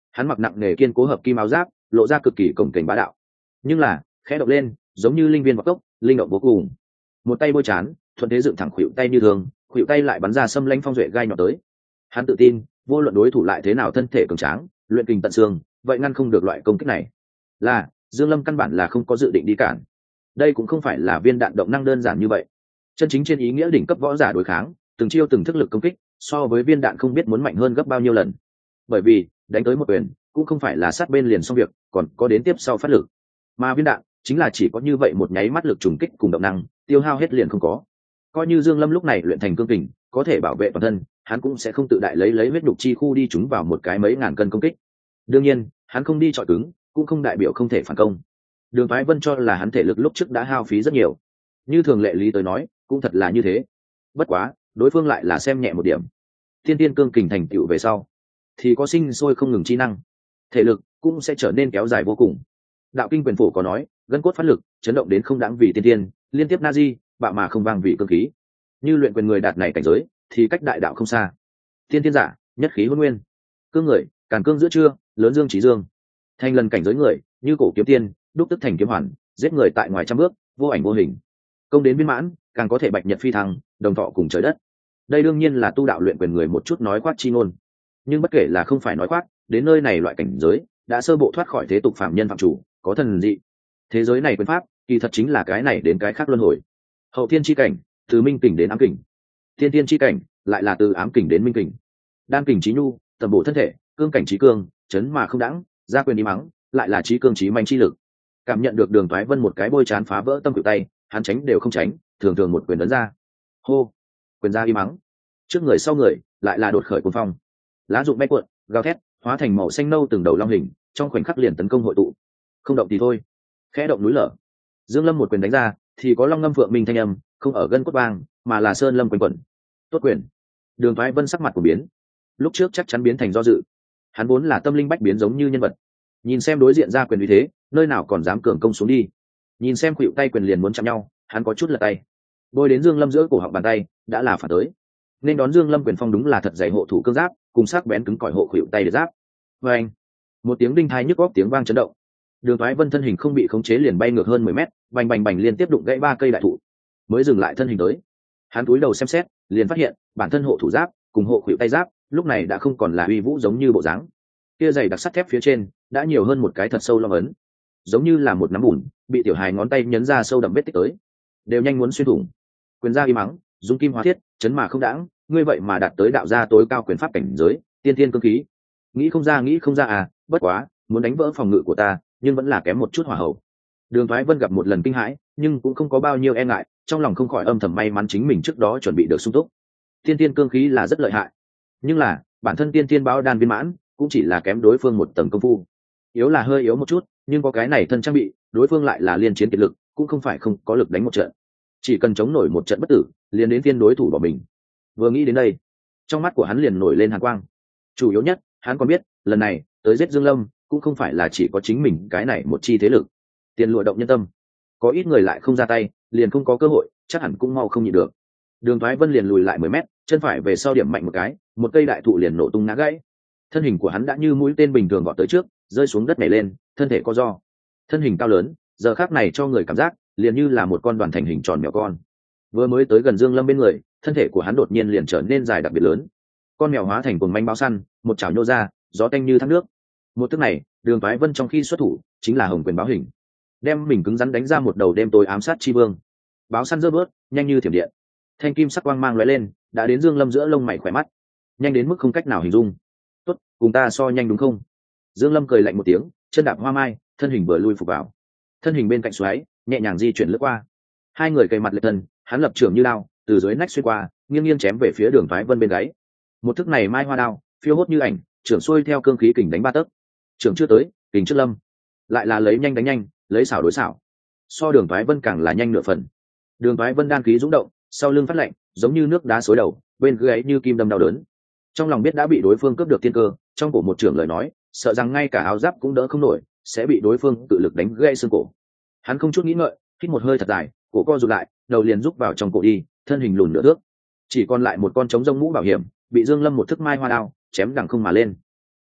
Hắn mặc nặng nề kiên cố hợp kim áo giáp, lộ ra cực kỳ cồng kềnh bá đạo, nhưng là khẽ động lên giống như linh viên vào cốc, linh động vô cùng. Một tay bôi chán, thuận thế dựng thẳng khuỷu tay như thường, khuỷu tay lại bắn ra xâm lãnh phong duệ gai nhọn tới. Hắn tự tin vô luận đối thủ lại thế nào thân thể cường tráng, luyện kình tận xương, vậy ngăn không được loại công kích này. Là Dương Lâm căn bản là không có dự định đi cản. Đây cũng không phải là viên đạn động năng đơn giản như vậy. Chân chính trên ý nghĩa đỉnh cấp võ giả đối kháng, từng chiêu từng thức lực công kích, so với viên đạn không biết muốn mạnh hơn gấp bao nhiêu lần. Bởi vì đánh tới một quyền cũng không phải là sát bên liền xong việc, còn có đến tiếp sau phát lực. Mà viên đạn chính là chỉ có như vậy một nháy mắt lực trùng kích cùng động năng, tiêu hao hết liền không có. Coi như Dương Lâm lúc này luyện thành cương kình, có thể bảo vệ toàn thân, hắn cũng sẽ không tự đại lấy huyết nhục chi khu đi trúng vào một cái mấy ngàn cân công kích. Đương nhiên, hắn không đi chọi cứng, cũng không đại biểu không thể phản công. Đường Phái Vân cho là hắn thể lực lúc trước đã hao phí rất nhiều. Như thường lệ lý tới nói, cũng thật là như thế. Bất quá, đối phương lại là xem nhẹ một điểm. Tiên tiên cương kình thành tựu về sau, thì có sinh sôi không ngừng chi năng, thể lực cũng sẽ trở nên kéo dài vô cùng. Đạo kinh quyền phổ có nói, gân cốt phát lực, chấn động đến không đáng vì tiên tiên, liên tiếp na di, bạo mà không vang vì cương khí. Như luyện quyền người đạt này cảnh giới, thì cách đại đạo không xa. Tiên tiên giả, nhất khí hôn nguyên. Cương người, càn cương giữa trưa, lớn dương trí dương. Thành lần cảnh giới người, như cổ kiếm tiên, đúc tức thành kiếm hoàn, giết người tại ngoài trăm bước, vô ảnh vô hình. Công đến viên mãn, càng có thể bạch nhật phi thăng, đồng thọ cùng trời đất. Đây đương nhiên là tu đạo luyện quyền người một chút nói khoác chi ngôn. Nhưng bất kể là không phải nói khoác, đến nơi này loại cảnh giới đã sơ bộ thoát khỏi thế tục phạm nhân phạm chủ, có thần dị. Thế giới này quyền pháp, kỳ thật chính là cái này đến cái khác luân hồi. Hậu thiên chi cảnh, từ minh kình đến ám kình. Tiên tiên chi cảnh, lại là từ ám kình đến minh kình. Đan kình trí nhu, tầm bổ thân thể, cương cảnh trí cương, chấn mà không đãng, gia quyền đi mắng, lại là trí cương trí manh chi lực. Cảm nhận được Đường Toái Vân một cái bôi chán phá vỡ tâm cự tay, hắn tránh đều không tránh, thường thường một quyền đấn ra. Hô, quyền ra y mắng. Trước người sau người, lại là đột khởi cuồng phong. Lá rụng bay cuộn, gào thét, hóa thành màu xanh nâu từng đầu long hình, trong khoảnh khắc liền tấn công hội tụ. Không động thì thôi, khẽ động núi lở. Dương Lâm một quyền đánh ra, thì có long ngâm phượng minh thanh âm, không ở gân cốt vang, mà là sơn lâm quanh quẩn. Tốt quyền. Đường Toái Vân sắc mặt của biến, lúc trước chắc chắn biến thành do dự. Hắn vốn là tâm linh bách biến giống như nhân vật, nhìn xem đối diện ra quyền uy thế, nơi nào còn dám cường công xuống đi. Nhìn xem khuỵu tay quyền liền muốn chạm nhau, hắn có chút lật tay, bôi đến Dương Lâm giữa cổ họng bàn tay, đã là phản tới. Nên đón Dương Lâm quyền phong đúng là thật dày hộ thủ cương giáp, cùng sắc bén cứng cỏi hộ khuỵu tay để giáp. Và anh, một tiếng đinh tai nhức óc tiếng vang chấn động. Đường Toái Vân thân hình không bị khống chế liền bay ngược hơn 10 mét, bành bành bành liên tiếp đụng gãy 3 cây đại thụ, mới dừng lại thân hình tới. Hắn cúi đầu xem xét, liền phát hiện bản thân hộ thủ giáp cùng hộ khuỵu tay giáp lúc này đã không còn là uy vũ giống như bộ dáng. Kia dày đặc sắt thép phía trên đã nhiều hơn một cái thật sâu long ấn, giống như là một nắm bùn bị tiểu hài ngón tay nhấn ra sâu đậm vết tích tới, đều nhanh muốn xuyên thủng. Quyền ra y mắng, dung kim hóa thiết, chấn mà không đãng, ngươi vậy mà đạt tới đạo gia tối cao quyền pháp cảnh giới, tiên tiên cương khí. Nghĩ không ra à, bất quá, muốn đánh vỡ phòng ngự của ta, nhưng vẫn là kém một chút hỏa hậu. Đường Thoái Vân gặp một lần kinh hãi, nhưng cũng không có bao nhiêu e ngại, trong lòng không khỏi âm thầm may mắn chính mình trước đó chuẩn bị được sung túc. Tiên tiên cương khí là rất lợi hại, nhưng là bản thân tiên tiên báo đan viên mãn cũng chỉ là kém đối phương một tầng công phu, yếu là hơi yếu một chút, nhưng có cái này thân trang bị, đối phương lại là liên chiến kiệt lực, cũng không phải không có lực đánh một trận, chỉ cần chống nổi một trận bất tử, liền đến tiên đối thủ bỏ mình. Vừa nghĩ đến đây, trong mắt của hắn liền nổi lên hàn quang. Chủ yếu nhất, hắn còn biết lần này tới giết Dương Lâm cũng không phải là chỉ có chính mình cái này một chi thế lực. Tiền lụa động nhân tâm, có ít người lại không ra tay, liền không có cơ hội, chắc hẳn cũng mau không nhịn được. Đường Thoái Vân liền lùi lại 10 mét, chân phải về sau điểm mạnh một cái, một cây đại thụ liền nổ tung ngã gãy. Thân hình của hắn đã như mũi tên bình thường vọt tới trước, rơi xuống đất nhảy lên, thân thể co ro. Thân hình cao lớn, giờ khắc này cho người cảm giác liền như là một con đoàn thành hình tròn mèo con. Vừa mới tới gần Dương Lâm bên người, thân thể của hắn đột nhiên liền trở nên dài đặc biệt lớn. Con mèo hóa thành cuồng manh báo săn, một chảo nhô ra, gió tanh như thác nước. Một thức này, Đường Thoái Vân trong khi xuất thủ, chính là hồng quyền báo hình, đem mình cứng rắn đánh ra một đầu đêm tối ám sát chi vương. Báo săn rớt bớt, nhanh như thiểm điện, thanh kim sắc quang mang lóe lên, đã đến Dương Lâm giữa lông mày khỏe mắt, nhanh đến mức không cách nào hình dung. Tốt, cùng ta so nhanh đúng không? Dương Lâm cười lạnh một tiếng, chân đạp hoa mai, thân hình vừa lui phục vào, thân hình bên cạnh xoáy, nhẹ nhàng di chuyển lướt qua. Hai người cây mặt lệ thân, hắn lập trường như đao, từ dưới nách xuyên qua, nghiêng nghiêng chém về phía Đường Thoái Vân bên gáy. Một thức này mai hoa đao, phiêu hốt như ảnh, trưởng xuôi theo cương khí kình đánh ba tấc. Trưởng chưa tới, kình trước lâm, lại là lấy nhanh đánh nhanh, lấy xảo đối xảo. So Đường Thoái Vân càng là nhanh nửa phần. Đường Thoái Vân đan khí dũng động, sau lưng phát lạnh, giống như nước đá xối đầu, bên gáy như kim đâm đau đớn. Trong lòng biết đã bị đối phương cướp được tiên cơ, trong cổ một trưởng lời nói, sợ rằng ngay cả áo giáp cũng đỡ không nổi, sẽ bị đối phương tự lực đánh gãy xương cổ. Hắn không chút nghĩ ngợi, hít một hơi thật dài, cổ co rụt lại, đầu liền rúc vào trong cổ đi, thân hình lùn nửa thước, chỉ còn lại một con trống rông mũ bảo hiểm, bị Dương Lâm một thức mai hoa đao chém đằng không mà lên. A,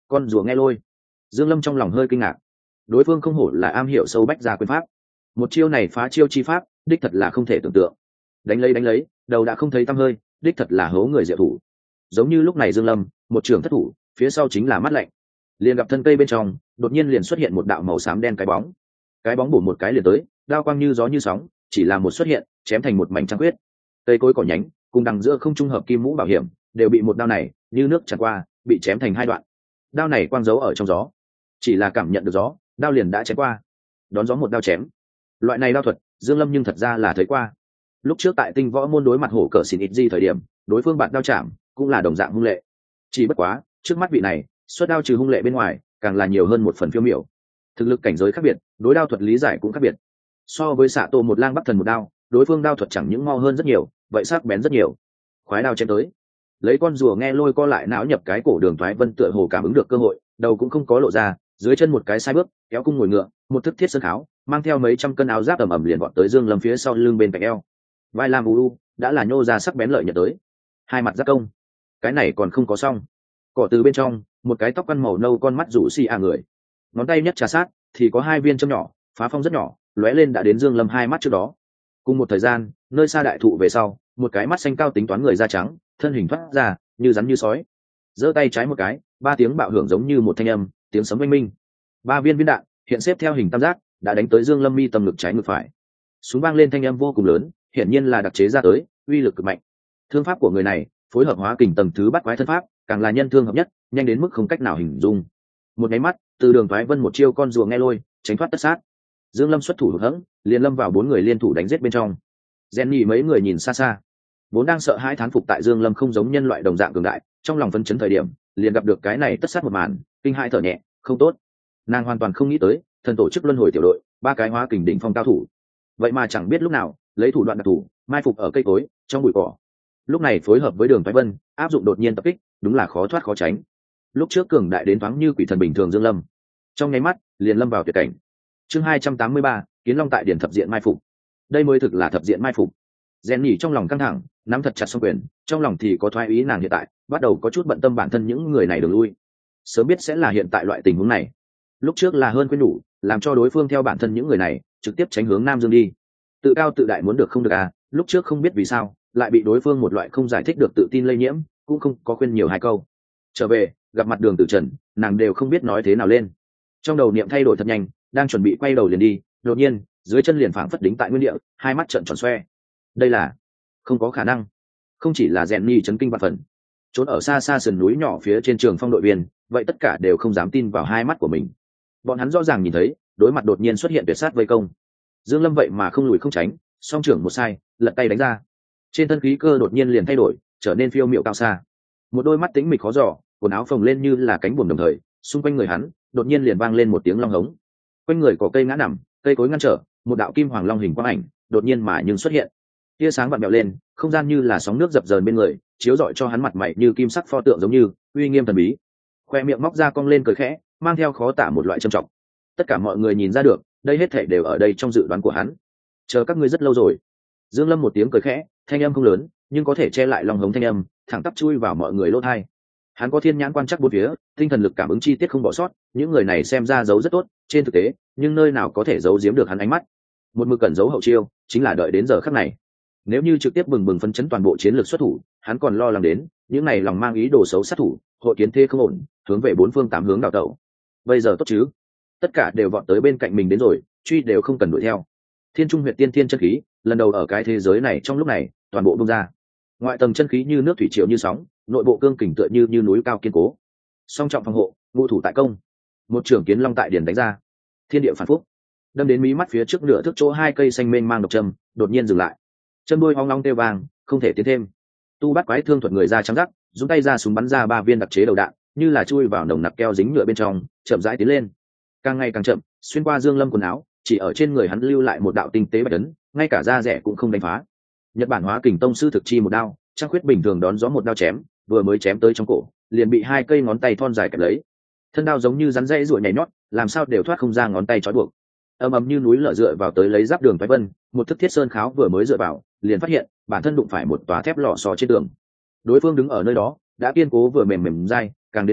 con rùa nghe lôi. Dương Lâm trong lòng hơi kinh ngạc, đối phương không hổ là am hiểu sâu bách gia quyền pháp, một chiêu này phá chiêu chi pháp đích thật là không thể tưởng tượng. Đánh lấy đầu đã không thấy tăm hơi, đích thật là hố người diệu thủ. Giống như lúc này Dương Lâm một trường thất thủ, phía sau chính là mắt lạnh, liền gặp thân cây bên trong đột nhiên liền xuất hiện một đạo màu xám đen cái bóng bổ một cái liền tới, đao quang như gió như sóng, chỉ là một xuất hiện chém thành một mảnh trăng huyết. Cây cối cỏ nhánh cùng đằng giữa không trung hợp kim mũ bảo hiểm đều bị một đao này như nước tràn qua, bị chém thành hai đoạn. Đao này quang giấu ở trong gió, chỉ là cảm nhận được gió, đao liền đã chém qua. Đón gió một đao chém, loại này đao thuật Dương Lâm nhưng thật ra là thấy qua. Lúc trước tại Tinh Võ môn đối mặt hổ cờ xỉn ít di thời điểm, đối phương bạn đao chạm cũng là đồng dạng hung lệ. Chỉ bất quá trước mắt vị này xuất đao trừ hung lệ bên ngoài, càng là nhiều hơn một phần phiêu miểu. Thực lực cảnh giới khác biệt, đối đao thuật lý giải cũng khác biệt. So với xạ tổ một lang bắc thần một đao, đối phương đao thuật chẳng những mau hơn rất nhiều, vậy sắc bén rất nhiều. Khoái đao chém tới, lấy con rùa nghe lôi co lại não nhập cái cổ Đường Thoái Vân tựa hồ cảm ứng được cơ hội, đầu cũng không có lộ ra, dưới chân một cái sai bước, kéo cung ngồi ngựa, một thức thiết sơn kháo, mang theo mấy trăm cân áo giáp ầm ầm liền vọt tới Dương Lâm phía sau lưng bên cạnh eo. Vai lam u đã là nhô ra sắc bén lợi nhận tới, hai mặt giáp công. Cái này còn không có xong, cỏ từ bên trong một cái tóc căn màu nâu con mắt rủ xì người, ngón tay nhất trà sát thì có hai viên châm nhỏ, phá phong rất nhỏ, lóe lên đã đến Dương Lâm hai mắt trước đó. Cùng một thời gian, nơi xa đại thụ về sau, một cái mắt xanh cao tính toán người da trắng, thân hình thoát ra như rắn như sói, giơ tay trái một cái, ba tiếng bạo hưởng giống như một thanh âm, tiếng sấm oanh minh. Ba viên viên đạn hiện xếp theo hình tam giác đã đánh tới Dương Lâm mi tâm ngực trái ngực phải. Súng vang lên thanh âm vô cùng lớn, hiển nhiên là đặc chế ra tới, uy lực cực mạnh. Thương pháp của người này phối hợp hóa kình tầng thứ bắt quái thân pháp, càng là nhân thương hợp nhất, nhanh đến mức không cách nào hình dung. Một cái mắt, từ Đường Thoái Vân một chiêu con rùa nghe lôi, tránh thoát tất sát. Dương Lâm xuất thủ hụt hẫng, liền lâm vào bốn người liên thủ đánh giết bên trong. Jenny mấy người nhìn xa xa, vốn đang sợ hãi thán phục tại Dương Lâm không giống nhân loại đồng dạng cường đại, trong lòng phấn chấn thời điểm, liền gặp được cái này tất sát một màn, kinh hãi thở nhẹ, không tốt. Nàng hoàn toàn không nghĩ tới, thần tổ chức luân hồi tiểu đội, ba cái hóa kình đỉnh phong cao thủ, vậy mà chẳng biết lúc nào lấy thủ đoạn đặc thủ, mai phục ở cây cối, trong bụi cỏ. Lúc này phối hợp với Đường Thoái Vân, áp dụng đột nhiên tập kích, đúng là khó thoát khó tránh. Lúc trước cường đại đến thoáng như quỷ thần bình thường Dương Lâm, trong nháy mắt liền lâm vào tuyệt cảnh. Chương 283, Kiến Long tại điển thập diện mai phục. Đây mới thực là thập diện mai phục. Jenny trong lòng căng thẳng, nắm thật chặt song quyền, trong lòng thì có thoái ý nàng hiện tại bắt đầu có chút bận tâm bản thân những người này đường lui. Sớm biết sẽ là hiện tại loại tình huống này, lúc trước là hơn quên đủ, làm cho đối phương theo bản thân những người này trực tiếp tránh hướng Nam Dương đi. Tự cao tự đại muốn được không được à, lúc trước không biết vì sao lại bị đối phương một loại không giải thích được tự tin lây nhiễm, cũng không có khuyên nhiều hai câu. Trở về gặp mặt Đường Tử Trần, nàng đều không biết nói thế nào lên. Trong đầu niệm thay đổi thật nhanh, đang chuẩn bị quay đầu liền đi, đột nhiên dưới chân liền phảng phất đính tại nguyên địa, hai mắt trợn tròn xoe. Đây là không có khả năng. Không chỉ là Jenny chấn kinh vạn phần, trốn ở xa xa sườn núi nhỏ phía trên Trường Phong đội viên, vậy tất cả đều không dám tin vào hai mắt của mình. Bọn hắn rõ ràng nhìn thấy, đối mặt đột nhiên xuất hiện tuyệt sát vây công. Dương Lâm vậy mà không lùi không tránh, song trưởng một sai, lật tay đánh ra. Trên thân khí cơ đột nhiên liền thay đổi, trở nên phiêu miệu cao xa. Một đôi mắt tĩnh mịch khó dò, quần áo phồng lên như là cánh buồm đồng thời, xung quanh người hắn đột nhiên liền vang lên một tiếng long hống. Quanh người có cây ngã nằm, cây cối ngăn trở, một đạo kim hoàng long hình quang ảnh đột nhiên mà nhưng xuất hiện. Tia sáng vặn vẹo lên, không gian như là sóng nước dập dờn bên người, chiếu rọi cho hắn mặt mày như kim sắc pho tượng giống như uy nghiêm thần bí. Khoe miệng móc ra cong lên cười khẽ, mang theo khó tả một loại trầm trọng. Tất cả mọi người nhìn ra được, đây hết thảy đều ở đây trong dự đoán của hắn. Chờ các ngươi rất lâu rồi. Dương Lâm một tiếng cười khẽ, thanh âm không lớn, nhưng có thể che lại long hống thanh âm, thẳng tắp chui vào mọi người lỗ tai. Hắn có thiên nhãn quan chắc bốn phía, tinh thần lực cảm ứng chi tiết không bỏ sót, những người này xem ra giấu rất tốt, trên thực tế, nhưng nơi nào có thể giấu giếm được hắn ánh mắt. Một mực cẩn giấu hậu chiêu, chính là đợi đến giờ khắc này. Nếu như trực tiếp bừng bừng phấn chấn toàn bộ chiến lược xuất thủ, hắn còn lo lắng đến những này lòng mang ý đồ xấu sát thủ, hội kiến thế không ổn, hướng về bốn phương tám hướng đào tẩu. Bây giờ tốt chứ? Tất cả đều vọt tới bên cạnh mình đến rồi, truy đều không cần đuổi theo. Thiên Trung Huyệt Tiên Thiên chân khí, lần đầu ở cái thế giới này trong lúc này, toàn bộ bung ra. Ngoại tầng chân khí như nước thủy triều như sóng, nội bộ cương kình tựa như núi cao kiên cố. Song trọng phòng hộ, ngũ thủ tại công. Một trưởng Kiến Long tại điển đánh ra. Thiên địa phản phúc. Đâm đến mí mắt phía trước nửa thước chỗ hai cây xanh mênh mang độc châm, đột nhiên dừng lại. Châm đôi hoang long têu vàng, không thể tiến thêm. Tu Bát Quái thương thuật người da trắng rắc, dùng tay ra súng bắn ra ba viên đặc chế đầu đạn, như là chui vào nồng nặc keo dính nhựa bên trong, chậm rãi tiến lên. Càng ngày càng chậm, xuyên qua Dương Lâm quần áo, chỉ ở trên người hắn lưu lại một đạo tinh tế bạch ấn, ngay cả da rẻ cũng không đánh phá. Nhật Bản Hóa Kình tông sư thực chi một đao, Trang Khuyết bình thường đón gió một đao chém, vừa mới chém tới trong cổ, liền bị hai cây ngón tay thon dài kẹp lấy. Thân đao giống như rắn rẽ ruồi nhảy nhót, làm sao đều thoát không ra ngón tay trói buộc. Ầm ầm như núi lở dựa vào tới lấy giáp Đường Thoái Vân, một thức thiết sơn kháo vừa mới dựa vào, liền phát hiện bản thân đụng phải một tòa thép lò xo trên đường. Đối phương đứng ở nơi đó, đã kiên cố vừa mềm mềm dai, càng đến gần,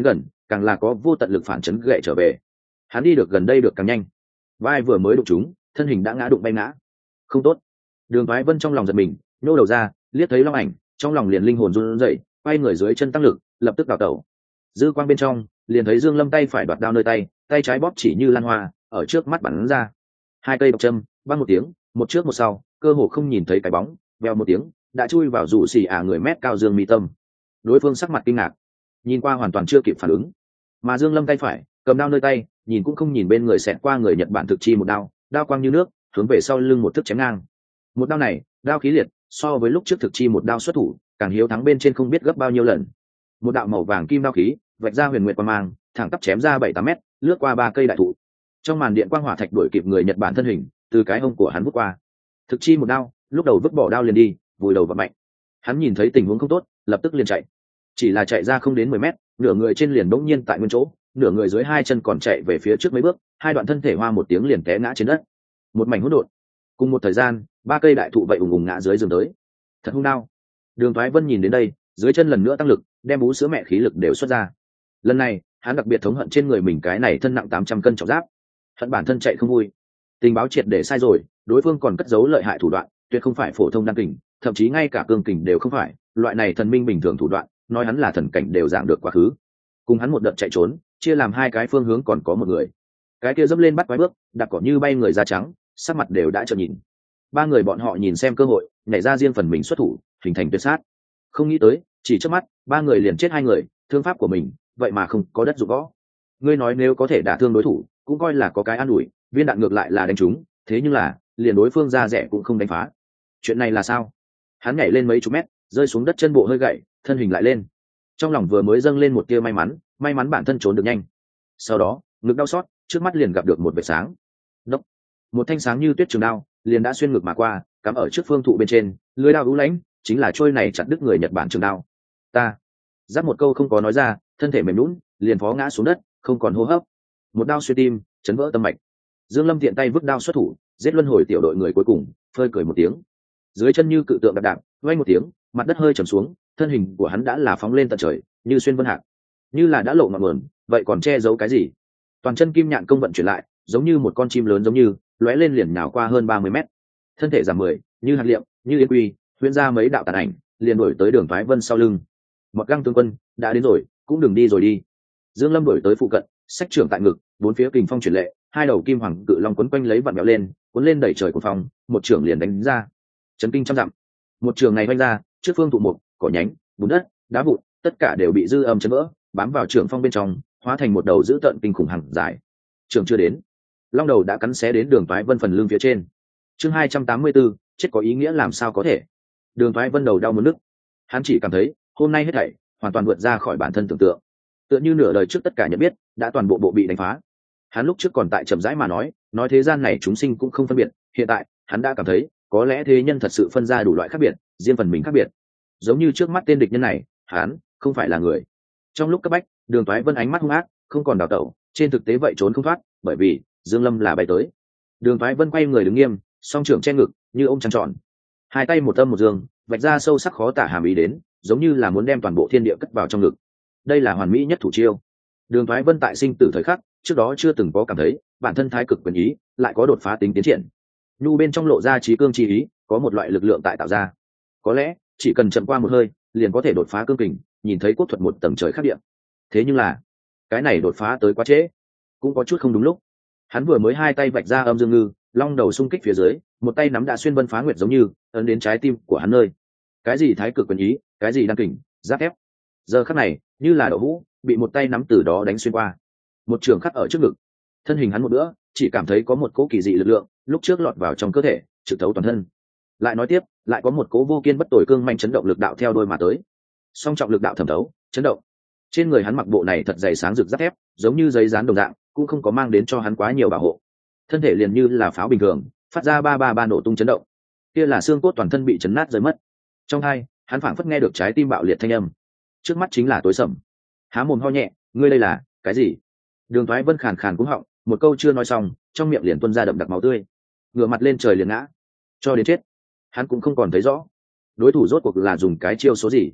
càng là có vô tận lực phản chấn gậy trở về. Hắn đi được gần đây được càng nhanh, vai vừa mới đụng chúng, thân hình đã ngã đụng bay ngã. Không tốt. Đường Toái Vân trong lòng giật mình, nhô đầu ra, liếc thấy long ảnh, trong lòng liền linh hồn run rẩy, quay người dưới chân tăng lực, lập tức đảo tẩu. Dư quang bên trong, liền thấy Dương Lâm tay phải đoạt đao nơi tay, tay trái bóp chỉ như lan hoa, ở trước mắt bắn ra. Hai cây độc châm, vang một tiếng, một trước một sau, cơ hồ không nhìn thấy cái bóng, vèo một tiếng, đã chui vào rủ xì người mét cao Dương Mi Tâm. Đối phương sắc mặt kinh ngạc, nhìn qua hoàn toàn chưa kịp phản ứng. Mà Dương Lâm tay phải, cầm đao nơi tay, nhìn cũng không nhìn bên người xẹt qua người Nhật Bản thực chi một đao, đao quang như nước, hướng về sau lưng một thức chém ngang. Một đao này, đao khí liệt, so với lúc trước thực chi một đao xuất thủ, càng hiếu thắng bên trên không biết gấp bao nhiêu lần. Một đạo màu vàng kim đao khí, vạch ra huyền nguyệt quang mang, thẳng tắp chém ra 7-8 mét, lướt qua 3 cây đại thụ. Trong màn điện quang hỏa thạch đuổi kịp người Nhật Bản thân hình, từ cái hông của hắn vút qua. Thực chi một đao, lúc đầu vứt bỏ đao liền đi, vùi đầu vào mạnh. Hắn nhìn thấy tình huống không tốt, lập tức liền chạy. Chỉ là chạy ra không đến 10 mét, nửa người trên liền bỗng nhiên tại nguyên chỗ, nửa người dưới hai chân còn chạy về phía trước mấy bước, hai đoạn thân thể hoa một tiếng liền té ngã trên đất. Một mảnh hỗn độn. Cùng một thời gian, 3 cây đại thụ vậy ùng ùng ngã dưới giường tới. Thật hung đau. Đường Thoái Vân nhìn đến đây, dưới chân lần nữa tăng lực, đem bú sữa mẹ khí lực đều xuất ra. Lần này, hắn đặc biệt thống hận trên người mình cái này thân nặng 800 cân trọng giáp. Hận bản thân chạy không vui. Tình báo triệt để sai rồi, đối phương còn cất giấu lợi hại thủ đoạn, tuyệt không phải phổ thông đan kình, thậm chí ngay cả cương kình đều không phải, loại này thần minh bình thường thủ đoạn, nói hắn là thần cảnh đều dạng được quá khứ. Cùng hắn một đợt chạy trốn, chia làm hai cái phương hướng còn có một người. Cái kia dẫm lên bắt quái bước, đạp cỏ như bay người da trắng, sắc mặt đều đã trợn nhìn. Ba người bọn họ nhìn xem cơ hội, nhảy ra riêng phần mình xuất thủ, hình thành tuyệt sát. Không nghĩ tới, chỉ trước mắt, ba người liền chết hai người, thương pháp của mình, vậy mà không có đất dụng võ. Ngươi nói nếu có thể đả thương đối thủ, cũng coi là có cái an ủi, viên đạn ngược lại là đánh trúng, thế nhưng là, liền đối phương ra rẻ cũng không đánh phá. Chuyện này là sao? Hắn nhảy lên mấy chục mét, rơi xuống đất chân bộ hơi gãy, thân hình lại lên. Trong lòng vừa mới dâng lên một tia may mắn bản thân trốn được nhanh. Sau đó, ngực đau xót, trước mắt liền gặp được một vệt sáng. Đốc. Một thanh sáng như tuyết trường đao, liền đã xuyên ngực mà qua, cắm ở trước phương thụ bên trên, lưỡi đao u lãnh, chính là trôi này chặt đứt người Nhật Bản trường đao. Ta. Giáp một câu không có nói ra, thân thể mềm nhũn, liền phó ngã xuống đất, không còn hô hấp. Một đao xuyên tim, chấn vỡ tâm mạch. Dương Lâm tiện tay vứt đao xuất thủ, giết luân hồi tiểu đội người cuối cùng, phơi cười một tiếng. Dưới chân như cự tượng đạp đạp, vang một tiếng, mặt đất hơi trầm xuống, thân hình của hắn đã là phóng lên tận trời, như xuyên vân hạc, như là đã lộ ngọn nguồn, vậy còn che giấu cái gì? Toàn chân kim nhạn công vận chuyển lại, giống như một con chim lớn giống như lóe lên liền nhào qua hơn 30 mét, thân thể giảm 10, như hạt liệm, như yên quy, huyễn ra mấy đạo tàn ảnh, liền đuổi tới Đường Thoái Vân sau lưng. Một găng tướng quân đã đến rồi, cũng đừng đi rồi đi. Dương Lâm đuổi tới phụ cận, sách trưởng tại ngực, bốn phía kình phong chuyển lệ, hai đầu kim hoàng cự long quấn quanh lấy vặn vẹo lên, cuốn lên đẩy trời của phòng, một trưởng liền đánh ra, chấn kinh trăm dặm. Một trường này vung ra, trước phương tụ mục, cỏ nhánh, bùn đất, đá vụn, tất cả đều bị dư âm chấn vỡ, bám vào trường phong bên trong, hóa thành một đầu dữ tợn kinh khủng hằng dài. Trường chưa đến, long đầu đã cắn xé đến Đường Toái Vân phần lưng phía trên. Chương 284, chết có ý nghĩa làm sao có thể? Đường Toái Vân đầu đau muốn nứt. Hắn chỉ cảm thấy, hôm nay hết thảy hoàn toàn vượt ra khỏi bản thân tưởng tượng. Tựa như nửa đời trước tất cả nhận biết, đã toàn bộ bị đánh phá. Hắn lúc trước còn tại chậm rãi mà nói thế gian này chúng sinh cũng không phân biệt, hiện tại, hắn đã cảm thấy, có lẽ thế nhân thật sự phân ra đủ loại khác biệt, riêng phần mình khác biệt. Giống như trước mắt tên địch nhân này, hắn không phải là người. Trong lúc cấp bách, Đường Toái Vân ánh mắt hung ác, không còn đào tẩu, trên thực tế vậy trốn không thoát, bởi vì Dương Lâm là bay tới. Đường Toái Vân quay người đứng nghiêm, song trưởng che ngực, như ông trăng tròn. Hai tay một âm một dương, vạch ra sâu sắc khó tả hàm ý đến, giống như là muốn đem toàn bộ thiên địa cất vào trong ngực. Đây là hoàn mỹ nhất thủ chiêu. Đường Toái Vân tại sinh tử thời khắc, trước đó chưa từng có cảm thấy, bản thân thái cực quyền ý, lại có đột phá tính tiến triển. Nhu bên trong lộ ra trí cương chi ý, có một loại lực lượng tại tạo ra. Có lẽ, chỉ cần chậm qua một hơi, liền có thể đột phá cương kình, nhìn thấy quốc thuật một tầng trời khác địa. Thế nhưng là, cái này đột phá tới quá trễ, cũng có chút không đúng lúc. Hắn vừa mới hai tay vạch ra âm dương ngư, long đầu xung kích phía dưới, một tay nắm đã xuyên vân phá nguyệt giống như ấn đến trái tim của hắn nơi. Cái gì thái cực quyền ý, cái gì đăng kình, giáp thép. Giờ khắc này, như là đậu hũ, bị một tay nắm từ đó đánh xuyên qua. Một trường khắc ở trước ngực. Thân hình hắn một bữa, chỉ cảm thấy có một cỗ kỳ dị lực lượng, lúc trước lọt vào trong cơ thể, trực thấu toàn thân. Lại nói tiếp, lại có một cỗ vô kiên bất tồi cương mạnh chấn động lực đạo theo đôi mà tới. Song trọng lực đạo thẩm thấu, chấn động. Trên người hắn mặc bộ này thật dày sáng rực giáp thép, giống như giấy dán đồng dạng, cũng không có mang đến cho hắn quá nhiều bảo hộ. Thân thể liền như là pháo bình thường, phát ra ba nổ tung chấn động. Kia là xương cốt toàn thân bị chấn nát rơi mất. Trong hai, hắn phảng phất nghe được trái tim bạo liệt thanh âm. Trước mắt chính là tối sầm. Há mồm ho nhẹ, ngươi đây là cái gì? Đường Toái Vân khàn khàn cúng họng, một câu chưa nói xong, trong miệng liền tuôn ra đậm đặc máu tươi. Ngửa mặt lên trời liền ngã, cho đến chết. Hắn cũng không còn thấy rõ, đối thủ rốt cuộc là dùng cái chiêu số gì.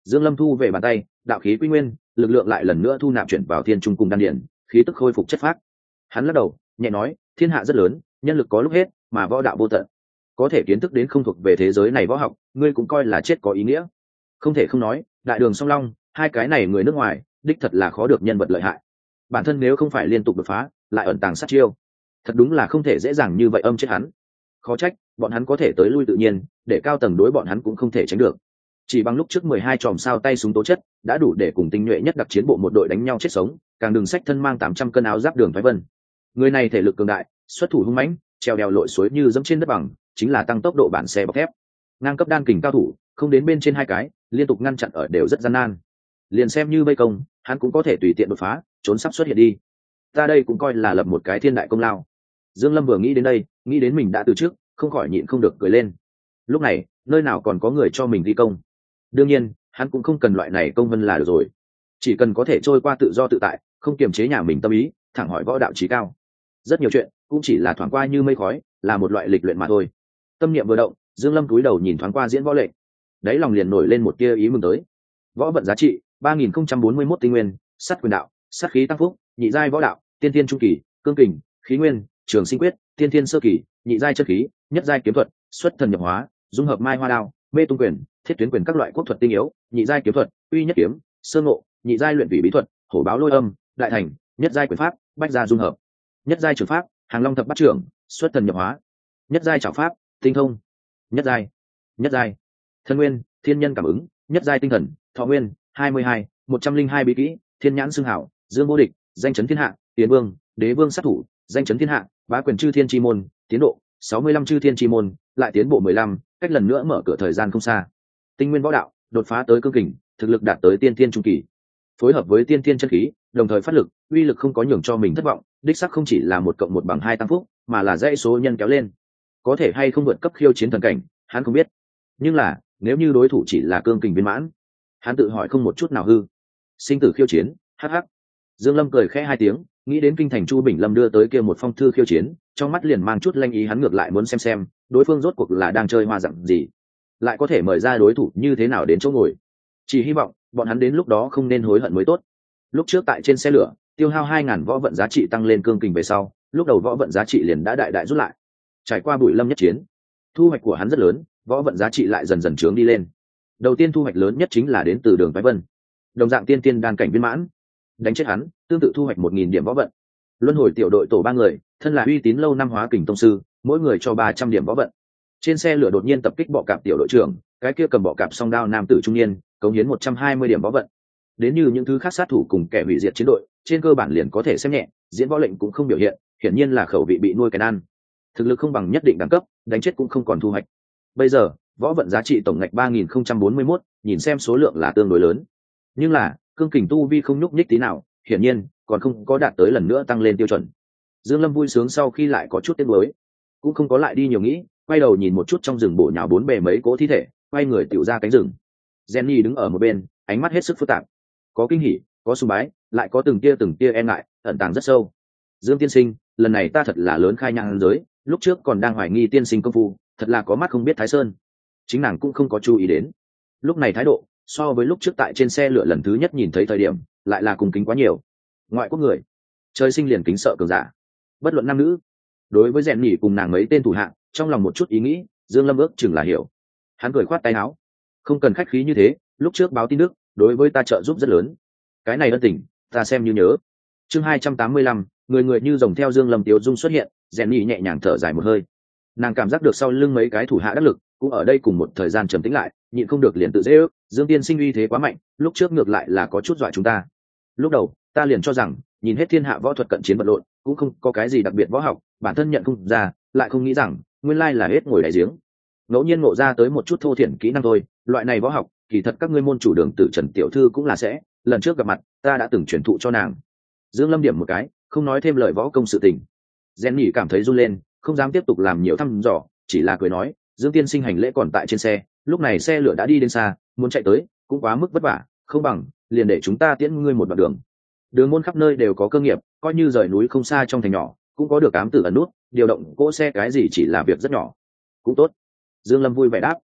Dương Lâm thu về bàn tay, đạo khí quy nguyên, lực lượng lại lần nữa thu nạp chuyển vào thiên trung cùng đan điển, khí tức khôi phục chất phác. Hắn lắc đầu, nhẹ nói, thiên hạ rất lớn, nhân lực có lúc hết, mà võ đạo vô tận. Có thể kiến thức đến không thuộc về thế giới này võ học, ngươi cũng coi là chết có ý nghĩa. Không thể không nói, đại đường song long, hai cái này người nước ngoài, đích thật là khó được nhân vật lợi hại. Bản thân nếu không phải liên tục đột phá, lại ẩn tàng sát chiêu, thật đúng là không thể dễ dàng như vậy âm chết hắn. Khó trách, bọn hắn có thể tới lui tự nhiên, để cao tầng đối bọn hắn cũng không thể tránh được. Chỉ bằng lúc trước 12 chòm sao tay súng tố chất, đã đủ để cùng tinh nhuệ nhất đặc chiến bộ một đội đánh nhau chết sống, càng đừng sách thân mang 800 cân áo giáp đường phái vân. Người này thể lực cường đại, xuất thủ hung mãnh, treo đèo lội suối như dẫm trên đất bằng, chính là tăng tốc độ bản xe bọc thép. Ngang cấp đan kình cao thủ, không đến bên trên hai cái, liên tục ngăn chặn ở đều rất gian nan. Liền xem như vây công, hắn cũng có thể tùy tiện đột phá, trốn sắp xuất hiện đi. Ta đây cũng coi là lập một cái thiên đại công lao. Dương Lâm vừa nghĩ đến đây, nghĩ đến mình đã từ trước, không khỏi nhịn không được cười lên. Lúc này, nơi nào còn có người cho mình ghi công? Đương nhiên, hắn cũng không cần loại này công vân là được rồi. Chỉ cần có thể trôi qua tự do tự tại, không kiềm chế nhà mình tâm ý, thẳng hỏi võ đạo chí cao. Rất nhiều chuyện cũng chỉ là thoáng qua như mây khói, là một loại lịch luyện mà thôi. Tâm niệm vừa động, Dương Lâm cúi đầu nhìn thoáng qua diễn võ lệnh, đáy lòng liền nổi lên một tia ý mừng tới. Võ vận giá trị 3041 tinh nguyên, sát quyền đạo, sát khí tăng phúc, nhị giai võ đạo, tiên tiên trung kỳ, cương kình, khí nguyên, trường sinh quyết, tiên tiên sơ kỳ, nhị giai chất khí, nhất giai kiếm thuật, xuất thần nhập hóa, dung hợp mai hoa đao, mê tung quyền, thiết tuyến quyền các loại quốc thuật tinh yếu, nhị giai kiếm thuật, uy nhất kiếm, sơ ngộ, nhị giai luyện vị bí thuật, hổ báo lôi âm, đại thành, nhất giai quyền pháp, bách gia dung hợp, nhất giai trường pháp, hàng long thập bát trưởng, xuất thần nhập hóa, nhất giai trảo pháp, tinh thông, nhất giai thân nguyên, thiên nhân cảm ứng, nhất giai tinh thần, thọ nguyên, 22, 102 bí kỹ, thiên nhãn xưng hảo, dương vô địch, danh chấn thiên hạ, tiến vương, đế vương sát thủ, danh chấn thiên hạ, bá quyền chư thiên chi môn, tiến độ 65 chư thiên chi môn, lại tiến bộ 15, cách lần nữa mở cửa thời gian không xa. Tinh nguyên võ đạo, đột phá tới cương kình, thực lực đạt tới tiên thiên trung kỳ. Phối hợp với tiên thiên chân khí, đồng thời phát lực, uy lực không có nhường cho mình thất vọng, đích xác không chỉ là 1+1=2 tăng phúc, mà là dãy số nhân kéo lên. Có thể hay không vượt cấp khiêu chiến thần cảnh, hắn không biết. Nhưng là, nếu như đối thủ chỉ là cương kình viên mãn, hắn tự hỏi không một chút nào hư. Sinh tử khiêu chiến, hắc hắc. Dương Lâm cười khẽ hai tiếng, nghĩ đến kinh thành Chu Bình Lâm đưa tới kia một phong thư khiêu chiến, trong mắt liền mang chút lanh ý, hắn ngược lại muốn xem đối phương rốt cuộc là đang chơi hoa dạng gì, lại có thể mời ra đối thủ như thế nào đến chỗ ngồi. Chỉ hy vọng bọn hắn đến lúc đó không nên hối hận mới tốt. Lúc trước tại trên xe lửa, tiêu hao 2000 võ vận giá trị tăng lên cương kình về sau, lúc đầu võ vận giá trị liền đã đại rút lại. Trải qua Bùi Lâm nhất chiến, thu hoạch của hắn rất lớn, võ vận giá trị lại dần dần trướng đi lên. Đầu tiên thu hoạch lớn nhất chính là đến từ Đường Phái Vân, đồng dạng tiên tiên đan cảnh viên mãn, đánh chết hắn, tương tự thu hoạch 1000 điểm võ vận. Luân hồi tiểu đội tổ 3 người, thân là uy tín lâu năm hóa kình tông sư, mỗi người cho 300 điểm võ vận. Trên xe lửa đột nhiên tập kích bọ cạp tiểu đội trưởng, cái kia cầm bọ cạp song đao nam tử trung niên, cống hiến 120 điểm võ vận. Đến như những thứ khác sát thủ cùng kẻ hủy diệt chiến đội, trên cơ bản liền có thể xem nhẹ, diễn võ lệnh cũng không biểu hiện, hiển nhiên là khẩu vị bị nuôi cái ăn. Thực lực không bằng nhất định đẳng cấp, đánh chết cũng không còn thu hoạch. Bây giờ, võ vận giá trị tổng ngạch 3041, nhìn xem số lượng là tương đối lớn. Nhưng là, cương kình tu vi không nhúc nhích tí nào, hiển nhiên còn không có đạt tới lần nữa tăng lên tiêu chuẩn. Dương Lâm vui sướng sau khi lại có chút tiếc nuối, cũng không có lại đi nhiều nghĩ, quay đầu nhìn một chút trong rừng bổ nhào bốn bề mấy cỗ thi thể, quay người tiểu ra cánh rừng. Jenny đứng ở một bên, ánh mắt hết sức phức tạp, có kinh hỉ, có sùng bái, lại có từng tia e ngại, ẩn tàng rất sâu. Dương tiên sinh, lần này ta thật là lớn khai nhang giới, lúc trước còn đang hoài nghi tiên sinh công phu, thật là có mắt không biết Thái Sơn. Chính nàng cũng không có chú ý đến, lúc này thái độ so với lúc trước tại trên xe lửa lần thứ nhất nhìn thấy thời điểm, lại là cùng kính quá nhiều. Ngoại quốc người, trời sinh liền kính sợ cường giả, bất luận nam nữ. Đối với rèn nhỉ cùng nàng mấy tên thủ hạ, trong lòng một chút ý nghĩ, Dương Lâm ước chừng là hiểu. Hắn cười khoát tay áo, không cần khách khí như thế, lúc trước báo tin đức, đối với ta trợ giúp rất lớn, cái này ân tình ta xem như nhớ. Chương 285, người người như rồng theo Dương Lâm Tiếu Dung xuất hiện, rèn nhỉ nhẹ nhàng thở dài một hơi. Nàng cảm giác được sau lưng mấy cái thủ hạ đắc lực cũng ở đây cùng một thời gian trầm tĩnh lại, nhịn không được liền tự dễ ước, Dương tiên sinh uy thế quá mạnh, lúc trước ngược lại là có chút dọa chúng ta. Lúc đầu ta liền cho rằng nhìn hết thiên hạ võ thuật cận chiến vật lộn, cũng không có cái gì đặc biệt võ học, bản thân nhận không ra, lại không nghĩ rằng nguyên lai là hết ngồi đáy giếng. Ngẫu nhiên ngộ ra tới một chút thô thiển kỹ năng thôi, loại này võ học kỳ thật các ngươi môn chủ Đường Tử Trần tiểu thư cũng là sẽ, lần trước gặp mặt ta đã từng truyền thụ cho nàng. Dương Lâm điểm một cái, không nói thêm lời võ công sự tình. Jenny cảm thấy run lên, không dám tiếp tục làm nhiều thăm dò, chỉ là cười nói, Dương tiên sinh hành lễ còn tại trên xe, lúc này xe lửa đã đi đến xa, muốn chạy tới cũng quá mức vất vả, không bằng liền để chúng ta tiễn ngươi một đoạn đường. Đường môn khắp nơi đều có cơ nghiệp, coi như rời núi không xa trong thành nhỏ, cũng có được ám tử ẩn nút, điều động cỗ xe cái gì chỉ là việc rất nhỏ. Cũng tốt. Dương Lâm vui vẻ đáp.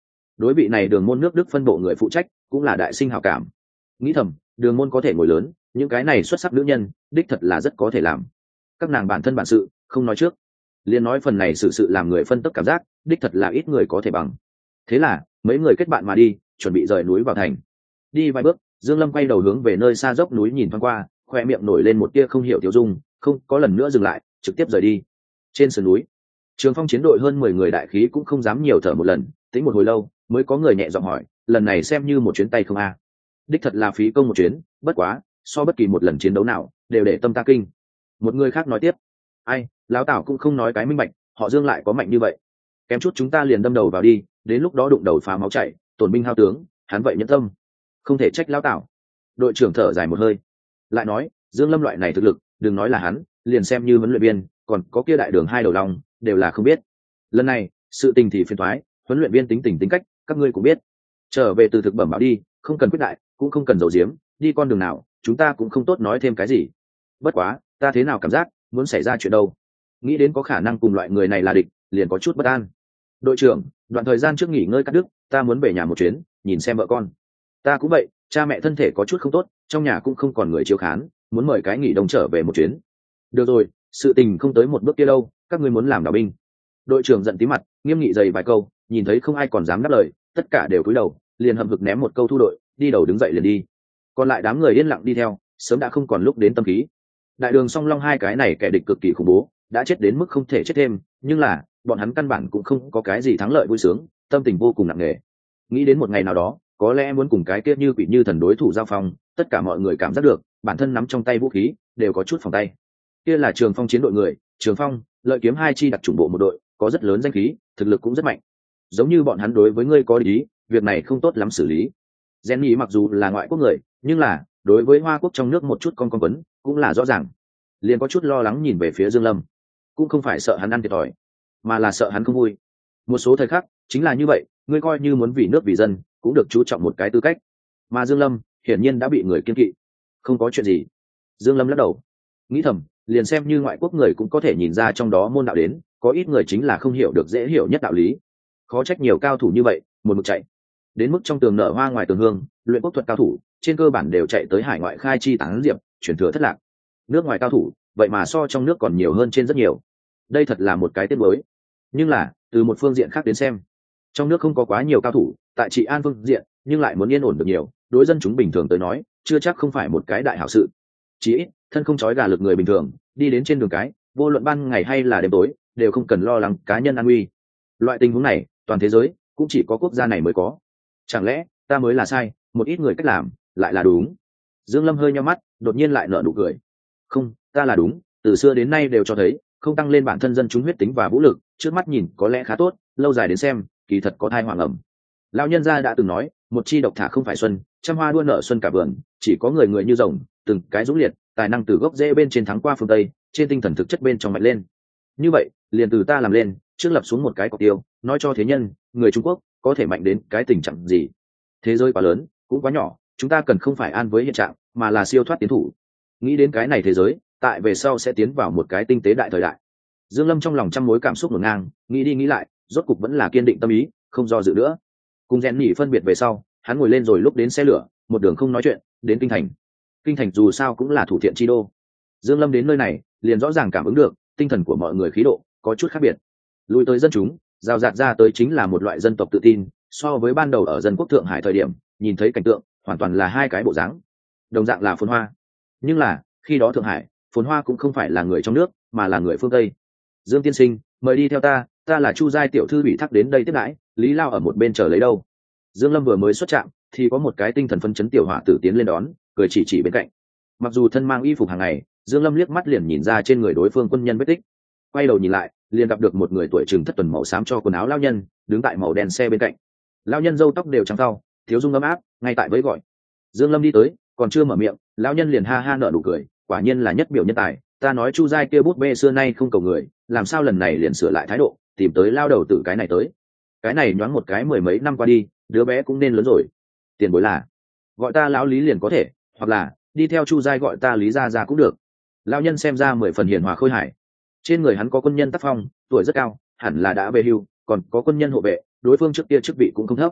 đối vị này đường môn nước Đức phân bộ người phụ trách cũng là đại sinh hảo cảm. Nghĩ thầm, đường môn có thể ngồi lớn, những cái này xuất sắc nữ nhân đích thật là rất có thể làm. Các nàng bản thân bản sự không nói trước, liền nói phần này sự làm người phân tích cảm giác đích thật là ít người có thể bằng. Thế là mấy người kết bạn mà đi, chuẩn bị rời núi vào thành. Đi vài bước, Dương Lâm quay đầu hướng về nơi xa dốc núi nhìn thoáng qua, khoe miệng nổi lên một tia không hiểu tiêu dung, không có lần nữa dừng lại, trực tiếp rời đi. Trên sườn núi, Trường Phong chiến đội hơn 10 người đại khí cũng không dám nhiều thở một lần, tính một hồi lâu mới có người nhẹ giọng hỏi, lần này xem như một chuyến tay không a? Đích thật là phí công một chuyến, bất quá so bất kỳ một lần chiến đấu nào đều để tâm ta kinh. Một người khác nói tiếp, ai, lão Tảo cũng không nói cái minh bạch, họ Dương lại có mạnh như vậy, kém chút chúng ta liền đâm đầu vào đi, đến lúc đó đụng đầu phá máu chảy, tổn binh hao tướng, hắn vậy nhẫn tâm, không thể trách lão Tảo. Đội trưởng thở dài một hơi, lại nói, Dương Lâm loại này thực lực, đừng nói là hắn, liền xem như huấn luyện viên, còn có kia đại đường hai đầu long, đều là không biết. Lần này sự tình thì phiền toái, huấn luyện viên tính tình tính cách các ngươi cũng biết, trở về từ thực bẩm báo đi, không cần quyết đại, cũng không cần giấu giếm, đi con đường nào chúng ta cũng không tốt nói thêm cái gì. Bất quá ta thế nào cảm giác muốn xảy ra chuyện đâu, nghĩ đến có khả năng cùng loại người này là địch, liền có chút bất an. Đội trưởng, đoạn thời gian trước nghỉ ngơi cắt đứt, ta muốn về nhà một chuyến, nhìn xem vợ con. Ta cũng vậy, cha mẹ thân thể có chút không tốt, trong nhà cũng không còn người chiếu khán, muốn mời cái nghỉ đông trở về một chuyến. Được rồi, sự tình không tới một bước kia đâu, các ngươi muốn làm đảo binh. Đội trưởng giận tí mặt, nghiêm nghị dày vài câu, nhìn thấy không ai còn dám đáp lời, tất cả đều cúi đầu, liền hậm hực ném một câu thu đội, đi đầu đứng dậy liền đi. Còn lại đám người yên lặng đi theo, sớm đã không còn lúc đến tâm khí. Đại đường song long hai cái này kẻ địch cực kỳ khủng bố, đã chết đến mức không thể chết thêm, nhưng là bọn hắn căn bản cũng không có cái gì thắng lợi vui sướng, tâm tình vô cùng nặng nề. Nghĩ đến một ngày nào đó có lẽ muốn cùng cái kia như quỷ như thần đối thủ giao phong, tất cả mọi người cảm giác được bản thân nắm trong tay vũ khí đều có chút phòng tay. Kia là Trường Phong chiến đội người, Trường Phong, Lợi Kiếm hai chi đặc chủng bộ một đội, có rất lớn danh khí, thực lực cũng rất mạnh. Giống như bọn hắn đối với ngươi có ý, việc này không tốt lắm xử lý. Jenny mặc dù là ngoại quốc người, nhưng là đối với Hoa quốc trong nước một chút con quấn cũng là rõ ràng. Liền có chút lo lắng nhìn về phía Dương Lâm, cũng không phải sợ hắn ăn thiệt thòi, mà là sợ hắn không vui. Một số thời khắc chính là như vậy, ngươi coi như muốn vì nước vì dân, cũng được chú trọng một cái tư cách. Mà Dương Lâm hiển nhiên đã bị người kiêng kỵ. Không có chuyện gì. Dương Lâm lắc đầu, nghĩ thầm, liền xem như ngoại quốc người cũng có thể nhìn ra trong đó môn đạo đến, có ít người chính là không hiểu được dễ hiểu nhất đạo lý. Khó trách nhiều cao thủ như vậy một mực chạy đến mức trong tường nở hoa ngoài tường hương, luyện quốc thuật cao thủ trên cơ bản đều chạy tới hải ngoại khai chi tán diệp, chuyển thừa thất lạc. Nước ngoài cao thủ vậy mà so trong nước còn nhiều hơn trên rất nhiều, đây thật là một cái tiếc nuối. Nhưng là từ một phương diện khác đến xem, trong nước không có quá nhiều cao thủ tại trị an phương diện, nhưng lại muốn yên ổn được nhiều, đối dân chúng bình thường tới nói chưa chắc không phải một cái đại hảo sự. Chỉ ít thân không trói gà lực người bình thường đi đến trên đường cái, vô luận ban ngày hay là đêm tối, đều không cần lo lắng cá nhân an nguy. Loại tình huống này toàn thế giới cũng chỉ có quốc gia này mới có. Chẳng lẽ ta mới là sai, một ít người cách làm lại là đúng? Dương Lâm hơi nhíu mắt, đột nhiên lại nở nụ cười. Không, ta là đúng, từ xưa đến nay đều cho thấy không tăng lên bản thân dân chúng huyết tính và vũ lực, trước mắt nhìn có lẽ khá tốt, lâu dài đến xem kỳ thật có thai hoàng ẩm. Lão nhân gia đã từng nói, một chi độc thả không phải xuân, trăm hoa đua nở xuân cả vườn, chỉ có người người như rồng, từng cái dũng liệt, tài năng từ gốc rễ bên trên thắng qua phương tây, trên tinh thần thực chất bên trong mạnh lên. Như vậy liền từ ta làm lên, trước lập xuống một cái cọc tiêu, nói cho thế nhân, người Trung Quốc có thể mạnh đến cái tình trạng gì. Thế giới quá lớn cũng quá nhỏ, chúng ta cần không phải an với hiện trạng, mà là siêu thoát tiến thủ. Nghĩ đến cái này thế giới tại về sau sẽ tiến vào một cái tinh tế đại thời đại. Dương Lâm trong lòng trăm mối cảm xúc ngổn ngang, nghĩ đi nghĩ lại, rốt cục vẫn là kiên định tâm ý, không do dự nữa. Cùng rèn nhỉ phân biệt về sau, hắn ngồi lên rồi lúc đến xe lửa, một đường không nói chuyện đến kinh thành. Kinh thành dù sao cũng là thủ thiện chi đô. Dương Lâm đến nơi này liền rõ ràng cảm ứng được tinh thần của mọi người khí độ có chút khác biệt. Lui tới dân chúng rào rạt ra tới chính là một loại dân tộc tự tin, so với ban đầu ở dân quốc Thượng Hải thời điểm nhìn thấy cảnh tượng hoàn toàn là hai cái bộ dáng. Đồng dạng là phồn hoa, nhưng là khi đó Thượng Hải phồn hoa cũng không phải là người trong nước, mà là người phương Tây. Dương tiên sinh, mời đi theo ta, ta là Chu giai tiểu thư bị thác đến đây tiếp đãi, Lý Lao ở một bên chờ lấy đâu. Dương Lâm vừa mới xuất trạm thì có một cái tinh thần phấn chấn tiểu hỏa tử tiến lên đón, cười chỉ bên cạnh. Mặc dù thân mang y phục hàng ngày, Dương Lâm liếc mắt liền nhìn ra trên người đối phương quân nhân vết tích. Quay đầu nhìn lại, liền gặp được một người tuổi chừng thất tuần màu xám cho quần áo lão nhân, đứng tại màu đen xe bên cạnh. Lão nhân râu tóc đều trắng thau, thiếu dung ấm áp, ngay tại với gọi. Dương Lâm đi tới, còn chưa mở miệng, lão nhân liền ha ha nở nụ cười, quả nhiên là nhất biểu nhân tài. Ta nói Chu giai kia bút bê xưa nay không cầu người, làm sao lần này liền sửa lại thái độ, tìm tới lao đầu tử cái này tới. Cái này nhoáng một cái mười mấy năm qua đi, đứa bé cũng nên lớn rồi. Tiền bối là gọi ta lão Lý liền có thể, hoặc là đi theo Chu giai gọi ta Lý gia gia cũng được. Lão nhân xem ra 10 phần hiền hòa khôi hài. Trên người hắn có quân nhân tác phong, tuổi rất cao, hẳn là đã về hưu, còn có quân nhân hộ vệ, đối phương trước kia chức vị cũng không thấp.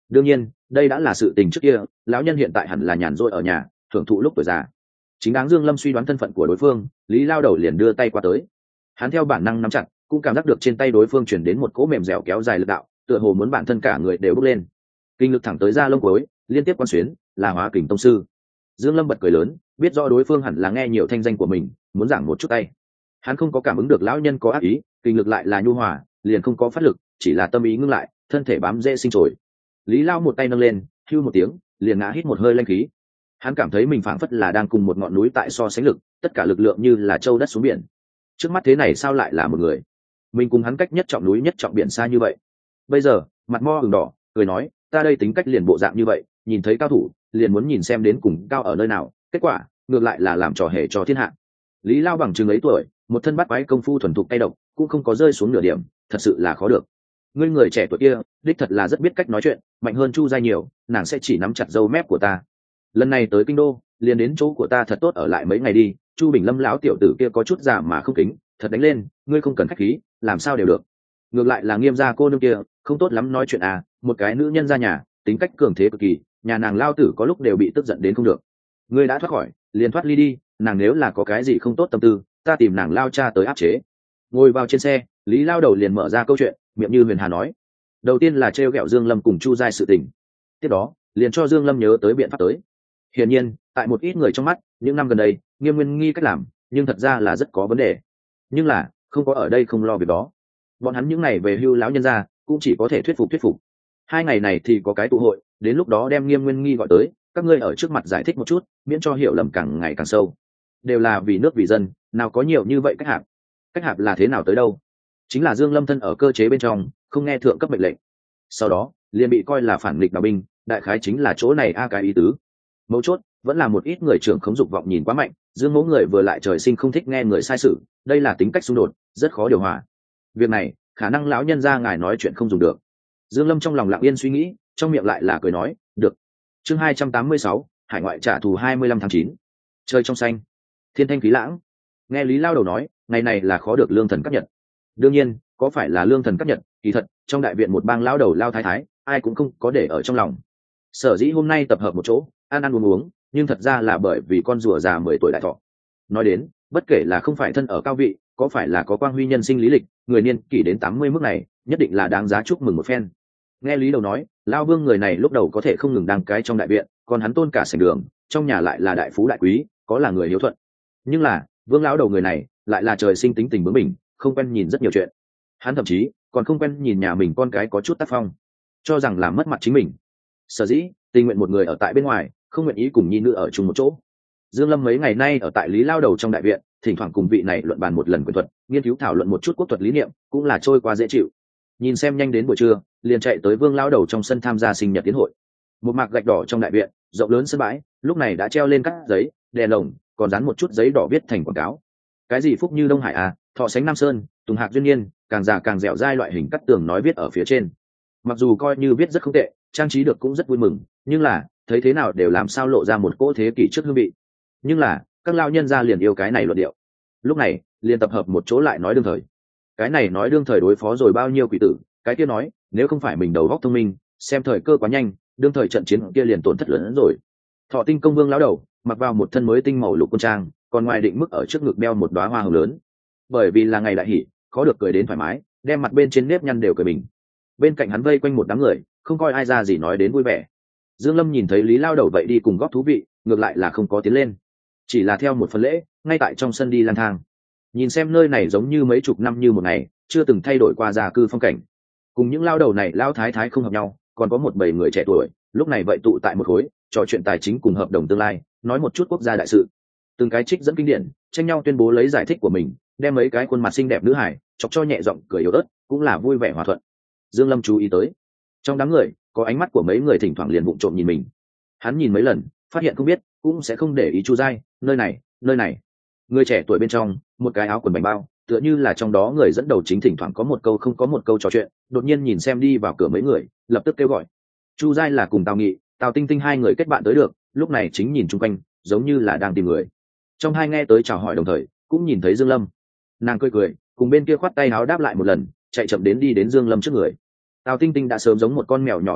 đương nhiên đây đã là sự tình trước kia, lão nhân hiện tại hẳn là nhàn rỗi ở nhà thưởng thụ lúc tuổi già. Chính đáng Dương Lâm suy đoán thân phận của đối phương, Lý Lao Đầu liền đưa tay qua tới. Hắn theo bản năng nắm chặt, cũng cảm giác được trên tay đối phương chuyển đến một cỗ mềm dẻo kéo dài lực đạo, tựa hồ muốn bản thân cả người đều bốc lên. Kinh lực thẳng tới da lông cuối, liên tiếp quan xuyến, là Hóa Kình tông sư. Dương Lâm bật cười lớn, biết rõ đối phương hẳn là nghe nhiều thanh danh của mình, muốn giảng một chút tay. Hắn không có cảm ứng được lão nhân có ác ý, kinh lực lại là nhu hòa, liền không có phát lực, chỉ là tâm ý ngưng lại, thân thể bám dễ sinh trồi. Lý Lao một tay nâng lên, hưu một tiếng, liền ngã hít một hơi lanh khí. Hắn cảm thấy mình phảng phất là đang cùng một ngọn núi tại so sánh lực, tất cả lực lượng như là châu đất xuống biển. Trước mắt thế này sao lại là một người? Mình cùng hắn cách nhất trọng núi nhất trọng biển xa như vậy. Bây giờ mặt mo ửng đỏ, cười nói, ta đây tính cách liền bộ dạng như vậy, nhìn thấy cao thủ liền muốn nhìn xem đến cùng cao ở nơi nào, kết quả ngược lại là làm trò hề cho thiên hạ. Lý Lao bằng chừng ấy tuổi, một thân bắt quái công phu thuần thục tay độc, cũng không có rơi xuống nửa điểm, thật sự là khó được. Ngươi người trẻ tuổi kia đích thật là rất biết cách nói chuyện, mạnh hơn Chu Giai nhiều, nàng sẽ chỉ nắm chặt râu mép của ta. Lần này tới kinh đô liền đến chỗ của ta thật tốt ở lại mấy ngày đi. Chu Bình Lâm lão tiểu tử kia có chút già mà không kính, thật đánh lên, ngươi không cần khách khí, làm sao đều được. Ngược lại là Nghiêm gia cô nương kia không tốt lắm nói chuyện à, một cái nữ nhân ra nhà, tính cách cường thế cực kỳ, nhà nàng lao tử có lúc đều bị tức giận đến không được. Ngươi đã thoát khỏi liền thoát ly đi, nàng nếu là có cái gì không tốt tâm tư, ta tìm nàng lao cha tới áp chế. Ngồi vào trên xe, Lý Lao Đầu liền mở ra câu chuyện, miệng như huyền hà nói. Đầu tiên là trêu ghẹo Dương Lâm cùng Chu Giai sự tình, tiếp đó liền cho Dương Lâm nhớ tới biện pháp tới. Hiển nhiên tại một ít người trong mắt, những năm gần đây Nghiêm Nguyên Nghi cách làm nhưng thật ra là rất có vấn đề, nhưng là không có ở đây không lo việc đó. Bọn hắn những ngày về hưu lão nhân gia cũng chỉ có thể thuyết phục. 2 ngày này thì có cái tụ hội, đến lúc đó đem Nghiêm Nguyên Nghi gọi tới, các ngươi ở trước mặt giải thích một chút, miễn cho hiểu lầm càng ngày càng sâu. Đều là vì nước vì dân, nào có nhiều như vậy cách hạp là thế nào tới đâu? Chính là Dương Lâm thân ở cơ chế bên trong, không nghe thượng cấp mệnh lệnh, sau đó liền bị coi là phản nghịch đào binh, đại khái chính là chỗ này a cái ý tứ. Mấu chốt vẫn là một ít người trưởng khống dục vọng nhìn quá mạnh, Dương mẫu người vừa lại trời sinh không thích nghe người sai sự, đây là tính cách xung đột, rất khó điều hòa. Việc này khả năng lão nhân gia ngài nói chuyện không dùng được. Dương Lâm trong lòng lặng yên suy nghĩ, trong miệng lại là cười nói, được. Chương 286, hải ngoại trả thù 25 tháng 9. Trời trong xanh, thiên thanh khí lãng. Nghe Lý Lao Đầu nói, ngày này là khó được lương thần cấp nhật. Đương nhiên, có phải là lương thần cấp nhật, kỳ thật trong đại viện một bang lão đầu lao thái thái, ai cũng không có để ở trong lòng. Sở dĩ hôm nay tập hợp một chỗ, ăn uống, nhưng thật ra là bởi vì con rùa già 10 tuổi đại thọ. Nói đến, bất kể là không phải thân ở cao vị, có phải là có quang huy nhân sinh lý lịch, người niên kỷ đến 80 mức này, nhất định là đáng giá chúc mừng một phen. Nghe Lý Đầu nói, Lao Vương người này lúc đầu có thể không ngừng đăng cái trong đại viện, còn hắn tôn cả sảnh đường, trong nhà lại là đại phú đại quý, có là người hiếu thuận. Nhưng là Vương lão đầu người này lại là trời sinh tính tình bướng bỉnh, không quen nhìn rất nhiều chuyện. Hắn thậm chí còn không quen nhìn nhà mình con cái có chút tác phong, cho rằng làm mất mặt chính mình. Sở dĩ tình nguyện một người ở tại bên ngoài, không nguyện ý cùng nhi nữ ở chung một chỗ. Dương Lâm mấy ngày nay ở tại Lý Lao Đầu trong đại viện, thỉnh thoảng cùng vị này luận bàn một lần quyền thuật, nghiên cứu thảo luận một chút quốc thuật lý niệm, cũng là trôi qua dễ chịu. Nhìn xem nhanh đến buổi trưa, liền chạy tới Vương Lao Đầu trong sân tham gia sinh nhật tiến hội. Một mạc gạch đỏ trong đại viện, rộng lớn sân bãi, lúc này đã treo lên các giấy, đèn lồng, còn dán một chút giấy đỏ viết thành quảng cáo. Cái gì phúc như Đông Hải à, thọ sánh Nam Sơn, tùng hạc duyên niên, càng già càng dẻo dai loại hình cắt tường nói viết ở phía trên. Mặc dù coi như viết rất không tệ, trang trí được cũng rất vui mừng, nhưng là thấy thế nào đều làm sao lộ ra một cỗ thế kỷ trước hương vị. Nhưng là các lao nhân gia liền yêu cái này luận điệu, lúc này liền tập hợp một chỗ lại nói đương thời. Cái này nói đương thời đối phó rồi bao nhiêu quỷ tử, cái kia nói nếu không phải mình đầu óc thông minh, xem thời cơ quá nhanh, đương thời trận chiến kia liền tổn thất lớn hơn rồi. Thọ Tinh công vương lão đầu mặc vào một thân mới tinh màu lục quân trang, còn ngoài định mức ở trước ngực đeo một đóa hoa hồng lớn. Bởi vì là ngày đại hỷ, khó được cười đến thoải mái, đem mặt bên trên nếp nhăn đều cười mình. Bên cạnh hắn vây quanh một đám người, không coi ai ra gì nói đến vui vẻ. Dương Lâm nhìn thấy Lý Lao Đầu vậy đi cùng góp thú vị, ngược lại là không có tiến lên, chỉ là theo một phần lễ, ngay tại trong sân đi lang thang, nhìn xem nơi này giống như mấy chục năm như một ngày, chưa từng thay đổi qua gia cư phong cảnh. Cùng những lao đầu này lao thái thái không hợp nhau, còn có một bầy người trẻ tuổi, lúc này vậy tụ tại một khối, trò chuyện tài chính cùng hợp đồng tương lai, nói một chút quốc gia đại sự. Từng cái trích dẫn kinh điển, tranh nhau tuyên bố lấy giải thích của mình, đem mấy cái khuôn mặt xinh đẹp nữ hải chọc cho nhẹ giọng cười yếu ớt, cũng là vui vẻ hòa thuận. Dương Lâm chú ý tới, trong đám người có ánh mắt của mấy người thỉnh thoảng liền vụng trộm nhìn mình. Hắn nhìn mấy lần, phát hiện không biết, cũng sẽ không để ý. Chu Giai, nơi này. Người trẻ tuổi bên trong, một cái áo quần bành bao, tựa như là trong đó người dẫn đầu chính, thỉnh thoảng có một câu không có một câu trò chuyện, đột nhiên nhìn xem đi vào cửa mấy người, lập tức kêu gọi. Chu Giai là cùng Tào Nghị, Tào Tinh Tinh hai người kết bạn tới được, lúc này chính nhìn chung quanh, giống như là đang tìm người. Trong hai nghe tới chào hỏi đồng thời, cũng nhìn thấy Dương Lâm. Nàng cười, cùng bên kia khoát tay áo đáp lại một lần, chạy chậm đến đi đến Dương Lâm trước người. Tào Tinh Tinh đã sớm giống một con mèo nhỏ đồng dạng,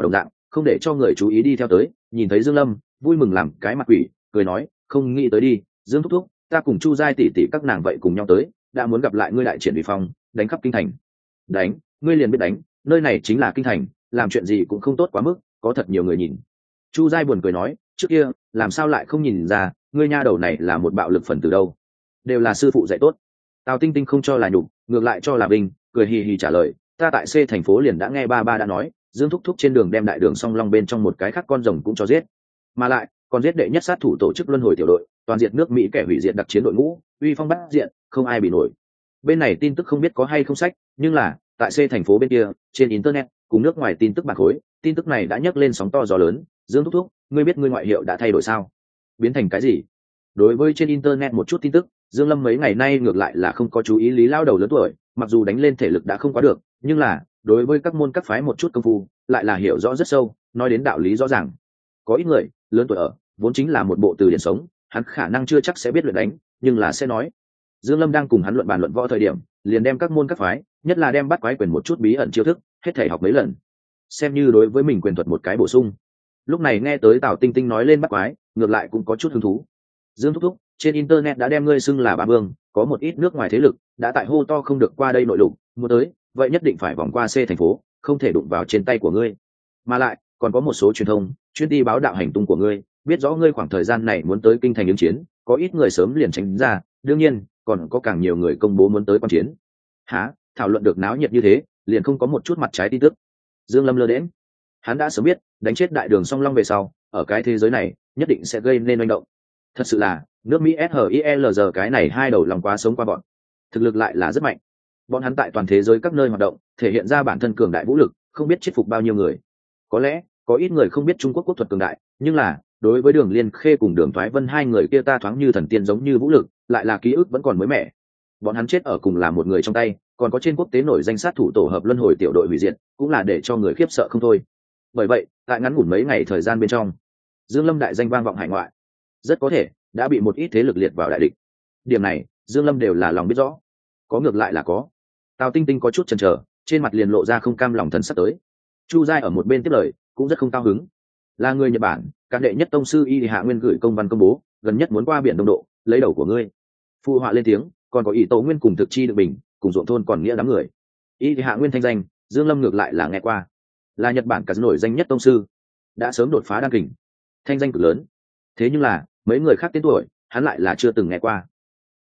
không để cho người chú ý đi theo tới, nhìn thấy Dương Lâm vui mừng làm cái mặt quỷ, cười nói không nghĩ tới đi, Dương thúc thúc, ta cùng Chu Giai tỷ tỷ các nàng vậy cùng nhau tới, đã muốn gặp lại ngươi đại triển uy phong, đánh khắp kinh thành. Đánh, ngươi liền biết đánh, nơi này chính là kinh thành, làm chuyện gì cũng không tốt quá mức, có thật nhiều người nhìn. Chu Giai buồn cười nói, trước kia làm sao lại không nhìn ra, ngươi nha đầu này là một bạo lực phần từ đâu, đều là sư phụ dạy tốt. Tào Tinh Tinh không cho là nhục, ngược lại cho là vinh, cười hì hì trả lời, ta tại C thành phố liền đã nghe ba đã nói, Dương thúc thúc trên đường đem đại đường song long bên trong một cái khác con rồng cũng cho giết, mà lại còn giết đệ nhất sát thủ tổ chức luân hồi tiểu đội, toàn diệt nước Mỹ kẻ hủy diệt đặc chiến đội ngũ, uy phong bát diện, không ai bị nổi. Bên này tin tức không biết có hay không sách, nhưng là tại C thành phố bên kia, trên internet cùng nước ngoài tin tức bạc khối, tin tức này đã nhấc lên sóng to gió lớn. Dương thúc thúc, ngươi biết ngươi ngoại hiệu đã thay đổi sao? Biến thành cái gì? Đối với trên internet một chút tin tức, Dương Lâm mấy ngày nay ngược lại là không có chú ý lý lao đầu lớn tuổi, mặc dù đánh lên thể lực đã không quá được, nhưng là đối với các môn các phái một chút công phu lại là hiểu rõ rất sâu, nói đến đạo lý rõ ràng. Có ít người lớn tuổi ở vốn chính là một bộ từ điển sống, hắn khả năng chưa chắc sẽ biết luyện đánh, nhưng là sẽ nói. Dương Lâm đang cùng hắn luận bàn luận võ thời điểm, liền đem các môn các phái, nhất là đem bắt quái quyền một chút bí ẩn chiêu thức, hết thảy học mấy lần, xem như đối với mình quyền thuật một cái bổ sung. Lúc này nghe tới Tào Tinh Tinh nói lên bắt quái, ngược lại cũng có chút hứng thú. Dương thúc thúc, trên internet đã đem ngươi xưng là Bá Vương, có một ít nước ngoài thế lực đã tại hô to không được qua đây nội lục, muốn tới, vậy nhất định phải vòng qua C thành phố, không thể đụng vào trên tay của ngươi. Mà lại còn có một số truyền thông chuyên đi báo đạo hành tung của ngươi, biết rõ ngươi khoảng thời gian này muốn tới kinh thành ứng chiến, có ít người sớm liền tránh ra, đương nhiên còn có càng nhiều người công bố muốn tới quan chiến. Hả? Thảo luận được náo nhiệt như thế, liền không có một chút mặt trái tin tức. Dương Lâm lơ đễnh, hắn đã sớm biết đánh chết đại đường song long về sau, ở cái thế giới này nhất định sẽ gây nên oanh động. Thật sự là nước Mỹ SHILG cái này hai đầu lòng quá sống qua bọn, thực lực lại là rất mạnh. Bọn hắn tại toàn thế giới các nơi hoạt động, thể hiện ra bản thân cường đại vũ lực, không biết chết phục bao nhiêu người. Có lẽ có ít người không biết Trung Quốc quốc thuật cường đại, nhưng là đối với Đường Liên Khê cùng Đường Thoái Vân hai người kia ta thoáng như thần tiên giống như vũ lực, lại là ký ức vẫn còn mới mẻ. Bọn hắn chết ở cùng là một người trong tay, còn có trên quốc tế nổi danh sát thủ tổ hợp luân hồi tiểu đội hủy diệt, cũng là để cho người khiếp sợ không thôi. Bởi vậy tại ngắn ngủn mấy ngày thời gian bên trong, Dương Lâm đại danh vang vọng hải ngoại, rất có thể đã bị một ít thế lực liệt vào đại địch. Điểm này Dương Lâm đều là lòng biết rõ. Có ngược lại là có. Tào Tinh Tinh có chút chần chờ, trên mặt liền lộ ra không cam lòng thần sắc tới. Chu Giai ở một bên tiếp lời, cũng rất không cao hứng. Là người Nhật Bản, các đệ nhất tông sư Y Hạ Nguyên gửi công văn công bố, gần nhất muốn qua biển Đông Độ, lấy đầu của ngươi. Phu họa lên tiếng, còn có ý Tố Nguyên cùng Thực Chi được bình, cùng ruộng thôn còn nghĩa đám người. Y Hạ Nguyên thanh danh, Dương Lâm ngược lại là nghe qua, là Nhật Bản cả nổi danh nhất tông sư, đã sớm đột phá đan kình, thanh danh cực lớn. Thế nhưng là mấy người khác tên tuổi, hắn lại là chưa từng nghe qua.